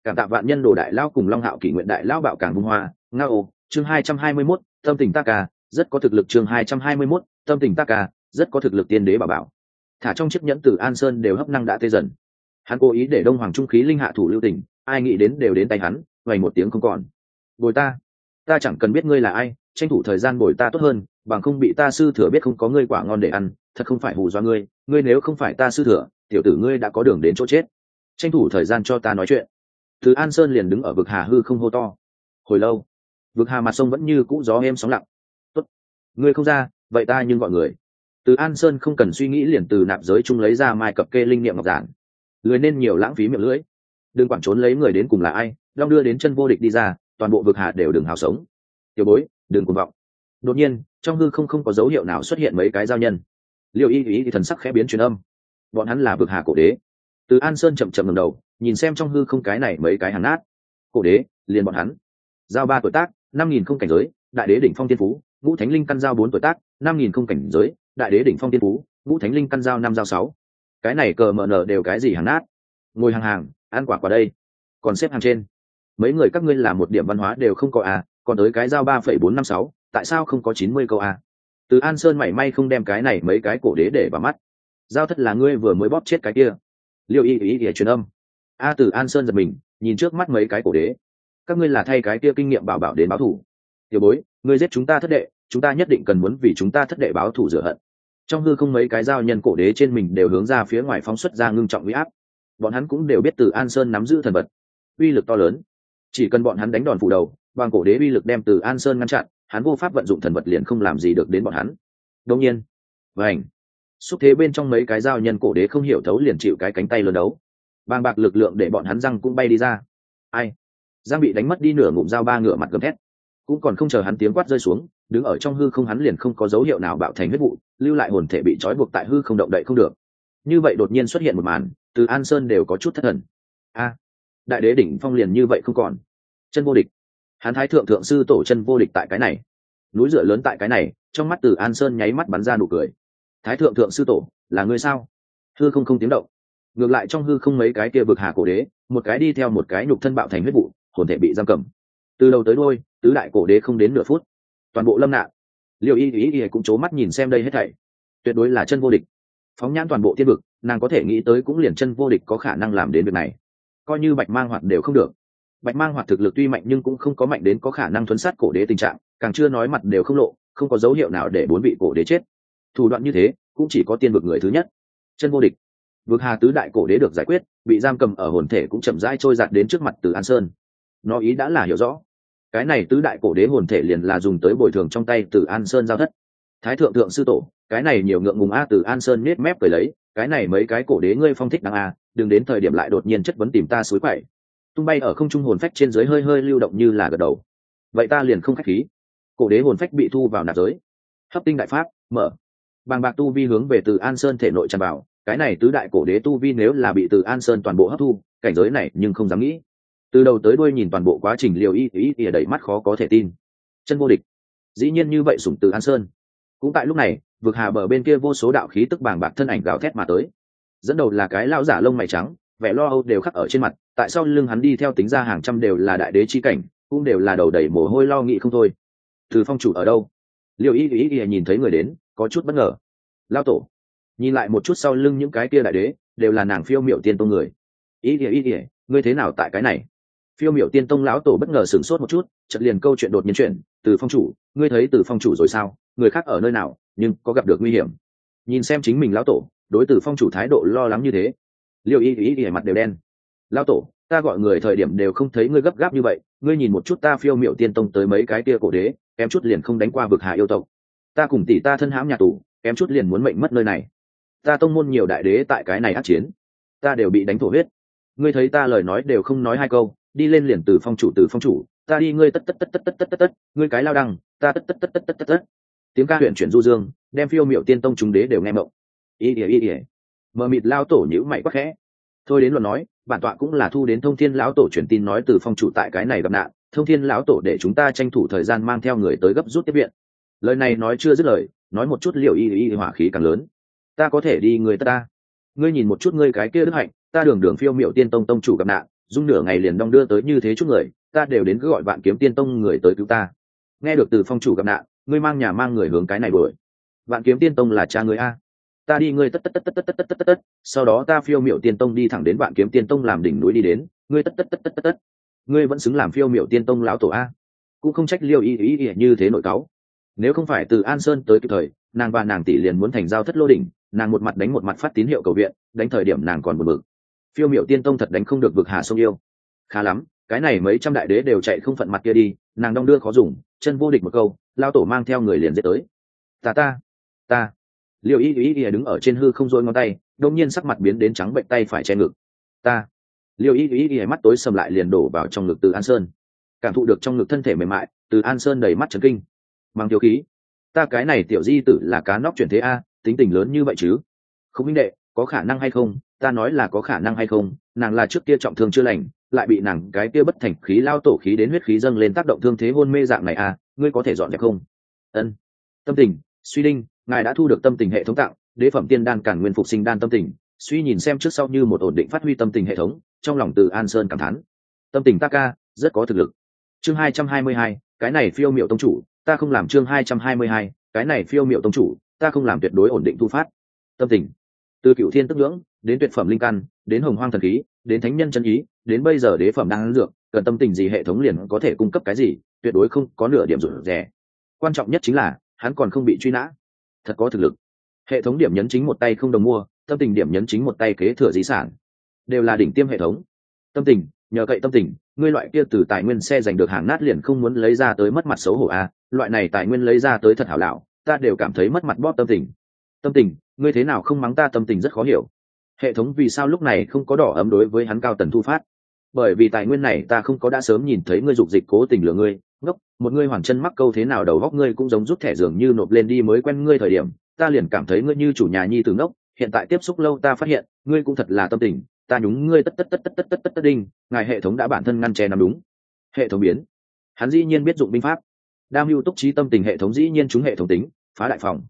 S1: Cảm tạ vạn nhân đồ đại lao cùng Long Hạo kỷ nguyện đại lao bạo càng vung hoa ngao. Chương 221, tâm tình ta ca rất có thực lực. Chương 221, tâm tình ta ca rất có thực lực. Tiên đế bảo thả trong chiếc nhẫn từ An Sơn đều hấp năng đã tê dần. Hắn cố ý để Đông Hoàng trung khí linh hạ thủ lưu tình, ai nghĩ đến đều đến tay hắn, vài một tiếng không còn. Bồi ta chẳng cần biết ngươi là ai, tranh thủ thời gian bồi ta tốt hơn, bằng không bị ta sư thừa biết không có ngươi quả ngon để ăn, thật không phải hù dọa ngươi, ngươi nếu không phải ta sư thừa, tiểu tử ngươi đã có đường đến chỗ chết. Tranh thủ thời gian cho ta nói chuyện. Từ An Sơn liền đứng ở vực hà hư không hô to. Hồi lâu, vực hà mặt sông vẫn như cũ gió êm sóng lặng. Tốt, ngươi không ra, vậy ta nhưng gọi người. Từ An Sơn không cần suy nghĩ liền từ nạp giới chung lấy ra mai cập kê linh niệm ngọc giản. Lười nên nhiều lãng phí miệng lưỡi, đừng quản trốn lấy người đến cùng là ai, long đưa đến chân vô địch đi ra, toàn bộ vực hà đều đừng hào sống. Tiểu bối, đừng cuồng vọng. Đột nhiên trong hư không có dấu hiệu nào xuất hiện mấy cái giao nhân. Liêu Y thì thần sắc khẽ biến truyền âm, bọn hắn là vực hà cổ đế. Từ An Sơn chậm chậm ngẩng đầu nhìn xem trong hư không cái này mấy cái hàng nát. Cổ đế liền bọn hắn. Giao 3 tuổi tác 5.000 không cảnh giới, đại đế đỉnh phong tiên phú. Ngũ thánh linh căn giao 4 tuổi tác 5.000 không cảnh giới, đại đế đỉnh phong tiên phú. Ngũ thánh linh căn giao 5 giao 6. Cái này cờ mờ nở đều cái gì hàng nát. Ngồi hàng ăn quả đây, còn xếp hàng trên. Mấy người các ngươi là một điểm văn hóa đều không có à, còn tới cái giao 3,456, tại sao không có 90 câu à? Từ An Sơn mảy may không đem cái này mấy cái cổ đế để vào mắt. Giao thất là ngươi vừa mới bóp chết cái kia. Liêu Y truyền âm. Từ An Sơn giật mình nhìn trước mắt mấy cái cổ đế. Các ngươi là thay cái kia kinh nghiệm bảo đến báo thù. Tiểu bối, ngươi giết chúng ta thất đệ, chúng ta nhất định cần muốn vì chúng ta thất đệ báo thù rửa hận. Trong hư không mấy cái giao nhân cổ đế trên mình đều hướng ra phía ngoài phóng xuất ra ngưng trọng uy áp. Bọn hắn cũng đều biết Từ An Sơn nắm giữ thần vật, uy lực to lớn. Chỉ cần bọn hắn đánh đòn phủ đầu, bằng cổ đế uy lực đem Từ An Sơn ngăn chặn, hắn vô pháp vận dụng thần vật liền không làm gì được đến bọn hắn. Đương nhiên, vảnh, xúc thế bên trong mấy cái giao nhân cổ đế không hiểu thấu liền chịu cái cánh tay lớn đấu, bàng bạc lực lượng để bọn hắn răng cũng bay đi ra. Ai, răng bị đánh mất đi nửa ngụm dao, ba ngựa mặt gầm thét. Cũng còn không chờ hắn tiếng quát rơi xuống, đứng ở trong hư không hắn liền không có dấu hiệu nào bạo thành huyết vụ, lưu lại hồn thể bị trói buộc tại hư không động đậy không được. Như vậy đột nhiên xuất hiện một màn, Từ An Sơn đều có chút thất thần. Đại đế đỉnh phong liền như vậy không còn. Chân vô địch, hắn thái thượng thượng sư tổ chân vô địch tại cái này, núi dựa lớn tại cái này. Trong mắt Từ An Sơn nháy mắt bắn ra nụ cười. Thái thượng thượng sư tổ là ngươi sao? Hư không tiếng động. Ngược lại trong hư không mấy cái kia vực hà cổ đế, một cái đi theo một cái nhục thân bạo thành huyết vụ, hồn thể bị giam cầm. Từ đầu tới đuôi, tứ đại cổ đế không đến nửa phút, toàn bộ lâm nạn. Liêu Y cũng chố mắt nhìn xem đây hết thảy. Tuyệt đối là chân vô địch. Phóng nhãn toàn bộ thiên vực, nàng có thể nghĩ tới cũng liền chân vô địch có khả năng làm đến việc này. Coi như Bạch Mang Hoạt đều không được. Bạch Mang Hoạt thực lực tuy mạnh nhưng cũng không có mạnh đến có khả năng thuấn sát cổ đế tình trạng, càng chưa nói mặt đều không lộ, không có dấu hiệu nào để 4 vị cổ đế chết. Thủ đoạn như thế cũng chỉ có tiên vực người thứ nhất, chân vô địch. Vực hà tứ đại cổ đế được giải quyết, bị giam cầm ở hồn thể cũng chậm rãi trôi giạt đến trước mặt Từ An Sơn. Nó ý đã là hiểu rõ, cái này tứ đại cổ đế hồn thể liền là dùng tới bồi thường trong tay Từ An Sơn giao thất. Thái thượng thượng sư tổ, cái này nhiều ngượng ngùng Từ An Sơn nết mép cười lấy, cái này mấy cái cổ đế ngươi phong thích đáng đừng đến thời điểm lại đột nhiên chất vấn tìm ta suối quậy. Tung bay ở không trung hồn phách trên dưới hơi hơi lưu động như là gật đầu. Vậy ta liền không khách khí. Cổ đế hồn phách bị thu vào nạp giới. Hấp tinh đại pháp mở. Bàng bạc tu vi hướng về Từ An Sơn thể nội tràn vào, cái này tứ đại cổ đế tu vi nếu là bị Từ An Sơn toàn bộ hấp thu, cảnh giới này nhưng không dám nghĩ. Từ đầu tới đuôi nhìn toàn bộ quá trình Liều Y đầy mắt khó có thể tin. Chân vô địch, dĩ nhiên như vậy sủng Từ An Sơn. Cũng tại lúc này, vực hà bờ bên kia vô số đạo khí tức bàng bạc thân ảnh gào thét mà tới. Dẫn đầu là cái lão giả lông mày trắng, vẻ lo âu đều khắc ở trên mặt, tại sao lưng hắn đi theo tính ra hàng trăm đều là đại đế chi cảnh, cũng đều là đầu đầy mồ hôi lo nghĩ không thôi. Từ phong chủ ở đâu? Liêu Y nhìn thấy người đến, có chút bất ngờ. Lao tổ, nhìn lại một chút sau lưng những cái kia đại đế, đều là nàng Phiêu Miểu Tiên Tông người. Y ngươi thế nào tại cái này? Phiêu Miểu Tiên Tông lão tổ bất ngờ sửng sốt một chút, chợt liền câu chuyện đột nhiên chuyển, Từ phong chủ, ngươi thấy Từ phong chủ rồi sao? Người khác ở nơi nào, nhưng có gặp được nguy hiểm? Nhìn xem chính mình lão tổ, đối Từ phong chủ thái độ lo lắng như thế. Liêu Y mặt đều đen. Lão tổ, ta gọi người thời điểm đều không thấy ngươi gấp gáp như vậy, ngươi nhìn một chút ta Phiêu Miểu Tiên Tông tới mấy cái kia cổ đế, kém chút liền không đánh qua vực hà yêu tộc. Ta cùng tỷ ta thân hãm nhà tù, kém chút liền muốn mệnh mất nơi này. Ta tông môn nhiều đại đế tại cái này ác chiến, ta đều bị đánh thổ huyết. Ngươi thấy ta lời nói đều không nói hai câu, đi lên liền Từ phong chủ, ta đi ngươi tất, ngươi cái lao đăng, ta tất. Tiếng ca huyện chuyển du dương, đem Phiêu Miểu Tiên Tông chúng đế đều nghe mộng. Y mờ mịt lao tổ nhíu mày quá khẽ. Thôi đến luận nói, bản tọa cũng là thu đến Thông Thiên lão tổ truyền tin nói Từ phong chủ tại cái này gặp nạn, Thông Thiên lão tổ để chúng ta tranh thủ thời gian mang theo người tới gấp rút tiếp viện. Lời này nói chưa dứt lời, nói một chút Liều Y hỏa khí càng lớn. Ta có thể đi người ta, ngươi nhìn một chút ngươi cái kia đức hạnh, ta đường Phiêu Miểu Tiên Tông tông chủ gặp nạn, dung nửa ngày liền đong đưa tới như thế chút người, ta đều đến cứ gọi Vạn Kiếm Tiên Tông người tới cứu ta. Nghe được Từ Phong chủ gặp nạn, ngươi mang nhà mang người hướng cái này đuổi. Vạn Kiếm Tiên Tông là cha ngươi a. Ta đi ngươi tất tất tất tất tất tất tất tất tất, sau đó ta Phiêu Miểu Tiên Tông đi thẳng đến Vạn Kiếm Tiên Tông làm đỉnh núi đi đến, ngươi tất tất tất tất tất tất. Ngươi vẫn xứng làm Phiêu Miểu Tiên Tông lão tổ a. Cũng không trách Liêu Y như thế nội cáo. Nếu không phải từ An Sơn tới kịp thời, nàng và nàng tỷ liền muốn thành giao thất lô đỉnh, nàng một mặt đánh một mặt phát tín hiệu cầu viện, đánh thời điểm nàng còn buồn bực. Phiêu Miểu Tiên Tông thật đánh không được vực Hà sông yêu. Khá lắm, cái này mấy trăm đại đế đều chạy không phận mặt kia đi, nàng đong đưa khó dùng, chân vô địch một câu, lao tổ mang theo người liền giết tới. Ta. Liêu Y đứng ở trên hư không rối ngón tay, đột nhiên sắc mặt biến đến trắng bệnh, tay phải che ngực. Ta. Liêu Y mắt tối sầm lại liền đổ vào trong ngực Từ An Sơn. Cảm thụ được trong ngực thân thể mềm mại, Từ An Sơn đầy mắt chấn kinh. Mang thiếu khí, ta cái này tiểu di tử là cá nóc chuyển thế a, tính tình lớn như vậy chứ? Không minh đệ, có khả năng hay không? Ta nói là có khả năng hay không? Nàng là trước kia trọng thương chưa lành, lại bị nàng cái kia bất thành khí lao tổ khí đến huyết khí dâng lên tác động thương thế hôn mê dạng này a, ngươi có thể dọn dẹp không? Ân. Tâm tình, suy đinh, ngài đã thu được tâm tình hệ thống tặng, đế phẩm tiên đan cản nguyên phục sinh đan tâm tình, suy nhìn xem trước sau như một ổn định phát huy tâm tình hệ thống, trong lòng Từ An Sơn cảm thán. Tâm tình ta ca, rất có thực lực. Chương 222, cái này Phiêu Miểu tông chủ, ta không làm. Chương 222, cái này Phiêu Miểu tông chủ, ta không làm tuyệt đối ổn định thu phát. Tâm tình, từ Cửu Thiên tức ngưỡng, đến tuyệt phẩm linh căn, đến hồng hoang thần khí, đến thánh nhân chân ý, đến bây giờ đế phẩm đan dược, cần tâm tình gì hệ thống liền có thể cung cấp cái gì, tuyệt đối không có nửa điểm rủi rẻ. Quan trọng nhất chính là, hắn còn không bị truy nã. Thật có thực lực. Hệ thống điểm nhấn chính một tay không đồng mua, tâm tình điểm nhấn chính một tay kế thừa di sản. Đều là đỉnh tiêm hệ thống. Tâm tình, nhờ cậy tâm tình, ngươi loại kia từ tài nguyên xe giành được hàng nát liền không muốn lấy ra tới mất mặt xấu hổ a, loại này tài nguyên lấy ra tới thật hảo lão, ta đều cảm thấy mất mặt bóp tâm tình. Tâm tình, ngươi thế nào không mắng ta? Tâm tình rất khó hiểu. Hệ thống vì sao lúc này không có đỏ ấm đối với hắn cao tần thu phát? Bởi vì tài nguyên này ta không có, đã sớm nhìn thấy ngươi dục dịch cố tình lừa ngươi, ngốc, một ngươi hoàn chân mắc câu thế nào đầu góc ngươi cũng giống rút thẻ dường như nộp lên đi mới quen ngươi thời điểm, ta liền cảm thấy ngươi như chủ nhà nhi từ ngốc, hiện tại tiếp xúc lâu ta phát hiện, ngươi cũng thật là tâm tình, ta nhúng ngươi tất tất đinh, ngài hệ thống đã bản thân ngăn che nắm đúng. Hệ thống biến, hắn dĩ nhiên biết dụng binh pháp. Đam mưu túc trí tâm tình hệ thống dĩ nhiên trúng hệ thống tính, phá đại phòng.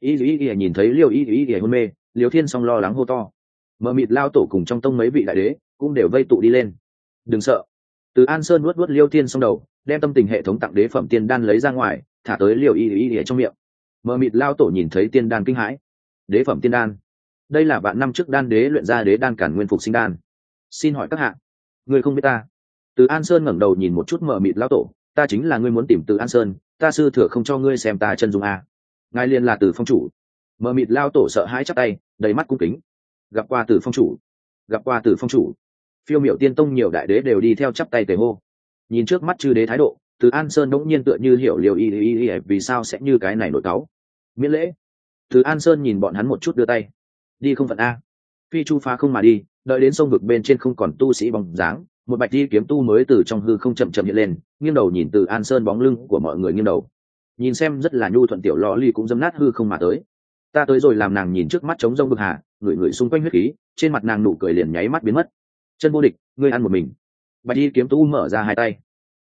S1: Y nhìn thấy Liêu Y hôn mê, Liêu Thiên Song lo lắng hô to. Mờ mịt lao tổ cùng trong tông mấy vị đại đế cũng đều vây tụ đi lên. Đừng sợ. Từ An Sơn nuốt Liêu Thiên Song đầu, đem tâm tình hệ thống tặng đế phẩm tiên đan lấy ra ngoài, thả tới Liêu Y trong miệng. Mờ mịt lao tổ nhìn thấy tiên đan kinh hãi. Đế phẩm tiên đan, đây là vạn năm trước đan đế luyện ra đế đan cản nguyên phục sinh đan. Xin hỏi các hạ, người không biết ta? Từ An Sơn ngẩng đầu nhìn một chút mờ mịt lao tổ, ta chính là ngươi muốn tìm Từ An Sơn, ta sư thừa không cho ngươi xem ta chân dung a. Ngài liền là Từ phong chủ. Mờ mịt lao tổ sợ hãi chắp tay, đầy mắt cung kính. Gặp qua Từ phong chủ, gặp qua Từ phong chủ. Phiêu Miểu Tiên Tông nhiều đại đế đều đi theo chắp tay tề hô. Nhìn trước mắt chư đế thái độ, Từ An Sơn đống nhiên tựa như hiểu Liêu Y vì sao sẽ như cái này nổi cáu. Miễn lễ. Từ An Sơn nhìn bọn hắn một chút đưa tay. Đi không phận a. Phi chu phá không mà đi, đợi đến sông vực bên trên không còn tu sĩ bóng dáng, một bạch đi kiếm tu mới từ trong hư không chậm chậm hiện lên, nghiêng đầu nhìn Từ An Sơn bóng lưng của mọi người nghiêng đầu. Nhìn xem rất là nhu thuận tiểu lọ ly cũng dâm nát hư không mà tới. Ta tới rồi. Làm nàng nhìn trước mắt trống rông vực hà, người xung quanh huyết khí, trên mặt nàng nụ cười liền nháy mắt biến mất. Chân vô địch, ngươi ăn một mình. Bạch y kiếm tu mở ra hai tay.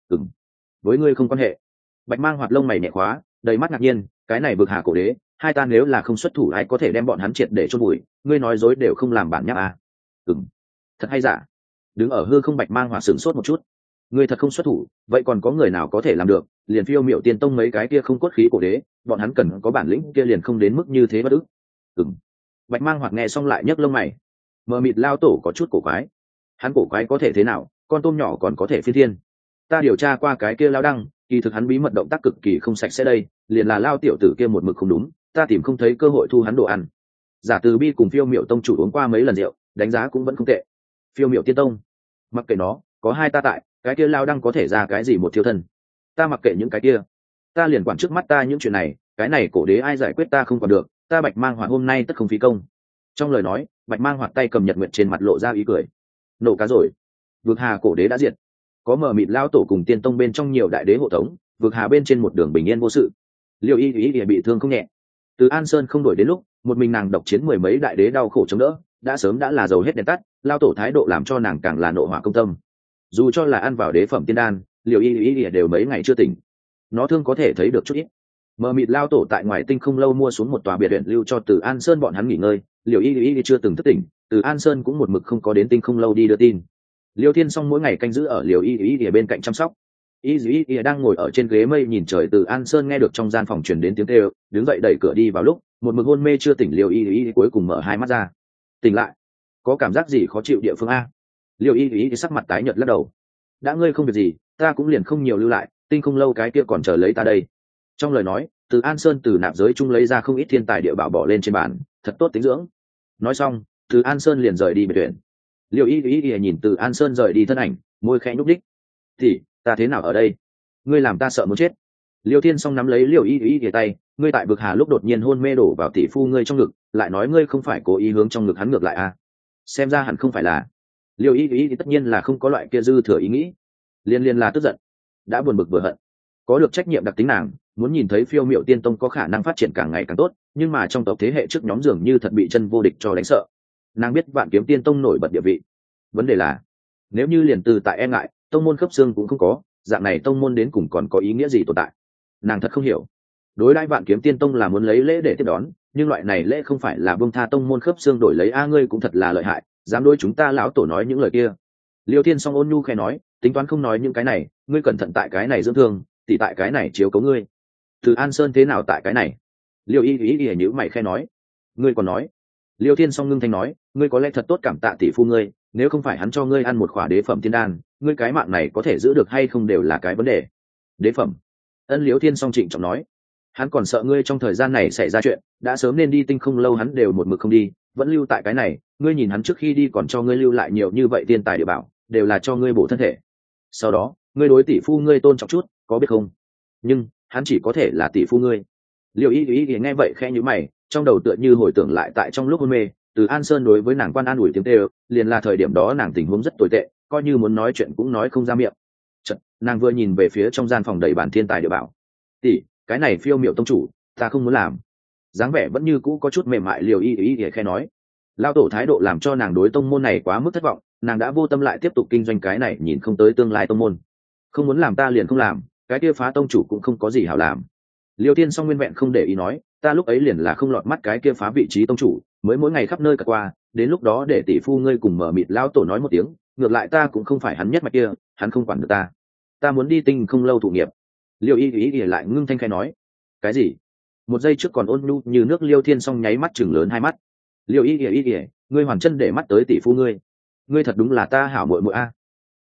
S1: Với ngươi không quan hệ. Bạch mang hoạt lông mày nhẹ khóa, đầy mắt ngạc nhiên, cái này vực hà cổ đế, hai ta nếu là không xuất thủ ai có thể đem bọn hắn triệt để chôn bụi, ngươi nói dối đều không làm bản nháp à. Thật hay giả? Đứng ở hư không Bạch mang hoạt sửng sốt một chút. Ngươi thật không xuất thủ, vậy còn có người nào có thể làm được? Liền Phiêu Miểu Tiên Tông mấy cái kia không cốt khí cổ đế, bọn hắn cần có bản lĩnh kia liền không đến mức như thế bất ức. Bạch mang hoạt nghe xong lại nhấc lông mày. Mờ mịt lao tổ có chút cổ quái. Hắn cổ quái có thể thế nào, con tôm nhỏ còn có thể phi thiên. Ta điều tra qua cái kia lao đăng, kỳ thực hắn bí mật động tác cực kỳ không sạch sẽ đây, liền là lao tiểu tử kia một mực không đúng, ta tìm không thấy cơ hội thu hắn đồ ăn. Giả Từ Bi cùng Phiêu Miểu tông chủ uống qua mấy lần rượu, đánh giá cũng vẫn không tệ. Phiêu Miểu Tiên Tông, mặc kệ nó, có hai ta tại, cái kia lao đăng có thể ra cái gì một thiêu thân. Ta mặc kệ những cái kia, ta liền quản trước mắt ta những chuyện này, cái này cổ đế ai giải quyết ta không còn được, ta Bạch mang hoạt hôm nay tất không phí công. Trong lời nói, Bạch mang hoạt tay cầm nhật nguyện trên mặt lộ ra ý cười. Nổ cá rồi, vực hà cổ đế đã diệt, có mờ mịt lao tổ cùng Tiên Tông bên trong nhiều đại đế hộ tống, vực hà bên trên một đường bình yên vô sự. Liêu Y bị thương không nhẹ. Từ An Sơn không đổi đến lúc, một mình nàng độc chiến mười mấy đại đế đau khổ chống đỡ, đã sớm đã là dầu hết đèn tắt, lao tổ thái độ làm cho nàng càng là nộ hỏa công tâm. Dù cho là ăn vào đế phẩm tiên đan, Liêu Y đều mấy ngày chưa tỉnh. Nó thương có thể thấy được chút ít. Mờ mịt lao tổ tại ngoài tinh không lâu mua xuống một tòa biệt viện lưu cho Từ An Sơn bọn hắn nghỉ ngơi, Liêu Y chưa từng thức tỉnh, Từ An Sơn cũng một mực không có đến tinh không lâu đi đưa tin. Liêu Thiên Song mỗi ngày canh giữ ở Liêu Y ở bên cạnh chăm sóc. Y đang ngồi ở trên ghế mây nhìn trời. Từ An Sơn nghe được trong gian phòng truyền đến tiếng kêu, đứng dậy đẩy cửa đi vào lúc một mực hôn mê chưa tỉnh Liêu Y cuối cùng mở hai mắt ra. Tỉnh lại, có cảm giác gì khó chịu địa phương a? Liêu Y sắc mặt tái nhợt lắc đầu. Đã ngươi không việc gì, ta cũng liền không nhiều lưu lại, tinh không lâu cái kia còn chờ lấy ta đây. Trong lời nói, Từ An Sơn từ nạp giới chung lấy ra không ít thiên tài địa bảo bỏ lên trên bàn, thật tốt tính dưỡng. Nói xong, Từ An Sơn liền rời đi biệt viện. Liêu Y nhìn Từ An Sơn rời đi thân ảnh, môi khẽ nhúc đích. Thì ta thế nào ở đây? Ngươi làm ta sợ muốn chết. Liêu Thiên Song nắm lấy Liêu Y tay, ngươi tại vực hà lúc đột nhiên hôn mê đổ vào tỷ phu ngươi trong ngực, lại nói ngươi không phải cố ý hướng trong ngực hắn ngược lại à? Xem ra hẳn không phải là. Liêu Y tất nhiên là không có loại kia dư thừa ý nghĩ, liên là tức giận, đã buồn bực vừa hận. Có được trách nhiệm đặc tính nàng, muốn nhìn thấy Phiêu Miệu Tiên Tông có khả năng phát triển càng ngày càng tốt, nhưng mà trong tộc thế hệ trước nhóm dường như thật bị chân vô địch cho đánh sợ. Nàng biết Vạn Kiếm Tiên Tông nổi bật địa vị, vấn đề là nếu như liền từ tại e ngại, tông môn khớp xương cũng không có, dạng này tông môn đến cùng còn có ý nghĩa gì tồn tại? Nàng thật không hiểu. Đối đãi Vạn Kiếm Tiên Tông là muốn lấy lễ để tiếp đón, nhưng loại này lễ không phải là buông tha tông môn khớp xương đổi lấy a. Ngươi cũng thật là lợi hại, dám đối chúng ta lão tổ nói những lời kia. Liêu Thiên Song ôn nhu khẽ nói, tính toán không nói những cái này, ngươi cẩn thận tại cái này dưỡng thương, tỉ tại cái này chiếu cố ngươi. Từ An Sơn thế nào tại cái này? Liêu Y nhíu mày khẽ nói, ngươi còn nói. Liêu Thiên Song ngưng thanh nói, ngươi có lẽ thật tốt cảm tạ tỷ phu ngươi, nếu không phải hắn cho ngươi ăn một khỏa đế phẩm tiên đan, ngươi cái mạng này có thể giữ được hay không đều là cái vấn đề. Đế phẩm? Ân. Liêu Thiên Song trịnh trọng nói, hắn còn sợ ngươi trong thời gian này xảy ra chuyện, đã sớm nên đi tinh không lâu hắn đều một mực không đi, vẫn lưu tại cái này. Ngươi nhìn hắn trước khi đi còn cho ngươi lưu lại nhiều như vậy tiên tài địa bảo, đều là cho ngươi bổ thân thể. Sau đó ngươi đối tỷ phu ngươi tôn trọng chút, có biết không? Nhưng hắn chỉ có thể là tỷ phu ngươi. Liêu Y nghe vậy khẽ nhíu mày, trong đầu tựa như hồi tưởng lại tại trong lúc hôn mê, Từ An Sơn đối với nàng quan an ủi tiếng tê, liền là thời điểm đó nàng tình huống rất tồi tệ, coi như muốn nói chuyện cũng nói không ra miệng. Chợt, nàng vừa nhìn về phía trong gian phòng đầy bản thiên tài địa bảo. Tỷ, cái này Phiêu Miệu tông chủ, ta không muốn làm. Dáng vẻ vẫn như cũ có chút mềm mại. Liêu Y khẽ nói. Lao tổ thái độ làm cho nàng đối tông môn này quá mức thất vọng, nàng đã vô tâm lại tiếp tục kinh doanh cái này nhìn không tới tương lai tông môn. Không muốn làm ta liền không làm, cái kia phá tông chủ cũng không có gì hảo làm. Liêu Thiên Song nguyên vẹn không để ý nói, ta lúc ấy liền là không lọt mắt cái kia phá vị trí tông chủ, mới mỗi ngày khắp nơi cả qua, đến lúc đó để tỷ phu ngươi cùng mở mịt lao tổ nói một tiếng, ngược lại ta cũng không phải hắn nhất mạch kia, hắn không quản được ta. Ta muốn đi tinh không lâu thụ nghiệp. Liêu Y lại ngưng thanh khai nói, cái gì? Một giây trước còn ôn nhu như nước Liêu Thiên Song nháy mắt chừng lớn hai mắt. Liêu Y, ngươi hoàn chân để mắt tới tỷ phu ngươi, ngươi thật đúng là ta hảo muội muội a.